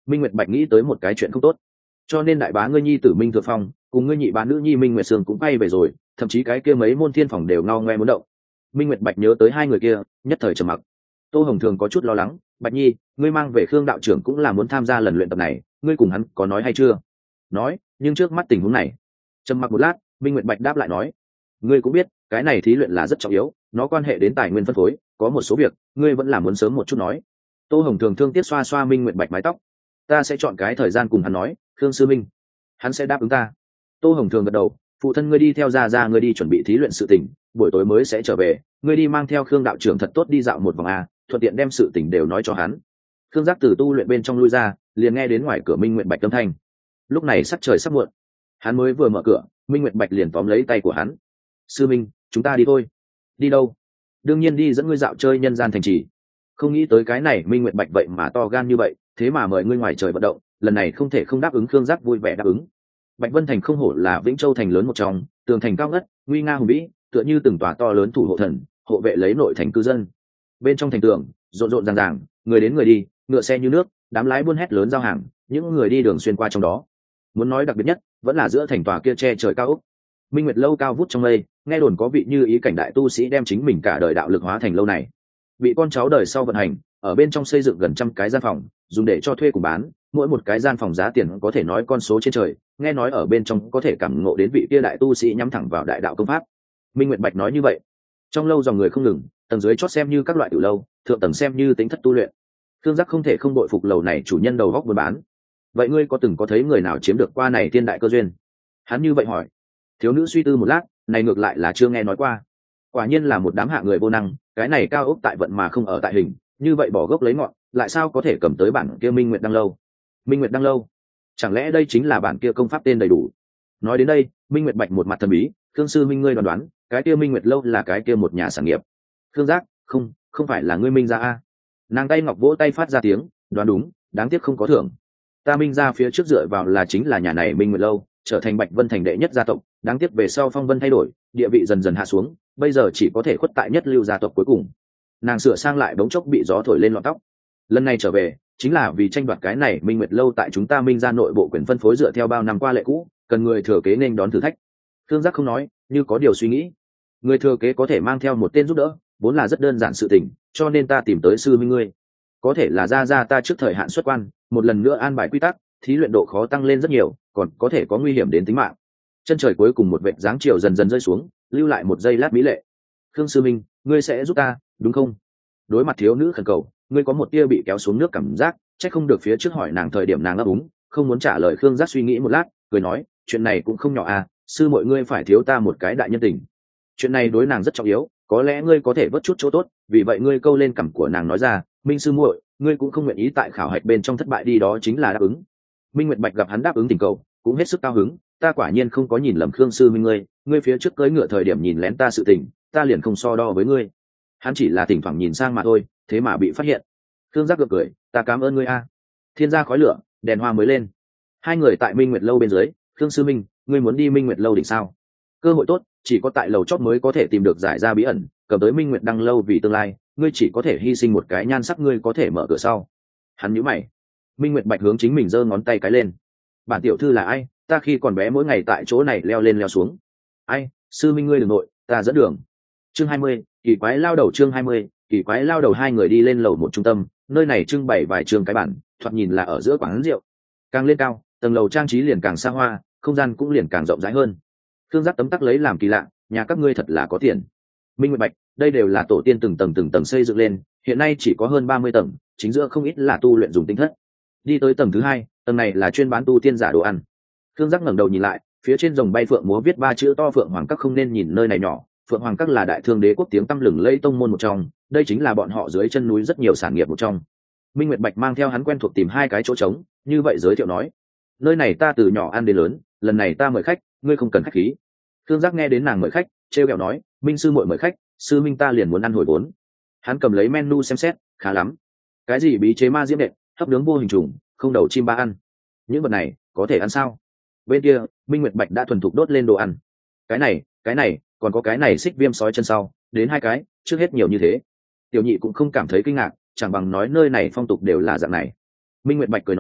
Minh Nguyệt Bạch nghĩ tới một cái chuyện không tốt, cho nên đại bá ngươi nhi tử Minh Thừa Phong cùng ngươi nhị bá nữ nhi Minh Nguyệt Sương cũng bay về rồi, thậm chí cái kia mấy môn thiên phòng đều ngao ngoe muốn động. Minh Nguyệt Bạch nhớ tới hai người kia, nhất thời trầm mặc. Tô Hồng Thường có chút lo lắng, Bạch nhi, ngươi mang về Khương đạo trưởng cũng là muốn tham gia lần luyện tập này, ngươi cùng hắn có nói hay chưa? Nói, nhưng trước mắt tình huống này. Trầm mặc một lát, Minh Nguyệt Bạch đáp lại nói, ngươi cũng biết cái này thí luyện là rất trọng yếu, nó quan hệ đến tài nguyên phân phối, có một số việc ngươi vẫn là muốn sớm một chút nói. Tô Hồng Thường thương tiếc xoa xoa Minh Nguyệt Bạch mái tóc, ta sẽ chọn cái thời gian cùng hắn nói. Khương sư minh, hắn sẽ đáp ứng ta. Tô Hồng Thường gật đầu, phụ thân ngươi đi theo ra ngươi đi chuẩn bị thí luyện sự tình, buổi tối mới sẽ trở về, ngươi đi mang theo Khương đạo trưởng thật tốt đi dạo một vòng a, thuận tiện đem sự tình đều nói cho hắn. Khương Giác từ tu luyện bên trong lui ra, liền nghe đến ngoài cửa Minh Nguyệt Bạch âm thanh. Lúc này sắc trời sắp muộn, hắn mới vừa mở cửa, Minh Nguyệt Bạch liền tóm lấy tay của hắn. Sư minh, chúng ta đi thôi. Đi đâu? Đương nhiên đi dẫn ngươi dạo chơi nhân gian thành trì. Không nghĩ tới cái này Minh Nguyệt Bạch vậy mà to gan như vậy, thế mà mời ngươi ngoài trời vận động, lần này không thể không đáp ứng. Khương Giác vui vẻ đáp ứng. Bạch Vân Thành không hổ là Vĩnh Châu thành lớn một trong, tường thành cao ngất, nguy nga hùng vĩ, tựa như từng tòa to lớn thủ hộ thần, hộ vệ lấy nội thành cư dân. Bên trong thành tường, rộn rộn ràng ràng, người đến người đi, ngựa xe như nước, đám lái buôn hét lớn giao hàng, những người đi đường xuyên qua trong đó. Muốn nói đặc biệt nhất, vẫn là giữa thành tòa kia che trời cao ốc. Minh Nguyệt lâu cao vút trong mây, nghe đồn có vị như ý cảnh đại tu sĩ đem chính mình cả đời đạo lực hóa thành lâu này. Bị con cháu đời sau vận hành, ở bên trong xây dựng gần 100 cái gian phòng, dùng để cho thuê cùng bán, mỗi một cái gian phòng giá tiền có thể nói con số trên trời, nghe nói ở bên trong có thể cảm ngộ đến vị kia đại tu sĩ nhắm thẳng vào đại đạo công pháp. Minh Nguyệt Bạch nói như vậy. Trong lâu dòng người không ngừng, tầng dưới chót xem như các loại tiểu lâu, thượng tầng xem như tính thất tu luyện. Thương Giác không thể không bội phục lầu này chủ nhân đầu góc buôn bán. Vậy ngươi có từng có thấy người nào chiếm được qua này thiên đại cơ duyên? Hắn như vậy hỏi. Thiếu nữ suy tư một lát, này ngược lại là chưa nghe nói qua. Quả nhiên là một đám hạ người vô năng, cái này cao ốc tại vận mà không ở tại hình, như vậy bỏ gốc lấy ngọn, lại sao có thể cầm tới bản kia Minh Nguyệt Đăng lâu? Minh Nguyệt Đăng lâu, chẳng lẽ đây chính là bản kia công pháp tên đầy đủ? Nói đến đây, Minh Nguyệt Bạch một mặt thần bí, Khương sư minh ngươi đoán, cái kia Minh Nguyệt lâu là cái kia một nhà sản nghiệp. Khương Giác, không phải là ngươi Minh gia a? Nàng tay ngọc vỗ tay phát ra tiếng, đoán đúng, đáng tiếc không có thưởng. Ta Minh gia phía trước dựa vào là chính là nhà này Minh Nguyệt lâu, trở thành Bạch Vân thành đệ nhất gia tộc, đáng tiếc về sau phong vân thay đổi, địa vị dần dần hạ xuống, bây giờ chỉ có thể khuất tại nhất lưu gia tộc cuối cùng. Nàng sửa sang lại bỗng chốc bị gió thổi lên lọn tóc. Lần này trở về chính là vì tranh đoạt cái này Minh Nguyệt lâu tại chúng ta Minh gia nội bộ quyền phân phối dựa theo bao năm qua lệ cũ, cần người thừa kế nên đón thử thách. Thương Giác không nói, như có điều suy nghĩ. Người thừa kế có thể mang theo một tên giúp đỡ, vốn là rất đơn giản sự tình, cho nên ta tìm tới sư minh ngươi. Có thể là ra ta trước thời hạn xuất quan, một lần nữa an bài quy tắc, thí luyện độ khó tăng lên rất nhiều, còn có thể có nguy hiểm đến tính mạng. Chân trời cuối cùng một vệt dáng chiều dần dần rơi xuống, lưu lại một giây lát mỹ lệ. Khương sư minh, ngươi sẽ giúp ta, đúng không? Đối mặt thiếu nữ khẩn cầu, ngươi có một tia bị kéo xuống nước cảm giác, chắc không được phía trước hỏi nàng thời điểm nàng ấp úng, không muốn trả lời. Khương Giác suy nghĩ một lát, cười nói, chuyện này cũng không nhỏ à, sư mọi ngươi phải thiếu ta một cái đại nhân tình. Chuyện này đối nàng rất trọng yếu, có lẽ ngươi có thể vớt chút chỗ tốt, vì vậy ngươi câu lên cằm của nàng nói ra, Minh sư muội, ngươi cũng không nguyện ý tại khảo hạch bên trong thất bại đi, đó chính là đáp ứng. Minh Nguyệt Bạch gặp hắn đáp ứng tình cầu, cũng hết sức cao hứng, ta quả nhiên không có nhìn lầm Khương sư minh ngươi phía trước cưỡi ngựa thời điểm nhìn lén ta sự tình, ta liền không so đo với ngươi. Hắn chỉ là thỉnh thoảng nhìn sang mà thôi, thế mà bị phát hiện. Khương Giác gượng cười, ta cảm ơn ngươi a. Thiên gia khói lửa, đèn hoa mới lên. Hai người tại Minh Nguyệt lâu bên dưới. Khương sư minh, ngươi muốn đi Minh Nguyệt lâu đỉnh sao? Cơ hội tốt, chỉ có tại lầu chót mới có thể tìm được giải ra bí ẩn, cầm tới Minh Nguyệt Đăng lâu vì tương lai, ngươi chỉ có thể hy sinh một cái nhan sắc, ngươi có thể mở cửa sau. Hắn nhíu mày. Minh Nguyệt Bạch hướng chính mình giơ ngón tay cái lên. Bản tiểu thư là ai? Ta khi còn bé mỗi ngày tại chỗ này leo lên leo xuống. Ai, sư minh ngươi đừng nội, ta dẫn đường. Chương 20, kỳ quái lao đầu. Chương 20, kỳ quái lao đầu. Hai người đi lên lầu một trung tâm, nơi này trưng bày vài trường cái bản, thoạt nhìn là ở giữa quán rượu. Càng lên cao, tầng lầu trang trí liền càng xa hoa, không gian cũng liền càng rộng rãi hơn. Thương Giác tấm tắc lấy làm kỳ lạ, nhà các ngươi thật là có tiền. Minh Nguyệt Bạch, đây đều là tổ tiên từng tầng xây dựng lên, hiện nay chỉ có hơn 30 tầng, chính giữa không ít là tu luyện dùng tinh thất. Đi tới tầng thứ hai, tầng này là chuyên bán tu tiên giả đồ ăn. Thương Giác ngẩng đầu nhìn lại, phía trên rồng bay phượng múa viết 3 chữ to Phượng Hoàng Các. Không nên nhìn nơi này nhỏ, Phượng Hoàng Các là đại thương đế quốc tiếng tăm lừng lẫy tông môn một trong, đây chính là bọn họ dưới chân núi rất nhiều sản nghiệp một trong. Minh Nguyệt Bạch mang theo hắn quen thuộc tìm hai cái chỗ trống, như vậy giới thiệu nói, nơi này ta từ nhỏ ăn đến lớn, lần này ta mời khách, ngươi không cần khách khí. Thương Giác nghe đến nàng mời khách, trêu ghẹo nói, Minh sư muội mời khách, sư minh ta liền muốn ăn hồi vốn. Hắn cầm lấy menu xem xét, khá lắm. Cái gì bí chế ma diễm đệm, hấp nướng vô hình trùng, không đầu chim ba ăn, những vật này có thể ăn sao? Bên kia Minh Nguyệt Bạch đã thuần thục đốt lên đồ ăn. Cái này còn có cái này xích viêm sói chân sau, đến hai cái, trước hết nhiều như thế. Tiểu nhị cũng không cảm thấy kinh ngạc, chẳng bằng nói nơi này phong tục đều là dạng này. Minh Nguyệt Bạch cười nói,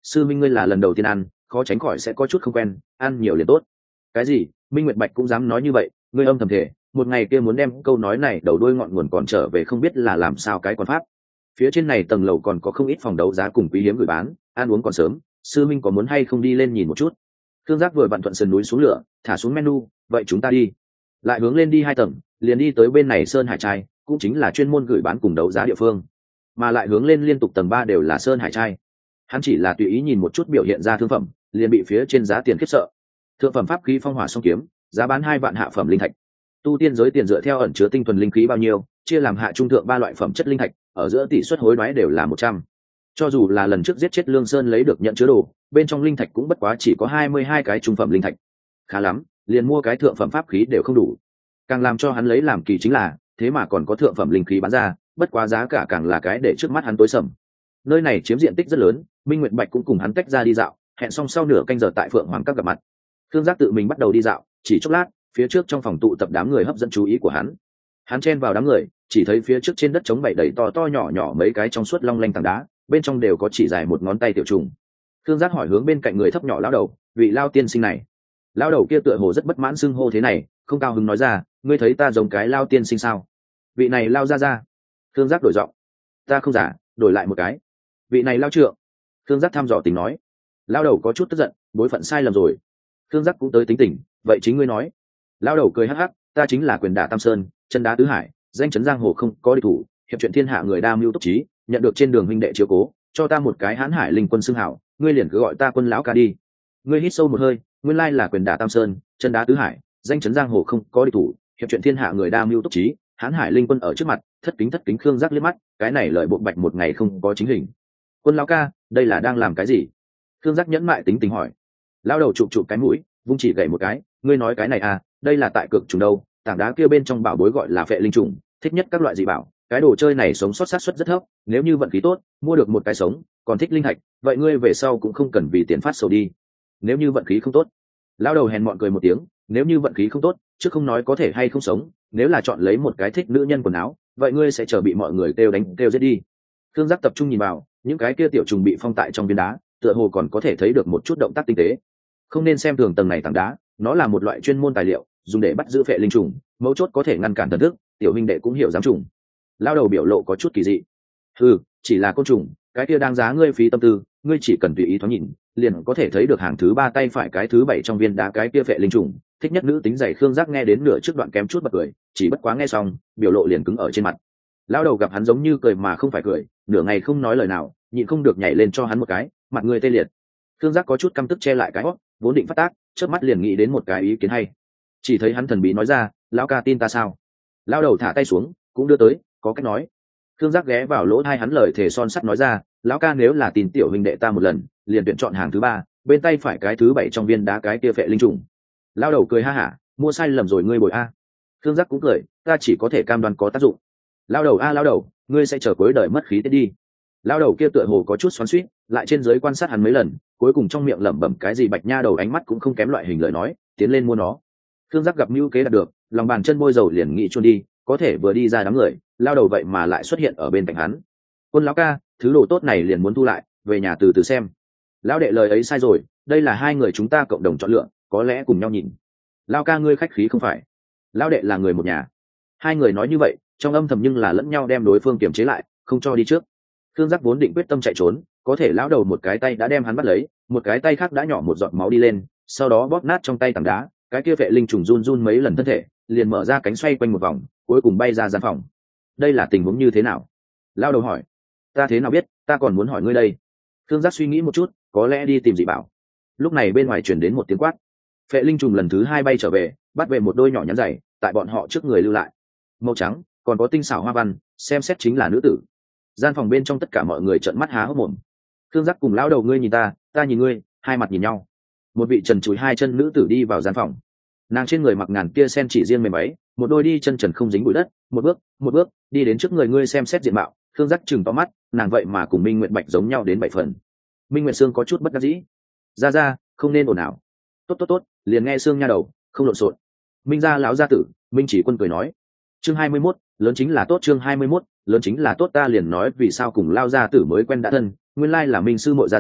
sư minh ngươi là lần đầu tiên ăn, khó tránh khỏi sẽ có chút không quen, ăn nhiều liền tốt. Cái gì? Minh Nguyệt Bạch cũng dám nói như vậy? Ngươi âm thầm thể một ngày kia muốn đem câu nói này đầu đuôi ngọn nguồn còn trở về không biết là làm sao cái quan pháp. Phía trên này tầng lầu còn có không ít phòng đấu giá cùng quý hiếm gửi bán, ăn uống còn sớm, sư minh có muốn hay không đi lên nhìn một chút? Thương Giác vừa vặn thuận sườn núi xuống lửa, thả xuống menu, vậy chúng ta đi. Lại hướng lên đi 2 tầng, liền đi tới bên này Sơn Hải Trai, cũng chính là chuyên môn gửi bán cùng đấu giá địa phương. Mà lại hướng lên liên tục tầng 3 đều là Sơn Hải Trai. Hắn chỉ là tùy ý nhìn một chút biểu hiện ra thương phẩm, liền bị phía trên giá tiền khiếp sợ. Thượng phẩm pháp khí phong hỏa song kiếm, giá bán 2 vạn hạ phẩm linh thạch. Tu tiên giới tiền dựa theo ẩn chứa tinh thuần linh khí bao nhiêu, chia làm hạ trung thượng 3 loại phẩm chất linh thạch, ở giữa tỷ suất hối đoái đều là 100. Cho dù là lần trước giết chết Lương Sơn lấy được nhận chứa đồ, bên trong linh thạch cũng bất quá chỉ có 22 cái trung phẩm linh thạch. Khá lắm, liền mua cái thượng phẩm pháp khí đều không đủ. Càng làm cho hắn lấy làm kỳ chính là, thế mà còn có thượng phẩm linh khí bán ra, bất quá giá cả càng là cái để trước mắt hắn tối sầm. Nơi này chiếm diện tích rất lớn, Minh Nguyệt Bạch cũng cùng hắn tách ra đi dạo, hẹn xong sau nửa canh giờ tại Phượng Hoàng Các gặp mặt. Thương Giác tự mình bắt đầu đi dạo, chỉ chốc lát, phía trước trong phòng tụ tập đám người hấp dẫn chú ý của hắn. Hắn chen vào đám người, chỉ thấy phía trước trên đất trống bày đầy to to nhỏ nhỏ mấy cái trong suốt long lanh tảng đá, bên trong đều có chỉ dài 1 ngón tay tiểu trùng. Thương Giác hỏi hướng bên cạnh người thấp nhỏ lão đầu, vị lao tiên sinh này. Lão đầu kia tựa hồ rất bất mãn xưng hô thế này, không cao hứng nói ra, ngươi thấy ta giống cái lao tiên sinh sao? Vị này lao ra. Thương Giác đổi giọng, ta không giả, đổi lại một cái. Vị này lao trượng. Thương Giác thăm dò tình nói. Lão đầu có chút tức giận, bối phận sai lầm rồi. Thương Giác cũng tới tính tình, vậy chính ngươi nói. Lão đầu cười hắc hắc, ta chính là Quyền Đả Tam Sơn, Chân Đá Tứ Hải, danh chấn giang hồ không có địch thủ, hiệp chuyện thiên hạ người đa mưu túc trí, nhận được trên đường huynh đệ chiếu cố, cho ta một cái Hán Hải linh quân xưng hảo, ngươi liền cứ gọi ta Quân lão ca đi. Ngươi hít sâu một hơi, nguyên lai là Quyền Đả Tam Sơn, Chân Đá Tứ Hải, danh chấn giang hồ không có địch thủ, hiệp chuyện thiên hạ người đa mưu túc trí, Hán Hải linh quân ở trước mặt, thất kính Khương Giác liếc mắt, cái này lợi bộ bạch một ngày không có chính hình. Quân lão ca, đây là đang làm cái gì? Khương Giác nhẫn mại tính tình hỏi. Lão đầu chụp cái mũi, vung chỉ gậy một cái, ngươi nói cái này à, đây là tại cực trùng đâu, tảng đá kia bên trong bảo bối gọi là phệ linh trùng, thích nhất các loại dị bảo, cái đồ chơi này sống sót xác suất rất thấp, nếu như vận khí tốt, mua được một cái sống, còn thích linh thạch, vậy ngươi về sau cũng không cần vì tiền phát sầu đi. Nếu như vận khí không tốt, lão đầu hèn mọn cười một tiếng, nếu như vận khí không tốt, chứ không nói có thể hay không sống, nếu là chọn lấy một cái thích nữ nhân quần áo, vậy ngươi sẽ chờ bị mọi người kêu đánh kêu giết đi. Thương Giác tập trung nhìn vào, những cái kia tiểu trùng bị phong tại trong viên đá, tựa hồ còn có thể thấy được một chút động tác tinh tế. Không nên xem thường tầng này tảng đá, nó là một loại chuyên môn tài liệu, dùng để bắt giữ phệ linh trùng, mấu chốt có thể ngăn cản thần thức, tiểu huynh đệ cũng hiểu dám trùng. Lao đầu biểu lộ có chút kỳ dị. Chỉ là côn trùng, cái kia đáng giá ngươi phí tâm tư, ngươi chỉ cần tùy ý thoáng nhìn, liền có thể thấy được hàng thứ 3 tay phải cái thứ 7 trong viên đá cái kia phệ linh trùng, thích nhất nữ tính dày. Khương Giác nghe đến nửa trước đoạn kém chút bật cười, chỉ bất quá nghe xong, biểu lộ liền cứng ở trên mặt. Lao đầu gặp hắn giống như cười mà không phải cười, nửa ngày không nói lời nào, nhịn không được nhảy lên cho hắn một cái, mặt người tê liệt. Khương Giác có chút căm tức che lại cái hót, vốn định phát tác, chớp mắt liền nghĩ đến một cái ý kiến hay. Chỉ thấy hắn thần bí nói ra, lão ca tin ta sao? Lao đầu thả tay xuống, cũng đưa tới, có cách nói. Khương Giác ghé vào lỗ tai hắn lời thề son sắt nói ra, lão ca nếu là tin tiểu huynh đệ ta một lần, liền tuyển chọn hàng thứ 3, bên tay phải cái thứ 7 trong viên đá cái kia phệ linh trùng. Lao đầu cười ha hả, mua sai lầm rồi ngươi bồi a. Khương Giác cũng cười, ta chỉ có thể cam đoan có tác dụng. Lao đầu a lao đầu, ngươi sẽ chờ cuối đời mất khí tiết đi. Lao đầu kia tựa hồ có chút xoắn xuýt, lại trên dưới quan sát hắn mấy lần, cuối cùng trong miệng lẩm bẩm cái gì bạch nha đầu ánh mắt cũng không kém loại hình lời nói, tiến lên mua nó. Khương Giác gặp mưu kế đạt được, lòng bàn chân bôi dầu liền nghĩ chôn đi, có thể vừa đi ra đám người, lao đầu vậy mà lại xuất hiện ở bên cạnh hắn. Quân lão ca, thứ đồ tốt này liền muốn thu lại, về nhà từ từ xem. Lão đệ lời ấy sai rồi, đây là 2 người chúng ta cộng đồng chọn lựa, có lẽ cùng nhau nhìn. Lão ca ngươi khách khí không phải? Lão đệ là người một nhà. 2 người nói như vậy, trong âm thầm nhưng là lẫn nhau đem đối phương kiềm chế lại, không cho đi trước. Khương Giác vốn định quyết tâm chạy trốn, có thể lão đầu một cái tay đã đem hắn bắt lấy, một cái tay khác đã nhỏ một giọt máu đi lên, sau đó bóp nát trong tay tảng đá, cái kia vệ linh trùng run run mấy lần thân thể, liền mở ra cánh xoay quanh một vòng, cuối cùng bay ra gian phòng. Đây là tình huống như thế nào? Lão đầu hỏi. Ta thế nào biết, ta còn muốn hỏi ngươi đây. Khương Giác suy nghĩ một chút, có lẽ đi tìm dị bảo. Lúc này bên ngoài truyền đến một tiếng quát. Phệ linh trùng lần thứ 2 bay trở về, bắt về một đôi nhỏ nhắn dày, tại bọn họ trước người lưu lại. Màu trắng, còn có tinh xảo hoa văn, xem xét chính là nữ tử. Gian phòng bên trong tất cả mọi người trợn mắt há hốc mồm. Khương Giác cùng lão đầu ngươi nhìn ta nhìn ngươi, hai mặt nhìn nhau. Một vị trần trụi 2 chân nữ tử đi vào gian phòng. Nàng trên người mặc ngàn tia sen chỉ riêng mềm váy, một đôi đi chân trần không dính bụi đất, một bước đi đến trước người ngươi xem xét diện mạo. Khương Giác chừng to mắt, nàng vậy mà cùng Minh Nguyệt Bạch giống nhau đến 7 phần. Minh Nguyệt Sương có chút bất đắc dĩ. Ra, không nên ồn ào. Tốt, liền nghe Sương nha đầu, không lộn xộn. Minh gia lão gia tử, Minh Chỉ Quân cười nói. Chương 21, lớn chính là tốt. Chương 21, lớn chính là tốt. Ta liền nói vì sao cùng lao gia tử mới quen đã thân, nguyên lai là Minh sư muội gia,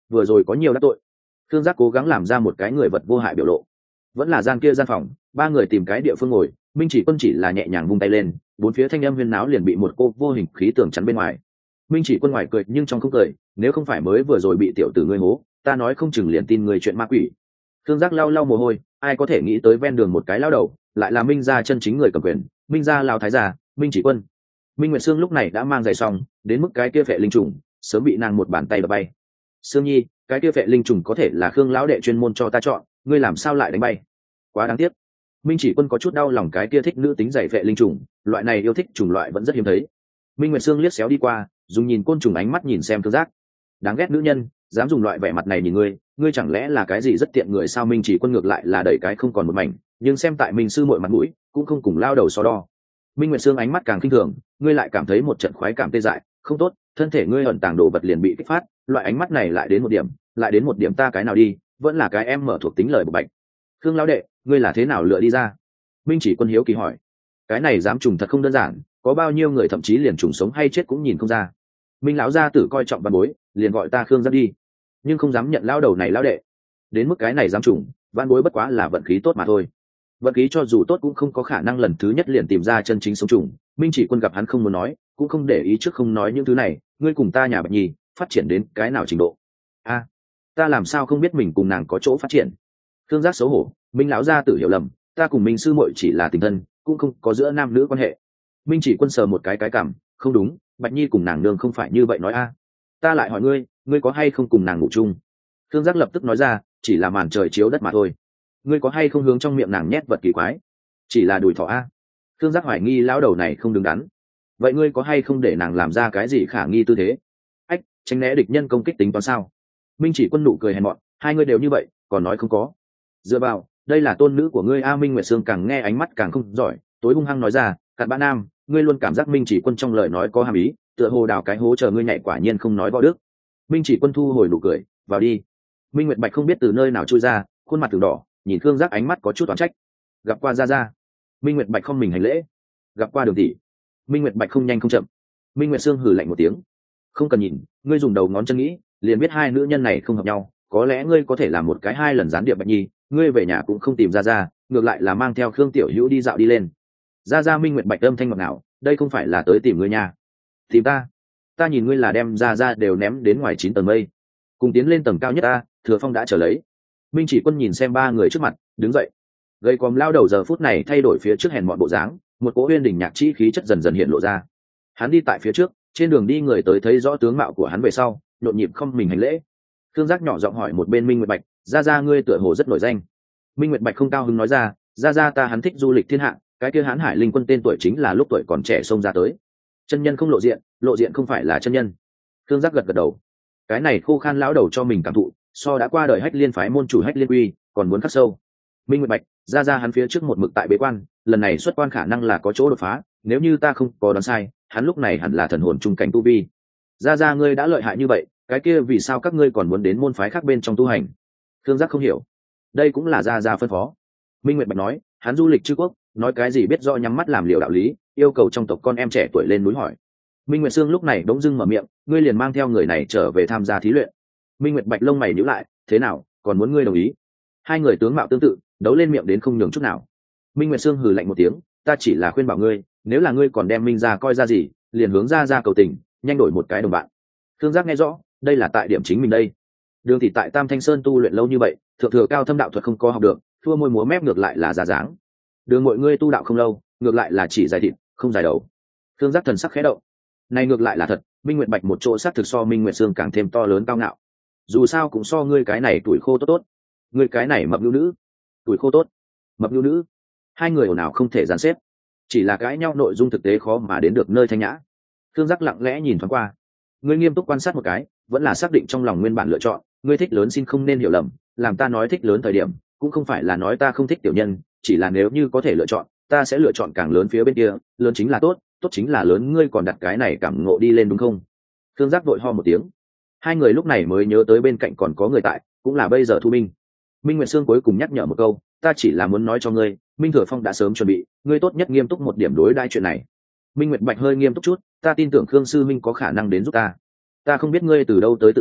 vừa rồi có nhiều đắc tội. Khương Giác cố gắng làm ra một cái người vật vô hại biểu lộ. Vẫn là gian kia gian phòng, ba người tìm cái địa phương ngồi, Minh Chỉ Quân chỉ là nhẹ nhàng vung tay lên, bốn phía thanh âm huyên náo liền bị một cô vô hình khí tường chắn bên ngoài. Minh Chỉ Quân ngoài cười nhưng trong không cười, nếu không phải mới vừa rồi bị tiểu tử ngươi hố, ta nói không chừng liền tin người chuyện ma quỷ. Khương Giác lau lau mồ hôi, ai có thể nghĩ tới ven đường một cái lao đầu, lại là Minh gia chân chính người cầm quyền, Minh gia lão thái gia, Minh Chỉ Quân. Minh Nguyệt Sương lúc này đã mang giày xong, đến mức cái kia phệ linh trùng sớm bị nàng một bàn tay đập bay. Sương Nhi, cái kia phệ linh trùng có thể là Khương lão đệ chuyên môn cho ta chọn, ngươi làm sao lại đánh bay? Quá đáng tiếc. Minh Chỉ Quân có chút đau lòng, cái kia thích nữ tính giày phệ linh trùng, loại này yêu thích chủng loại vẫn rất hiếm thấy. Minh Nguyệt Sương liếc xéo đi qua, dùng nhìn côn trùng ánh mắt nhìn xem Khương Giác. Đáng ghét nữ nhân, dám dùng loại vẻ mặt này nhìn ngươi chẳng lẽ là cái gì rất tiện người sao? Minh Chỉ Quân ngược lại là đẩy cái không còn một mảnh, nhưng xem tại Minh sư muội mặt mũi, cũng không cùng lao đầu so đo. Minh Nguyệt Sương ánh mắt càng khinh thường, ngươi lại cảm thấy một trận khoái cảm tê dại, không tốt, thân thể ngươi ẩn tàng đồ vật liền bị kích phát, loại ánh mắt này lại đến một điểm ta cái nào đi, vẫn là cái em mở thuộc tính lời bộc bạch. Khương lão đệ, ngươi là thế nào lựa đi ra? Minh Chỉ Quân hiếu kỳ hỏi. Cái này dám trùng thật không đơn giản, có bao nhiêu người thậm chí liền trùng sống hay chết cũng nhìn không ra. Minh lão gia tử coi trọng văn bối, liền gọi ta Khương Giác đi, nhưng không dám nhận lao đầu này lão đệ. Đến mức cái này dám trùng, văn bối bất quá là vận khí tốt mà thôi. Vận khí cho dù tốt cũng không có khả năng lần thứ nhất liền tìm ra chân chính sống trùng. Minh Chỉ Quân gặp hắn không muốn nói, cũng không để ý trước không nói những thứ này. Ngươi cùng ta nhà Bạch Nhi phát triển đến cái nào trình độ? A, ta làm sao không biết mình cùng nàng có chỗ phát triển? Khương Giác xấu hổ, Minh lão gia tử hiểu lầm, ta cùng Minh sư muội chỉ là tình thân, cũng không có giữa nam nữ quan hệ. Minh Chỉ Quân sờ một cái cảm, không đúng, Bạch Nhi cùng nàng nương không phải như vậy nói a. Ta lại hỏi ngươi có hay không cùng nàng ngủ chung? Khương Giác lập tức nói ra, chỉ là màn trời chiếu đất mà thôi. Ngươi có hay không hướng trong miệng nàng nhét vật kỳ quái? Chỉ là đùi thỏ a. Khương Giác hoài nghi lão đầu này không đứng đắn. Vậy ngươi có hay không để nàng làm ra cái gì khả nghi tư thế? Ách, tránh né địch nhân công kích tính toán sao? Minh Chỉ Quân nụ cười hèn mọn, hai ngươi đều như vậy, còn nói không có. Dựa vào, đây là tôn nữ của ngươi a. Minh Nguyệt Sương càng nghe ánh mắt càng không giỏi, tối hung hăng nói ra, cặn bã nam, ngươi luôn cảm giác Minh Chỉ Quân trong lời nói có hàm ý, tựa hồ đào cái hố chờ ngươi nhảy, quả nhiên không nói võ đức. Minh Chỉ Quân thu hồi nụ cười, vào đi. Minh Nguyệt Bạch không biết từ nơi nào chui ra, khuôn mặt từng đỏ, nhìn Khương Giác ánh mắt có chút oán trách. Gặp qua gia. Minh Nguyệt Bạch không mình hành lễ. Gặp qua Đường tỷ. Minh Nguyệt Bạch không nhanh không chậm. Minh Nguyệt Sương hừ lạnh một tiếng, không cần nhìn, ngươi dùng đầu ngón chân nghĩ liền biết hai nữ nhân này không hợp nhau. Có lẽ ngươi có thể làm một cái hai lần gián điệp Bạch Nhi, ngươi về nhà cũng không tìm gia, ngược lại là mang theo Khương Tiểu Hữu đi dạo đi lên. Gia. Minh Nguyệt Bạch âm thanh ngọt ngào, đây không phải là tới tìm ngươi nhà. Tìm ta nhìn ngươi là đem gia đều ném đến ngoài 9 tầng mây, cùng tiến lên tầng cao nhất ta. Thừa Phong đã trở lấy. Minh Chỉ Quân nhìn xem ba người trước mặt, đứng dậy. Gây còm lao đầu giờ phút này thay đổi phía trước hèn mọn bộ dáng, một cỗ uyên đình nhạc chi khí chất dần dần hiện lộ ra. Hắn đi tại phía trước, trên đường đi người tới thấy rõ tướng mạo của hắn về sau, nhộn nhịp không mình hành lễ. Thương Giác nhỏ giọng hỏi một bên Minh Nguyệt Bạch, gia ngươi tựa hồ rất nổi danh. Minh Nguyệt Bạch không cao hứng nói ra, gia ta hắn thích du lịch thiên hạ, cái kia Hán Hải Linh Quân tên tuổi chính là lúc tuổi còn trẻ xông ra tới. Chân nhân không lộ diện không phải là chân nhân. Thương Giác gật gật đầu. Cái này khô khan lão đầu cho mình cảm thụ, so đã qua đời Hách Liên phái môn chủ Hách Liên Uy còn muốn khắc sâu. Minh Nguyệt Bạch, gia hắn phía trước một mực tại bế quan, lần này xuất quan khả năng là có chỗ đột phá, nếu như ta không có đoán sai, hắn lúc này hẳn là thần hồn trung cảnh tu vi. Gia ngươi đã lợi hại như vậy, cái kia vì sao các ngươi còn muốn đến môn phái khác bên trong tu hành? Thương Giác không hiểu. Đây cũng là gia phân phó. Minh Nguyệt Bạch nói, hắn du lịch chư quốc, nói cái gì biết rõ nhắm mắt làm liều đạo lý, yêu cầu trong tộc con em trẻ tuổi lên núi hỏi. Minh Nguyệt Sương lúc này đống dưng mở miệng, ngươi liền mang theo người này trở về tham gia thí luyện. Minh Nguyệt Bạch lông mày nhíu lại, thế nào, còn muốn ngươi đồng ý? Hai người tướng mạo tương tự, đấu lên miệng đến không nhường chút nào. Minh Nguyệt Sương hừ lạnh một tiếng, ta chỉ là khuyên bảo ngươi, nếu là ngươi còn đem Minh gia coi ra gì, liền hướng ra cầu tình, nhanh đổi một cái đồng bạn. Thương Giác nghe rõ, đây là tại điểm chính mình đây. Đường thì tại Tam Thanh Sơn tu luyện lâu như vậy, thượng thừa cao thâm đạo thuật không có học được, thua môi múa mép ngược lại là giả dáng. Đường mọi ngươi tu đạo không lâu, ngược lại là chỉ dài thịt, không dài đầu. Thương Giác thần sắc khẽ động. Này ngược lại là thật, Minh Nguyệt Bạch một chỗ sát thực so Minh Nguyệt Sương càng thêm to lớn cao ngạo. Dù sao cũng so ngươi cái này tuổi khô tốt, ngươi cái này mập nhu nữ, tuổi khô tốt, mập nhu nữ, hai người ồn ào không thể dàn xếp, chỉ là cãi nhau nội dung thực tế khó mà đến được nơi thanh nhã. Thương Giác lặng lẽ nhìn thoáng qua, ngươi nghiêm túc quan sát một cái, vẫn là xác định trong lòng nguyên bản lựa chọn. Ngươi thích lớn xin không nên hiểu lầm, làm ta nói thích lớn thời điểm, cũng không phải là nói ta không thích tiểu nhân, chỉ là nếu như có thể lựa chọn, ta sẽ lựa chọn càng lớn phía bên kia, lớn chính là tốt, tốt chính là lớn, ngươi còn đặt cái này cảm ngộ đi lên đúng không? Thương Giác vội ho một tiếng. Hai người lúc này mới nhớ tới bên cạnh còn có người tại, cũng là bây giờ Thu Minh. Minh Nguyệt Sương cuối cùng nhắc nhở một câu, ta chỉ là muốn nói cho ngươi, Minh Thừa Phong đã sớm chuẩn bị, ngươi tốt nhất nghiêm túc một điểm đối đãi chuyện này. Minh Nguyệt Bạch hơi nghiêm túc chút, ta tin tưởng Khương sư minh có khả năng đến giúp ta. Ta không biết ngươi từ đâu tới tự tin,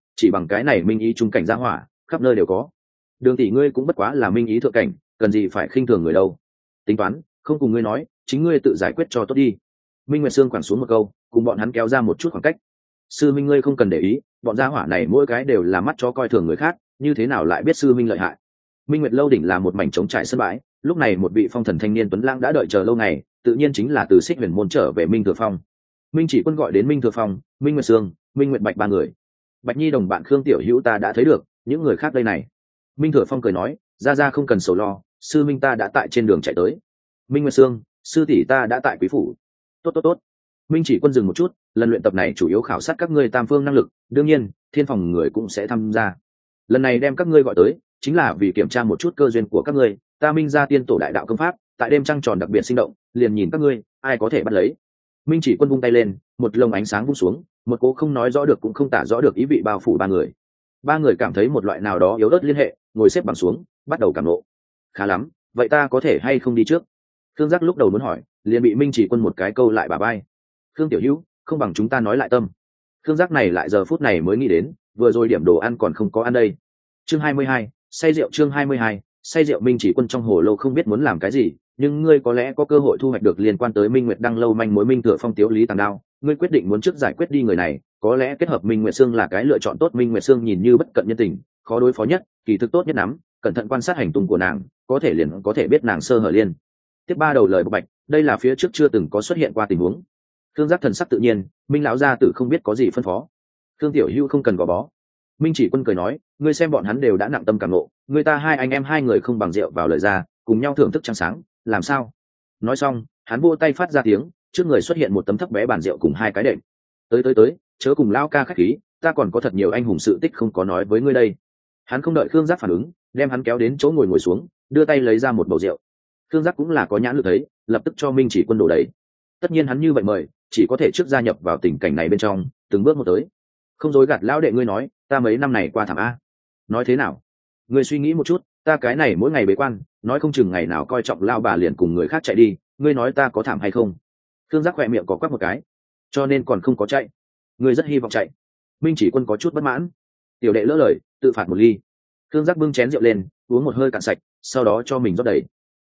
chỉ bằng cái này minh ý trung cảnh gia hỏa khắp nơi đều có. Đường tỷ ngươi cũng bất quá là minh ý thượng cảnh, cần gì phải khinh thường người đâu. Tính toán không cùng ngươi nói, chính ngươi tự giải quyết cho tốt đi. Minh Nguyệt Sương quẳng xuống một câu, cùng bọn hắn kéo ra một chút khoảng cách. Sư minh ngươi không cần để ý, bọn gia hỏa này mỗi cái đều là mắt chó coi thường người khác, như thế nào lại biết sư minh lợi hại. Minh Nguyệt lâu đỉnh là một mảnh trống trải sân bãi, lúc này một vị phong thần thanh niên tuấn lãng đã đợi chờ lâu ngày, tự nhiên chính là từ Xích Huyền môn trở về Minh Thừa Phong. Minh Chỉ Quân gọi đến Minh Thừa Phong, Minh Nguyệt Sương, Minh Nguyệt Bạch ba người. Bạch Nhi đồng bạn Khương Tiểu Hữu ta đã thấy được, những người khác đây này. Minh Thừa Phong cười nói, ra không cần sầu lo, sư minh ta đã tại trên đường chạy tới. Minh Nguyệt Sương, sư tỷ ta đã tại quý phủ. Tốt. Minh Chỉ Quân dừng một chút, lần luyện tập này chủ yếu khảo sát các ngươi tam phương năng lực, đương nhiên thiên phòng người cũng sẽ tham gia. Lần này đem các ngươi gọi tới chính là vì kiểm tra một chút cơ duyên của các ngươi. Ta Minh gia tiên tổ đại đạo công pháp tại đêm trăng tròn đặc biệt sinh động, liền nhìn các ngươi ai có thể bắt lấy. Minh Chỉ Quân vung tay lên, một lồng ánh sáng vung xuống, một cố không nói rõ được cũng không tả rõ được ý vị bao phủ ba người. Ba người cảm thấy một loại nào đó yếu ớt liên hệ, ngồi xếp bằng xuống, bắt đầu cảm nộ. Khá lắm, vậy ta có thể hay không đi trước? Thương Giác lúc đầu muốn hỏi, liền bị Minh Chỉ Quân một cái câu lại bả vai. Thương tiểu hữu, không bằng chúng ta nói lại tâm. Thương Giác này lại giờ phút này mới nghĩ đến, vừa rồi điểm đồ ăn còn không có ăn đây. Chương 22, say rượu. Chương 22, say rượu. Minh Chỉ Quân trong hồ lô không biết muốn làm cái gì, nhưng ngươi có lẽ có cơ hội thu hoạch được liên quan tới Minh Nguyệt Đăng lâu manh mối. Minh Thừa Phong tiếu lý tàng đao, ngươi quyết định muốn trước giải quyết đi người này, có lẽ kết hợp Minh Nguyệt Sương là cái lựa chọn tốt. Minh Nguyệt Sương nhìn như bất cận nhân tình, khó đối phó nhất, kỳ thực tốt nhất nắm, cẩn thận quan sát hành tung của nàng, có thể liền có thể biết nàng sơ hở liên tiếp ba đầu lời bộc bạch, đây là phía trước chưa từng có xuất hiện qua tình huống. Thương Giác thần sắc tự nhiên, Minh lão gia tử không biết có gì phân phó. Thương tiểu hữu không cần gò bó. Minh Chỉ Quân cười nói, ngươi xem bọn hắn đều đã nặng tâm cảm ngộ, người ta hai anh em hai người không bằng rượu vào lời ra, cùng nhau thưởng thức trăng sáng, làm sao? Nói xong, hắn vỗ tay phát ra tiếng, trước người xuất hiện một tấm thấp bé bàn rượu cùng hai cái đệm. Tới, chớ cùng lao ca khách khí, ta còn có thật nhiều anh hùng sự tích không có nói với ngươi đây. Hắn không đợi Khương Giác phản ứng, đem hắn kéo đến chỗ ngồi xuống, đưa tay lấy ra một bầu rượu. Khương Giác cũng là có nhãn lực thấy, lập tức cho Minh Chỉ Quân đổ đầy. Tất nhiên hắn như vậy mời, chỉ có thể trước gia nhập vào tình cảnh này bên trong, từng bước một tới. Không dối gạt lão đệ ngươi nói, ta mấy năm này qua thảm a. Nói thế nào? Ngươi suy nghĩ một chút, ta cái này mỗi ngày bế quan, nói không chừng ngày nào coi trọng lao bà liền cùng người khác chạy đi, ngươi nói ta có thảm hay không? Khương Giác khỏe miệng có quắc một cái, cho nên còn không có chạy. Ngươi rất hy vọng chạy. Minh Chỉ Quân có chút bất mãn. Tiểu đệ lỡ lời, tự phạt một ly. Khương Giác bưng chén rượu lên, uống một hơi cạn sạch, sau đó cho mình rót đầy.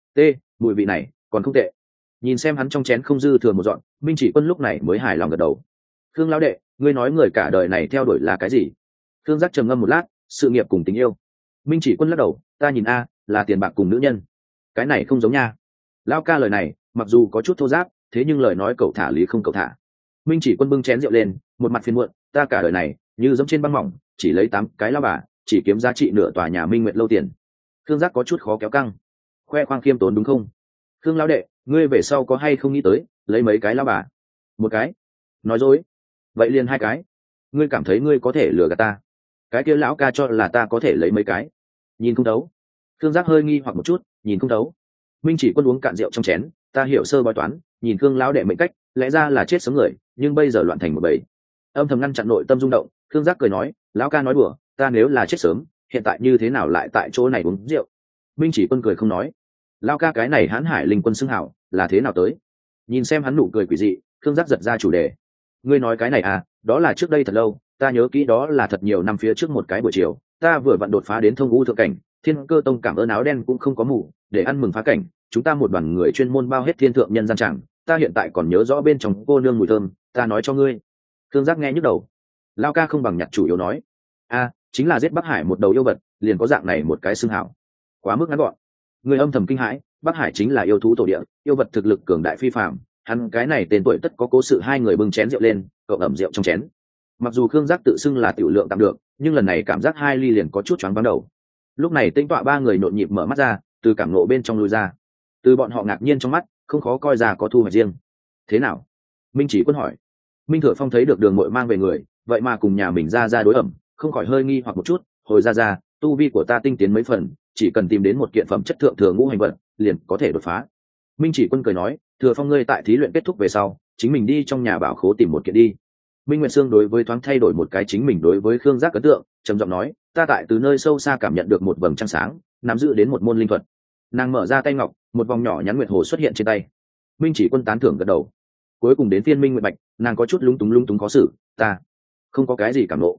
Mùi vị này còn không tệ. Nhìn xem hắn trong chén không dư thừa một dọn, Minh Chỉ Quân lúc này mới hài lòng gật đầu. Khương lão đệ, ngươi nói người cả đời này theo đuổi là cái gì? Khương Giác trầm ngâm một lát, sự nghiệp cùng tình yêu. Minh Chỉ Quân lắc đầu, ta nhìn là tiền bạc cùng nữ nhân. Cái này không giống nha. Lão ca lời này mặc dù có chút thô giáp, thế nhưng lời nói cậu thả lý không cậu thả. Minh Chỉ Quân bưng chén rượu lên, một mặt phiền muộn, ta cả đời này như giống trên băng mỏng, chỉ lấy 8 cái lao bà, chỉ kiếm giá trị nửa tòa nhà Minh Nguyệt lâu tiền. Khương Giác có chút khó kéo căng. Khoe khoang khiêm tốn đúng không? Khương lão đệ, ngươi về sau có hay không nghĩ tới lấy mấy cái lao bà? Một cái? Nói dối. Vậy liền 2 cái. Ngươi cảm thấy ngươi có thể lừa gạt ta? Cái kia lão ca cho là ta có thể lấy mấy cái? Nhìn không thấu. Khương Giác hơi nghi hoặc một chút, nhìn không thấu. Minh Chỉ Quân uống cạn rượu trong chén, ta hiểu sơ bói toán, nhìn Khương lão đệ mệnh cách, lẽ ra là chết sớm người, nhưng bây giờ loạn thành một bầy. Âm thầm ngăn chặn nội tâm rung động, Khương Giác cười nói, lão ca nói đùa, ta nếu là chết sớm, hiện tại như thế nào lại tại chỗ này uống rượu? Minh Chỉ Quân cười không nói. Lão ca cái này Hán Hải Linh Quân xưng hảo, là thế nào tới? Nhìn xem hắn nụ cười quỷ dị, Khương Giác giật ra chủ đề. Ngươi nói cái này đó là trước đây thật lâu, ta nhớ kỹ đó là thật nhiều năm phía trước một cái buổi chiều, ta vừa vặn đột phá đến thông u thượng cảnh, Thiên Cơ Tông cảm ơn áo đen cũng không có mù, để ăn mừng phá cảnh, chúng ta một đoàn người chuyên môn bao hết thiên thượng nhân gian chẳng, ta hiện tại còn nhớ rõ bên trong cô nương mùi thơm, ta nói cho ngươi. Khương Giác nghe nhức đầu. Lão ca không bằng nhặt chủ yếu nói, chính là giết Bắc Hải một đầu yêu vật, liền có dạng này một cái xưng hảo, quá mức ngắn gọn. Người âm thầm kinh hãi, Bắc Hải chính là yêu thú tổ địa, yêu vật thực lực cường đại phi phàm, hắn cái này tên tuổi tất có cố sự. Hai người bưng chén rượu lên, cậu ẩm rượu trong chén. Mặc dù Khương Giác tự xưng là tiểu lượng tạm được, nhưng lần này cảm giác 2 ly liền có chút choáng váng đầu. Lúc này Tĩnh Tọa ba người nhộn nhịp mở mắt ra, từ cảm nộ bên trong lui ra. Từ bọn họ ngạc nhiên trong mắt, không khó coi ra có thu hoạch riêng. Thế nào? Minh Chỉ Quân hỏi. Minh Thừa Phong thấy được Đường Mội mang về người, vậy mà cùng nhà mình ra đối ẩm, không khỏi hơi nghi hoặc một chút. Hồi ra, tu vi của ta tinh tiến mấy phần, chỉ cần tìm đến một kiện phẩm chất thượng thừa ngũ hành vật, liền có thể đột phá. Minh Chỉ Quân cười nói, Thừa Phong ngươi tại thí luyện kết thúc về sau, chính mình đi trong nhà bảo khố tìm một kiện đi. Minh Nguyệt Sương đối với thoáng thay đổi một cái chính mình đối với Khương Giác ấn tượng, trầm giọng nói, ta tại từ nơi sâu xa cảm nhận được một vầng trăng sáng, nắm giữ đến một môn linh thuật. Nàng mở ra tay ngọc, một vòng nhỏ nhắn nguyệt hồ xuất hiện trên tay. Minh Chỉ Quân tán thưởng gật đầu. Cuối cùng đến phiên Minh Nguyệt Bạch, nàng có chút lúng túng khó xử, ta không có cái gì cảm nộ.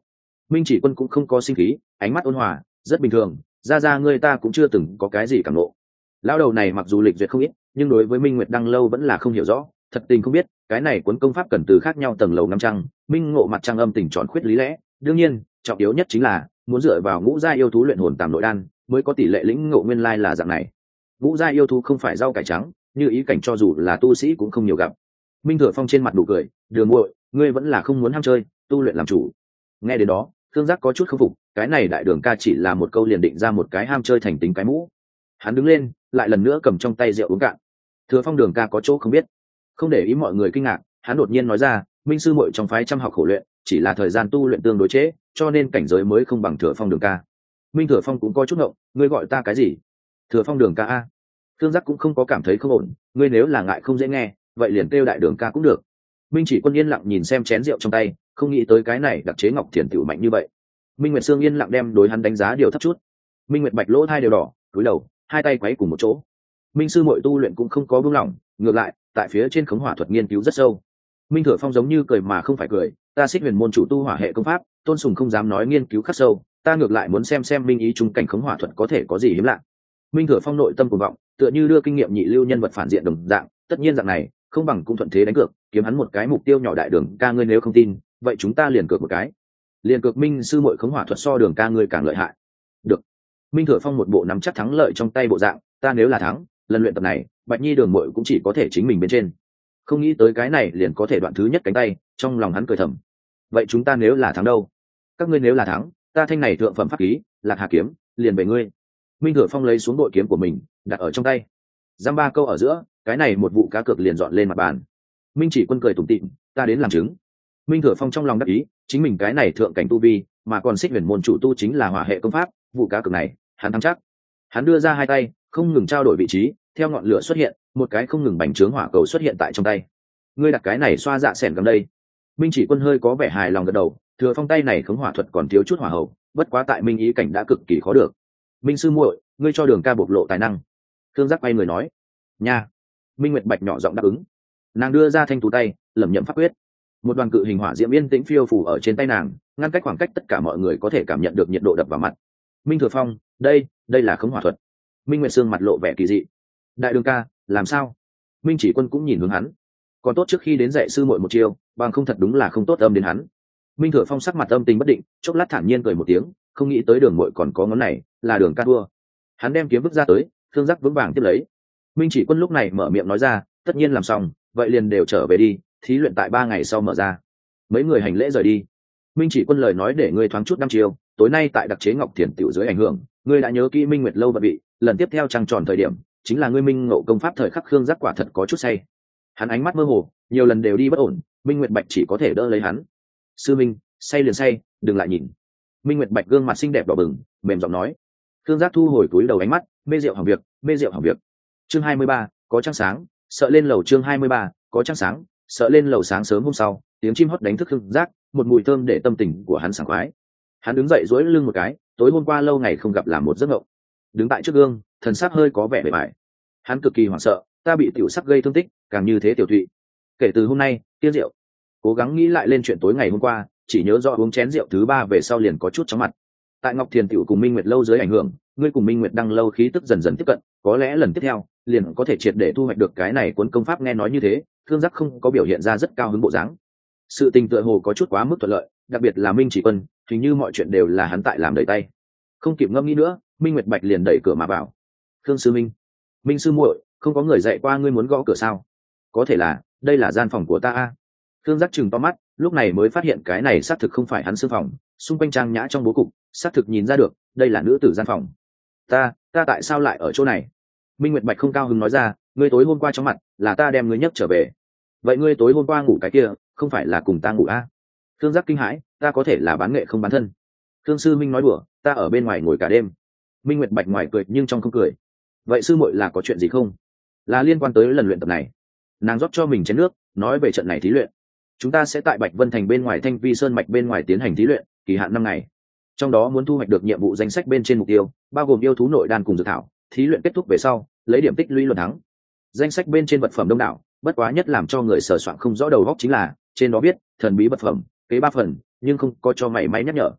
Minh Chỉ Quân cũng không có sinh khí, ánh mắt ôn hòa, rất bình thường, ra ngươi ta cũng chưa từng có cái gì cảm nộ. Lão đầu này mặc dù lịch duyệt không ít, nhưng đối với Minh Nguyệt Đăng lâu vẫn là không hiểu rõ, thật tình không biết cái này cuốn công pháp cần từ khác nhau tầng lầu năm trăng, minh ngộ mặt trăng âm tình tròn khuyết lý lẽ. Đương nhiên, trọng yếu nhất chính là muốn dựa vào ngũ gia yêu thú luyện hồn tàm nội đan mới có tỷ lệ lĩnh ngộ nguyên lai là dạng này. Ngũ gia yêu thú không phải rau cải trắng, như ý cảnh cho dù là tu sĩ cũng không nhiều gặp. Minh Thừa Phong trên mặt nụ cười, Đường muội, ngươi vẫn là không muốn ham chơi, tu luyện làm chủ. Nghe đến đó, Thương Giác có chút không phục, cái này đại đường ca chỉ là một câu liền định ra một cái ham chơi thành tính cái mũ. Hắn đứng lên, lại lần nữa cầm trong tay rượu uống cạn. Thừa Phong Đường ca có chỗ không biết, không để ý mọi người kinh ngạc, hắn đột nhiên nói ra, Minh sư muội trong phái chăm học khổ luyện, chỉ là thời gian tu luyện tương đối trễ, cho nên cảnh giới mới không bằng Thừa Phong Đường ca. Minh Thừa Phong cũng có chút ngộng, ngươi gọi ta cái gì? Thừa Phong Đường ca a? Thương Giác cũng không có cảm thấy không ổn, ngươi nếu là ngại không dễ nghe, vậy liền kêu đại đường ca cũng được. Minh Chỉ Quân yên lặng nhìn xem chén rượu trong tay, không nghĩ tới cái này đặc chế ngọc thiền tiểu mạnh như vậy. Minh Nguyệt Sương yên lặng đem đối hắn đánh giá điều thấp chút. Minh Nguyệt Bạch lỗ hai đều đỏ, cúi đầu, hai tay quấy cùng một chỗ. Minh sư muội tu luyện cũng không có buông lỏng, ngược lại, tại phía trên khống hỏa thuật nghiên cứu rất sâu. Minh Thừa Phong giống như cười mà không phải cười, ta Xích Huyền môn chủ tu hỏa hệ công pháp, Tôn Sùng không dám nói nghiên cứu khắc sâu, ta ngược lại muốn xem minh ý trung cảnh khống hỏa thuật có thể có gì hiếm lạ. Minh Thừa Phong nội tâm cuồng vọng, tựa như đưa kinh nghiệm nhị lưu nhân vật phản diện đồng dạng, tất nhiên dạng này, không bằng cũng thuận thế đánh cược, kiếm hắn một cái mục tiêu nhỏ đại đường ca, ngươi nếu không tin, vậy chúng ta liền cược một cái. Liền cược Minh sư muội khống hỏa thuật so đường ca ngươi càng lợi hại. Được. Minh Thừa Phong một bộ nắm chắc thắng lợi trong tay bộ dạng, ta nếu là thắng, lần luyện tập này, Bạch Nhi đường muội cũng chỉ có thể chính mình bên trên. Không nghĩ tới cái này liền có thể đoạn thứ nhất cánh tay, trong lòng hắn cười thầm. Vậy chúng ta nếu là thắng đâu? Các ngươi nếu là thắng, ta thanh này thượng phẩm pháp khí, Lạc Hà kiếm, liền về ngươi. Minh Thừa Phong lấy xuống bội kiếm của mình, đặt ở trong tay. Giam ba câu ở giữa, cái này một vụ cá cược liền dọn lên mặt bàn. Minh Chỉ Quân cười tủm tỉm, ta đến làm chứng. Minh Thừa Phong trong lòng đắc ý, chính mình cái này thượng cảnh tu vi, mà còn Xích Huyền môn chủ tu chính là hỏa hệ công pháp, vụ cá cược này, hắn thắng chắc. Hắn đưa ra hai tay, không ngừng trao đổi vị trí, theo ngọn lửa xuất hiện, một cái không ngừng bành trướng hỏa cầu xuất hiện tại trong tay. Ngươi đặt cái này xoa dạ sẻn gần đây. Minh Chỉ Quân hơi có vẻ hài lòng gật đầu, Thừa Phong tay này khống hỏa thuật còn thiếu chút hỏa hậu, bất quá tại Minh ý cảnh đã cực kỳ khó được. Minh sư muội, ngươi cho đường ca bộc lộ tài năng. Thương Giác quay người nói, nha. Minh Nguyệt Bạch nhỏ giọng đáp ứng. Nàng đưa ra thanh tú tay, lẩm nhẩm pháp quyết. Một đoàn cự hình hỏa diễm yên tĩnh phiêu phù ở trên tay nàng, ngăn cách khoảng cách tất cả mọi người có thể cảm nhận được nhiệt độ đập vào mặt. Minh Thừa Phong, đây là khống hỏa thuật. Minh Nguyệt Sương mặt lộ vẻ kỳ dị. Đại đường ca, làm sao? Minh Chỉ Quân cũng nhìn hướng hắn. Còn tốt trước khi đến dạy sư muội một chiêu, bằng không thật đúng là không tốt âm đến hắn. Minh Thừa Phong sắc mặt âm tình bất định, chốc lát thản nhiên cười một tiếng, không nghĩ tới đường muội còn có ngón này, là đường ca thua. Hắn đem kiếm vứt ra tới, Thương Giác vững vàng tiếp lấy. Minh Chỉ Quân lúc này mở miệng nói ra, tất nhiên làm xong, vậy liền đều trở về đi, thí luyện tại 3 ngày sau mở ra. Mấy người hành lễ rời đi. Minh Chỉ Quân lời nói để ngươi thoáng chút năm chiều, tối nay tại đặc chế Ngọc Thiền tiểu dưới ảnh hưởng, ngươi đã nhớ kỹ Minh Nguyệt lâu vận vị, lần tiếp theo trăng tròn thời điểm, chính là ngươi minh ngộ công pháp thời khắc Khương Giác quả thật có chút say. Hắn ánh mắt mơ hồ, nhiều lần đều đi bất ổn, Minh Nguyệt Bạch chỉ có thể đỡ lấy hắn. Sư Minh, say liền say, đừng lại nhìn. Minh Nguyệt Bạch gương mặt xinh đẹp đỏ bừng, mềm giọng nói. Khương Giác thu hồi túi đầu ánh mắt, mê rượu hỏng việc, mê rượu hỏng việc. Chương 23, có trăng sáng, sợ lên lầu. Chương 23, có trăng sáng, sợ lên lầu. Sáng sớm hôm sau, tiếng chim hót đánh thức Khương Giác, một mùi thơm để tâm tình của hắn sảng khoái. Hắn đứng dậy duỗi lưng một cái, tối hôm qua lâu ngày không gặp làm một giấc mộng. Đứng tại trước gương, thần sắc hơi có vẻ bề bại. Hắn cực kỳ hoảng sợ, ta bị tiểu sắc gây thương tích, càng như thế tiểu thụy. Kể từ hôm nay, tiên rượu. Cố gắng nghĩ lại lên chuyện tối ngày hôm qua, chỉ nhớ rõ uống chén rượu thứ 3 về sau liền có chút chóng mặt. Tại Ngọc Thiền tiểu cùng Minh Nguyệt lâu dưới ảnh hưởng, ngươi cùng Minh Nguyệt đăng lâu khí tức dần dần tiếp cận, có lẽ lần tiếp theo liền có thể triệt để thu hoạch được cái này cuốn công pháp. Nghe nói như thế, Thương Giác không có biểu hiện ra rất cao hứng bộ dáng. Sự tình tựa hồ có chút quá mức thuận lợi, đặc biệt là Minh Chỉ Quân, hình như mọi chuyện đều là hắn tại làm đẩy tay. Không kịp ngẫm nghĩ nữa, Minh Nguyệt Bạch liền đẩy cửa mà vào. Khương sư Minh, Minh sư muội, không có người dạy qua ngươi muốn gõ cửa sao? Có thể là, đây là gian phòng của ta a. Thương Giác chừng to mắt, lúc này mới phát hiện cái này xác thực không phải hắn sư phòng, xung quanh trang nhã trong bố cục, xác thực nhìn ra được, đây là nữ tử gian phòng. Ta tại sao lại ở chỗ này? Minh Nguyệt Bạch không cao hứng nói ra, ngươi tối hôm qua trong mặt, là ta đem ngươi nhấc trở về. Vậy ngươi tối hôm qua ngủ cái kia, không phải là cùng ta ngủ a? Thương Giác kinh hãi, ta có thể là bán nghệ không bán thân. Thương sư Minh nói đùa, ta ở bên ngoài ngồi cả đêm. Minh Nguyệt Bạch ngoài cười nhưng trong không cười. Vậy sư muội là có chuyện gì không? Là liên quan tới lần luyện tập này. Nàng rót cho mình chén nước, nói về trận này thí luyện. Chúng ta sẽ tại Bạch Vân Thành bên ngoài Thanh Vi Sơn mạch bên ngoài tiến hành thí luyện, kỳ hạn 5 ngày. Trong đó muốn thu hoạch được nhiệm vụ danh sách bên trên mục tiêu, bao gồm yêu thú nội đan cùng dược thảo. Thí luyện kết thúc về sau, lấy điểm tích lũy luận thắng. Danh sách bên trên vật phẩm đông đảo, bất quá nhất làm cho người sờ soạng không rõ đầu óc chính là, trên đó viết thần bí vật phẩm, kế 3 phần, nhưng không có cho mày may nhắc nhở.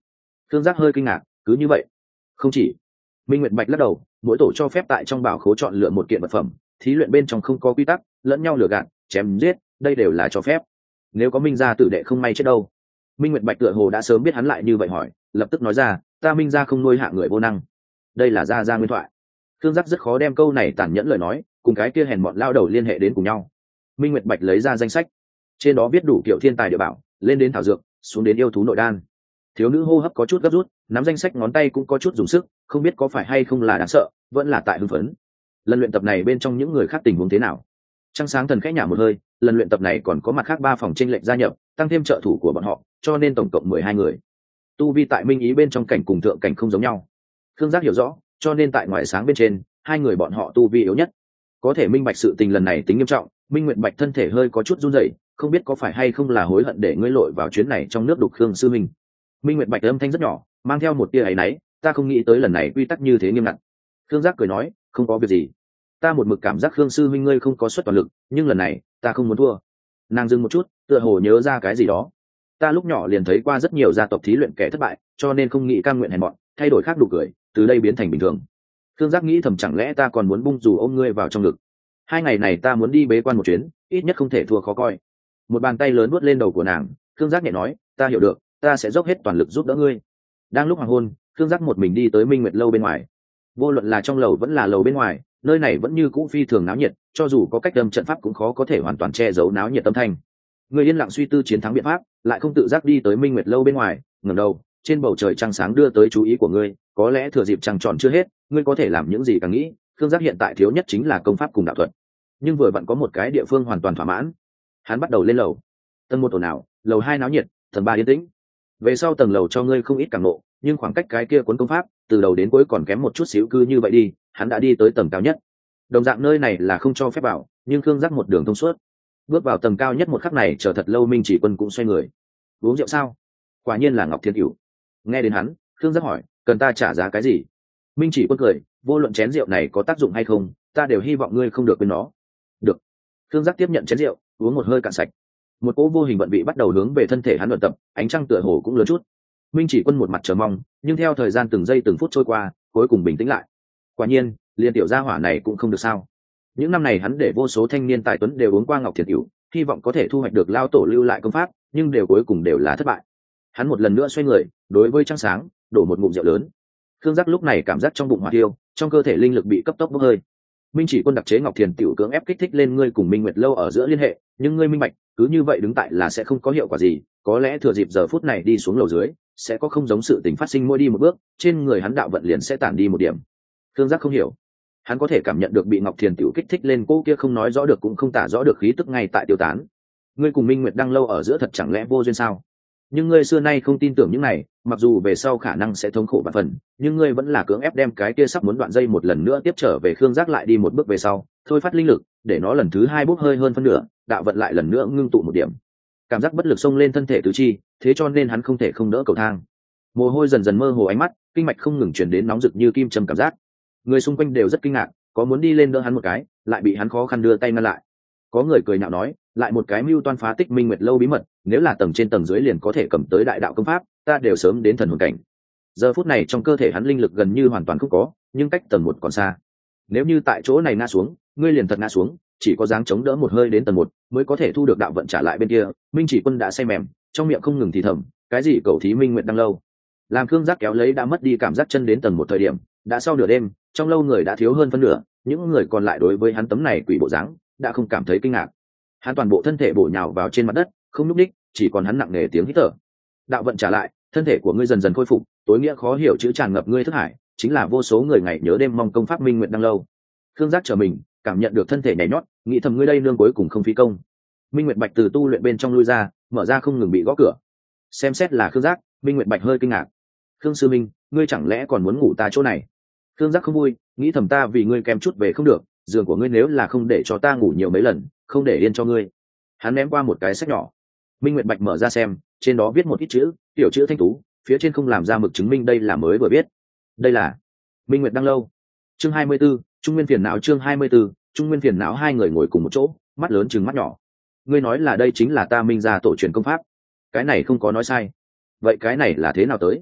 Khương Giác hơi kinh ngạc, cứ như vậy? Không chỉ. Minh Nguyệt Bạch lắc đầu, mỗi tổ cho phép tại trong bảo khố chọn lựa một kiện vật phẩm, thí luyện bên trong không có quy tắc, lẫn nhau lừa gạt, chém giết, đây đều là cho phép. Nếu có Minh gia tử đệ không may chết đâu? Minh Nguyệt Bạch tựa hồ đã sớm biết hắn lại như vậy hỏi, lập tức nói ra, ta Minh gia không nuôi hạ người vô năng. Đây là gia nguyên thoại. Khương Giác rất khó đem câu này tàn nhẫn lời nói cùng cái kia hèn mọn lao đầu liên hệ đến cùng nhau. Minh Nguyệt Bạch lấy ra danh sách, trên đó viết đủ kiểu thiên tài địa bảo, lên đến thảo dược, xuống đến yêu thú nội đan. Thiếu nữ hô hấp có chút gấp rút, nắm danh sách ngón tay cũng có chút dùng sức, không biết có phải hay không là đáng sợ, vẫn là tại hưng phấn. Lần luyện tập này bên trong những người khác tình huống thế nào? Trăng Sáng Thần khẽ nhả một hơi, lần luyện tập này còn có mặt khác 3 phòng chênh lệnh gia nhập, tăng thêm trợ thủ của bọn họ, cho nên tổng cộng 12 người. Tu vi tại minh ý bên trong cảnh cùng thượng cảnh không giống nhau. Khương Giác hiểu rõ, cho nên tại ngoại sáng bên trên, 2 người bọn họ tu vi yếu nhất. Có thể minh bạch sự tình lần này tính nghiêm trọng, Minh Nguyệt Bạch thân thể hơi có chút run rẩy, không biết có phải hay không là hối hận để ngươi lội vào chuyến này trong nước đục Khương sư minh. Minh Nguyệt Bạch âm thanh rất nhỏ, mang theo một tia áy náy, ta không nghĩ tới lần này quy tắc như thế nghiêm ngặt. Khương Giác cười nói, không có việc gì, ta một mực cảm giác Khương sư minh ngươi không có suất toàn lực, nhưng lần này ta không muốn thua. Nàng dừng một chút, tựa hồ nhớ ra cái gì đó. Ta lúc nhỏ liền thấy qua rất nhiều gia tộc thí luyện kẻ thất bại, cho nên không nghĩ cam nguyện hèn mọn, thay đổi khác đủ cười, từ đây biến thành bình thường. Khương Giác nghĩ thầm, chẳng lẽ ta còn muốn bung dù ôm ngươi vào trong ngực. 2 ngày này ta muốn đi bế quan một chuyến, ít nhất không thể thua khó coi. Một bàn tay lớn vuốt lên đầu của nàng, Khương Giác nhẹ nói, ta hiểu được, ta sẽ dốc hết toàn lực giúp đỡ ngươi. Đang lúc hoàng hôn, Khương Giác một mình đi tới Minh Nguyệt lâu bên ngoài. Vô luận là trong lầu vẫn là lầu bên ngoài, nơi này vẫn như cũ phi thường náo nhiệt, cho dù có cách đâm trận pháp cũng khó có thể hoàn toàn che giấu náo nhiệt âm thanh. Người yên lặng suy tư chiến thắng biện pháp, lại không tự giác đi tới Minh Nguyệt lâu bên ngoài, ngẩng đầu, trên bầu trời trăng sáng đưa tới chú ý của ngươi, có lẽ thừa dịp trăng tròn chưa hết, ngươi có thể làm những gì càng nghĩ. Khương Giác hiện tại thiếu nhất chính là công pháp cùng đạo thuật, nhưng vừa vặn có một cái địa phương hoàn toàn thỏa mãn. Hắn bắt đầu lên lầu. Tầng 1 ồn ào, lầu 2 náo nhiệt, tầng 3 yên tĩnh. Về sau tầng lầu cho ngươi không ít cảm ngộ, nhưng khoảng cách cái kia cuốn công pháp từ đầu đến cuối còn kém một chút xíu, cứ như vậy đi, hắn đã đi tới tầng cao nhất. Đồng dạng nơi này là không cho phép vào, nhưng Khương Giác một đường thông suốt. Bước vào tầng cao nhất một khắc này, chờ thật lâu Minh Chỉ Quân cũng xoay người. Uống rượu sao? Quả nhiên là Ngọc Thiên Cửu. Nghe đến hắn, Khương Giác hỏi, cần ta trả giá cái gì? Minh Chỉ Quân cười, vô luận chén rượu này có tác dụng hay không, ta đều hy vọng ngươi không được quên nó. Được. Khương Giác tiếp nhận chén rượu, uống một hơi cạn sạch. Một cỗ vô hình vận vị bắt đầu hướng về thân thể hắn luyện tập, ánh trăng tựa hồ cũng lớn chút. Minh Chỉ Quân một mặt chờ mong, nhưng theo thời gian từng giây từng phút trôi qua, cuối cùng bình tĩnh lại. Quả nhiên, liên tiểu gia hỏa này cũng không được sao. Những năm này hắn để vô số thanh niên tài tuấn đều uống qua Ngọc Thiền Cửu, hy vọng có thể thu hoạch được lao tổ lưu lại công pháp, nhưng đều cuối cùng đều là thất bại. Hắn một lần nữa xoay người, đối với trăng sáng, đổ một ngụm rượu lớn. Khương Giác lúc này cảm giác trong bụng hỏa thiêu, trong cơ thể linh lực bị cấp tốc bốc hơi. Minh Chỉ Quân đặc chế Ngọc Thiền Tiểu cưỡng ép kích thích lên ngươi cùng Minh Nguyệt lâu ở giữa liên hệ, nhưng ngươi minh bạch, cứ như vậy đứng tại là sẽ không có hiệu quả gì, có lẽ thừa dịp giờ phút này đi xuống lầu dưới, sẽ có không giống sự tình phát sinh mỗi đi một bước, trên người hắn đạo vận liền sẽ tản đi một điểm. Khương Giác không hiểu, hắn có thể cảm nhận được bị Ngọc Thiền Tiểu kích thích lên cô kia không nói rõ được cũng không tả rõ được khí tức ngay tại tiêu tán. Ngươi cùng Minh Nguyệt đang lâu ở giữa thật chẳng lẽ vô duyên sao? Nhưng ngươi xưa nay không tin tưởng những này, mặc dù về sau khả năng sẽ thống khổ vạn phần, nhưng ngươi vẫn là cưỡng ép đem cái kia sắp muốn đoạn dây một lần nữa tiếp trở về. Khương Giác lại đi một bước về sau, thôi phát linh lực, để nó lần thứ 2 bốc hơi hơn phân nửa, đạo vận lại lần nữa ngưng tụ một điểm. Cảm giác bất lực xông lên thân thể tứ chi, thế cho nên hắn không thể không đỡ cầu thang. Mồ hôi dần dần mơ hồ ánh mắt, kinh mạch không ngừng chuyển đến nóng rực như kim châm cảm giác. Người xung quanh đều rất kinh ngạc, có muốn đi lên đỡ hắn một cái, lại bị hắn khó khăn đưa tay ngăn lại. Có người cười nhạo nói, lại một cái mưu toan phá tích Minh Nguyệt lâu bí mật, nếu là tầng trên tầng dưới liền có thể cầm tới đại đạo công pháp, ta đều sớm đến thần hồn cảnh. Giờ phút này trong cơ thể hắn linh lực gần như hoàn toàn không có, nhưng cách tầng 1 còn xa. Nếu như tại chỗ này ngã xuống, ngươi liền thật ngã xuống, chỉ có dáng chống đỡ một hơi đến tầng 1 mới có thể thu được đạo vận trả lại bên kia. Minh Chỉ Quân đã say mềm, trong miệng không ngừng thì thầm, cái gì cầu thí Minh Nguyệt đang lâu. Làm Khương Giác kéo lấy đã mất đi cảm giác chân đến tầng 1 thời điểm, đã sau nửa đêm, trong lâu người đã thiếu hơn phân nửa, những người còn lại đối với hắn tấm này quỷ bộ dáng đã không cảm thấy kinh ngạc. Hắn toàn bộ thân thể bổ nhào vào trên mặt đất, không nhúc nhích, chỉ còn hắn nặng nề tiếng hít thở. Đạo vận trả lại, thân thể của ngươi dần dần khôi phục, tối nghĩa khó hiểu chữ tràn ngập ngươi thức hải, chính là vô số người ngày nhớ đêm mong công pháp Minh Nguyệt đang lâu. Khương Giác trở mình, cảm nhận được thân thể nhảy nhót, nghĩ thầm ngươi đây nương cuối cùng không phí công. Minh Nguyệt Bạch từ tu luyện bên trong lui ra, mở ra không ngừng bị gõ cửa. Xem xét là Khương Giác, Minh Nguyệt Bạch hơi kinh ngạc. Khương sư minh, ngươi chẳng lẽ còn muốn ngủ ta chỗ này? Khương Giác không vui, nghĩ thầm ta vì ngươi kém chút về không được, giường của ngươi nếu là không để cho ta ngủ nhiều mấy lần, không để yên cho ngươi. Hắn ném qua một cái sách nhỏ. Minh Nguyệt Bạch mở ra xem, trên đó viết một ít chữ, tiểu chữ thanh tú, phía trên không làm ra mực chứng minh đây là mới vừa biết. Đây là Minh Nguyệt đang lâu. Chương 24, Trung Nguyên phiền não. Chương 24, Trung Nguyên phiền não. Hai người ngồi cùng một chỗ, mắt lớn trừng mắt nhỏ. Ngươi nói là đây chính là ta Minh gia tổ truyền công pháp? Cái này không có nói sai. Vậy cái này là thế nào tới?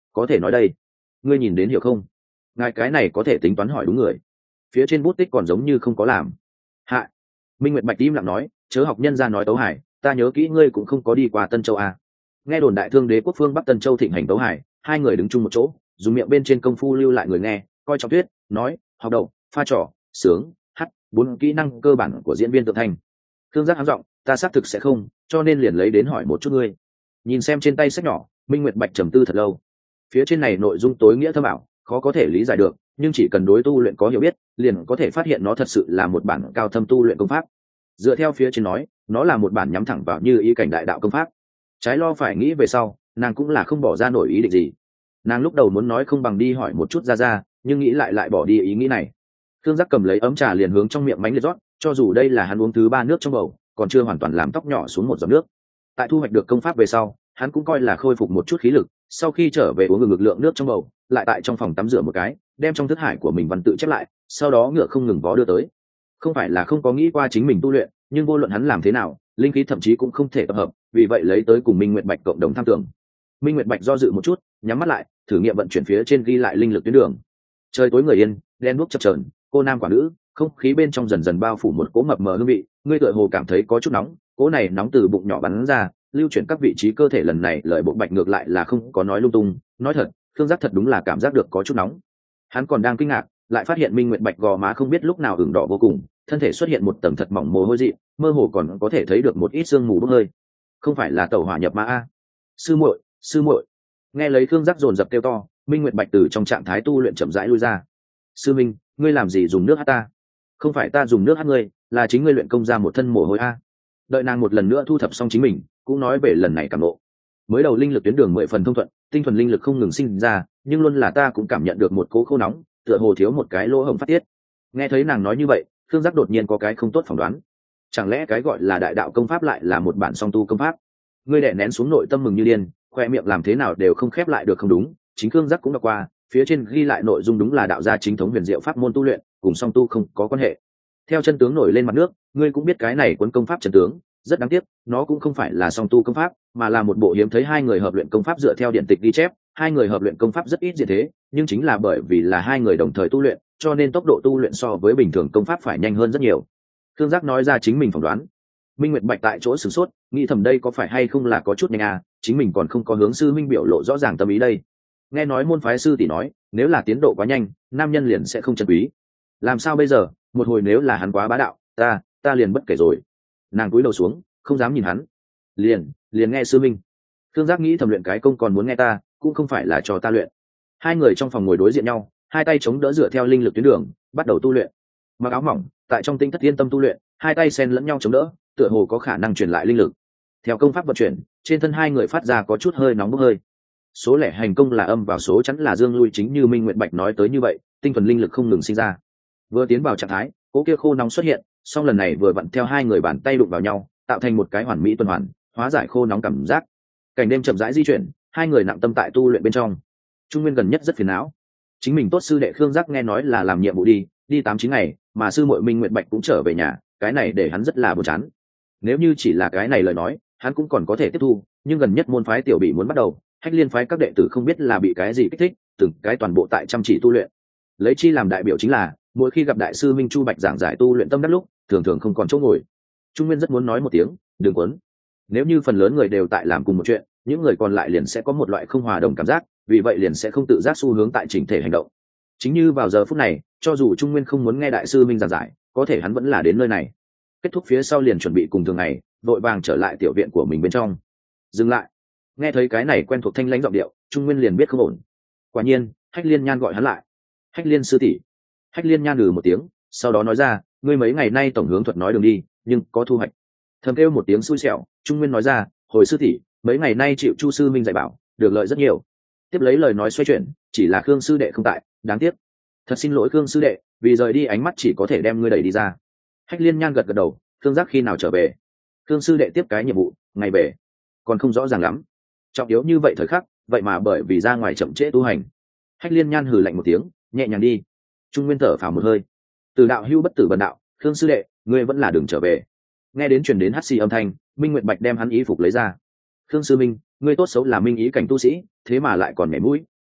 có thể nói đây, ngươi nhìn đến hiểu không? Ngài cái này có thể tính toán hỏi đúng người. Phía trên bút tích còn giống như không có làm. Hạ. Minh Nguyệt Bạch im lặng nói, chớ học nhân ra nói tấu hải, ta nhớ kỹ ngươi cũng không có đi qua Tân Châu à. Nghe đồn đại thương đế quốc phương Bắc Tân Châu thịnh hành tấu hải, hai người đứng chung một chỗ, dùng miệng bên trên công phu lưu lại người nghe, coi trọng tuyết, nói, học đầu, pha trò, sướng, hát, bốn kỹ năng cơ bản của diễn viên tự thành. Thương giác háng giọng, ta xác thực sẽ không, cho nên liền lấy đến hỏi một chút ngươi. Nhìn xem trên tay sách nhỏ, Minh Nguyệt Bạch trầm tư thật lâu. Phía trên này nội dung tối nghĩa thâm ảo, khó có thể lý giải được, nhưng chỉ cần đối tu luyện có hiểu biết, liền có thể phát hiện nó thật sự là một bản cao thâm tu luyện công pháp. Dựa theo phía trên nói, nó là một bản nhắm thẳng vào như ý cảnh đại đạo công pháp. Trái lo phải nghĩ về sau, nàng cũng là không bỏ ra nổi ý định gì. Nàng lúc đầu muốn nói không bằng đi hỏi một chút ra, nhưng nghĩ lại bỏ đi ý nghĩ này. Thương Giác cầm lấy ấm trà liền hướng trong miệng mánh liệt rót, cho dù đây là hắn uống thứ 3 nước trong bầu, còn chưa hoàn toàn làm tóc nhỏ xuống một giọt nước. Tại thu hoạch được công pháp về sau, hắn cũng coi là khôi phục một chút khí lực, sau khi trở về uống ngược lượng nước trong bầu, lại tại trong phòng tắm rửa một cái, đem trong thức hải của mình văn tự chép lại, sau đó ngựa không ngừng vó đưa tới. Không phải là không có nghĩ qua chính mình tu luyện, nhưng vô luận hắn làm thế nào, linh khí thậm chí cũng không thể tập hợp, vì vậy lấy tới cùng Minh Nguyệt Bạch cộng đồng tham tưởng. Minh Nguyệt Bạch do dự một chút, nhắm mắt lại, thử nghiệm vận chuyển phía trên ghi lại linh lực tuyến đường. Trời tối người yên, đen đuốc chập chờn, cô nam quả nữ, không khí bên trong dần dần bao phủ một cỗ mập mờ hương vị, ngươi tựa hồ cảm thấy có chút nóng, cỗ này nóng từ bụng nhỏ bắn ra, lưu chuyển các vị trí cơ thể. Lần này lời bộ Bạch ngược lại là không có nói lung tung, nói thật, Thương Giác thật đúng là cảm giác được có chút nóng. Hắn còn đang kinh ngạc, lại phát hiện Minh Nguyệt Bạch gò má không biết lúc nào ửng đỏ vô cùng, thân thể xuất hiện một tầng thật mỏng mồ hôi dị, mơ hồ còn có thể thấy được một ít sương mù bốc hơi. Không phải là tẩu hỏa nhập ma a? Sư muội. Nghe lấy Thương Giác dồn dập kêu to, Minh Nguyệt Bạch từ trong trạng thái tu luyện chậm rãi lui ra. Sư Minh, ngươi làm gì dùng nước hát ta? Không phải ta dùng nước hát ngươi, là chính ngươi luyện công ra một thân mồ hôi a. Đợi nàng một lần nữa thu thập xong chính mình, cũng nói về lần này cảm ngộ. Mới đầu linh lực tuyến đường 10 phần thông thuận, tinh thuần linh lực không ngừng sinh ra, nhưng luôn là ta cũng cảm nhận được một cỗ khô nóng, tựa hồ thiếu một cái lỗ hổng phát tiết. Nghe thấy nàng nói như vậy, Thương Giác đột nhiên có cái không tốt phỏng đoán. Chẳng lẽ cái gọi là đại đạo công pháp lại là một bản song tu công pháp? Ngươi đè nén xuống nội tâm mừng như điên, khoe miệng làm thế nào đều không khép lại được không đúng, chính Thương Giác cũng đọc qua, phía trên ghi lại nội dung đúng là đạo gia chính thống huyền diệu pháp môn tu luyện, cùng song tu không có quan hệ. Theo chân tướng nổi lên mặt nước, ngươi cũng biết cái này cuốn công pháp chân tướng, rất đáng tiếc, nó cũng không phải là song tu công pháp, mà là một bộ hiếm thấy hai người hợp luyện công pháp dựa theo điện tịch ghi chép, hai người hợp luyện công pháp rất ít diện thế, nhưng chính là bởi vì là hai người đồng thời tu luyện, cho nên tốc độ tu luyện so với bình thường công pháp phải nhanh hơn rất nhiều. Thương Giác nói ra chính mình phỏng đoán. Minh Nguyệt Bạch tại chỗ sửng sốt, nghĩ thầm đây có phải hay không là có chút nhanh à, chính mình còn không có hướng sư minh biểu lộ rõ ràng tâm ý đây. Nghe nói môn phái sư tỷ nói, nếu là tiến độ quá nhanh, nam nhân liền sẽ không trân quý. Làm sao bây giờ, một hồi nếu là hắn quá bá đạo, ta liền bất kể rồi. Nàng cúi đầu xuống, không dám nhìn hắn. Liền nghe sư minh. Thương Giác nghĩ thầm luyện cái công còn muốn nghe ta, cũng không phải là cho ta luyện. Hai người trong phòng ngồi đối diện nhau, hai tay chống đỡ dựa theo linh lực tuyến đường, bắt đầu tu luyện. Mặc áo mỏng, tại trong tinh thất yên tâm tu luyện, hai tay xen lẫn nhau chống đỡ, tựa hồ có khả năng truyền lại linh lực. Theo công pháp vận chuyển, trên thân hai người phát ra có chút hơi nóng bốc hơi. Số lẻ hành công là âm vào số chắn là dương lui, chính như Minh Nguyệt Bạch nói tới như vậy, tinh thuần linh lực không ngừng sinh ra. Vừa tiến vào trạng thái, cỗ kia khô nóng xuất hiện, song lần này vừa vặn theo hai người bàn tay đụng vào nhau, tạo thành một cái hoàn mỹ tuần hoàn, hóa giải khô nóng cảm giác. Cảnh đêm chậm rãi di chuyển, hai người nặng tâm tại tu luyện bên trong. Trung Nguyên gần nhất rất phiền não, chính mình tốt sư đệ Khương Giác nghe nói là làm nhiệm vụ đi 8-9 ngày, mà sư muội Minh Nguyệt Bạch cũng trở về nhà, cái này để hắn rất là buồn chán. Nếu như chỉ là cái này lời nói, hắn cũng còn có thể tiếp thu, nhưng gần nhất môn phái tiểu bị muốn bắt đầu, Hách Liên phái các đệ tử không biết là bị cái gì kích thích, từng cái toàn bộ tại chăm chỉ tu luyện. Lấy chi làm đại biểu chính là, mỗi khi gặp đại sư Minh Chu Bạch giảng giải tu luyện tâm đắc lúc, thường thường không còn chỗ ngồi. Trung Nguyên rất muốn nói một tiếng, đừng quấn. Nếu như phần lớn người đều tại làm cùng một chuyện, những người còn lại liền sẽ có một loại không hòa đồng cảm giác, vì vậy liền sẽ không tự giác xu hướng tại chỉnh thể hành động. Chính như vào giờ phút này, cho dù Trung Nguyên không muốn nghe đại sư Minh giảng giải, có thể hắn vẫn là đến nơi này. Kết thúc phía sau liền chuẩn bị cùng thường ngày, vội vàng trở lại tiểu viện của mình bên trong. Dừng lại. Nghe thấy cái này quen thuộc thanh lãnh giọng điệu, Trung Nguyên liền biết không ổn. Quả nhiên, Hách Liên Nhan gọi hắn lại. Hách Liên sư tỷ. Hách Liên Nhan một tiếng, sau đó nói ra, ngươi mấy ngày nay tổng hướng thuật nói đường đi, nhưng có thu hoạch. Thầm kêu một tiếng xui xẻo, Trung Nguyên nói ra, hồi sư tỷ, mấy ngày nay chịu Chu sư Minh dạy bảo, được lợi rất nhiều. Tiếp lấy lời nói xoay chuyển, chỉ là Khương sư đệ không tại, đáng tiếc. Thật xin lỗi Khương sư đệ, vì rời đi ánh mắt chỉ có thể đem ngươi đẩy đi ra. Hách Liên Nhan gật gật đầu, Khương Giác khi nào trở về? Khương sư đệ tiếp cái nhiệm vụ, ngày về, còn không rõ ràng lắm. Trọng yếu như vậy thời khắc, vậy mà bởi vì ra ngoài chậm trễ tu hành. Hách Liên Nhan hừ lạnh một tiếng, nhẹ nhàng đi. Trung Nguyên thở phào một hơi. Từ đạo hưu bất tử bần đạo, Khương sư đệ, ngươi vẫn là đường trở về. Nghe đến truyền đến hắt xì âm thanh, Minh Nguyệt Bạch đem hắn y phục lấy ra. Khương sư minh, ngươi tốt xấu là minh ý cảnh tu sĩ, thế mà lại còn mẻ mũi,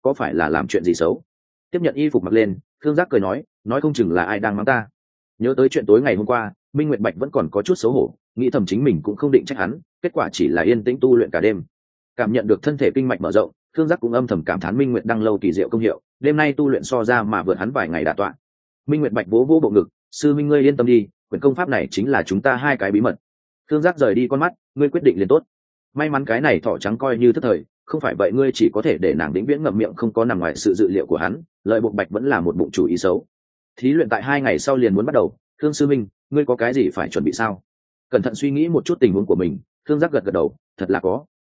có phải là làm chuyện gì xấu? Tiếp nhận y phục mặc lên, Khương Giác cười nói không chừng là ai đang mắng ta. Nhớ tới chuyện tối ngày hôm qua, Minh Nguyệt Bạch vẫn còn có chút xấu hổ, nghĩ thầm chính mình cũng không định trách hắn, kết quả chỉ là yên tĩnh tu luyện cả đêm. Cảm nhận được thân thể kinh mạch mở rộng, Khương Giác cũng âm thầm cảm thán Minh Nguyệt Đăng lâu kỳ diệu công hiệu, đêm nay tu luyện so ra mà vượt hắn vài ngày đả tọa. Minh Nguyệt Bạch vỗ vỗ bộ ngực, sư minh ngươi yên tâm đi, quyển công pháp này chính là chúng ta hai cái bí mật. Khương Giác rời đi con mắt, ngươi quyết định liền tốt. May mắn cái này thỏ trắng coi như thất thời, không phải vậy ngươi chỉ có thể để nàng vĩnh viễn ngậm miệng không có nằm ngoài sự dự liệu của hắn. Lợi Buộc Bạch vẫn là một bụng chủ ý xấu. Thí luyện tại 2 ngày sau liền muốn bắt đầu, Khương sư minh, ngươi có cái gì phải chuẩn bị sao? Cẩn thận suy nghĩ một chút tình huống của mình, Khương Giác gật gật đầu, thật là có.